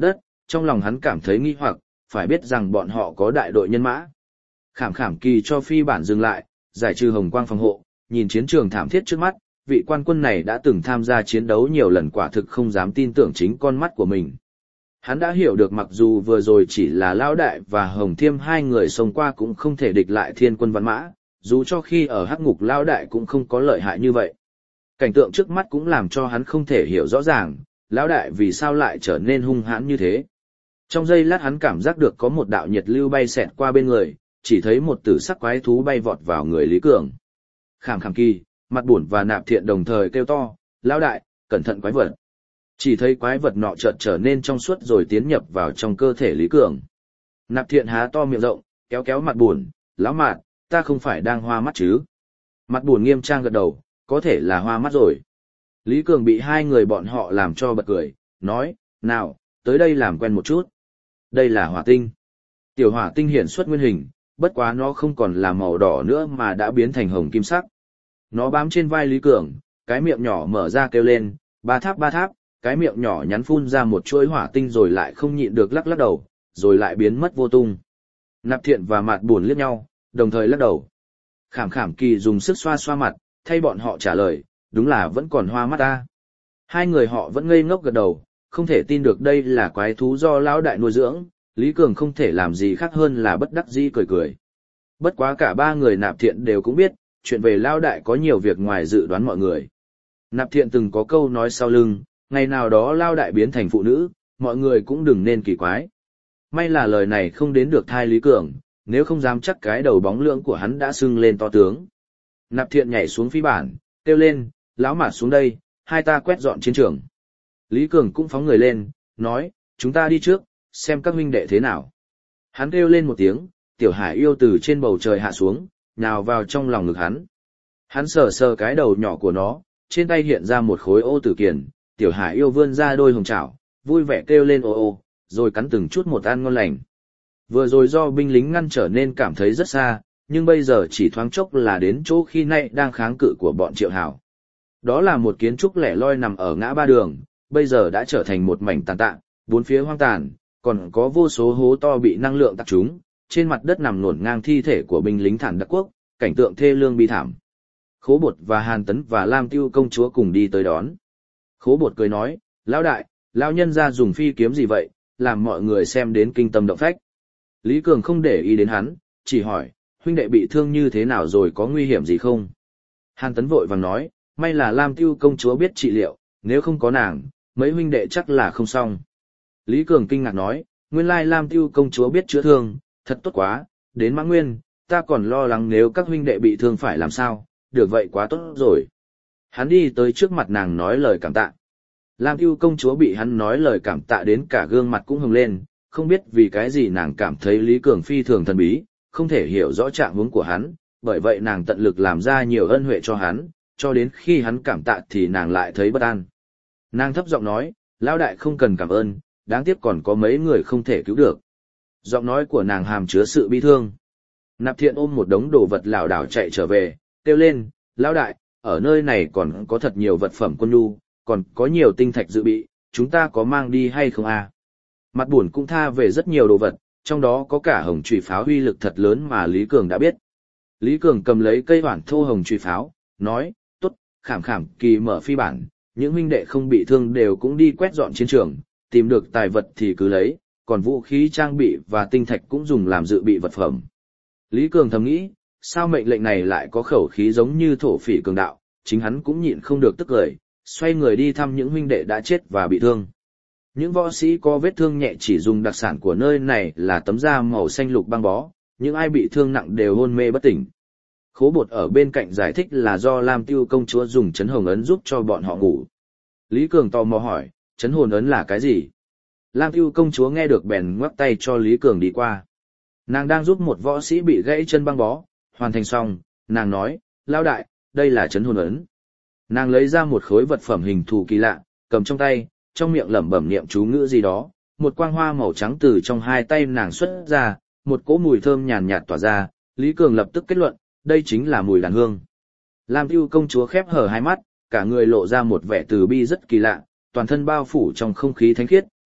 trong lòng hắn cảm thấy nghi hoặc, phải biết rằng bọn họ có đại đội nhân mã. Khảm Khảm Kỳ cho phi bản dừng lại, giải trừ hồng quang phòng hộ, nhìn chiến trường thảm thiết trước mắt, vị quan quân này đã từng tham gia chiến đấu nhiều lần, quả thực không dám tin tưởng chính con mắt của mình. Hắn đã hiểu được mặc dù vừa rồi chỉ là Lão Đại và Hồng Thiêm hai người xông qua cũng không thể địch lại thiên quân văn mã, dù cho khi ở hắc ngục Lão Đại cũng không có lợi hại như vậy. Cảnh tượng trước mắt cũng làm cho hắn không thể hiểu rõ ràng, Lão Đại vì sao lại trở nên hung hãn như thế. Trong giây lát hắn cảm giác được có một đạo nhiệt lưu bay xẹt qua bên người, chỉ thấy một tử sắc quái thú bay vọt vào người Lý Cường. Khảm Khảm Kỳ, Mặt Buồn và Nạp Thiện đồng thời kêu to, Lão Đại, cẩn thận quái vật. Chỉ thấy quái vật nọ chợt trở nên trong suốt rồi tiến nhập vào trong cơ thể Lý Cường. Nạp Thiện há to miệng rộng, kéo kéo Mặt Buồn, Lão Mạt, ta không phải đang hoa mắt chứ? Mặt Buồn nghiêm trang gật đầu, có thể là hoa mắt rồi. Lý Cường bị hai người bọn họ làm cho bật cười, nói, nào, tới đây làm quen một chút. Đây là hỏa tinh. Tiểu hỏa tinh hiện xuất nguyên hình, bất quá nó không còn là màu đỏ nữa mà đã biến thành hồng kim sắc. Nó bám trên vai Lý Cường, cái miệng nhỏ mở ra kêu lên, ba tháp, cái miệng nhỏ nhắn phun ra một chuỗi hỏa tinh rồi lại không nhịn được lắc lắc đầu, rồi lại biến mất vô tung. Nạp Thiện và Mạt Buồn liếc nhau, đồng thời lắc đầu. Khảm Khảm Kỳ dùng sức xoa xoa mặt, thay bọn họ trả lời, đúng là vẫn còn hoa mắt ta. Hai người họ vẫn ngây ngốc gật đầu, không thể tin được đây là quái thú do Lão Đại nuôi dưỡng, Lý Cường không thể làm gì khác hơn là bất đắc dĩ cười cười. Bất quá cả ba người Nạp Thiện đều cũng biết, chuyện về Lão Đại có nhiều việc ngoài dự đoán mọi người. Nạp Thiện từng có câu nói sau lưng, ngày nào đó Lão Đại biến thành phụ nữ, mọi người cũng đừng nên kỳ quái. May là lời này không đến được thai Lý Cường, nếu không dám chắc cái đầu bóng lưỡng của hắn đã sưng lên to tướng. Nạp Thiện nhảy xuống phi bản, kêu lên, Lão Mạt xuống đây, hai ta quét dọn chiến trường. Lý Cường cũng phóng người lên, nói, chúng ta đi trước, xem các huynh đệ thế nào. Hắn kêu lên một tiếng, Tiểu Hải Yêu từ trên bầu trời hạ xuống, nhào vào trong lòng ngực hắn. Hắn sờ sờ cái đầu nhỏ của nó, trên tay hiện ra một khối ô tử kiền, Tiểu Hải Yêu vươn ra đôi hồng chảo, vui vẻ kêu lên ô ô, rồi cắn từng chút một ăn ngon lành. Vừa rồi do binh lính ngăn trở nên cảm thấy rất xa, nhưng bây giờ chỉ thoáng chốc là đến chỗ khi nay đang kháng cự của bọn Triệu Hảo. Đó là một kiến trúc lẻ loi nằm ở ngã ba đường, bây giờ đã trở thành một mảnh tàn tạ, bốn phía hoang tàn, còn có vô số hố to bị năng lượng tạc trúng, trên mặt đất nằm ngổn ngang thi thể của binh lính Thản Đặc Quốc, cảnh tượng thê lương bi thảm. Khố Bột và Hàn Tấn và Lam Tiêu công chúa cùng đi tới đón. Khố Bột cười nói, Lão Đại, Lão nhân ra dùng phi kiếm gì vậy, làm mọi người xem đến kinh tâm động phách. Lý Cường không để ý đến hắn, chỉ hỏi, huynh đệ bị thương như thế nào rồi, có nguy hiểm gì không? Hàn Tấn vội vàng nói, may là Lam Tiêu công chúa biết trị liệu, nếu không có nàng, mấy huynh đệ chắc là không xong. Lý Cường kinh ngạc nói, nguyên lai Lam Tiêu công chúa biết chữa thương, thật tốt quá, đến Mã Nguyên, ta còn lo lắng nếu các huynh đệ bị thương phải làm sao, được vậy quá tốt rồi. Hắn đi tới trước mặt nàng nói lời cảm tạ. Lam Tiêu công chúa bị hắn nói lời cảm tạ đến cả gương mặt cũng hồng lên, không biết vì cái gì nàng cảm thấy Lý Cường phi thường thần bí, không thể hiểu rõ trạng huống của hắn, bởi vậy nàng tận lực làm ra nhiều ân huệ cho hắn, cho đến khi hắn cảm tạ thì nàng lại thấy bất an. Nàng thấp giọng nói, Lão Đại không cần cảm ơn, đáng tiếc còn có mấy người không thể cứu được. Giọng nói của nàng hàm chứa sự bi thương. Nạp Thiện ôm một đống đồ vật lảo đảo chạy trở về, kêu lên, Lão Đại, ở nơi này còn có thật nhiều vật phẩm quân nhu, còn có nhiều tinh thạch dự bị, chúng ta có mang đi hay không à? Mặt Buồn cũng tha về rất nhiều đồ vật, trong đó có cả hồng chùy pháo uy lực thật lớn mà Lý Cường đã biết. Lý Cường cầm lấy cây hoản thô hồng chùy pháo, nói, tốt, Khảm Khảm Kỳ mở phi bản, những huynh đệ không bị thương đều cũng đi quét dọn chiến trường, tìm được tài vật thì cứ lấy, còn vũ khí trang bị và tinh thạch cũng dùng làm dự bị vật phẩm. Lý Cường thầm nghĩ, sao mệnh lệnh này lại có khẩu khí giống như thổ phỉ cường đạo, chính hắn cũng nhịn không được tức cười, xoay người đi thăm những huynh đệ đã chết và bị thương. Những võ sĩ có vết thương nhẹ chỉ dùng đặc sản của nơi này là tấm da màu xanh lục băng bó, những ai bị thương nặng đều hôn mê bất tỉnh. Khố Bột ở bên cạnh giải thích là do Lam Tiêu công chúa dùng chấn hồn ấn giúp cho bọn họ ngủ. Lý Cường tò mò hỏi, chấn hồn ấn là cái gì? Lam Tiêu công chúa nghe được bèn ngoắc tay cho Lý Cường đi qua. Nàng đang giúp một võ sĩ bị gãy chân băng bó, hoàn thành xong, nàng nói, Lão Đại, đây là chấn hồn ấn. Nàng lấy ra một khối vật phẩm hình thù kỳ lạ, cầm trong tay, trong miệng lẩm bẩm niệm chú ngữ gì đó, một quang hoa màu trắng từ trong hai tay nàng xuất ra, một cỗ mùi thơm nhàn nhạt tỏa ra, Lý Cường lập tức kết luận, đây chính là mùi đàn hương. Lam Tiêu công chúa khép hờ hai mắt, cả người lộ ra một vẻ từ bi rất kỳ lạ, toàn thân bao phủ trong không khí thánh khiết,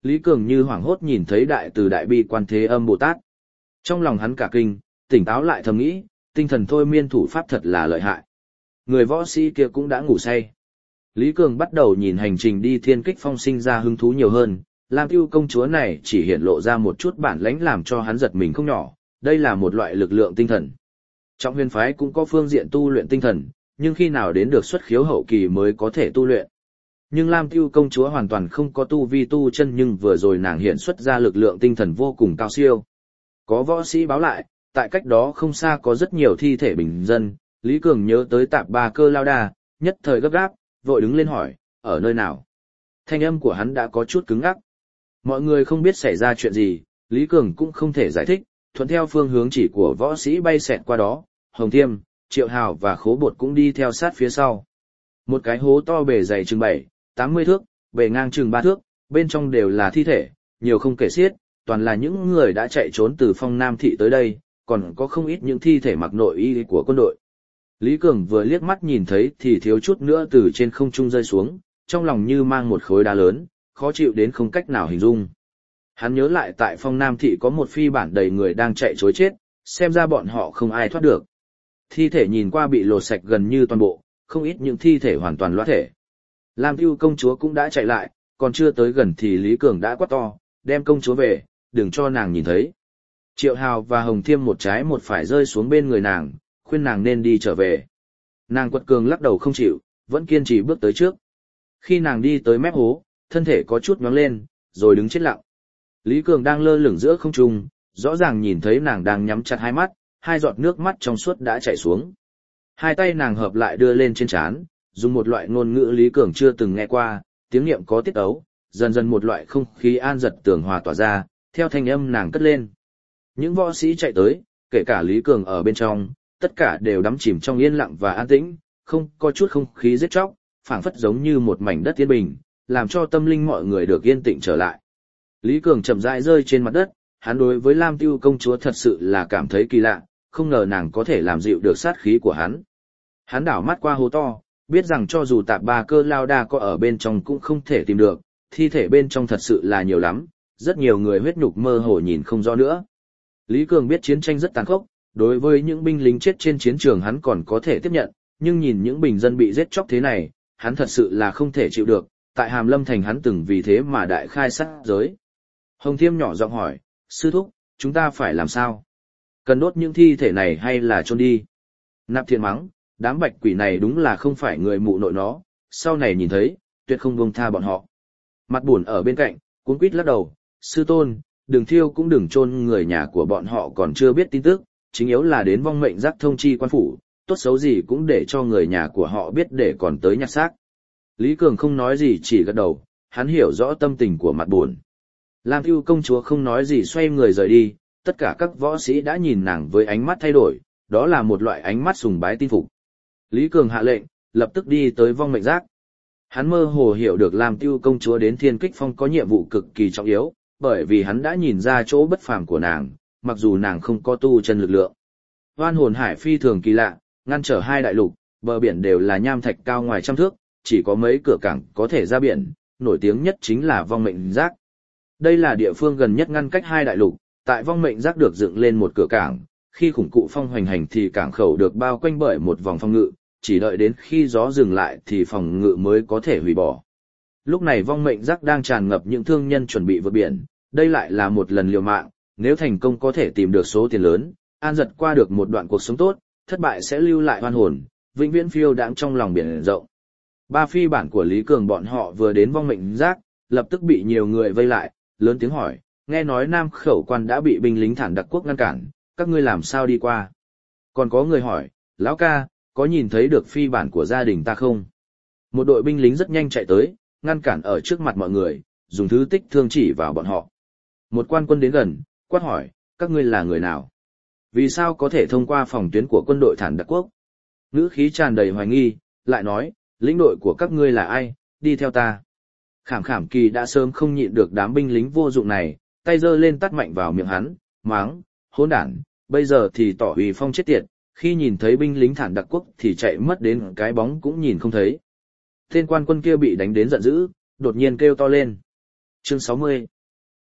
Lý Cường như hoảng hốt nhìn thấy đại từ đại bi quan thế âm Bồ Tát. Trong lòng hắn cả kinh, tỉnh táo lại thầm nghĩ, tinh thần thôi miên thủ pháp thật là lợi hại. Người võ sĩ kia cũng đã ngủ say. Lý Cường bắt đầu nhìn hành trình đi Thiên Kích Phong sinh ra hứng thú nhiều hơn, Lam Tiêu công chúa này chỉ hiện lộ ra một chút bản lãnh làm cho hắn giật mình không nhỏ, đây là một loại lực lượng tinh thần. Trọng huyền phái cũng có phương diện tu luyện tinh thần, nhưng khi nào đến được xuất khiếu hậu kỳ mới có thể tu luyện. Nhưng Lam Tiêu công chúa hoàn toàn không có tu vi tu chân, nhưng vừa rồi nàng hiện xuất ra lực lượng tinh thần vô cùng cao siêu. Có võ sĩ báo lại, tại cách đó không xa có rất nhiều thi thể bình dân, Lý Cường nhớ tới Tạp Ba Cơ Lao Đa, nhất thời gấp gáp, vội đứng lên hỏi, ở nơi nào? Thanh âm của hắn đã có chút cứng ngắc. Mọi người không biết xảy ra chuyện gì, Lý Cường cũng không thể giải thích, thuận theo phương hướng chỉ của võ sĩ bay xẹt qua đó, Hồng Thiêm, Triệu Hào và Khố Bột cũng đi theo sát phía sau. Một cái hố to bề dày chừng 7-80 thước, bề ngang chừng 3 thước, bên trong đều là thi thể, nhiều không kể xiết, toàn là những người đã chạy trốn từ Phong Nam thị tới đây, còn có không ít những thi thể mặc nội y của quân đội. Lý Cường vừa liếc mắt nhìn thấy thì thiếu chút nữa từ trên không trung rơi xuống, trong lòng như mang một khối đá lớn, khó chịu đến không cách nào hình dung. Hắn nhớ lại tại Phong Nam thị có một phi bản đầy người đang chạy trối chết, xem ra bọn họ không ai thoát được. Thi thể nhìn qua bị lột sạch gần như toàn bộ, không ít những thi thể hoàn toàn loãng thể. Lam Tiêu công chúa cũng đã chạy lại, còn chưa tới gần thì Lý Cường đã quát to, đem công chúa về, đừng cho nàng nhìn thấy. Triệu Hào và Hồng Thiêm một trái một phải rơi xuống bên người nàng, khuyên nàng nên đi trở về. Nàng quật cường lắc đầu không chịu, vẫn kiên trì bước tới trước. Khi nàng đi tới mép hố, thân thể có chút nhoáng lên, rồi đứng chết lặng. Lý Cường đang lơ lửng giữa không trung, rõ ràng nhìn thấy nàng đang nhắm chặt hai mắt, hai giọt nước mắt trong suốt đã chảy xuống. Hai tay nàng hợp lại đưa lên trên trán, dùng một loại ngôn ngữ Lý Cường chưa từng nghe qua, tiếng niệm có tiết ấu, dần dần một loại không khí an giật tường hòa tỏa ra, theo thanh âm nàng cất lên. Những võ sĩ chạy tới, kể cả Lý Cường ở bên trong, tất cả đều đắm chìm trong yên lặng và an tĩnh, không có chút không khí giết chóc, phảng phất giống như một mảnh đất yên bình, làm cho tâm linh mọi người được yên tĩnh trở lại. Lý Cường chậm rãi rơi trên mặt đất, hắn đối với Lam Tiêu công chúa thật sự là cảm thấy kỳ lạ, không ngờ nàng có thể làm dịu được sát khí của hắn. Hắn đảo mắt qua hố to, biết rằng cho dù Tạp Ba Cơ Lao Đa có ở bên trong cũng không thể tìm được, thi thể bên trong thật sự là nhiều lắm, rất nhiều người huyết nhục mơ hồ nhìn không rõ nữa. Lý Cường biết chiến tranh rất tàn khốc, đối với những binh lính chết trên chiến trường hắn còn có thể tiếp nhận, nhưng nhìn những bình dân bị giết chóc thế này, hắn thật sự là không thể chịu được, tại Hàm Lâm Thành hắn từng vì thế mà đại khai sát giới. Hồng Thiêm nhỏ giọng hỏi, sư thúc, chúng ta phải làm sao? Cần đốt những thi thể này hay là chôn đi? Nạp Thiện mắng, đám bạch quỷ này đúng là không phải người mụ nội nó, sau này nhìn thấy, tuyệt không buông tha bọn họ. Mặt buồn ở bên cạnh, cuống quýt lắc đầu, sư tôn, đừng thiêu cũng đừng chôn, người nhà của bọn họ còn chưa biết tin tức, chính yếu là đến vong mệnh giác thông chi quan phủ, tốt xấu gì cũng để cho người nhà của họ biết để còn tới nhặt xác. Lý Cường không nói gì chỉ gật đầu, hắn hiểu rõ tâm tình của mặt buồn. Lam Tiêu công chúa không nói gì xoay người rời đi, tất cả các võ sĩ đã nhìn nàng với ánh mắt thay đổi, đó là một loại ánh mắt sùng bái tin phục. Lý Cường hạ lệnh, lập tức đi tới vong mệnh giác. Hắn mơ hồ hiểu được Lam Tiêu công chúa đến Thiên Kích Phong có nhiệm vụ cực kỳ trọng yếu, bởi vì hắn đã nhìn ra chỗ bất phàm của nàng, mặc dù nàng không có tu chân lực lượng. Oan hồn hải phi thường kỳ lạ, ngăn trở hai đại lục, bờ biển đều là nham thạch cao ngoài trăm thước, chỉ có mấy cửa cảng có thể ra biển, nổi tiếng nhất chính là vong mệnh giác. Đây là địa phương gần nhất ngăn cách hai đại lục, tại vong mệnh giác được dựng lên một cửa cảng, khi khủng cụ phong hoành hành thì cảng khẩu được bao quanh bởi một vòng phòng ngự, chỉ đợi đến khi gió dừng lại thì phòng ngự mới có thể hủy bỏ. Lúc này vong mệnh giác đang tràn ngập những thương nhân chuẩn bị vượt biển, đây lại là một lần liều mạng, nếu thành công có thể tìm được số tiền lớn, an giật qua được một đoạn cuộc sống tốt, thất bại sẽ lưu lại oan hồn, vĩnh viễn phiêu đãng trong lòng biển rộng. Ba phi bản của Lý Cường bọn họ vừa đến vong mệnh giác, lập tức bị nhiều người vây lại, lớn tiếng hỏi, nghe nói Nam Khẩu quan đã bị binh lính Thản Đặc Quốc ngăn cản, các ngươi làm sao đi qua? Còn có người hỏi, lão ca, có nhìn thấy được phi bản của gia đình ta không? Một đội binh lính rất nhanh chạy tới, ngăn cản ở trước mặt mọi người, dùng thứ tích thương chỉ vào bọn họ. Một quan quân đến gần, quát hỏi, các ngươi là người nào? Vì sao có thể thông qua phòng tuyến của quân đội Thản Đặc Quốc? Ngữ khí tràn đầy hoài nghi, lại nói, lĩnh đội của các ngươi là ai, đi theo ta. Khảm Khảm Kỳ đã sớm không nhịn được đám binh lính vô dụng này, tay giơ lên tát mạnh vào miệng hắn, mắng, hỗn đản, bây giờ thì tỏ uy phong chết tiệt, khi nhìn thấy binh lính Thản Đặc Quốc thì chạy mất đến cái bóng cũng nhìn không thấy. Tên quan quân kia bị đánh đến giận dữ, đột nhiên kêu to lên. Chương 60,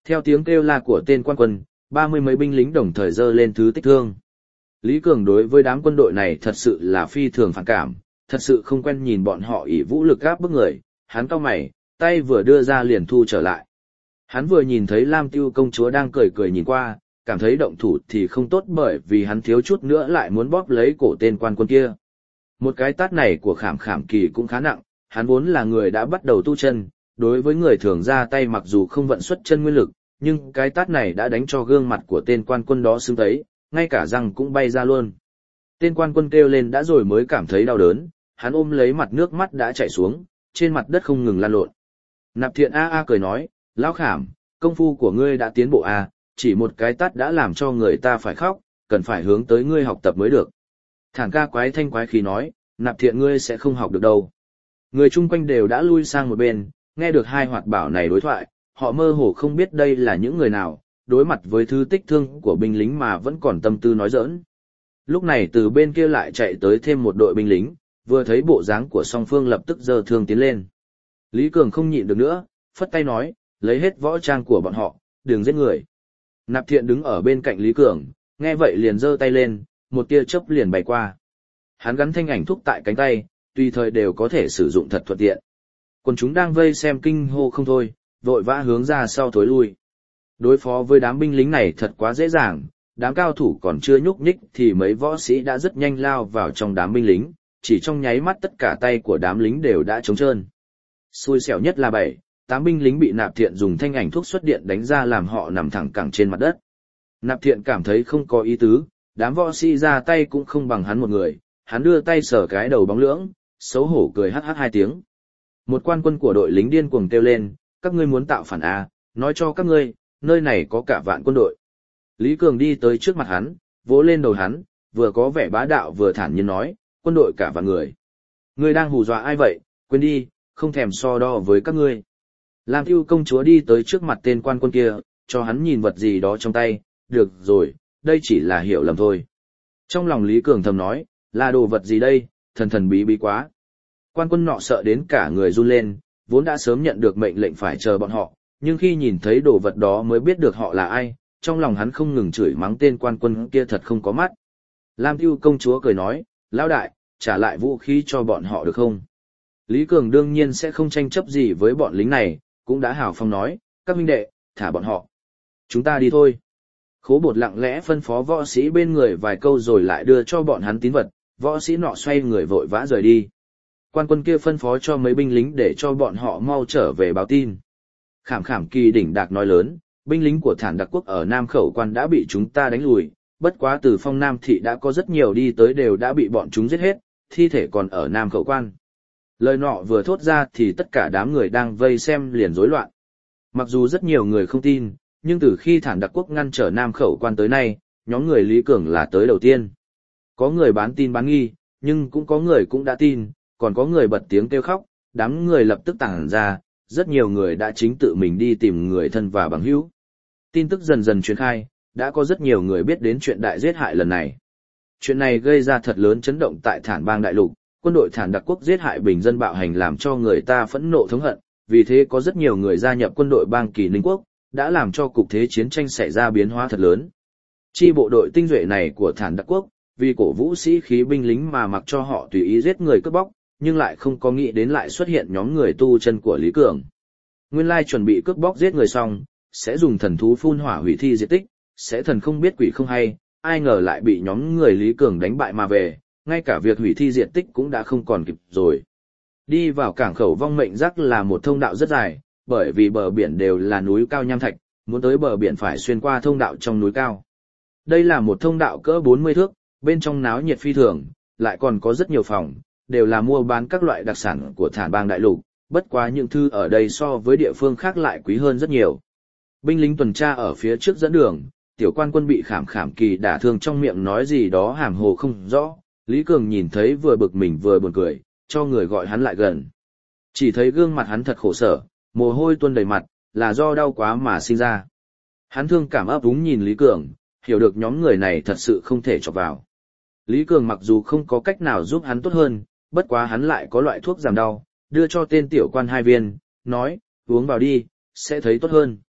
Theo tiếng kêu la của tên quan quân, 30 mấy binh lính đồng thời giơ lên thứ tích thương. Lý Cường đối với đám quân đội này thật sự là phi thường phản cảm, thật sự không quen nhìn bọn họ ỷ vũ lực gáp bức người, hắn cau mày, tay vừa đưa ra liền thu trở lại. Hắn vừa nhìn thấy Lam Tiêu công chúa đang cười cười nhìn qua, cảm thấy động thủ thì không tốt bởi vì hắn thiếu chút nữa lại muốn bóp lấy cổ tên quan quân kia. Một cái tát này của Khảm Khảm Kỳ cũng khá nặng, hắn vốn là người đã bắt đầu tu chân, đối với người thường ra tay mặc dù không vận xuất chân nguyên lực, nhưng cái tát này đã đánh cho gương mặt của tên quan quân đó sưng tấy, ngay cả răng cũng bay ra luôn. Tên quan quân kêu lên đã rồi mới cảm thấy đau đớn, hắn ôm lấy mặt nước mắt đã chảy xuống, trên mặt đất không ngừng lăn lộn. Nạp Thiện a cười nói, Lão Khảm, công phu của ngươi đã tiến bộ chỉ một cái tát đã làm cho người ta phải khóc, cần phải hướng tới ngươi học tập mới được. Thản ca quái thanh quái khí nói, Nạp Thiện ngươi sẽ không học được đâu. Người chung quanh đều đã lui sang một bên, nghe được hai hoạt bảo này đối thoại, họ mơ hồ không biết đây là những người nào, đối mặt với thứ tích thương của binh lính mà vẫn còn tâm tư nói giỡn. Lúc này từ bên kia lại chạy tới thêm một đội binh lính, vừa thấy bộ dáng của song phương lập tức giơ thương tiến lên. Lý Cường không nhịn được nữa, phất tay nói, lấy hết võ trang của bọn họ, đừng giết người. Nạp Thiện đứng ở bên cạnh Lý Cường, nghe vậy liền giơ tay lên, một tia chớp liền bay qua. Hắn gắn thanh ảnh thúc tại cánh tay, tùy thời đều có thể sử dụng thật thuận tiện. Còn chúng đang vây xem kinh hô không thôi, vội vã hướng ra sau thối lui. Đối phó với đám binh lính này thật quá dễ dàng, đám cao thủ còn chưa nhúc nhích thì mấy võ sĩ đã rất nhanh lao vào trong đám binh lính, chỉ trong nháy mắt tất cả tay của đám lính đều đã trống trơn. Xui xẻo nhất là 7-8 binh lính bị Nạp Thiện dùng thanh ảnh thuốc xuất điện đánh ra làm họ nằm thẳng cẳng trên mặt đất. Nạp Thiện cảm thấy không có ý tứ, đám võ sĩ ra tay cũng không bằng hắn một người, hắn đưa tay sờ cái đầu bóng lưỡng, xấu hổ cười hắc hắc 2 tiếng. Một quan quân của đội lính điên cuồng kêu lên, các ngươi muốn tạo phản nói cho các ngươi, nơi này có cả vạn quân đội. Lý Cường đi tới trước mặt hắn, vỗ lên đầu hắn, vừa có vẻ bá đạo vừa thản nhiên nói, quân đội cả vạn người. Ngươi đang hù dọa ai vậy, quên đi, không thèm so đo với các ngươi. Lam Tiêu công chúa đi tới trước mặt tên quan quân kia, cho hắn nhìn vật gì đó trong tay, được rồi, đây chỉ là hiểu lầm thôi. Trong lòng Lý Cường thầm nói, là đồ vật gì đây, thần thần bí bí quá. Quan quân nọ sợ đến cả người run lên, vốn đã sớm nhận được mệnh lệnh phải chờ bọn họ, nhưng khi nhìn thấy đồ vật đó mới biết được họ là ai, trong lòng hắn không ngừng chửi mắng tên quan quân kia thật không có mắt. Lam Tiêu công chúa cười nói, lão đại, trả lại vũ khí cho bọn họ được không? Lý Cường đương nhiên sẽ không tranh chấp gì với bọn lính này, cũng đã hào phong nói, các huynh đệ, thả bọn họ. Chúng ta đi thôi. Khố Bột lặng lẽ phân phó võ sĩ bên người vài câu rồi lại đưa cho bọn hắn tín vật, võ sĩ nọ xoay người vội vã rời đi. Quan quân kia phân phó cho mấy binh lính để cho bọn họ mau trở về báo tin. Khảm Khảm Kỳ đỉnh đạc nói lớn, binh lính của Thản Đặc Quốc ở Nam Khẩu Quan đã bị chúng ta đánh lùi, bất quá từ Phong Nam Thị đã có rất nhiều đi tới đều đã bị bọn chúng giết hết, thi thể còn ở Nam Khẩu Quan. Lời nọ vừa thốt ra thì tất cả đám người đang vây xem liền rối loạn. Mặc dù rất nhiều người không tin, nhưng từ khi Thản Đặc Quốc ngăn trở Nam Khẩu Quan tới nay, nhóm người Lý Cường là tới đầu tiên. Có người bán tin bán nghi, nhưng cũng có người cũng đã tin, còn có người bật tiếng kêu khóc, đám người lập tức tản ra, rất nhiều người đã chính tự mình đi tìm người thân và bằng hữu. Tin tức dần dần truyền khai, đã có rất nhiều người biết đến chuyện đại giết hại lần này. Chuyện này gây ra thật lớn chấn động tại Thản Bang Đại Lục, quân đội Thản Đặc Quốc giết hại bình dân bạo hành làm cho người ta phẫn nộ thống hận, vì thế có rất nhiều người gia nhập quân đội bang Kỳ Ninh Quốc, đã làm cho cục thế chiến tranh xảy ra biến hóa thật lớn. Chi bộ đội tinh nhuệ này của Thản Đặc Quốc, vì cổ vũ sĩ khí binh lính mà mặc cho họ tùy ý giết người cướp bóc, nhưng lại không có nghĩ đến lại xuất hiện nhóm người tu chân của Lý Cường. Nguyên lai chuẩn bị cướp bóc giết người xong, sẽ dùng thần thú phun hỏa hủy thi diệt tích, sẽ thần không biết quỷ không hay, ai ngờ lại bị nhóm người Lý Cường đánh bại mà về, ngay cả việc hủy thi diệt tích cũng đã không còn kịp rồi. Đi vào cảng khẩu Vong Mệnh Giác là một thông đạo rất dài, bởi vì bờ biển đều là núi cao nham thạch, muốn tới bờ biển phải xuyên qua thông đạo trong núi cao. Đây là một thông đạo cỡ 40 thước, bên trong náo nhiệt phi thường, lại còn có rất nhiều phòng, đều là mua bán các loại đặc sản của Thản Bang Đại Lục, bất quá những thư ở đây so với địa phương khác lại quý hơn rất nhiều. Binh lính tuần tra ở phía trước dẫn đường, tiểu quan quân bị Khảm Khảm Kỳ đả thương trong miệng nói gì đó hàm hồ không rõ, Lý Cường nhìn thấy vừa bực mình vừa buồn cười, cho người gọi hắn lại gần. Chỉ thấy gương mặt hắn thật khổ sở, mồ hôi tuôn đầy mặt, là do đau quá mà sinh ra. Hắn thương cảm ấp úng nhìn Lý Cường, hiểu được nhóm người này thật sự không thể chọc vào. Lý Cường mặc dù không có cách nào giúp hắn tốt hơn, bất quá hắn lại có loại thuốc giảm đau, đưa cho tên tiểu quan 2 viên, nói, uống vào đi, sẽ thấy tốt hơn.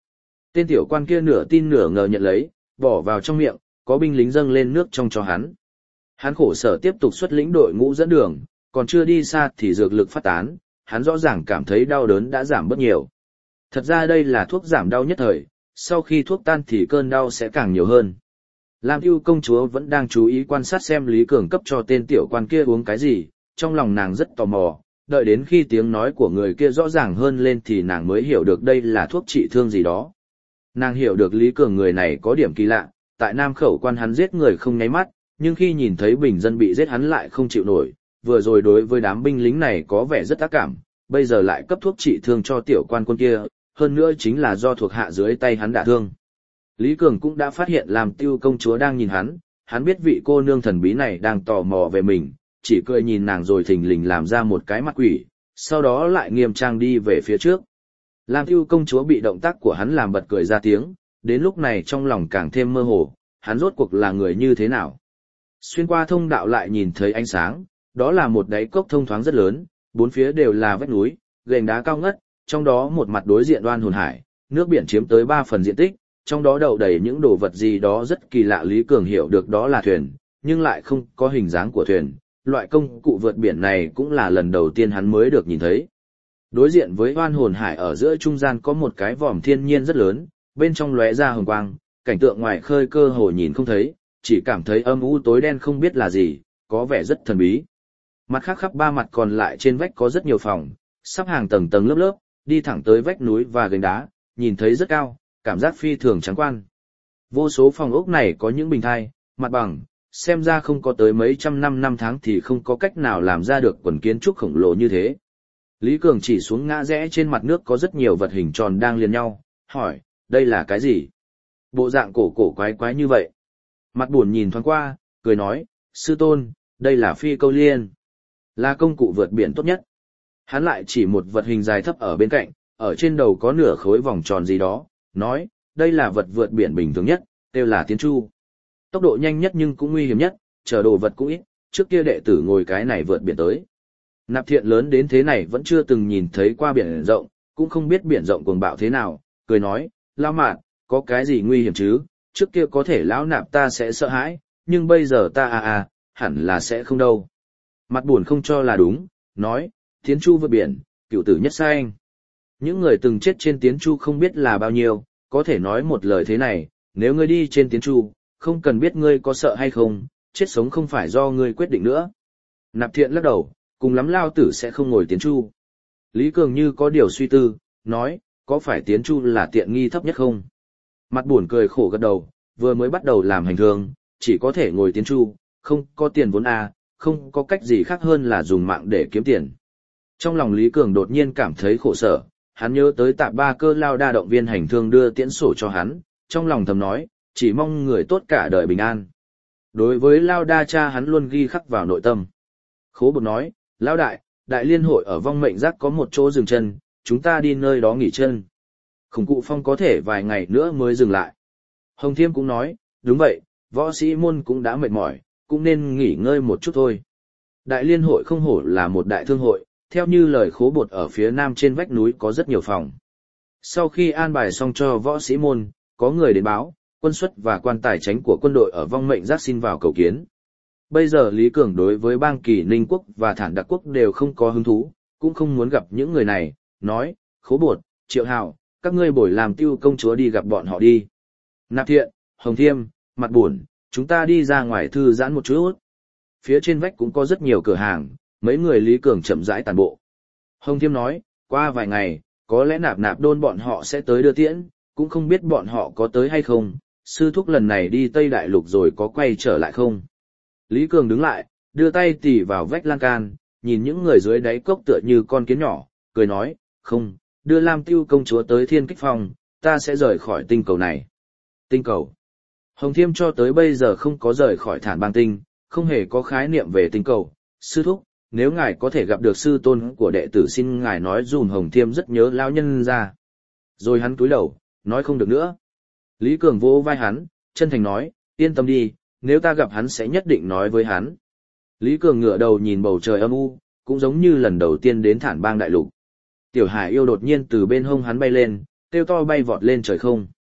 Tên tiểu quan kia nửa tin nửa ngờ nhận lấy, bỏ vào trong miệng, có binh lính dâng lên nước trong cho hắn. Hắn khổ sở tiếp tục xuất lĩnh đội ngũ dẫn đường, còn chưa đi xa thì dược lực phát tán, hắn rõ ràng cảm thấy đau đớn đã giảm bớt nhiều. Thật ra đây là thuốc giảm đau nhất thời, sau khi thuốc tan thì cơn đau sẽ càng nhiều hơn. Lam Tiêu công chúa vẫn đang chú ý quan sát xem Lý Cường cấp cho tên tiểu quan kia uống cái gì, trong lòng nàng rất tò mò, đợi đến khi tiếng nói của người kia rõ ràng hơn lên thì nàng mới hiểu được đây là thuốc trị thương gì đó. Nàng hiểu được Lý Cường người này có điểm kỳ lạ, tại Nam Khẩu quan hắn giết người không nháy mắt, nhưng khi nhìn thấy bình dân bị giết hắn lại không chịu nổi, vừa rồi đối với đám binh lính này có vẻ rất ác cảm, bây giờ lại cấp thuốc trị thương cho tiểu quan quân kia, hơn nữa chính là do thuộc hạ dưới tay hắn đả thương. Lý Cường cũng đã phát hiện Lam Tiêu công chúa đang nhìn hắn biết vị cô nương thần bí này đang tò mò về mình, chỉ cười nhìn nàng rồi thình lình làm ra một cái mặt quỷ, sau đó lại nghiêm trang đi về phía trước. Lam Tiêu công chúa bị động tác của hắn làm bật cười ra tiếng, đến lúc này trong lòng càng thêm mơ hồ, hắn rốt cuộc là người như thế nào. Xuyên qua thông đạo lại nhìn thấy ánh sáng, đó là một đáy cốc thông thoáng rất lớn, bốn phía đều là vách núi, gành đá cao ngất, trong đó một mặt đối diện Oan Hồn Hải, nước biển chiếm tới 3 phần diện tích, trong đó đậu đầy những đồ vật gì đó rất kỳ lạ. Lý Cường hiểu được đó là thuyền, nhưng lại không có hình dáng của thuyền, loại công cụ vượt biển này cũng là lần đầu tiên hắn mới được nhìn thấy. Đối diện với Oan Hồn Hải ở giữa trung gian có một cái vòm thiên nhiên rất lớn, bên trong lóe ra hồng quang, cảnh tượng ngoài khơi cơ hồ nhìn không thấy, chỉ cảm thấy âm u tối đen không biết là gì, có vẻ rất thần bí. Mặt khác khắp 3 mặt còn lại trên vách có rất nhiều phòng, sắp hàng tầng tầng lớp lớp, đi thẳng tới vách núi và gành đá, nhìn thấy rất cao, cảm giác phi thường trắng quan. Vô số phòng ốc này có những bình thai, mặt bằng, xem ra không có tới mấy trăm năm tháng thì không có cách nào làm ra được quần kiến trúc khổng lồ như thế. Lý Cường chỉ xuống ngã rẽ trên mặt nước có rất nhiều vật hình tròn đang liền nhau, hỏi, đây là cái gì? Bộ dạng cổ quái quái như vậy. Mặt buồn nhìn thoáng qua, cười nói, sư tôn, đây là phi câu liên. Là công cụ vượt biển tốt nhất. Hắn lại chỉ một vật hình dài thấp ở bên cạnh, ở trên đầu có nửa khối vòng tròn gì đó, nói, đây là vật vượt biển bình thường nhất, kêu là tiến chu. Tốc độ nhanh nhất nhưng cũng nguy hiểm nhất, chở đồ vật cũng ít, trước kia đệ tử ngồi cái này vượt biển tới. Nạp Thiện lớn đến thế này vẫn chưa từng nhìn thấy qua biển rộng, cũng không biết biển rộng cuồng bạo thế nào, cười nói, Lão Mạt, có cái gì nguy hiểm chứ, trước kia có thể Lão Nạp ta sẽ sợ hãi, nhưng bây giờ ta hẳn là sẽ không đâu. Mặt buồn không cho là đúng, nói, tiến chu vượt biển, cửu tử nhất sai. Những người từng chết trên tiến chu không biết là bao nhiêu, có thể nói một lời thế này, nếu ngươi đi trên tiến chu, không cần biết ngươi có sợ hay không, chết sống không phải do ngươi quyết định nữa. Nạp Thiện lắc đầu, cùng lắm lao tử sẽ không ngồi tiến chu. Lý Cường như có điều suy tư, nói, có phải tiến chu là tiện nghi thấp nhất không? Mặt buồn cười khổ gật đầu, vừa mới bắt đầu làm hành thương, chỉ có thể ngồi tiến chu, không có tiền vốn không có cách gì khác hơn là dùng mạng để kiếm tiền. Trong lòng Lý Cường đột nhiên cảm thấy khổ sở, hắn nhớ tới Tạ Ba Cơ Lao Đa động viên hành thương đưa tiễn sổ cho hắn, trong lòng thầm nói, chỉ mong người tốt cả đời bình an. Đối với Lao Đa cha hắn luôn ghi khắc vào nội tâm. Khố Bột nói, Lão đại liên hội ở Vong Mệnh Giác có một chỗ dừng chân, chúng ta đi nơi đó nghỉ chân. Khủng Cụ Phong có thể vài ngày nữa mới dừng lại. Hồng Thiêm cũng nói, đúng vậy, võ sĩ môn cũng đã mệt mỏi, cũng nên nghỉ ngơi một chút thôi. Đại liên hội không hổ là một đại thương hội, theo như lời Khố Bột ở phía nam trên vách núi có rất nhiều phòng. Sau khi an bài xong cho võ sĩ môn, có người đến báo, quân suất và quan tài chánh của quân đội ở Vong Mệnh Giác xin vào cầu kiến. Bây giờ Lý Cường đối với bang Kỳ Ninh Quốc và Thản Đặc Quốc đều không có hứng thú, cũng không muốn gặp những người này, nói, Khố Bột, Triệu Hào, các ngươi bồi làm Tiêu công chúa đi gặp bọn họ đi. Nạp Thiện, Hồng Thiêm, Mặt Buồn, chúng ta đi ra ngoài thư giãn một chút. Phía trên vách cũng có rất nhiều cửa hàng, mấy người Lý Cường chậm rãi tản bộ. Hồng Thiêm nói, qua vài ngày, có lẽ Nạp Đôn bọn họ sẽ tới đưa tiễn, cũng không biết bọn họ có tới hay không, sư thúc lần này đi Tây Đại Lục rồi có quay trở lại không. Lý Cường đứng lại, đưa tay tì vào vách lan can, nhìn những người dưới đáy cốc tựa như con kiến nhỏ, cười nói, không, đưa Lam Tiêu công chúa tới Thiên Kích Phong, ta sẽ rời khỏi tinh cầu này. Tinh cầu. Hồng Thiêm cho tới bây giờ không có rời khỏi Thản Bang Tinh, không hề có khái niệm về tinh cầu. Sư thúc, nếu ngài có thể gặp được sư tôn của đệ tử xin ngài nói dùm. Hồng Thiêm rất nhớ lão nhân ra. Rồi hắn cúi đầu, nói không được nữa. Lý Cường vỗ vai hắn, chân thành nói, yên tâm đi, nếu ta gặp hắn sẽ nhất định nói với hắn. Lý Cường ngửa đầu nhìn bầu trời âm u, cũng giống như lần đầu tiên đến Thản Bang Đại Lục. Tiểu Hải Yêu đột nhiên từ bên hông hắn bay lên, kêu to bay vọt lên trời không.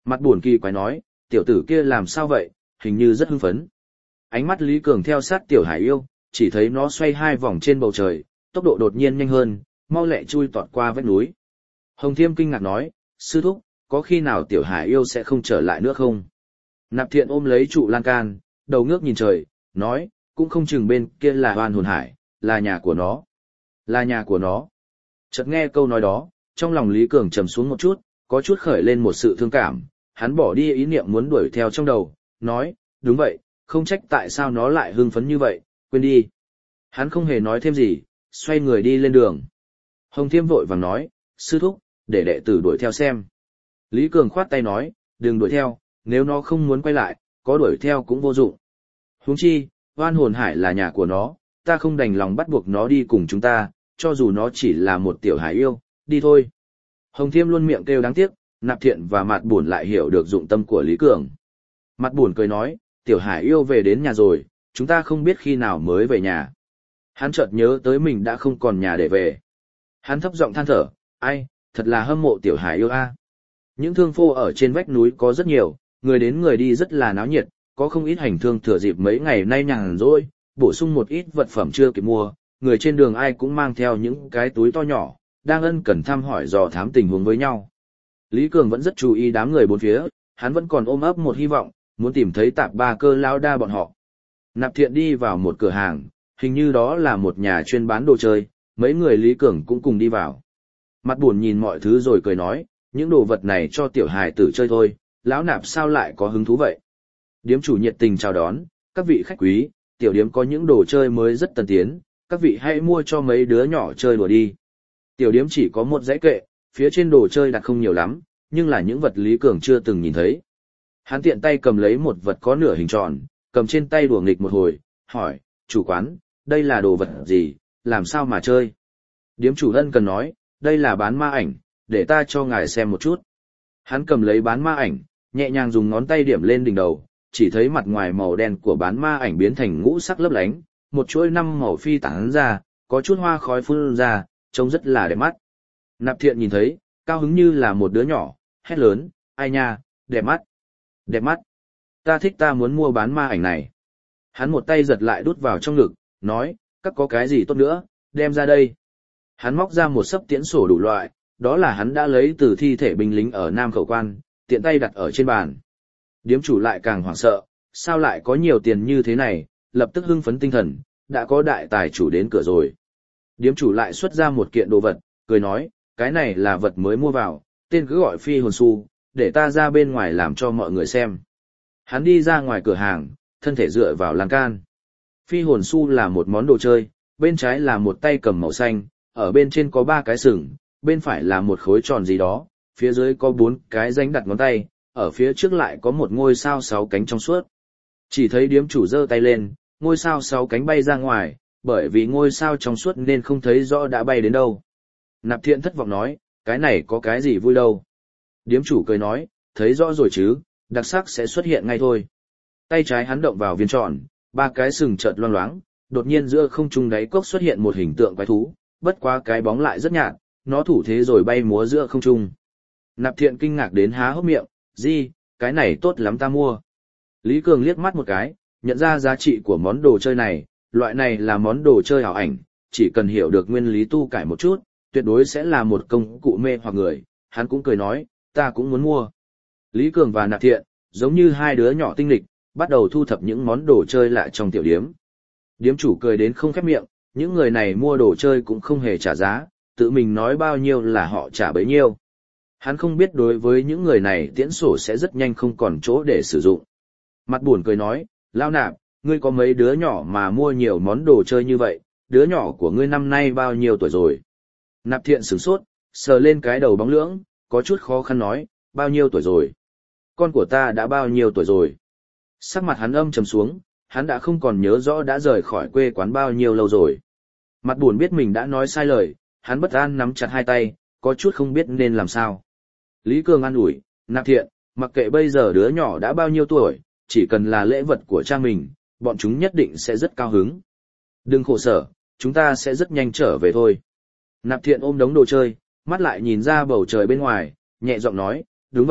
Mặt buồn kỳ quái nói, tiểu tử kia làm sao vậy, hình như rất hưng phấn. Ánh mắt Lý Cường theo sát tiểu hải yêu, chỉ thấy nó xoay 2 vòng trên bầu trời, tốc độ đột nhiên nhanh hơn, mau lẹ chui tọt qua vách núi. Hồng Thiêm kinh ngạc nói, sư thúc, có khi nào tiểu hải yêu sẽ không trở lại nữa không? Nạp Thiện ôm lấy trụ lan can, đầu ngước nhìn trời, nói, cũng không chừng bên kia là Oan Hồn Hải, là nhà của nó. Là nhà của nó. Chợt nghe câu nói đó, trong lòng Lý Cường trầm xuống một chút, có chút khởi lên một sự thương cảm, hắn bỏ đi ý niệm muốn đuổi theo trong đầu, nói, đúng vậy, không trách tại sao nó lại hưng phấn như vậy, quên đi. Hắn không hề nói thêm gì, xoay người đi lên đường. Hồng Thiêm vội vàng nói, sư thúc, để đệ tử đuổi theo xem. Lý Cường khoát tay nói, đừng đuổi theo, nếu nó không muốn quay lại, có đuổi theo cũng vô dụng. Huống chi, Oan Hồn Hải là nhà của nó, ta không đành lòng bắt buộc nó đi cùng chúng ta, cho dù nó chỉ là một tiểu hải yêu, đi thôi. Hồng Thiêm luôn miệng kêu đáng tiếc, Nạp Thiện và Mạt Buồn lại hiểu được dụng tâm của Lý Cường. Mạt Buồn cười nói, tiểu hải yêu về đến nhà rồi, chúng ta không biết khi nào mới về nhà. Hắn chợt nhớ tới mình đã không còn nhà để về. Hắn thấp giọng than thở, ai, thật là hâm mộ tiểu hải yêu a. Những thương phô ở trên vách núi có rất nhiều, người đến người đi rất là náo nhiệt, có không ít hành thương thừa dịp mấy ngày nay nhàn rỗi, bổ sung một ít vật phẩm chưa kịp mua, người trên đường ai cũng mang theo những cái túi to nhỏ, đang ân cần thăm hỏi dò thám tình huống với nhau. Lý Cường vẫn rất chú ý đám người bốn phía, hắn vẫn còn ôm ấp một hy vọng, muốn tìm thấy Tạp Ba Cơ lao đa bọn họ. Nạp Thiện đi vào một cửa hàng, hình như đó là một nhà chuyên bán đồ chơi, mấy người Lý Cường cũng cùng đi vào. Mặt buồn nhìn mọi thứ rồi cười nói, những đồ vật này cho tiểu hài tử chơi thôi, lão Nạp sao lại có hứng thú vậy. Điếm chủ nhiệt tình chào đón, các vị khách quý, tiểu điếm có những đồ chơi mới rất tân tiến, các vị hãy mua cho mấy đứa nhỏ chơi đùa đi. Tiểu điếm chỉ có một dãy kệ, phía trên đồ chơi đặt không nhiều lắm, nhưng là những vật Lý Cường chưa từng nhìn thấy. Hắn tiện tay cầm lấy một vật có nửa hình tròn, cầm trên tay đùa nghịch một hồi, hỏi, chủ quán, đây là đồ vật gì, làm sao mà chơi? Điếm chủ ân cần nói, đây là bán ma ảnh, để ta cho ngài xem một chút. Hắn cầm lấy bán ma ảnh, nhẹ nhàng dùng ngón tay điểm lên đỉnh đầu, chỉ thấy mặt ngoài màu đen của bán ma ảnh biến thành ngũ sắc lấp lánh, một chuỗi 5 màu phi tán ra, có chút hoa khói phun ra, trông rất là đẹp mắt. Nạp Thiện nhìn thấy, cao hứng như là một đứa nhỏ, hét lớn, ai nha, đẹp mắt, đẹp mắt. Ta thích, ta muốn mua bán ma ảnh này. Hắn một tay giật lại đút vào trong ngực, nói, các có cái gì tốt nữa, đem ra đây. Hắn móc ra một xấp tiễn sổ đủ loại, đó là hắn đã lấy từ thi thể binh lính ở Nam Khẩu Quan, tiện tay đặt ở trên bàn. Điếm chủ lại càng hoảng sợ, sao lại có nhiều tiền như thế này, lập tức hưng phấn tinh thần, đã có đại tài chủ đến cửa rồi. Điếm chủ lại xuất ra một kiện đồ vật, cười nói, cái này là vật mới mua vào, tên cứ gọi phi hồn su, để ta ra bên ngoài làm cho mọi người xem. Hắn đi ra ngoài cửa hàng, thân thể dựa vào lan can. Phi hồn su là một món đồ chơi, bên trái là một tay cầm màu xanh, ở bên trên có 3 cái sừng, bên phải là một khối tròn gì đó, phía dưới có 4 cái rãnh đặt ngón tay, ở phía trước lại có một ngôi sao 6 cánh trong suốt. Chỉ thấy điếm chủ giơ tay lên, ngôi sao 6 cánh bay ra ngoài, bởi vì ngôi sao trong suốt nên không thấy rõ đã bay đến đâu. Nạp Thiện thất vọng nói, cái này có cái gì vui đâu. Điếm chủ cười nói, thấy rõ rồi chứ, đặc sắc sẽ xuất hiện ngay thôi. Tay trái hắn động vào viên tròn, 3 cái sừng chợt loang loáng, đột nhiên giữa không trung đáy cốc xuất hiện một hình tượng quái thú, bất quá cái bóng lại rất nhạt, nó thủ thế rồi bay múa giữa không trung. Nạp Thiện kinh ngạc đến há hốc miệng, gì, cái này tốt lắm ta mua. Lý Cường liếc mắt một cái, nhận ra giá trị của món đồ chơi này, loại này là món đồ chơi ảo ảnh, chỉ cần hiểu được nguyên lý tu cải một chút, tuyệt đối sẽ là một công cụ mê hoặc người, hắn cũng cười nói, ta cũng muốn mua. Lý Cường và Nạp Thiện, giống như hai đứa nhỏ tinh lịch, bắt đầu thu thập những món đồ chơi lại trong tiểu điếm. Điếm chủ cười đến không khép miệng, những người này mua đồ chơi cũng không hề trả giá, tự mình nói bao nhiêu là họ trả bấy nhiêu. Hắn không biết đối với những người này tiễn sổ sẽ rất nhanh không còn chỗ để sử dụng. Mặt buồn cười nói, Lao Nạp, ngươi có mấy đứa nhỏ mà mua nhiều món đồ chơi như vậy, đứa nhỏ của ngươi năm nay bao nhiêu tuổi rồi? Nạp Thiện sửng sốt, sờ lên cái đầu bóng lưỡng, có chút khó khăn nói, bao nhiêu tuổi rồi? Con của ta đã bao nhiêu tuổi rồi? Sắc mặt hắn âm trầm xuống, hắn đã không còn nhớ rõ đã rời khỏi quê quán bao nhiêu lâu rồi. Mặt buồn biết mình đã nói sai lời, hắn bất an nắm chặt hai tay, có chút không biết nên làm sao. Lý Cường an ủi, Nạp Thiện, mặc kệ bây giờ đứa nhỏ đã bao nhiêu tuổi, chỉ cần là lễ vật của cha mình, bọn chúng nhất định sẽ rất cao hứng. Đừng khổ sở, chúng ta sẽ rất nhanh trở về thôi. Nạp Thiện ôm đống đồ chơi, mắt lại nhìn ra bầu trời bên ngoài, nhẹ giọng nói, đúng vậy,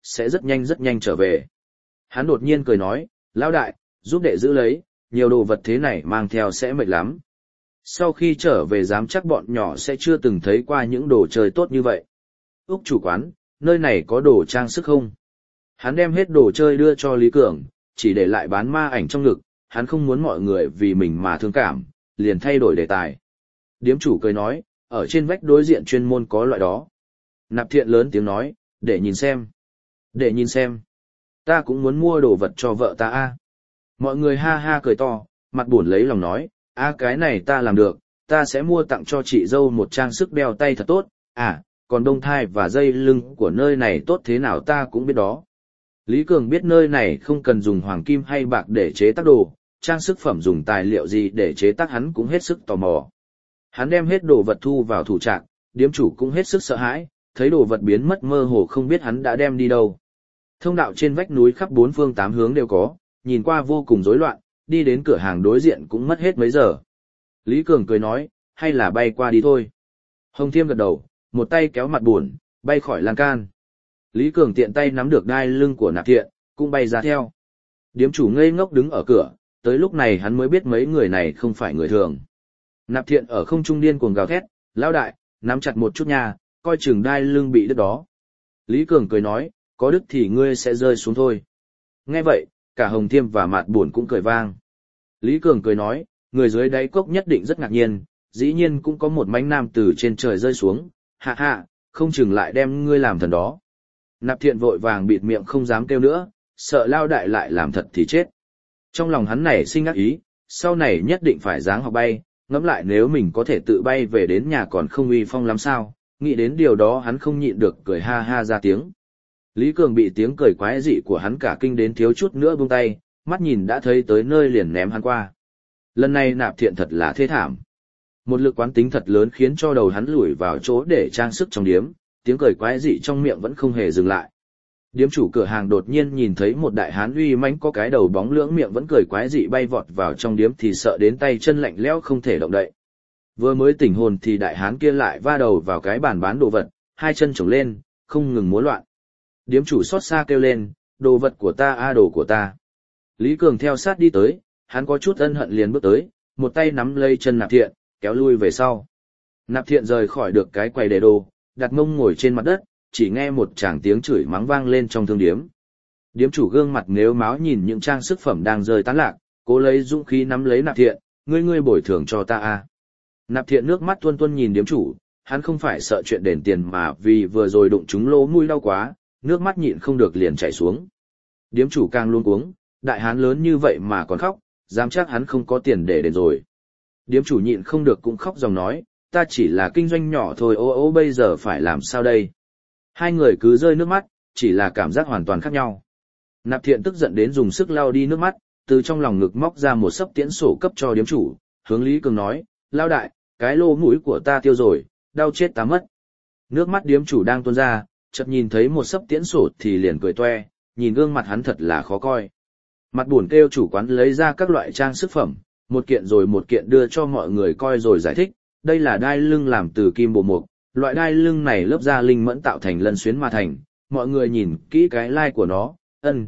sẽ rất nhanh trở về. Hắn đột nhiên cười nói, lão đại, giúp đệ giữ lấy, nhiều đồ vật thế này mang theo sẽ mệt lắm. Sau khi trở về dám chắc bọn nhỏ sẽ chưa từng thấy qua những đồ chơi tốt như vậy. Úc chủ quán, nơi này có đồ trang sức không? Hắn đem hết đồ chơi đưa cho Lý Cường, chỉ để lại bán ma ảnh trong ngực, hắn không muốn mọi người vì mình mà thương cảm, liền thay đổi đề tài. Điếm chủ cười nói, ở trên vách đối diện chuyên môn có loại đó. Nạp Thiện lớn tiếng nói, để nhìn xem. Để nhìn xem. Ta cũng muốn mua đồ vật cho vợ ta a. Mọi người ha ha cười to, mặt buồn lấy lòng nói, cái này ta làm được, ta sẽ mua tặng cho chị dâu một trang sức đeo tay thật tốt, còn bông thai và dây lưng của nơi này tốt thế nào ta cũng biết đó. Lý Cường biết nơi này không cần dùng hoàng kim hay bạc để chế tác đồ, trang sức phẩm dùng tài liệu gì để chế tác hắn cũng hết sức tò mò. Hắn đem hết đồ vật thu vào thủ trạc, điếm chủ cũng hết sức sợ hãi, thấy đồ vật biến mất mơ hồ không biết hắn đã đem đi đâu. Thông đạo trên vách núi khắp bốn phương tám hướng đều có, nhìn qua vô cùng rối loạn, đi đến cửa hàng đối diện cũng mất hết mấy giờ. Lý Cường cười nói, hay là bay qua đi thôi. Hồng Thiêm gật đầu, một tay kéo mặt buồn, bay khỏi lan can. Lý Cường tiện tay nắm được đai lưng của Nạp Thiện, cũng bay ra theo. Điếm chủ ngây ngốc đứng ở cửa, tới lúc này hắn mới biết mấy người này không phải người thường. Nạp Thiện ở không trung điên cuồng gào thét, lão đại, nắm chặt một chút nha, coi chừng đai lưng bị đứt đó. Lý Cường cười nói, có đứt thì ngươi sẽ rơi xuống thôi. Nghe vậy, cả Hồng Thiêm và Mạt Buồn cũng cười vang. Lý Cường cười nói, người dưới đáy cốc nhất định rất ngạc nhiên, dĩ nhiên cũng có một mánh nam từ trên trời rơi xuống, hạ hạ, không chừng lại đem ngươi làm thần đó. Nạp Thiện vội vàng bịt miệng không dám kêu nữa, sợ lao đại lại làm thật thì chết. Trong lòng hắn nảy sinh ác ý, sau này nhất định phải dáng học bay, ngẫm lại nếu mình có thể tự bay về đến nhà còn không uy phong lắm sao, nghĩ đến điều đó hắn không nhịn được cười ha ha ra tiếng. Lý Cường bị tiếng cười quái dị của hắn cả kinh đến thiếu chút nữa buông tay, mắt nhìn đã thấy tới nơi liền ném hắn qua. Lần này Nạp Thiện thật là thê thảm. Một lực quán tính thật lớn khiến cho đầu hắn lùi vào chỗ để trang sức trong điếm, tiếng cười quái dị trong miệng vẫn không hề dừng lại. Điếm chủ cửa hàng đột nhiên nhìn thấy một đại hán uy mãnh có cái đầu bóng lưỡng miệng vẫn cười quái dị bay vọt vào trong điếm thì sợ đến tay chân lạnh lẽo không thể động đậy. Vừa mới tỉnh hồn thì đại hán kia lại va đầu vào cái bàn bán đồ vật, hai chân chổng lên, không ngừng múa loạn. Điếm chủ xót xa kêu lên, đồ vật của ta đồ của ta. Lý Cường theo sát đi tới, hắn có chút ân hận liền bước tới, một tay nắm lấy chân Nạp Thiện, kéo lui về sau. Nạp Thiện rời khỏi được cái quầy để đồ, đặt mông ngồi trên mặt đất, chỉ nghe một tràng tiếng chửi mắng vang lên trong thương điếm. Điếm chủ gương mặt nếu máu nhìn những trang sức phẩm đang rơi tán lạc, cố lấy dũng khí nắm lấy Nạp Thiện, ngươi bồi thường cho ta Nạp Thiện nước mắt tuôn tuôn nhìn điếm chủ, hắn không phải sợ chuyện đền tiền mà vì vừa rồi đụng trúng lỗ mũi đau quá, nước mắt nhịn không được liền chảy xuống. Điếm chủ càng luống cuống, đại hán lớn như vậy mà còn khóc, dám chắc hắn không có tiền để đền rồi. Điếm chủ nhịn không được cũng khóc dòng nói, ta chỉ là kinh doanh nhỏ thôi ô bây giờ phải làm sao đây? Hai người cứ rơi nước mắt, chỉ là cảm giác hoàn toàn khác nhau. Nạp Thiện tức giận đến dùng sức lau đi nước mắt, từ trong lòng ngực móc ra một xấp tiễn sổ cấp cho điếm chủ, hướng Lý Cường nói, lao đại, cái lô mũi của ta tiêu rồi, đau chết ta mất. Nước mắt điếm chủ đang tuôn ra, chợt nhìn thấy một xấp tiễn sổ thì liền cười toe, nhìn gương mặt hắn thật là khó coi. Mặt buồn kêu chủ quán lấy ra các loại trang sức phẩm, một kiện rồi một kiện đưa cho mọi người coi rồi giải thích, đây là đai lưng làm từ kim bộ mục, loại đai lưng này lớp da linh mẫn tạo thành lân xuyến mà thành, mọi người nhìn kỹ cái lai của nó,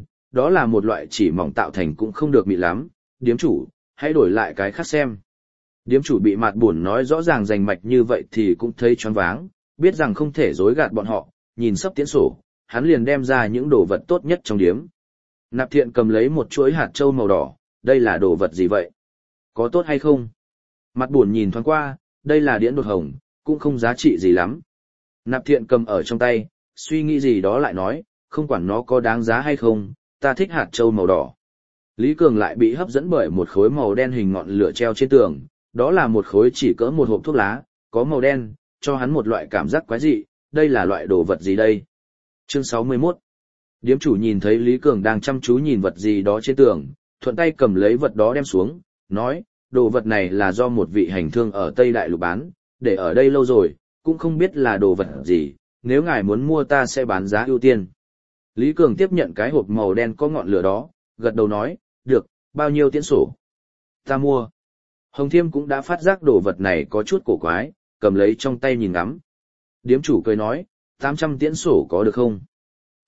đó là một loại chỉ mỏng tạo thành cũng không được mịn lắm, điếm chủ, hãy đổi lại cái khác xem. Điếm chủ bị mặt buồn nói rõ ràng rành mạch như vậy thì cũng thấy choáng váng, biết rằng không thể dối gạt bọn họ, nhìn sấp tiễn sổ, hắn liền đem ra những đồ vật tốt nhất trong điếm. Nạp Thiện cầm lấy một chuỗi hạt châu màu đỏ, đây là đồ vật gì vậy? Có tốt hay không? Mặt buồn nhìn thoáng qua, đây là điễn đột hồng, cũng không giá trị gì lắm. Nạp Thiện cầm ở trong tay, suy nghĩ gì đó lại nói, không quản nó có đáng giá hay không, ta thích hạt châu màu đỏ. Lý Cường lại bị hấp dẫn bởi một khối màu đen hình ngọn lửa treo trên tường, đó là một khối chỉ cỡ một hộp thuốc lá, có màu đen, cho hắn một loại cảm giác quái dị, đây là loại đồ vật gì đây? Chương 61. Điếm chủ nhìn thấy Lý Cường đang chăm chú nhìn vật gì đó trên tường, thuận tay cầm lấy vật đó đem xuống, nói, đồ vật này là do một vị hành thương ở Tây Đại Lục bán, để ở đây lâu rồi, cũng không biết là đồ vật gì, nếu ngài muốn mua ta sẽ bán giá ưu tiên. Lý Cường tiếp nhận cái hộp màu đen có ngọn lửa đó, gật đầu nói, được, bao nhiêu tiễn sổ? Ta mua. Hồng Thiêm cũng đã phát giác đồ vật này có chút cổ quái, cầm lấy trong tay nhìn ngắm. Điếm chủ cười nói, 800 tiễn sổ có được không?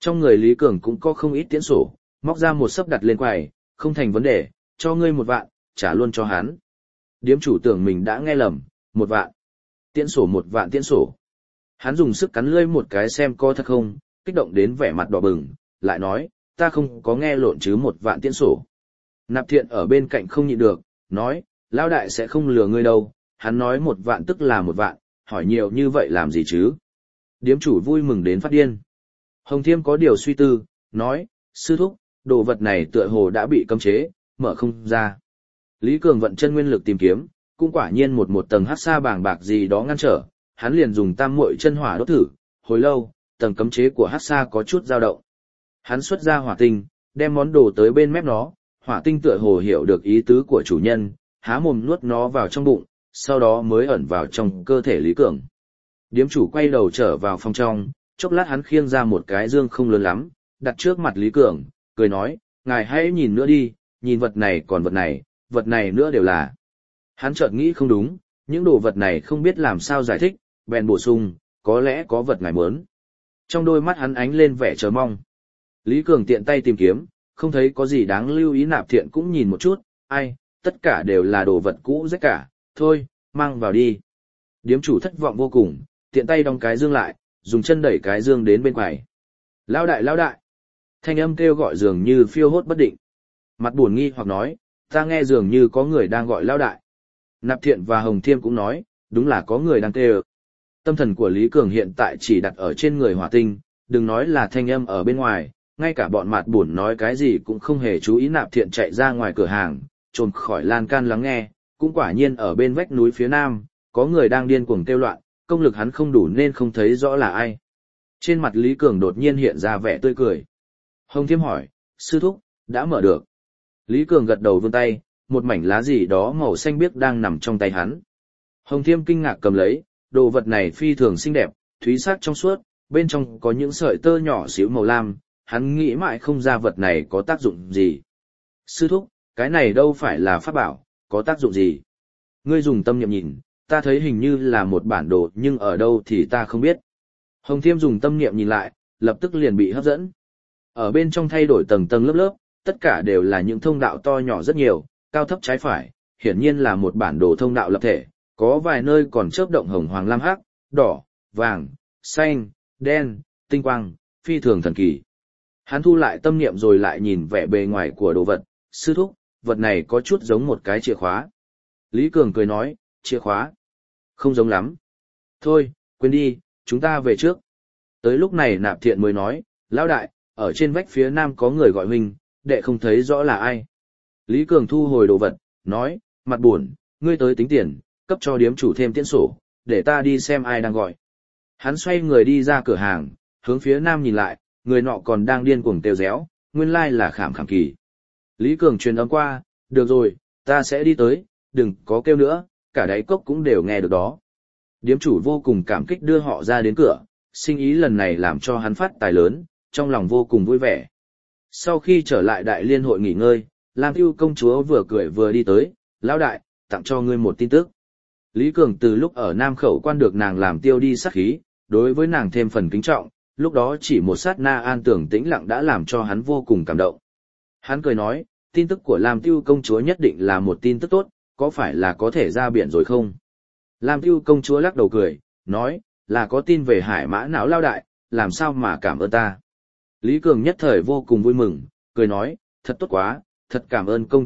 Trong người Lý Cường cũng có không ít tiễn sổ, móc ra một sấp đặt lên quầy, không thành vấn đề, cho ngươi 1 vạn, trả luôn cho hắn. Điếm chủ tưởng mình đã nghe lầm, 1 vạn. Tiễn sổ 1 vạn tiễn sổ. Hắn dùng sức cắn lưỡi một cái xem có thật không, kích động đến vẻ mặt đỏ bừng, lại nói, ta không có nghe lộn chứ 1 vạn tiễn sổ. Nạp Thiện ở bên cạnh không nhịn được, nói, lão đại sẽ không lừa ngươi đâu, hắn nói 1 vạn tức là 1 vạn, hỏi nhiều như vậy làm gì chứ? Điếm chủ vui mừng đến phát điên. Hồng Thiêm có điều suy tư, nói, sư thúc, đồ vật này tựa hồ đã bị cấm chế, mở không ra. Lý Cường vận chân nguyên lực tìm kiếm, cũng quả nhiên một tầng hắc sa bàng bạc gì đó ngăn trở, hắn liền dùng tam muội chân hỏa đốt thử, hồi lâu, tầng cấm chế của hắc sa có chút dao động. Hắn xuất ra hỏa tinh, đem món đồ tới bên mép nó, hỏa tinh tựa hồ hiểu được ý tứ của chủ nhân, há mồm nuốt nó vào trong bụng, sau đó mới ẩn vào trong cơ thể Lý Cường. Điếm chủ quay đầu trở vào phòng trong, chốc lát hắn khiêng ra một cái dương không lớn lắm, đặt trước mặt Lý Cường, cười nói, ngài hãy nhìn nữa đi, nhìn vật này còn vật này nữa đều là. Hắn chợt nghĩ không đúng, những đồ vật này không biết làm sao giải thích, bèn bổ sung, có lẽ có vật ngài muốn. Trong đôi mắt hắn ánh lên vẻ chờ mong. Lý Cường tiện tay tìm kiếm, không thấy có gì đáng lưu ý. Nạp Thiện cũng nhìn một chút, ai, tất cả đều là đồ vật cũ rách cả, thôi, mang vào đi. Điếm chủ thất vọng vô cùng, tiện tay đóng cái dương lại, dùng chân đẩy cái dương đến bên quầy. Lão đại, lão đại. Thanh âm kêu gọi dường như phiêu hốt bất định. Mặt buồn nghi hoặc nói, ta nghe dường như có người đang gọi lão đại. Nạp Thiện và Hồng Thiêm cũng nói, đúng là có người đang kêu. Tâm thần của Lý Cường hiện tại chỉ đặt ở trên người hỏa tinh, đừng nói là thanh âm ở bên ngoài, ngay cả bọn mặt buồn nói cái gì cũng không hề chú ý. Nạp Thiện chạy ra ngoài cửa hàng, trồm khỏi lan can lắng nghe, cũng quả nhiên ở bên vách núi phía nam, có người đang điên cuồng kêu loạn, công lực hắn không đủ nên không thấy rõ là ai. Trên mặt Lý Cường đột nhiên hiện ra vẻ tươi cười. Hồng Thiêm hỏi, sư thúc, đã mở được. Lý Cường gật đầu vươn tay, một mảnh lá gì đó màu xanh biếc đang nằm trong tay hắn. Hồng Thiêm kinh ngạc cầm lấy, đồ vật này phi thường xinh đẹp, thúy sắc trong suốt, bên trong có những sợi tơ nhỏ xíu màu lam, hắn nghĩ mãi không ra vật này có tác dụng gì. Sư thúc, cái này đâu phải là pháp bảo, có tác dụng gì? Ngươi dùng tâm niệm nhìn, ta thấy hình như là một bản đồ nhưng ở đâu thì ta không biết. Hồng Thiêm dùng tâm niệm nhìn lại, lập tức liền bị hấp dẫn. Ở bên trong thay đổi tầng tầng lớp lớp, tất cả đều là những thông đạo to nhỏ rất nhiều, cao thấp trái phải, hiển nhiên là một bản đồ thông đạo lập thể, có vài nơi còn chớp động hồng hoàng lam hắc, đỏ, vàng, xanh, đen, tinh quang, phi thường thần kỳ. Hắn thu lại tâm niệm rồi lại nhìn vẻ bề ngoài của đồ vật, sư thúc, vật này có chút giống một cái chìa khóa. Lý Cường cười nói, chìa khóa? Không giống lắm. Thôi, quên đi, chúng ta về trước. Tới lúc này Nạp Thiện mới nói, lão đại, ở trên vách phía nam có người gọi huynh, đệ không thấy rõ là ai. Lý Cường thu hồi đồ vật, nói, mặt buồn, ngươi tới tính tiền, cấp cho điếm chủ thêm tiễn sổ, để ta đi xem ai đang gọi. Hắn xoay người đi ra cửa hàng, hướng phía nam nhìn lại, người nọ còn đang điên cuồng kêu réo, nguyên lai là Khảm Khảm Kỳ. Lý Cường truyền âm qua, được rồi, ta sẽ đi tới, đừng có kêu nữa, cả đáy cốc cũng đều nghe được đó. Điếm chủ vô cùng cảm kích đưa họ ra đến cửa, sinh ý lần này làm cho hắn phát tài lớn, trong lòng vô cùng vui vẻ. Sau khi trở lại đại liên hội nghỉ ngơi, Lam Tiêu công chúa vừa cười vừa đi tới, lão đại, tặng cho ngươi một tin tức. Lý Cường từ lúc ở Nam Khẩu quan được nàng làm tiêu đi sát khí, đối với nàng thêm phần kính trọng, lúc đó chỉ một sát na an tưởng tĩnh lặng đã làm cho hắn vô cùng cảm động. Hắn cười nói, tin tức của Lam Tiêu công chúa nhất định là một tin tức tốt, có phải là có thể ra biển rồi không? Lam Tiêu công chúa lắc đầu cười, nói, là có tin về Hải Mã não lao đại, làm sao mà cảm ơn ta. Lý Cường nhất thời vô cùng vui mừng, cười nói, thật tốt quá, thật cảm ơn công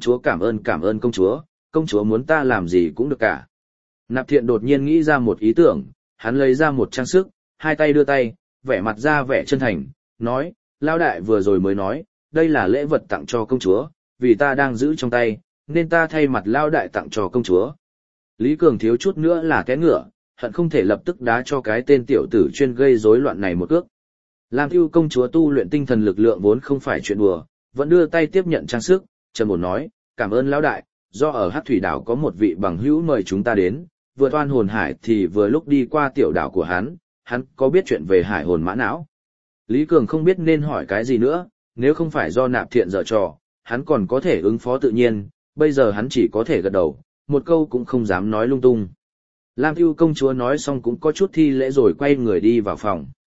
chúa công chúa muốn ta làm gì cũng được cả. Nạp Thiện đột nhiên nghĩ ra một ý tưởng, hắn lấy ra một trang sức, hai tay đưa tay, vẻ mặt ra vẻ chân thành, nói, lao đại vừa rồi mới nói, đây là lễ vật tặng cho công chúa, vì ta đang giữ trong tay, nên ta thay mặt lao đại tặng cho công chúa. Lý Cường thiếu chút nữa là té ngựa, hận không thể lập tức đá cho cái tên tiểu tử chuyên gây rối loạn này một cước. Lam Tiêu công chúa tu luyện tinh thần lực lượng vốn không phải chuyện đùa, vẫn đưa tay tiếp nhận trang sức, trầm ổn nói, cảm ơn lão đại, do ở Hắc Thủy đảo có một vị bằng hữu mời chúng ta đến, vừa toan hồn hải thì vừa lúc đi qua tiểu đảo của hắn có biết chuyện về hải hồn mã não. Lý Cường không biết nên hỏi cái gì nữa, nếu không phải do Nạp Thiện giở trò, hắn còn có thể ứng phó tự nhiên, bây giờ hắn chỉ có thể gật đầu, một câu cũng không dám nói lung tung. Lam Tiêu công chúa nói xong cũng có chút thi lễ rồi quay người đi vào phòng.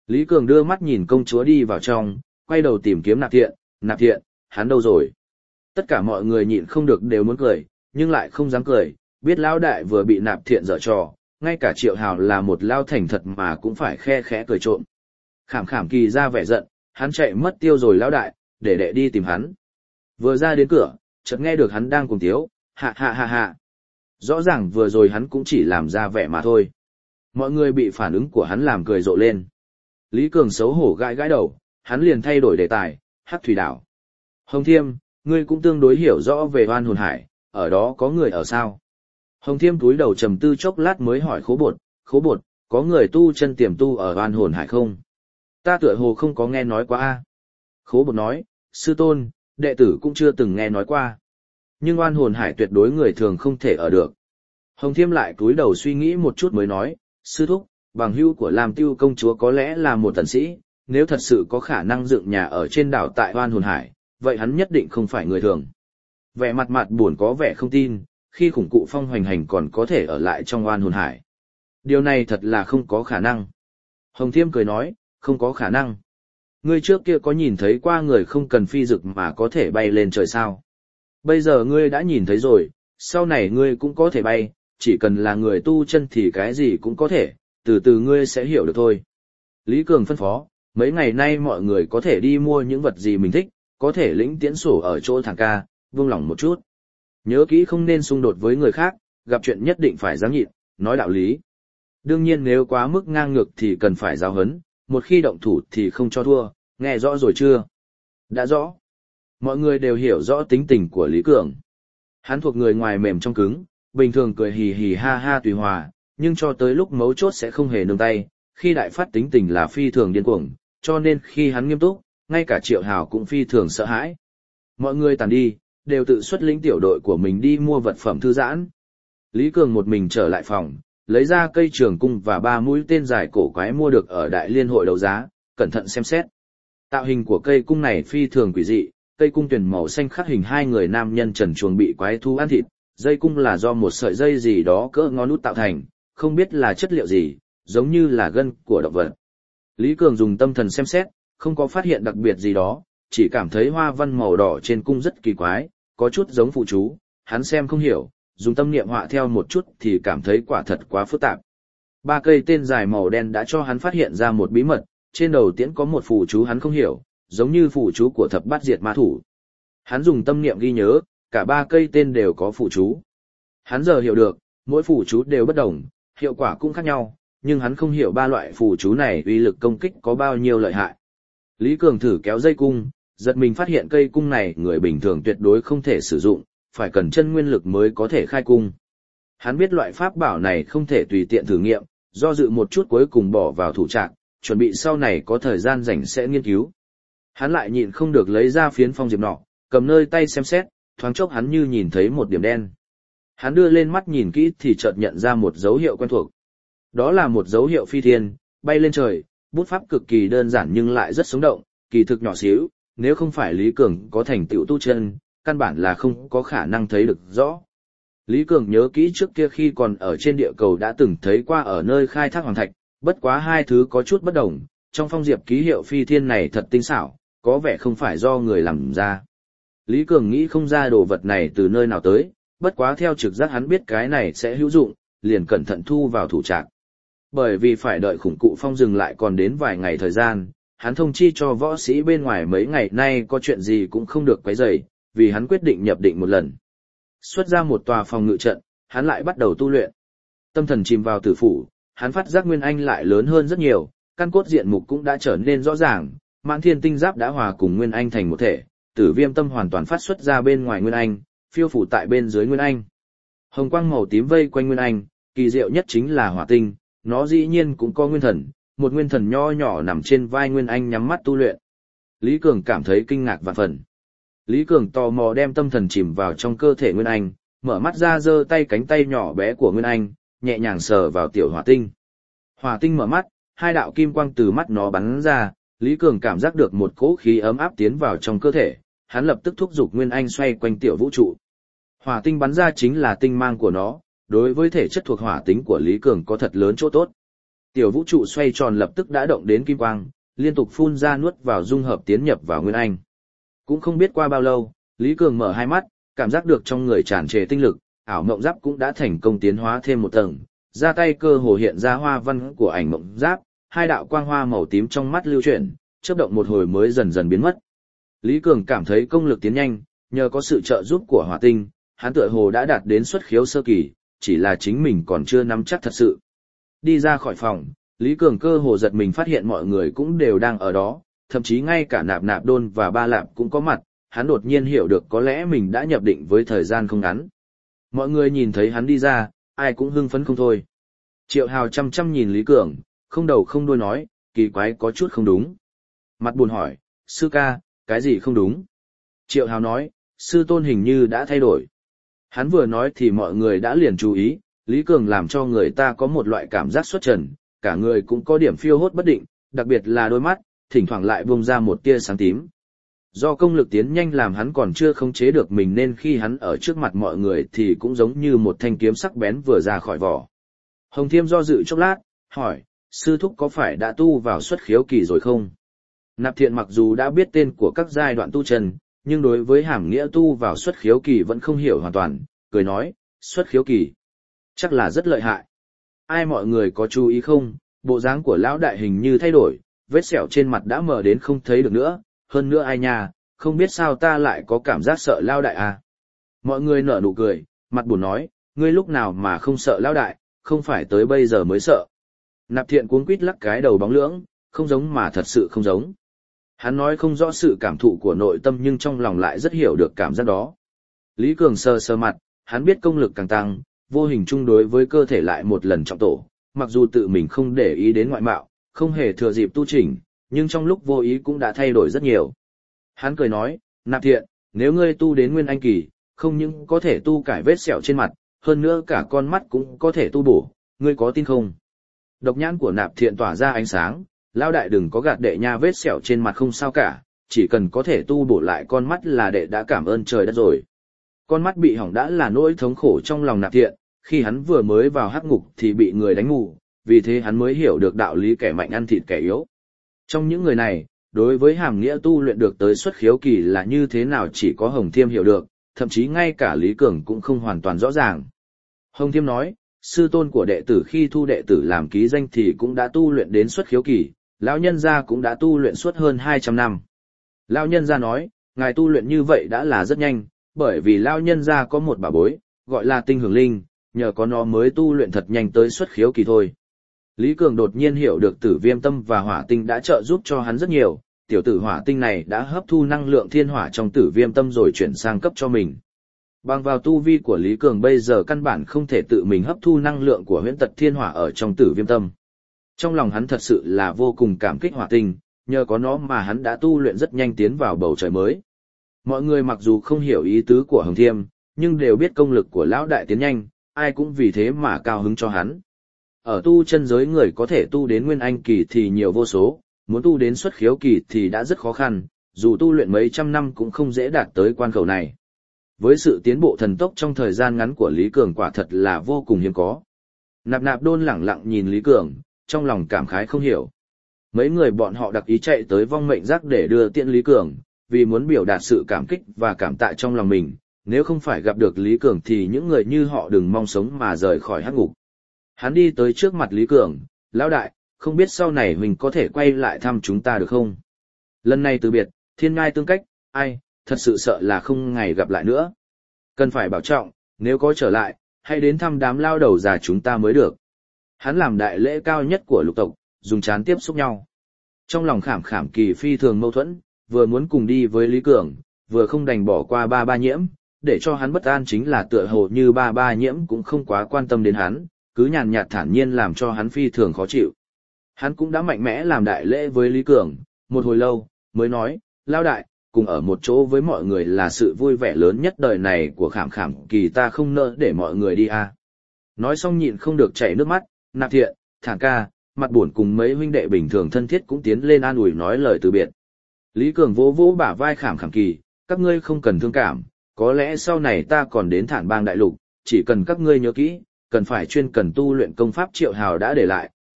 Lý Cường đưa mắt nhìn công chúa đi vào trong, quay đầu tìm kiếm nạp thiện, hắn đâu rồi? Tất cả mọi người nhịn không được đều muốn cười, nhưng lại không dám cười, biết lão đại vừa bị nạp thiện dở trò, ngay cả Triệu Hào là một lao thành thật mà cũng phải khe khẽ cười trộm. Khảm Khảm kỳ ra vẻ giận, hắn chạy mất tiêu rồi lão đại, để đệ đi tìm hắn. Vừa ra đến cửa, chợt nghe được hắn đang cùng tiếu, hạ hạ hạ hạ. Rõ ràng vừa rồi hắn cũng chỉ làm ra vẻ mà thôi. Mọi người bị phản ứng của hắn làm cười rộ lên. Lý Cường xấu hổ gãi gãi đầu, hắn liền thay đổi đề tài, Hắc Thủy Đảo. Hồng Thiêm, ngươi cũng tương đối hiểu rõ về Oan Hồn Hải, ở đó có người ở sao? Hồng Thiêm cúi đầu trầm tư chốc lát mới hỏi Khố Bột, có người tu chân tiềm tu ở Oan Hồn Hải không? Ta tựa hồ không có nghe nói qua a. Khố Bột nói, sư tôn, đệ tử cũng chưa từng nghe nói qua. Nhưng Oan Hồn Hải tuyệt đối người thường không thể ở được. Hồng Thiêm lại cúi đầu suy nghĩ một chút mới nói, sư thúc, bằng hữu của Lam Tiêu công chúa có lẽ là một tần sĩ, nếu thật sự có khả năng dựng nhà ở trên đảo tại Oan Hồn Hải, vậy hắn nhất định không phải người thường. Vẻ mặt buồn có vẻ không tin, khi khủng cụ phong hoành hành còn có thể ở lại trong Oan Hồn Hải. Điều này thật là không có khả năng. Hồng Thiêm cười nói, không có khả năng. Ngươi trước kia có nhìn thấy qua người không cần phi dực mà có thể bay lên trời sao? Bây giờ ngươi đã nhìn thấy rồi, sau này ngươi cũng có thể bay, chỉ cần là người tu chân thì cái gì cũng có thể, từ từ ngươi sẽ hiểu được thôi. Lý Cường phân phó, mấy ngày nay mọi người có thể đi mua những vật gì mình thích, có thể lĩnh tiễn sổ ở chỗ thằng ca, buông lỏng một chút. Nhớ kỹ không nên xung đột với người khác, gặp chuyện nhất định phải dám nhịn, nói đạo lý. Đương nhiên nếu quá mức ngang ngược thì cần phải giáo huấn, một khi động thủ thì không cho thua, nghe rõ rồi chưa? Đã rõ. Mọi người đều hiểu rõ tính tình của Lý Cường. Hắn thuộc người ngoài mềm trong cứng, bình thường cười hì hì ha ha tùy hòa, nhưng cho tới lúc mấu chốt sẽ không hề nương tay, khi đại phát tính tình là phi thường điên cuồng, cho nên khi hắn nghiêm túc, ngay cả Triệu Hào cũng phi thường sợ hãi. Mọi người tàn đi, đều tự xuất lĩnh tiểu đội của mình đi mua vật phẩm thư giãn. Lý Cường một mình trở lại phòng, lấy ra cây trường cung và 3 mũi tên dài cổ quái mua được ở Đại Liên hội đấu giá, cẩn thận xem xét. Tạo hình của cây cung này phi thường quỷ dị, cây cung tuyển màu xanh khắc hình 2 người nam nhân trần truồng bị quái thú ăn thịt, dây cung là do một sợi dây gì đó cỡ ngón út tạo thành, không biết là chất liệu gì, giống như là gân của động vật. Lý Cường dùng tâm thần xem xét, không có phát hiện đặc biệt gì đó, chỉ cảm thấy hoa văn màu đỏ trên cung rất kỳ quái, có chút giống phụ chú, hắn xem không hiểu, dùng tâm niệm họa theo một chút thì cảm thấy quả thật quá phức tạp. 3 cây tên dài màu đen đã cho hắn phát hiện ra một bí mật, trên đầu tiễn có một phụ chú hắn không hiểu, giống như phụ chú của thập bát diệt ma thủ. Hắn dùng tâm niệm ghi nhớ, cả 3 cây tên đều có phụ chú. Hắn giờ hiểu được, mỗi phụ chú đều bất đồng, hiệu quả cũng khác nhau, nhưng hắn không hiểu 3 loại phụ chú này uy lực công kích có bao nhiêu lợi hại. Lý Cường thử kéo dây cung, giật mình phát hiện cây cung này người bình thường tuyệt đối không thể sử dụng, phải cần chân nguyên lực mới có thể khai cung. Hắn biết loại pháp bảo này không thể tùy tiện thử nghiệm, do dự một chút cuối cùng bỏ vào thủ trạng, chuẩn bị sau này có thời gian rảnh sẽ nghiên cứu. Hắn lại nhịn không được lấy ra phiến phong diệp nọ, cầm nơi tay xem xét, thoáng chốc hắn như nhìn thấy một điểm đen. Hắn đưa lên mắt nhìn kỹ thì chợt nhận ra một dấu hiệu quen thuộc. Đó là một dấu hiệu phi thiên, bay lên trời, bút pháp cực kỳ đơn giản nhưng lại rất sống động, kỳ thực nhỏ xíu, nếu không phải Lý Cường có thành tựu tu chân, căn bản là không có khả năng thấy được rõ. Lý Cường nhớ kỹ trước kia khi còn ở trên địa cầu đã từng thấy qua ở nơi khai thác hoàng thạch, bất quá hai thứ có chút bất đồng, trong phong diệp ký hiệu phi thiên này thật tinh xảo, có vẻ không phải do người làm ra. Lý Cường nghĩ không ra đồ vật này từ nơi nào tới, bất quá theo trực giác hắn biết cái này sẽ hữu dụng, liền cẩn thận thu vào thủ trạng. Bởi vì phải đợi khủng cụ phong dừng lại còn đến vài ngày thời gian, hắn thông chi cho võ sĩ bên ngoài mấy ngày nay có chuyện gì cũng không được quấy rầy, vì hắn quyết định nhập định một lần. Xuất ra một tòa phòng ngự trận, hắn lại bắt đầu tu luyện. Tâm thần chìm vào tử phủ, hắn phát giác Nguyên Anh lại lớn hơn rất nhiều, căn cốt diện mục cũng đã trở nên rõ ràng, Mãn Thiên tinh giáp đã hòa cùng Nguyên Anh thành một thể, Tử Viêm tâm hoàn toàn phát xuất ra bên ngoài Nguyên Anh, phiêu phủ tại bên dưới Nguyên Anh. Hồng quang màu tím vây quanh Nguyên Anh, kỳ diệu nhất chính là hỏa tinh, nó dĩ nhiên cũng có nguyên thần, một nguyên thần nho nhỏ nằm trên vai Nguyên Anh nhắm mắt tu luyện. Lý Cường cảm thấy kinh ngạc vạn phần. Lý Cường tò mò đem tâm thần chìm vào trong cơ thể Nguyên Anh, mở mắt ra giơ tay cánh tay nhỏ bé của Nguyên Anh, nhẹ nhàng sờ vào tiểu hỏa tinh. Hỏa tinh mở mắt, 2 đạo kim quang từ mắt nó bắn ra, Lý Cường cảm giác được một cỗ khí ấm áp tiến vào trong cơ thể, hắn lập tức thúc giục Nguyên Anh xoay quanh tiểu vũ trụ. Hỏa tinh bắn ra chính là tinh mang của nó, đối với thể chất thuộc hỏa tính của Lý Cường có thật lớn chỗ tốt. Tiểu vũ trụ xoay tròn lập tức đã động đến kim quang, liên tục phun ra nuốt vào dung hợp tiến nhập vào Nguyên Anh. Cũng không biết qua bao lâu, Lý Cường mở hai mắt, cảm giác được trong người tràn trề tinh lực, ảo mộng giáp cũng đã thành công tiến hóa thêm một tầng, ra tay cơ hồ hiện ra hoa văn của ảnh mộng giáp, hai đạo quang hoa màu tím trong mắt lưu chuyển, chớp động một hồi mới dần dần biến mất. Lý Cường cảm thấy công lực tiến nhanh, nhờ có sự trợ giúp của hỏa tinh, hắn tựa hồ đã đạt đến xuất khiếu sơ kỳ, chỉ là chính mình còn chưa nắm chắc thật sự. Đi ra khỏi phòng, Lý Cường cơ hồ giật mình phát hiện mọi người cũng đều đang ở đó, thậm chí ngay cả Nạp Nạp Đôn và Ba Lạp cũng có mặt, hắn đột nhiên hiểu được có lẽ mình đã nhập định với thời gian không ngắn. Mọi người nhìn thấy hắn đi ra, ai cũng hưng phấn không thôi. Triệu Hào chăm chăm nhìn Lý Cường, không đầu không đuôi nói, kỳ quái có chút không đúng. Mặt buồn hỏi, sư ca, cái gì không đúng? Triệu Hào nói, sư tôn hình như đã thay đổi. Hắn vừa nói thì mọi người đã liền chú ý, Lý Cường làm cho người ta có một loại cảm giác xuất trần, cả người cũng có điểm phiêu hốt bất định, đặc biệt là đôi mắt, thỉnh thoảng lại bung ra một tia sáng tím. Do công lực tiến nhanh làm hắn còn chưa khống chế được mình nên khi hắn ở trước mặt mọi người thì cũng giống như một thanh kiếm sắc bén vừa ra khỏi vỏ. Hồng Thiêm do dự chốc lát, hỏi, sư thúc có phải đã tu vào xuất khiếu kỳ rồi không? Nạp Thiện mặc dù đã biết tên của các giai đoạn tu chân, nhưng đối với hàm nghĩa tu vào xuất khiếu kỳ vẫn không hiểu hoàn toàn, cười nói, xuất khiếu kỳ. Chắc là rất lợi hại. Ai mọi người có chú ý không, bộ dáng của lão đại hình như thay đổi, vết sẹo trên mặt đã mờ đến không thấy được nữa, hơn nữa ai nha, không biết sao ta lại có cảm giác sợ lão đại à. Mọi người nở nụ cười, mặt buồn nói, ngươi lúc nào mà không sợ lão đại, không phải tới bây giờ mới sợ. Nạp Thiện cuống quýt lắc cái đầu bóng lưỡng, không giống mà thật sự không giống. Hắn nói không rõ sự cảm thụ của nội tâm nhưng trong lòng lại rất hiểu được cảm giác đó. Lý Cường sờ sờ mặt, hắn biết công lực càng tăng, vô hình chung đối với cơ thể lại một lần trọng tổ, mặc dù tự mình không để ý đến ngoại mạo, không hề thừa dịp tu chỉnh, nhưng trong lúc vô ý cũng đã thay đổi rất nhiều. Hắn cười nói, Nạp Thiện, nếu ngươi tu đến Nguyên Anh kỳ, không những có thể tu cải vết sẹo trên mặt, hơn nữa cả con mắt cũng có thể tu bổ, ngươi có tin không? Độc nhãn của Nạp Thiện tỏa ra ánh sáng, lão đại đừng có gạt đệ nha, vết sẹo trên mặt không sao cả, chỉ cần có thể tu bổ lại con mắt là đệ đã cảm ơn trời đất rồi. Con mắt bị hỏng đã là nỗi thống khổ trong lòng Nạp Thiện, khi hắn vừa mới vào hắc ngục thì bị người đánh mù, vì thế hắn mới hiểu được đạo lý kẻ mạnh ăn thịt kẻ yếu. Trong những người này, đối với hàm nghĩa tu luyện được tới xuất khiếu kỳ là như thế nào chỉ có Hồng Thiêm hiểu được, thậm chí ngay cả Lý Cường cũng không hoàn toàn rõ ràng. Hồng Thiêm nói, sư tôn của đệ tử khi thu đệ tử làm ký danh thì cũng đã tu luyện đến xuất khiếu kỳ, lão nhân gia cũng đã tu luyện suốt hơn 200 năm. Lão nhân gia nói, ngài tu luyện như vậy đã là rất nhanh, bởi vì lão nhân gia có một bảo bối, gọi là tinh hưởng linh, nhờ có nó mới tu luyện thật nhanh tới xuất khiếu kỳ thôi. Lý Cường đột nhiên hiểu được tử viêm tâm và hỏa tinh đã trợ giúp cho hắn rất nhiều, tiểu tử hỏa tinh này đã hấp thu năng lượng thiên hỏa trong tử viêm tâm rồi chuyển sang cấp cho mình. Bằng vào tu vi của Lý Cường bây giờ căn bản không thể tự mình hấp thu năng lượng của huyễn tật thiên hỏa ở trong tử viêm tâm. Trong lòng hắn thật sự là vô cùng cảm kích hỏa tinh, nhờ có nó mà hắn đã tu luyện rất nhanh tiến vào bầu trời mới. Mọi người mặc dù không hiểu ý tứ của Hồng Thiêm, nhưng đều biết công lực của lão đại tiến nhanh, ai cũng vì thế mà cao hứng cho hắn. Ở tu chân giới người có thể tu đến Nguyên Anh kỳ thì nhiều vô số, muốn tu đến xuất khiếu kỳ thì đã rất khó khăn, dù tu luyện mấy trăm năm cũng không dễ đạt tới quan khẩu này. Với sự tiến bộ thần tốc trong thời gian ngắn của Lý Cường quả thật là vô cùng hiếm có. Nạp Nạp Đôn lẳng lặng nhìn Lý Cường, trong lòng cảm khái không hiểu. Mấy người bọn họ đặc ý chạy tới vong mệnh giác để đưa tiễn Lý Cường, vì muốn biểu đạt sự cảm kích và cảm tạ trong lòng mình, nếu không phải gặp được Lý Cường thì những người như họ đừng mong sống mà rời khỏi hắc ngục. Hắn đi tới trước mặt Lý Cường, lão đại, không biết sau này mình có thể quay lại thăm chúng ta được không? Lần này từ biệt, thiên ngai tương cách, ai, thật sự sợ là không ngày gặp lại nữa. Cần phải bảo trọng, nếu có trở lại, hãy đến thăm đám lao đầu già chúng ta mới được. Hắn làm đại lễ cao nhất của lục tộc, dùng trán tiếp xúc nhau. Trong lòng Khảm Khảm Kỳ phi thường mâu thuẫn, vừa muốn cùng đi với Lý Cường, vừa không đành bỏ qua Ba Ba Nhiễm, để cho hắn bất an chính là tựa hồ như Ba Ba Nhiễm cũng không quá quan tâm đến hắn, cứ nhàn nhạt thản nhiên làm cho hắn phi thường khó chịu. Hắn cũng đã mạnh mẽ làm đại lễ với Lý Cường, một hồi lâu, mới nói, lao đại, cùng ở một chỗ với mọi người là sự vui vẻ lớn nhất đời này của Khảm Khảm Kỳ, ta không nỡ để mọi người đi à. Nói xong nhịn không được chảy nước mắt, Nạp Thiện, Thản ca, Mặt Buồn cùng mấy huynh đệ bình thường thân thiết cũng tiến lên an ủi nói lời từ biệt. Lý Cường vỗ vỗ bả vai Khảm Khảm Kỳ, các ngươi không cần thương cảm, có lẽ sau này ta còn đến Thản Bang đại lục, chỉ cần các ngươi nhớ kỹ, cần phải chuyên cần tu luyện công pháp Triệu Hào đã để lại,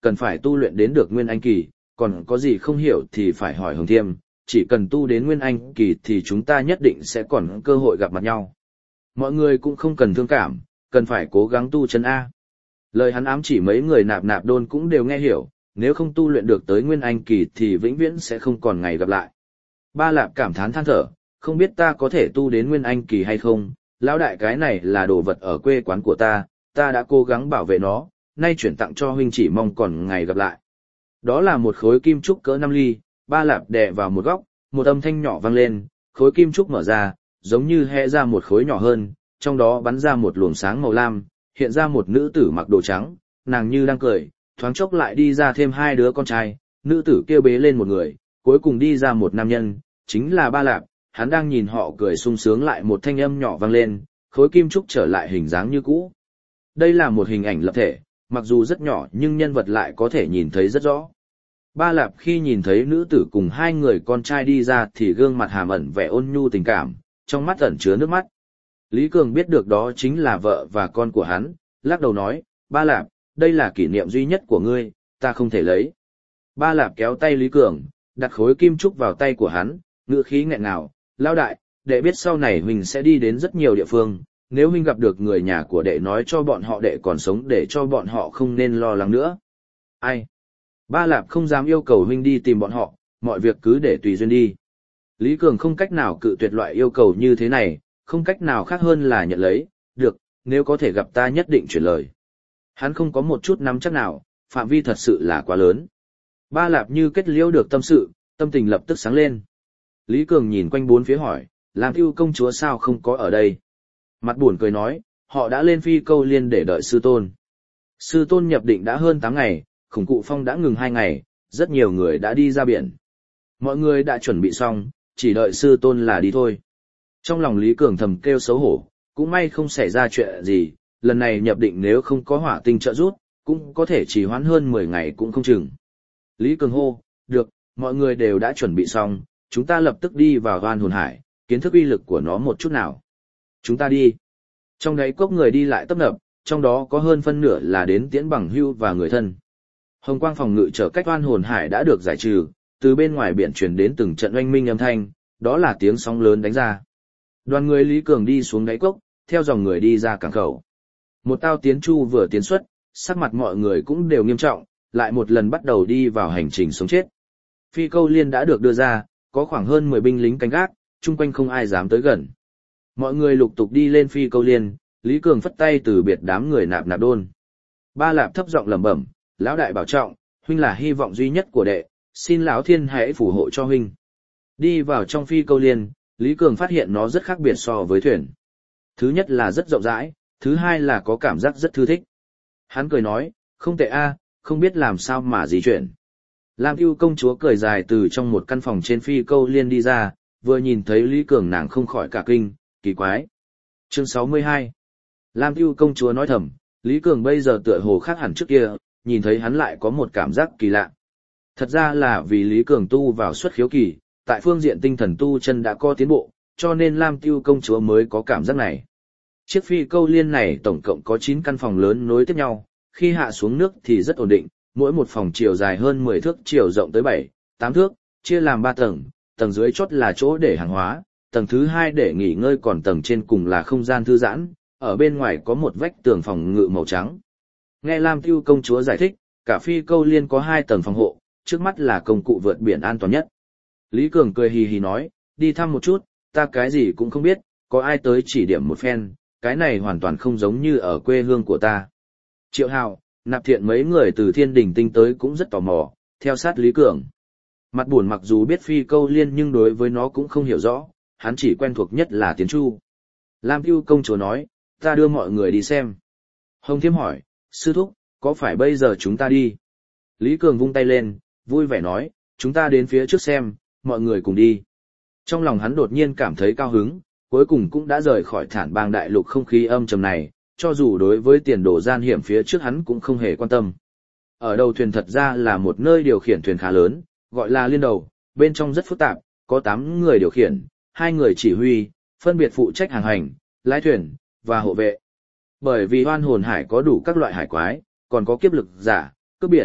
cần phải tu luyện đến được Nguyên Anh kỳ, còn có gì không hiểu thì phải hỏi Hồng Thiêm, chỉ cần tu đến Nguyên Anh kỳ thì chúng ta nhất định sẽ còn cơ hội gặp mặt nhau. Mọi người cũng không cần thương cảm, cần phải cố gắng tu chân A. Lời hắn ám chỉ mấy người nạp nạp đôn cũng đều nghe hiểu, nếu không tu luyện được tới Nguyên Anh kỳ thì vĩnh viễn sẽ không còn ngày gặp lại. Ba Lạp cảm thán than thở, không biết ta có thể tu đến Nguyên Anh kỳ hay không, lão đại cái này là đồ vật ở quê quán của ta đã cố gắng bảo vệ nó, nay chuyển tặng cho huynh chỉ mong còn ngày gặp lại. Đó là một khối kim trúc cỡ 5 ly, Ba Lạp đè vào một góc, một âm thanh nhỏ vang lên, khối kim trúc mở ra, giống như hé ra một khối nhỏ hơn, trong đó bắn ra một luồng sáng màu lam, hiện ra một nữ tử mặc đồ trắng, nàng như đang cười, thoáng chốc lại đi ra thêm 2 đứa con trai, nữ tử kêu bế lên một người, cuối cùng đi ra một nam nhân, chính là Ba Lạp, hắn đang nhìn họ cười sung sướng, lại một thanh âm nhỏ vang lên, khối kim trúc trở lại hình dáng như cũ. Đây là một hình ảnh lập thể, mặc dù rất nhỏ nhưng nhân vật lại có thể nhìn thấy rất rõ. Ba Lạp khi nhìn thấy nữ tử cùng 2 người con trai đi ra thì gương mặt hàm ẩn vẻ ôn nhu tình cảm, trong mắt ẩn chứa nước mắt. Lý Cường biết được đó chính là vợ và con của hắn, lắc đầu nói, Ba Lạp, đây là kỷ niệm duy nhất của ngươi, ta không thể lấy. Ba Lạp kéo tay Lý Cường, đặt khối kim trúc vào tay của hắn, ngữ khí nghẹn ngào, lão đại, đệ biết sau này huynh sẽ đi đến rất nhiều địa phương, nếu huynh gặp được người nhà của đệ nói cho bọn họ đệ còn sống để cho bọn họ không nên lo lắng nữa. Ai? Ba Lạp không dám yêu cầu huynh đi tìm bọn họ, mọi việc cứ để tùy duyên đi. Lý Cường không cách nào cự tuyệt loại yêu cầu như thế này, không cách nào khác hơn là nhận lấy, được, nếu có thể gặp ta nhất định chuyển lời. Hắn không có một chút nắm chắc nào, phạm vi thật sự là quá lớn. Ba Lạp như kết liễu được tâm sự, tâm tình lập tức sáng lên. Lý Cường nhìn quanh bốn phía hỏi, Lam Tiêu công chúa sao không có ở đây? Mặt buồn cười nói, họ đã lên Phi Câu Liên để đợi sư tôn. Sư tôn nhập định đã hơn 8 ngày, khủng cụ phong đã ngừng 2 ngày, rất nhiều người đã đi ra biển. Mọi người đã chuẩn bị xong, chỉ đợi sư tôn là đi thôi. Trong lòng Lý Cường thầm kêu xấu hổ, cũng may không xảy ra chuyện gì, lần này nhập định nếu không có hỏa tinh trợ giúp, cũng có thể chỉ hoãn hơn 10 ngày cũng không chừng. Lý Cường hô, được, mọi người đều đã chuẩn bị xong, chúng ta lập tức đi vào Oan Hồn Hải, kiến thức uy lực của nó một chút nào. Chúng ta đi. Trong đấy cốc người đi lại tấp nập, trong đó có hơn phân nửa là đến tiễn bằng hưu và người thân. Hồng quang phòng ngự trở cách Oan Hồn Hải đã được giải trừ, từ bên ngoài biển truyền đến từng trận oanh minh âm thanh, đó là tiếng sóng lớn đánh ra. Đoàn người Lý Cường đi xuống đáy cốc, theo dòng người đi ra cảng khẩu. Một tao tiến chu vừa tiến xuất, sắc mặt mọi người cũng đều nghiêm trọng, lại một lần bắt đầu đi vào hành trình sống chết. Phi Câu Liên đã được đưa ra, có khoảng hơn 10 binh lính canh gác, chung quanh không ai dám tới gần. Mọi người lục tục đi lên Phi Câu Liên, Lý Cường phất tay từ biệt đám người nạp nạp đôn. Ba Lạp thấp giọng lẩm bẩm, lão đại bảo trọng, huynh là hy vọng duy nhất của đệ, xin lão thiên hãy phù hộ cho huynh. Đi vào trong Phi Câu Liên, Lý Cường phát hiện nó rất khác biệt so với thuyền. Thứ nhất là rất rộng rãi, thứ hai là có cảm giác rất thư thích. Hắn cười nói, không tệ a, không biết làm sao mà di chuyển. Lam Tiêu công chúa cười dài từ trong một căn phòng trên Phi Câu Liên đi ra, vừa nhìn thấy Lý Cường nàng không khỏi cả kinh, kỳ quái. Chương 62. Lam Tiêu công chúa nói thầm, Lý Cường bây giờ tựa hồ khác hẳn trước kia, nhìn thấy hắn lại có một cảm giác kỳ lạ. Thật ra là vì Lý Cường tu vào xuất khiếu kỳ, tại phương diện tinh thần tu chân đã có tiến bộ, cho nên Lam Tiêu công chúa mới có cảm giác này. Chiếc Phi Câu Liên này tổng cộng có 9 căn phòng lớn nối tiếp nhau, khi hạ xuống nước thì rất ổn định, mỗi một phòng chiều dài hơn 10 thước, chiều rộng tới 7, 8 thước, chia làm 3 tầng, tầng dưới chót là chỗ để hàng hóa, tầng thứ 2 để nghỉ ngơi, còn tầng trên cùng là không gian thư giãn, ở bên ngoài có một vách tường phòng ngự màu trắng. Nghe Lam Tiêu công chúa giải thích, cả Phi Câu Liên có 2 tầng phòng hộ, trước mắt là công cụ vượt biển an toàn nhất. Lý Cường cười hì hì nói, đi thăm một chút, ta cái gì cũng không biết, có ai tới chỉ điểm một phen, cái này hoàn toàn không giống như ở quê hương của ta. Triệu Hào, Nạp Thiện mấy người từ Thiên Đình Tinh tới cũng rất tò mò, theo sát Lý Cường. Mặt buồn mặc dù biết Phi Câu Liên nhưng đối với nó cũng không hiểu rõ, hắn chỉ quen thuộc nhất là Tiến Chu. Lam Tiêu công chúa nói, ta đưa mọi người đi xem. Hồng Thiêm hỏi, sư thúc, có phải bây giờ chúng ta đi? Lý Cường vung tay lên, vui vẻ nói, chúng ta đến phía trước xem, mọi người cùng đi. Trong lòng hắn đột nhiên cảm thấy cao hứng, cuối cùng cũng đã rời khỏi Thản Bang đại lục không khí âm trầm này, cho dù đối với tiền đồ gian hiểm phía trước hắn cũng không hề quan tâm. Ở đầu thuyền thật ra là một nơi điều khiển thuyền khá lớn, gọi là liên đầu, bên trong rất phức tạp, có 8 người điều khiển, 2 người chỉ huy, phân biệt phụ trách hàng hành, lái thuyền, và hộ vệ. Bởi vì Oan Hồn Hải có đủ các loại hải quái, còn có kiếp lực giả, cướp biển,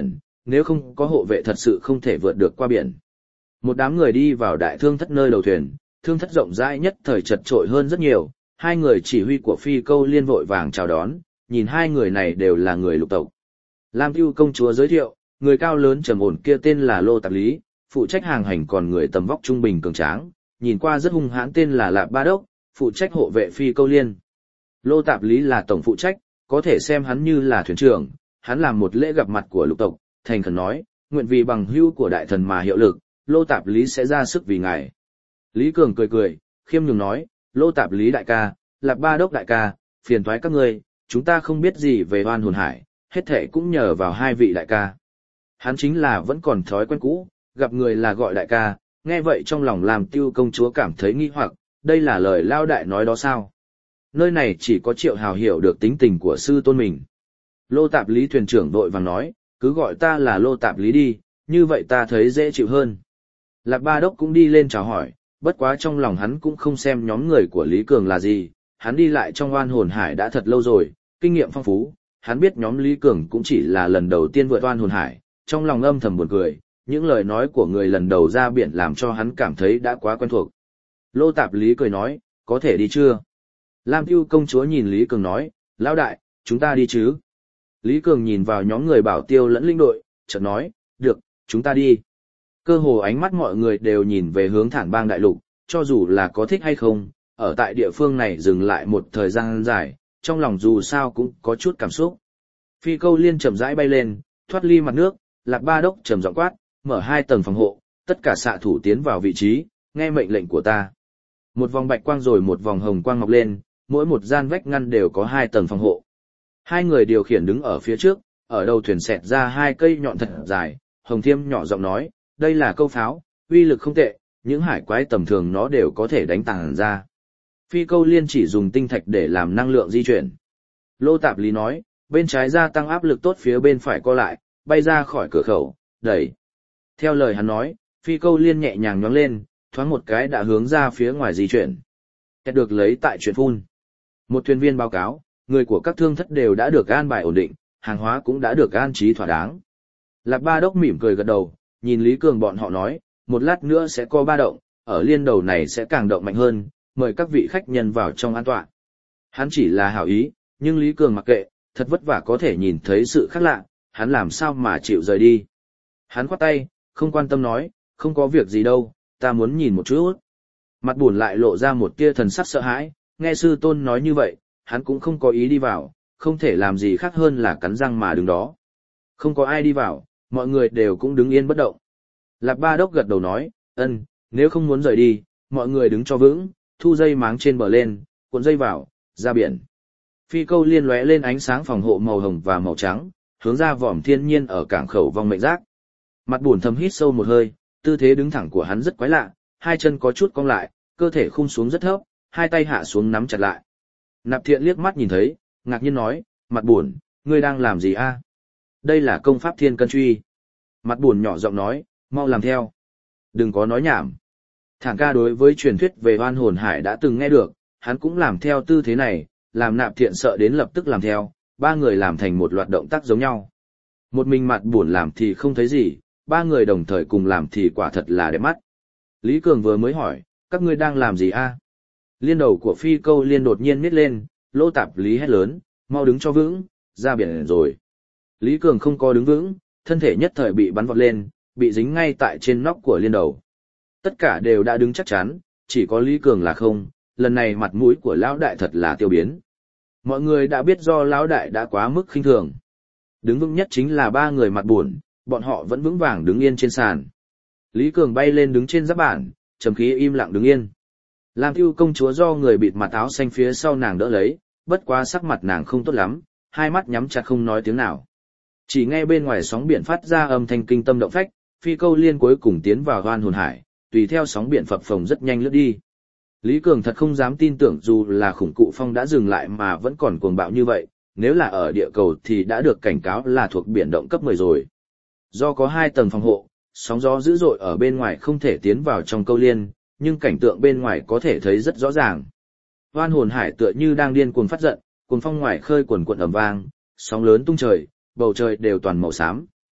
nếu không có hộ vệ thật sự không thể vượt được qua biển. Một đám người đi vào đại thương thất nơi đầu thuyền, thương thất rộng rãi nhất thời chật trội hơn rất nhiều, hai người chỉ huy của Phi Câu Liên vội vàng chào đón, nhìn hai người này đều là người lục tộc. Lam Tiêu công chúa giới thiệu, người cao lớn trầm ổn kia tên là Lô Tạp Lý, phụ trách hàng hành, còn người tầm vóc trung bình cường tráng, nhìn qua rất hung hãn tên là Lạp Ba Đốc, phụ trách hộ vệ Phi Câu Liên. Lô Tạp Lý là tổng phụ trách, có thể xem hắn như là thuyền trưởng, hắn làm một lễ gặp mặt của lục tộc, thành khẩn nói, nguyện vì bằng hữu của đại thần mà hiệu lực, Lô Tạp Lý sẽ ra sức vì ngài. Lý Cường cười cười, khiêm nhường nói, Lô Tạp Lý đại ca, Lạp Ba Đốc đại ca, phiền toái các ngươi, chúng ta không biết gì về oan hồn hải, hết thệ cũng nhờ vào hai vị đại ca. Hắn chính là vẫn còn thói quen cũ, gặp người là gọi đại ca, nghe vậy trong lòng làm Tiêu công chúa cảm thấy nghi hoặc, đây là lời lao đại nói đó sao? Nơi này chỉ có Triệu Hào hiểu được tính tình của sư tôn mình. Lô Tạp Lý thuyền trưởng vội vàng nói, cứ gọi ta là Lô Tạp Lý đi, như vậy ta thấy dễ chịu hơn. Lạp Ba Đốc cũng đi lên chào hỏi, bất quá trong lòng hắn cũng không xem nhóm người của Lý Cường là gì, hắn đi lại trong oan hồn hải đã thật lâu rồi, kinh nghiệm phong phú, hắn biết nhóm Lý Cường cũng chỉ là lần đầu tiên vượt oan hồn hải, trong lòng âm thầm buồn cười, những lời nói của người lần đầu ra biển làm cho hắn cảm thấy đã quá quen thuộc. Lô Tạp Lý cười nói, có thể đi chưa? Lam Tiêu công chúa nhìn Lý Cường nói, lão đại, chúng ta đi chứ? Lý Cường nhìn vào nhóm người bảo tiêu lẫn linh đội, chợt nói, được, chúng ta đi. Cơ hồ ánh mắt mọi người đều nhìn về hướng Thản Bang đại lục, cho dù là có thích hay không, ở tại địa phương này dừng lại một thời gian dài, trong lòng dù sao cũng có chút cảm xúc. Phi Câu Liên chậm rãi bay lên, thoát ly mặt nước, Lạp Ba Đốc trầm giọng quát, mở 2 tầng phòng hộ, tất cả xạ thủ tiến vào vị trí, nghe mệnh lệnh của ta. Một vòng bạch quang rồi một vòng hồng quang mọc lên, mỗi một gian vách ngăn đều có 2 tầng phòng hộ. Hai người điều khiển đứng ở phía trước, ở đầu thuyền xẹt ra 2 cây nhọn thật dài, Hồng Thiêm nhỏ giọng nói, đây là câu pháo, uy lực không tệ, những hải quái tầm thường nó đều có thể đánh tàng ra. Phi Câu Liên chỉ dùng tinh thạch để làm năng lượng di chuyển. Lô Tạp Lý nói, bên trái gia tăng áp lực tốt, phía bên phải co lại, bay ra khỏi cửa khẩu, đẩy. Theo lời hắn nói, Phi Câu Liên nhẹ nhàng nhoáng lên, thoáng một cái đã hướng ra phía ngoài di chuyển. Kết được lấy tại chuyện phun. Một thuyền viên báo cáo, người của các thương thất đều đã được an bài ổn định, hàng hóa cũng đã được an trí thỏa đáng. Lạp Ba Đốc mỉm cười gật đầu, nhìn Lý Cường bọn họ nói, một lát nữa sẽ có 3 động, ở liên đầu này sẽ càng động mạnh hơn, mời các vị khách nhân vào trong an tọa. Hắn chỉ là hảo ý, nhưng Lý Cường mặc kệ, thật vất vả có thể nhìn thấy sự khác lạ, hắn làm sao mà chịu rời đi. Hắn khoát tay, không quan tâm nói, không có việc gì đâu, ta muốn nhìn một chút. Mặt buồn lại lộ ra một tia thần sắc sợ hãi, nghe sư tôn nói như vậy, hắn cũng không có ý đi vào, không thể làm gì khác hơn là cắn răng mà đứng đó. Không có ai đi vào, mọi người đều cũng đứng yên bất động. Lạp Ba Đốc gật đầu nói, nếu không muốn rời đi, mọi người đứng cho vững, thu dây máng trên bờ lên, cuộn dây vào, ra biển. Phi Câu Liên lóe lên ánh sáng phòng hộ màu hồng và màu trắng, hướng ra vòm thiên nhiên ở cảng khẩu vong mệnh giác. Mặt buồn thầm hít sâu một hơi, tư thế đứng thẳng của hắn rất quái lạ, hai chân có chút cong lại, cơ thể khum xuống rất thấp, hai tay hạ xuống nắm chặt lại. Nạp Thiện liếc mắt nhìn thấy, ngạc nhiên nói, Mặt buồn, ngươi đang làm gì a? Đây là công pháp Thiên Cân Truy. Mặt buồn nhỏ giọng nói, mau làm theo. Đừng có nói nhảm. Thản ca đối với truyền thuyết về oan hồn hải đã từng nghe được, hắn cũng làm theo tư thế này, làm Nạp Thiện sợ đến lập tức làm theo, 3 người làm thành một loạt động tác giống nhau. Một mình Mặt buồn làm thì không thấy gì, 3 người đồng thời cùng làm thì quả thật là đẹp mắt. Lý Cường vừa mới hỏi, các ngươi đang làm gì a? Liên đầu của Phi Câu Liên đột nhiên nít lên, Lô Tạp Lý hét lớn, mau đứng cho vững, ra biển rồi. Lý Cường không có đứng vững, thân thể nhất thời bị bắn vọt lên, bị dính ngay tại trên nóc của liên đầu. Tất cả đều đã đứng chắc chắn, chỉ có Lý Cường là không, lần này mặt mũi của lão đại thật là tiêu biến. Mọi người đã biết do lão đại đã quá mức khinh thường. Đứng vững nhất chính là 3 người mặt buồn, bọn họ vẫn vững vàng đứng yên trên sàn. Lý Cường bay lên đứng trên giáp bản, trầm khí im lặng đứng yên. Lam Tiêu công chúa do người bịt mặt áo xanh phía sau nàng đỡ lấy, bất quá sắc mặt nàng không tốt lắm, hai mắt nhắm chặt không nói tiếng nào. Chỉ nghe bên ngoài sóng biển phát ra âm thanh kinh tâm động phách, Phi Câu Liên cuối cùng tiến vào oan hồn hải, tùy theo sóng biển phập phồng rất nhanh lướt đi. Lý Cường thật không dám tin tưởng dù là khủng cụ phong đã dừng lại mà vẫn còn cuồng bạo như vậy, nếu là ở địa cầu thì đã được cảnh cáo là thuộc biển động cấp 10 rồi. Do có 2 tầng phòng hộ, sóng gió dữ dội ở bên ngoài không thể tiến vào trong Câu Liên, nhưng cảnh tượng bên ngoài có thể thấy rất rõ ràng. Oan hồn hải tựa như đang điên cuồng phát giận, cuồng phong ngoài khơi quần quận ầm vang, sóng lớn tung trời, bầu trời đều toàn màu xám,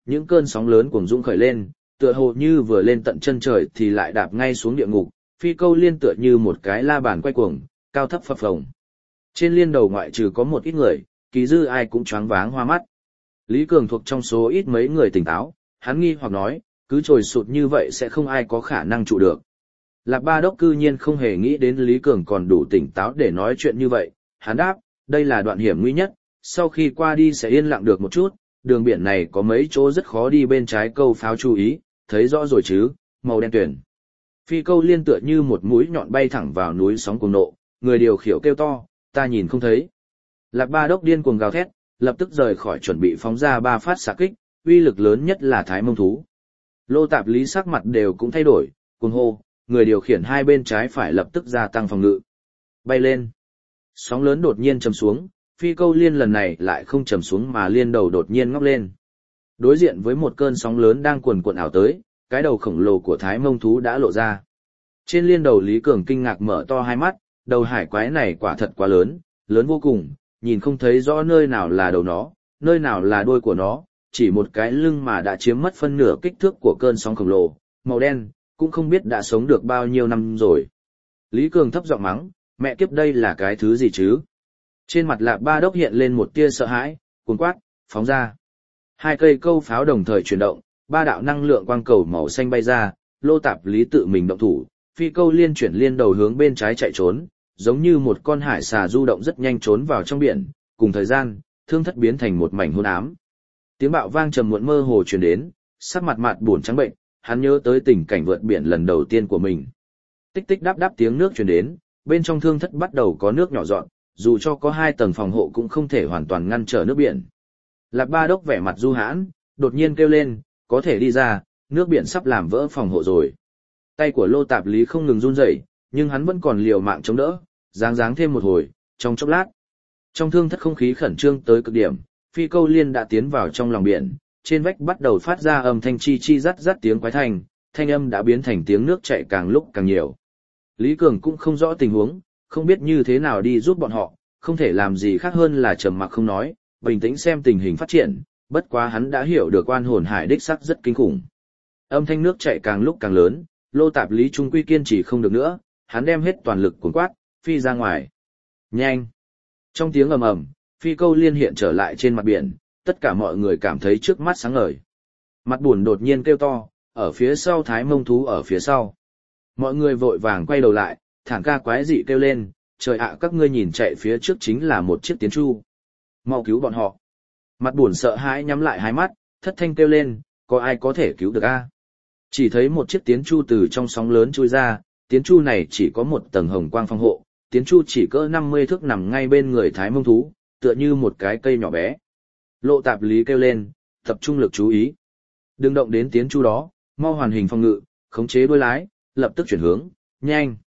những cơn sóng lớn cuồng dũng khởi lên, tựa hồ như vừa lên tận chân trời thì lại đạp ngay xuống địa ngục, phi câu liên tựa như một cái la bàn quay cuồng, cao thấp phập phồng. Trên liên đầu ngoại trừ có một ít người, kỳ dư ai cũng choáng váng hoa mắt. Lý Cường thuộc trong số ít mấy người tỉnh táo, hắn nghi hoặc nói, cứ trồi sụt như vậy sẽ không ai có khả năng trụ được. Lạc Ba Đốc cư nhiên không hề nghĩ đến Lý Cường còn đủ tỉnh táo để nói chuyện như vậy, hắn đáp, đây là đoạn hiểm nguy nhất, sau khi qua đi sẽ yên lặng được một chút, đường biển này có mấy chỗ rất khó đi bên trái câu pháo chú ý, thấy rõ rồi chứ, màu đen tuyền. Phi câu liên tựa như một mũi nhọn bay thẳng vào núi sóng cuồng nộ, người điều khiển kêu to, ta nhìn không thấy. Lạc Ba Đốc điên cuồng gào thét, lập tức rời khỏi chuẩn bị phóng ra 3 phát xạ kích, uy lực lớn nhất là Thái Mông Thú. Lô Tạp Lý sắc mặt đều cũng thay đổi, cuồng hô, người điều khiển hai bên trái phải lập tức gia tăng phòng ngự. Bay lên. Sóng lớn đột nhiên trầm xuống, phi câu liên lần này lại không trầm xuống mà liên đầu đột nhiên ngóc lên. Đối diện với một cơn sóng lớn đang cuồn cuộn ảo tới, cái đầu khổng lồ của Thái Mông Thú đã lộ ra. Trên liên đầu Lý Cường kinh ngạc mở to hai mắt, đầu hải quái này quả thật quá lớn, lớn vô cùng, nhìn không thấy rõ nơi nào là đầu nó, nơi nào là đuôi của nó, chỉ một cái lưng mà đã chiếm mất phân nửa kích thước của cơn sóng khổng lồ, màu đen, cũng không biết đã sống được bao nhiêu năm rồi. Lý Cường thấp giọng mắng, mẹ kiếp đây là cái thứ gì chứ? Trên mặt Lạc Ba Đốc hiện lên một tia sợ hãi, cuồng quát, phóng ra. 2 cây câu pháo đồng thời chuyển động, 3 đạo năng lượng quang cầu màu xanh bay ra, Lô Tạp Lý tự mình động thủ, phi câu liên chuyển liên đầu hướng bên trái chạy trốn, giống như một con hải xà du động rất nhanh trốn vào trong biển, cùng thời gian, thương thất biến thành một mảnh hôn ám. Tiếng bạo vang trầm muộn mơ hồ truyền đến, sắc mặt Mạt buồn trắng bệnh, hắn nhớ tới tình cảnh vượt biển lần đầu tiên của mình. Tích tích đáp đáp tiếng nước truyền đến, bên trong thương thất bắt đầu có nước nhỏ giọt, dù cho có 2 tầng phòng hộ cũng không thể hoàn toàn ngăn trở nước biển. Lạc Ba Đốc vẻ mặt du hãn, đột nhiên kêu lên, có thể đi ra, nước biển sắp làm vỡ phòng hộ rồi. Tay của Lô Tạp Lý không ngừng run rẩy, nhưng hắn vẫn còn liều mạng chống đỡ, giáng thêm một hồi, trong chốc lát. Trong thương thất không khí khẩn trương tới cực điểm, phi câu liên đã tiến vào trong lòng biển, trên vách bắt đầu phát ra âm thanh chi chi rắt rắt tiếng quái thanh, thanh âm đã biến thành tiếng nước chảy càng lúc càng nhiều. Lý Cường cũng không rõ tình huống, không biết như thế nào đi giúp bọn họ, không thể làm gì khác hơn là trầm mặc không nói, bình tĩnh xem tình hình phát triển, bất quá hắn đã hiểu được oan hồn hải đích sắc rất kinh khủng. Âm thanh nước chảy càng lúc càng lớn, Lô Tạp Lý trung quy kiên trì không được nữa, hắn đem hết toàn lực cuốn quát, phi ra ngoài. Nhanh! Trong tiếng ầm ầm, phi câu liên hiện trở lại trên mặt biển, tất cả mọi người cảm thấy trước mắt sáng ngời. Mặt buồn đột nhiên kêu to, ở phía sau Thái Mông Thú ở phía sau. Mọi người vội vàng quay đầu lại, thản ca quái dị kêu lên, trời ạ các ngươi nhìn chạy phía trước chính là một chiếc tiến chu. Mau cứu bọn họ. Mặt buồn sợ hãi nhắm lại hai mắt, thất thanh kêu lên, có ai có thể cứu được a? Chỉ thấy một chiếc tiến chu từ trong sóng lớn chui ra, tiến chu này chỉ có một tầng hồng quang phòng hộ, tiến chu chỉ cỡ 50 thước nằm ngay bên người Thái Mông Thú, tựa như một cái cây nhỏ bé. Lô Tạp Lý kêu lên, tập trung lực chú ý. Đừng động đến tiến chu đó, mau hoàn hình phòng ngự, khống chế đuôi lái, lập tức chuyển hướng, nhanh.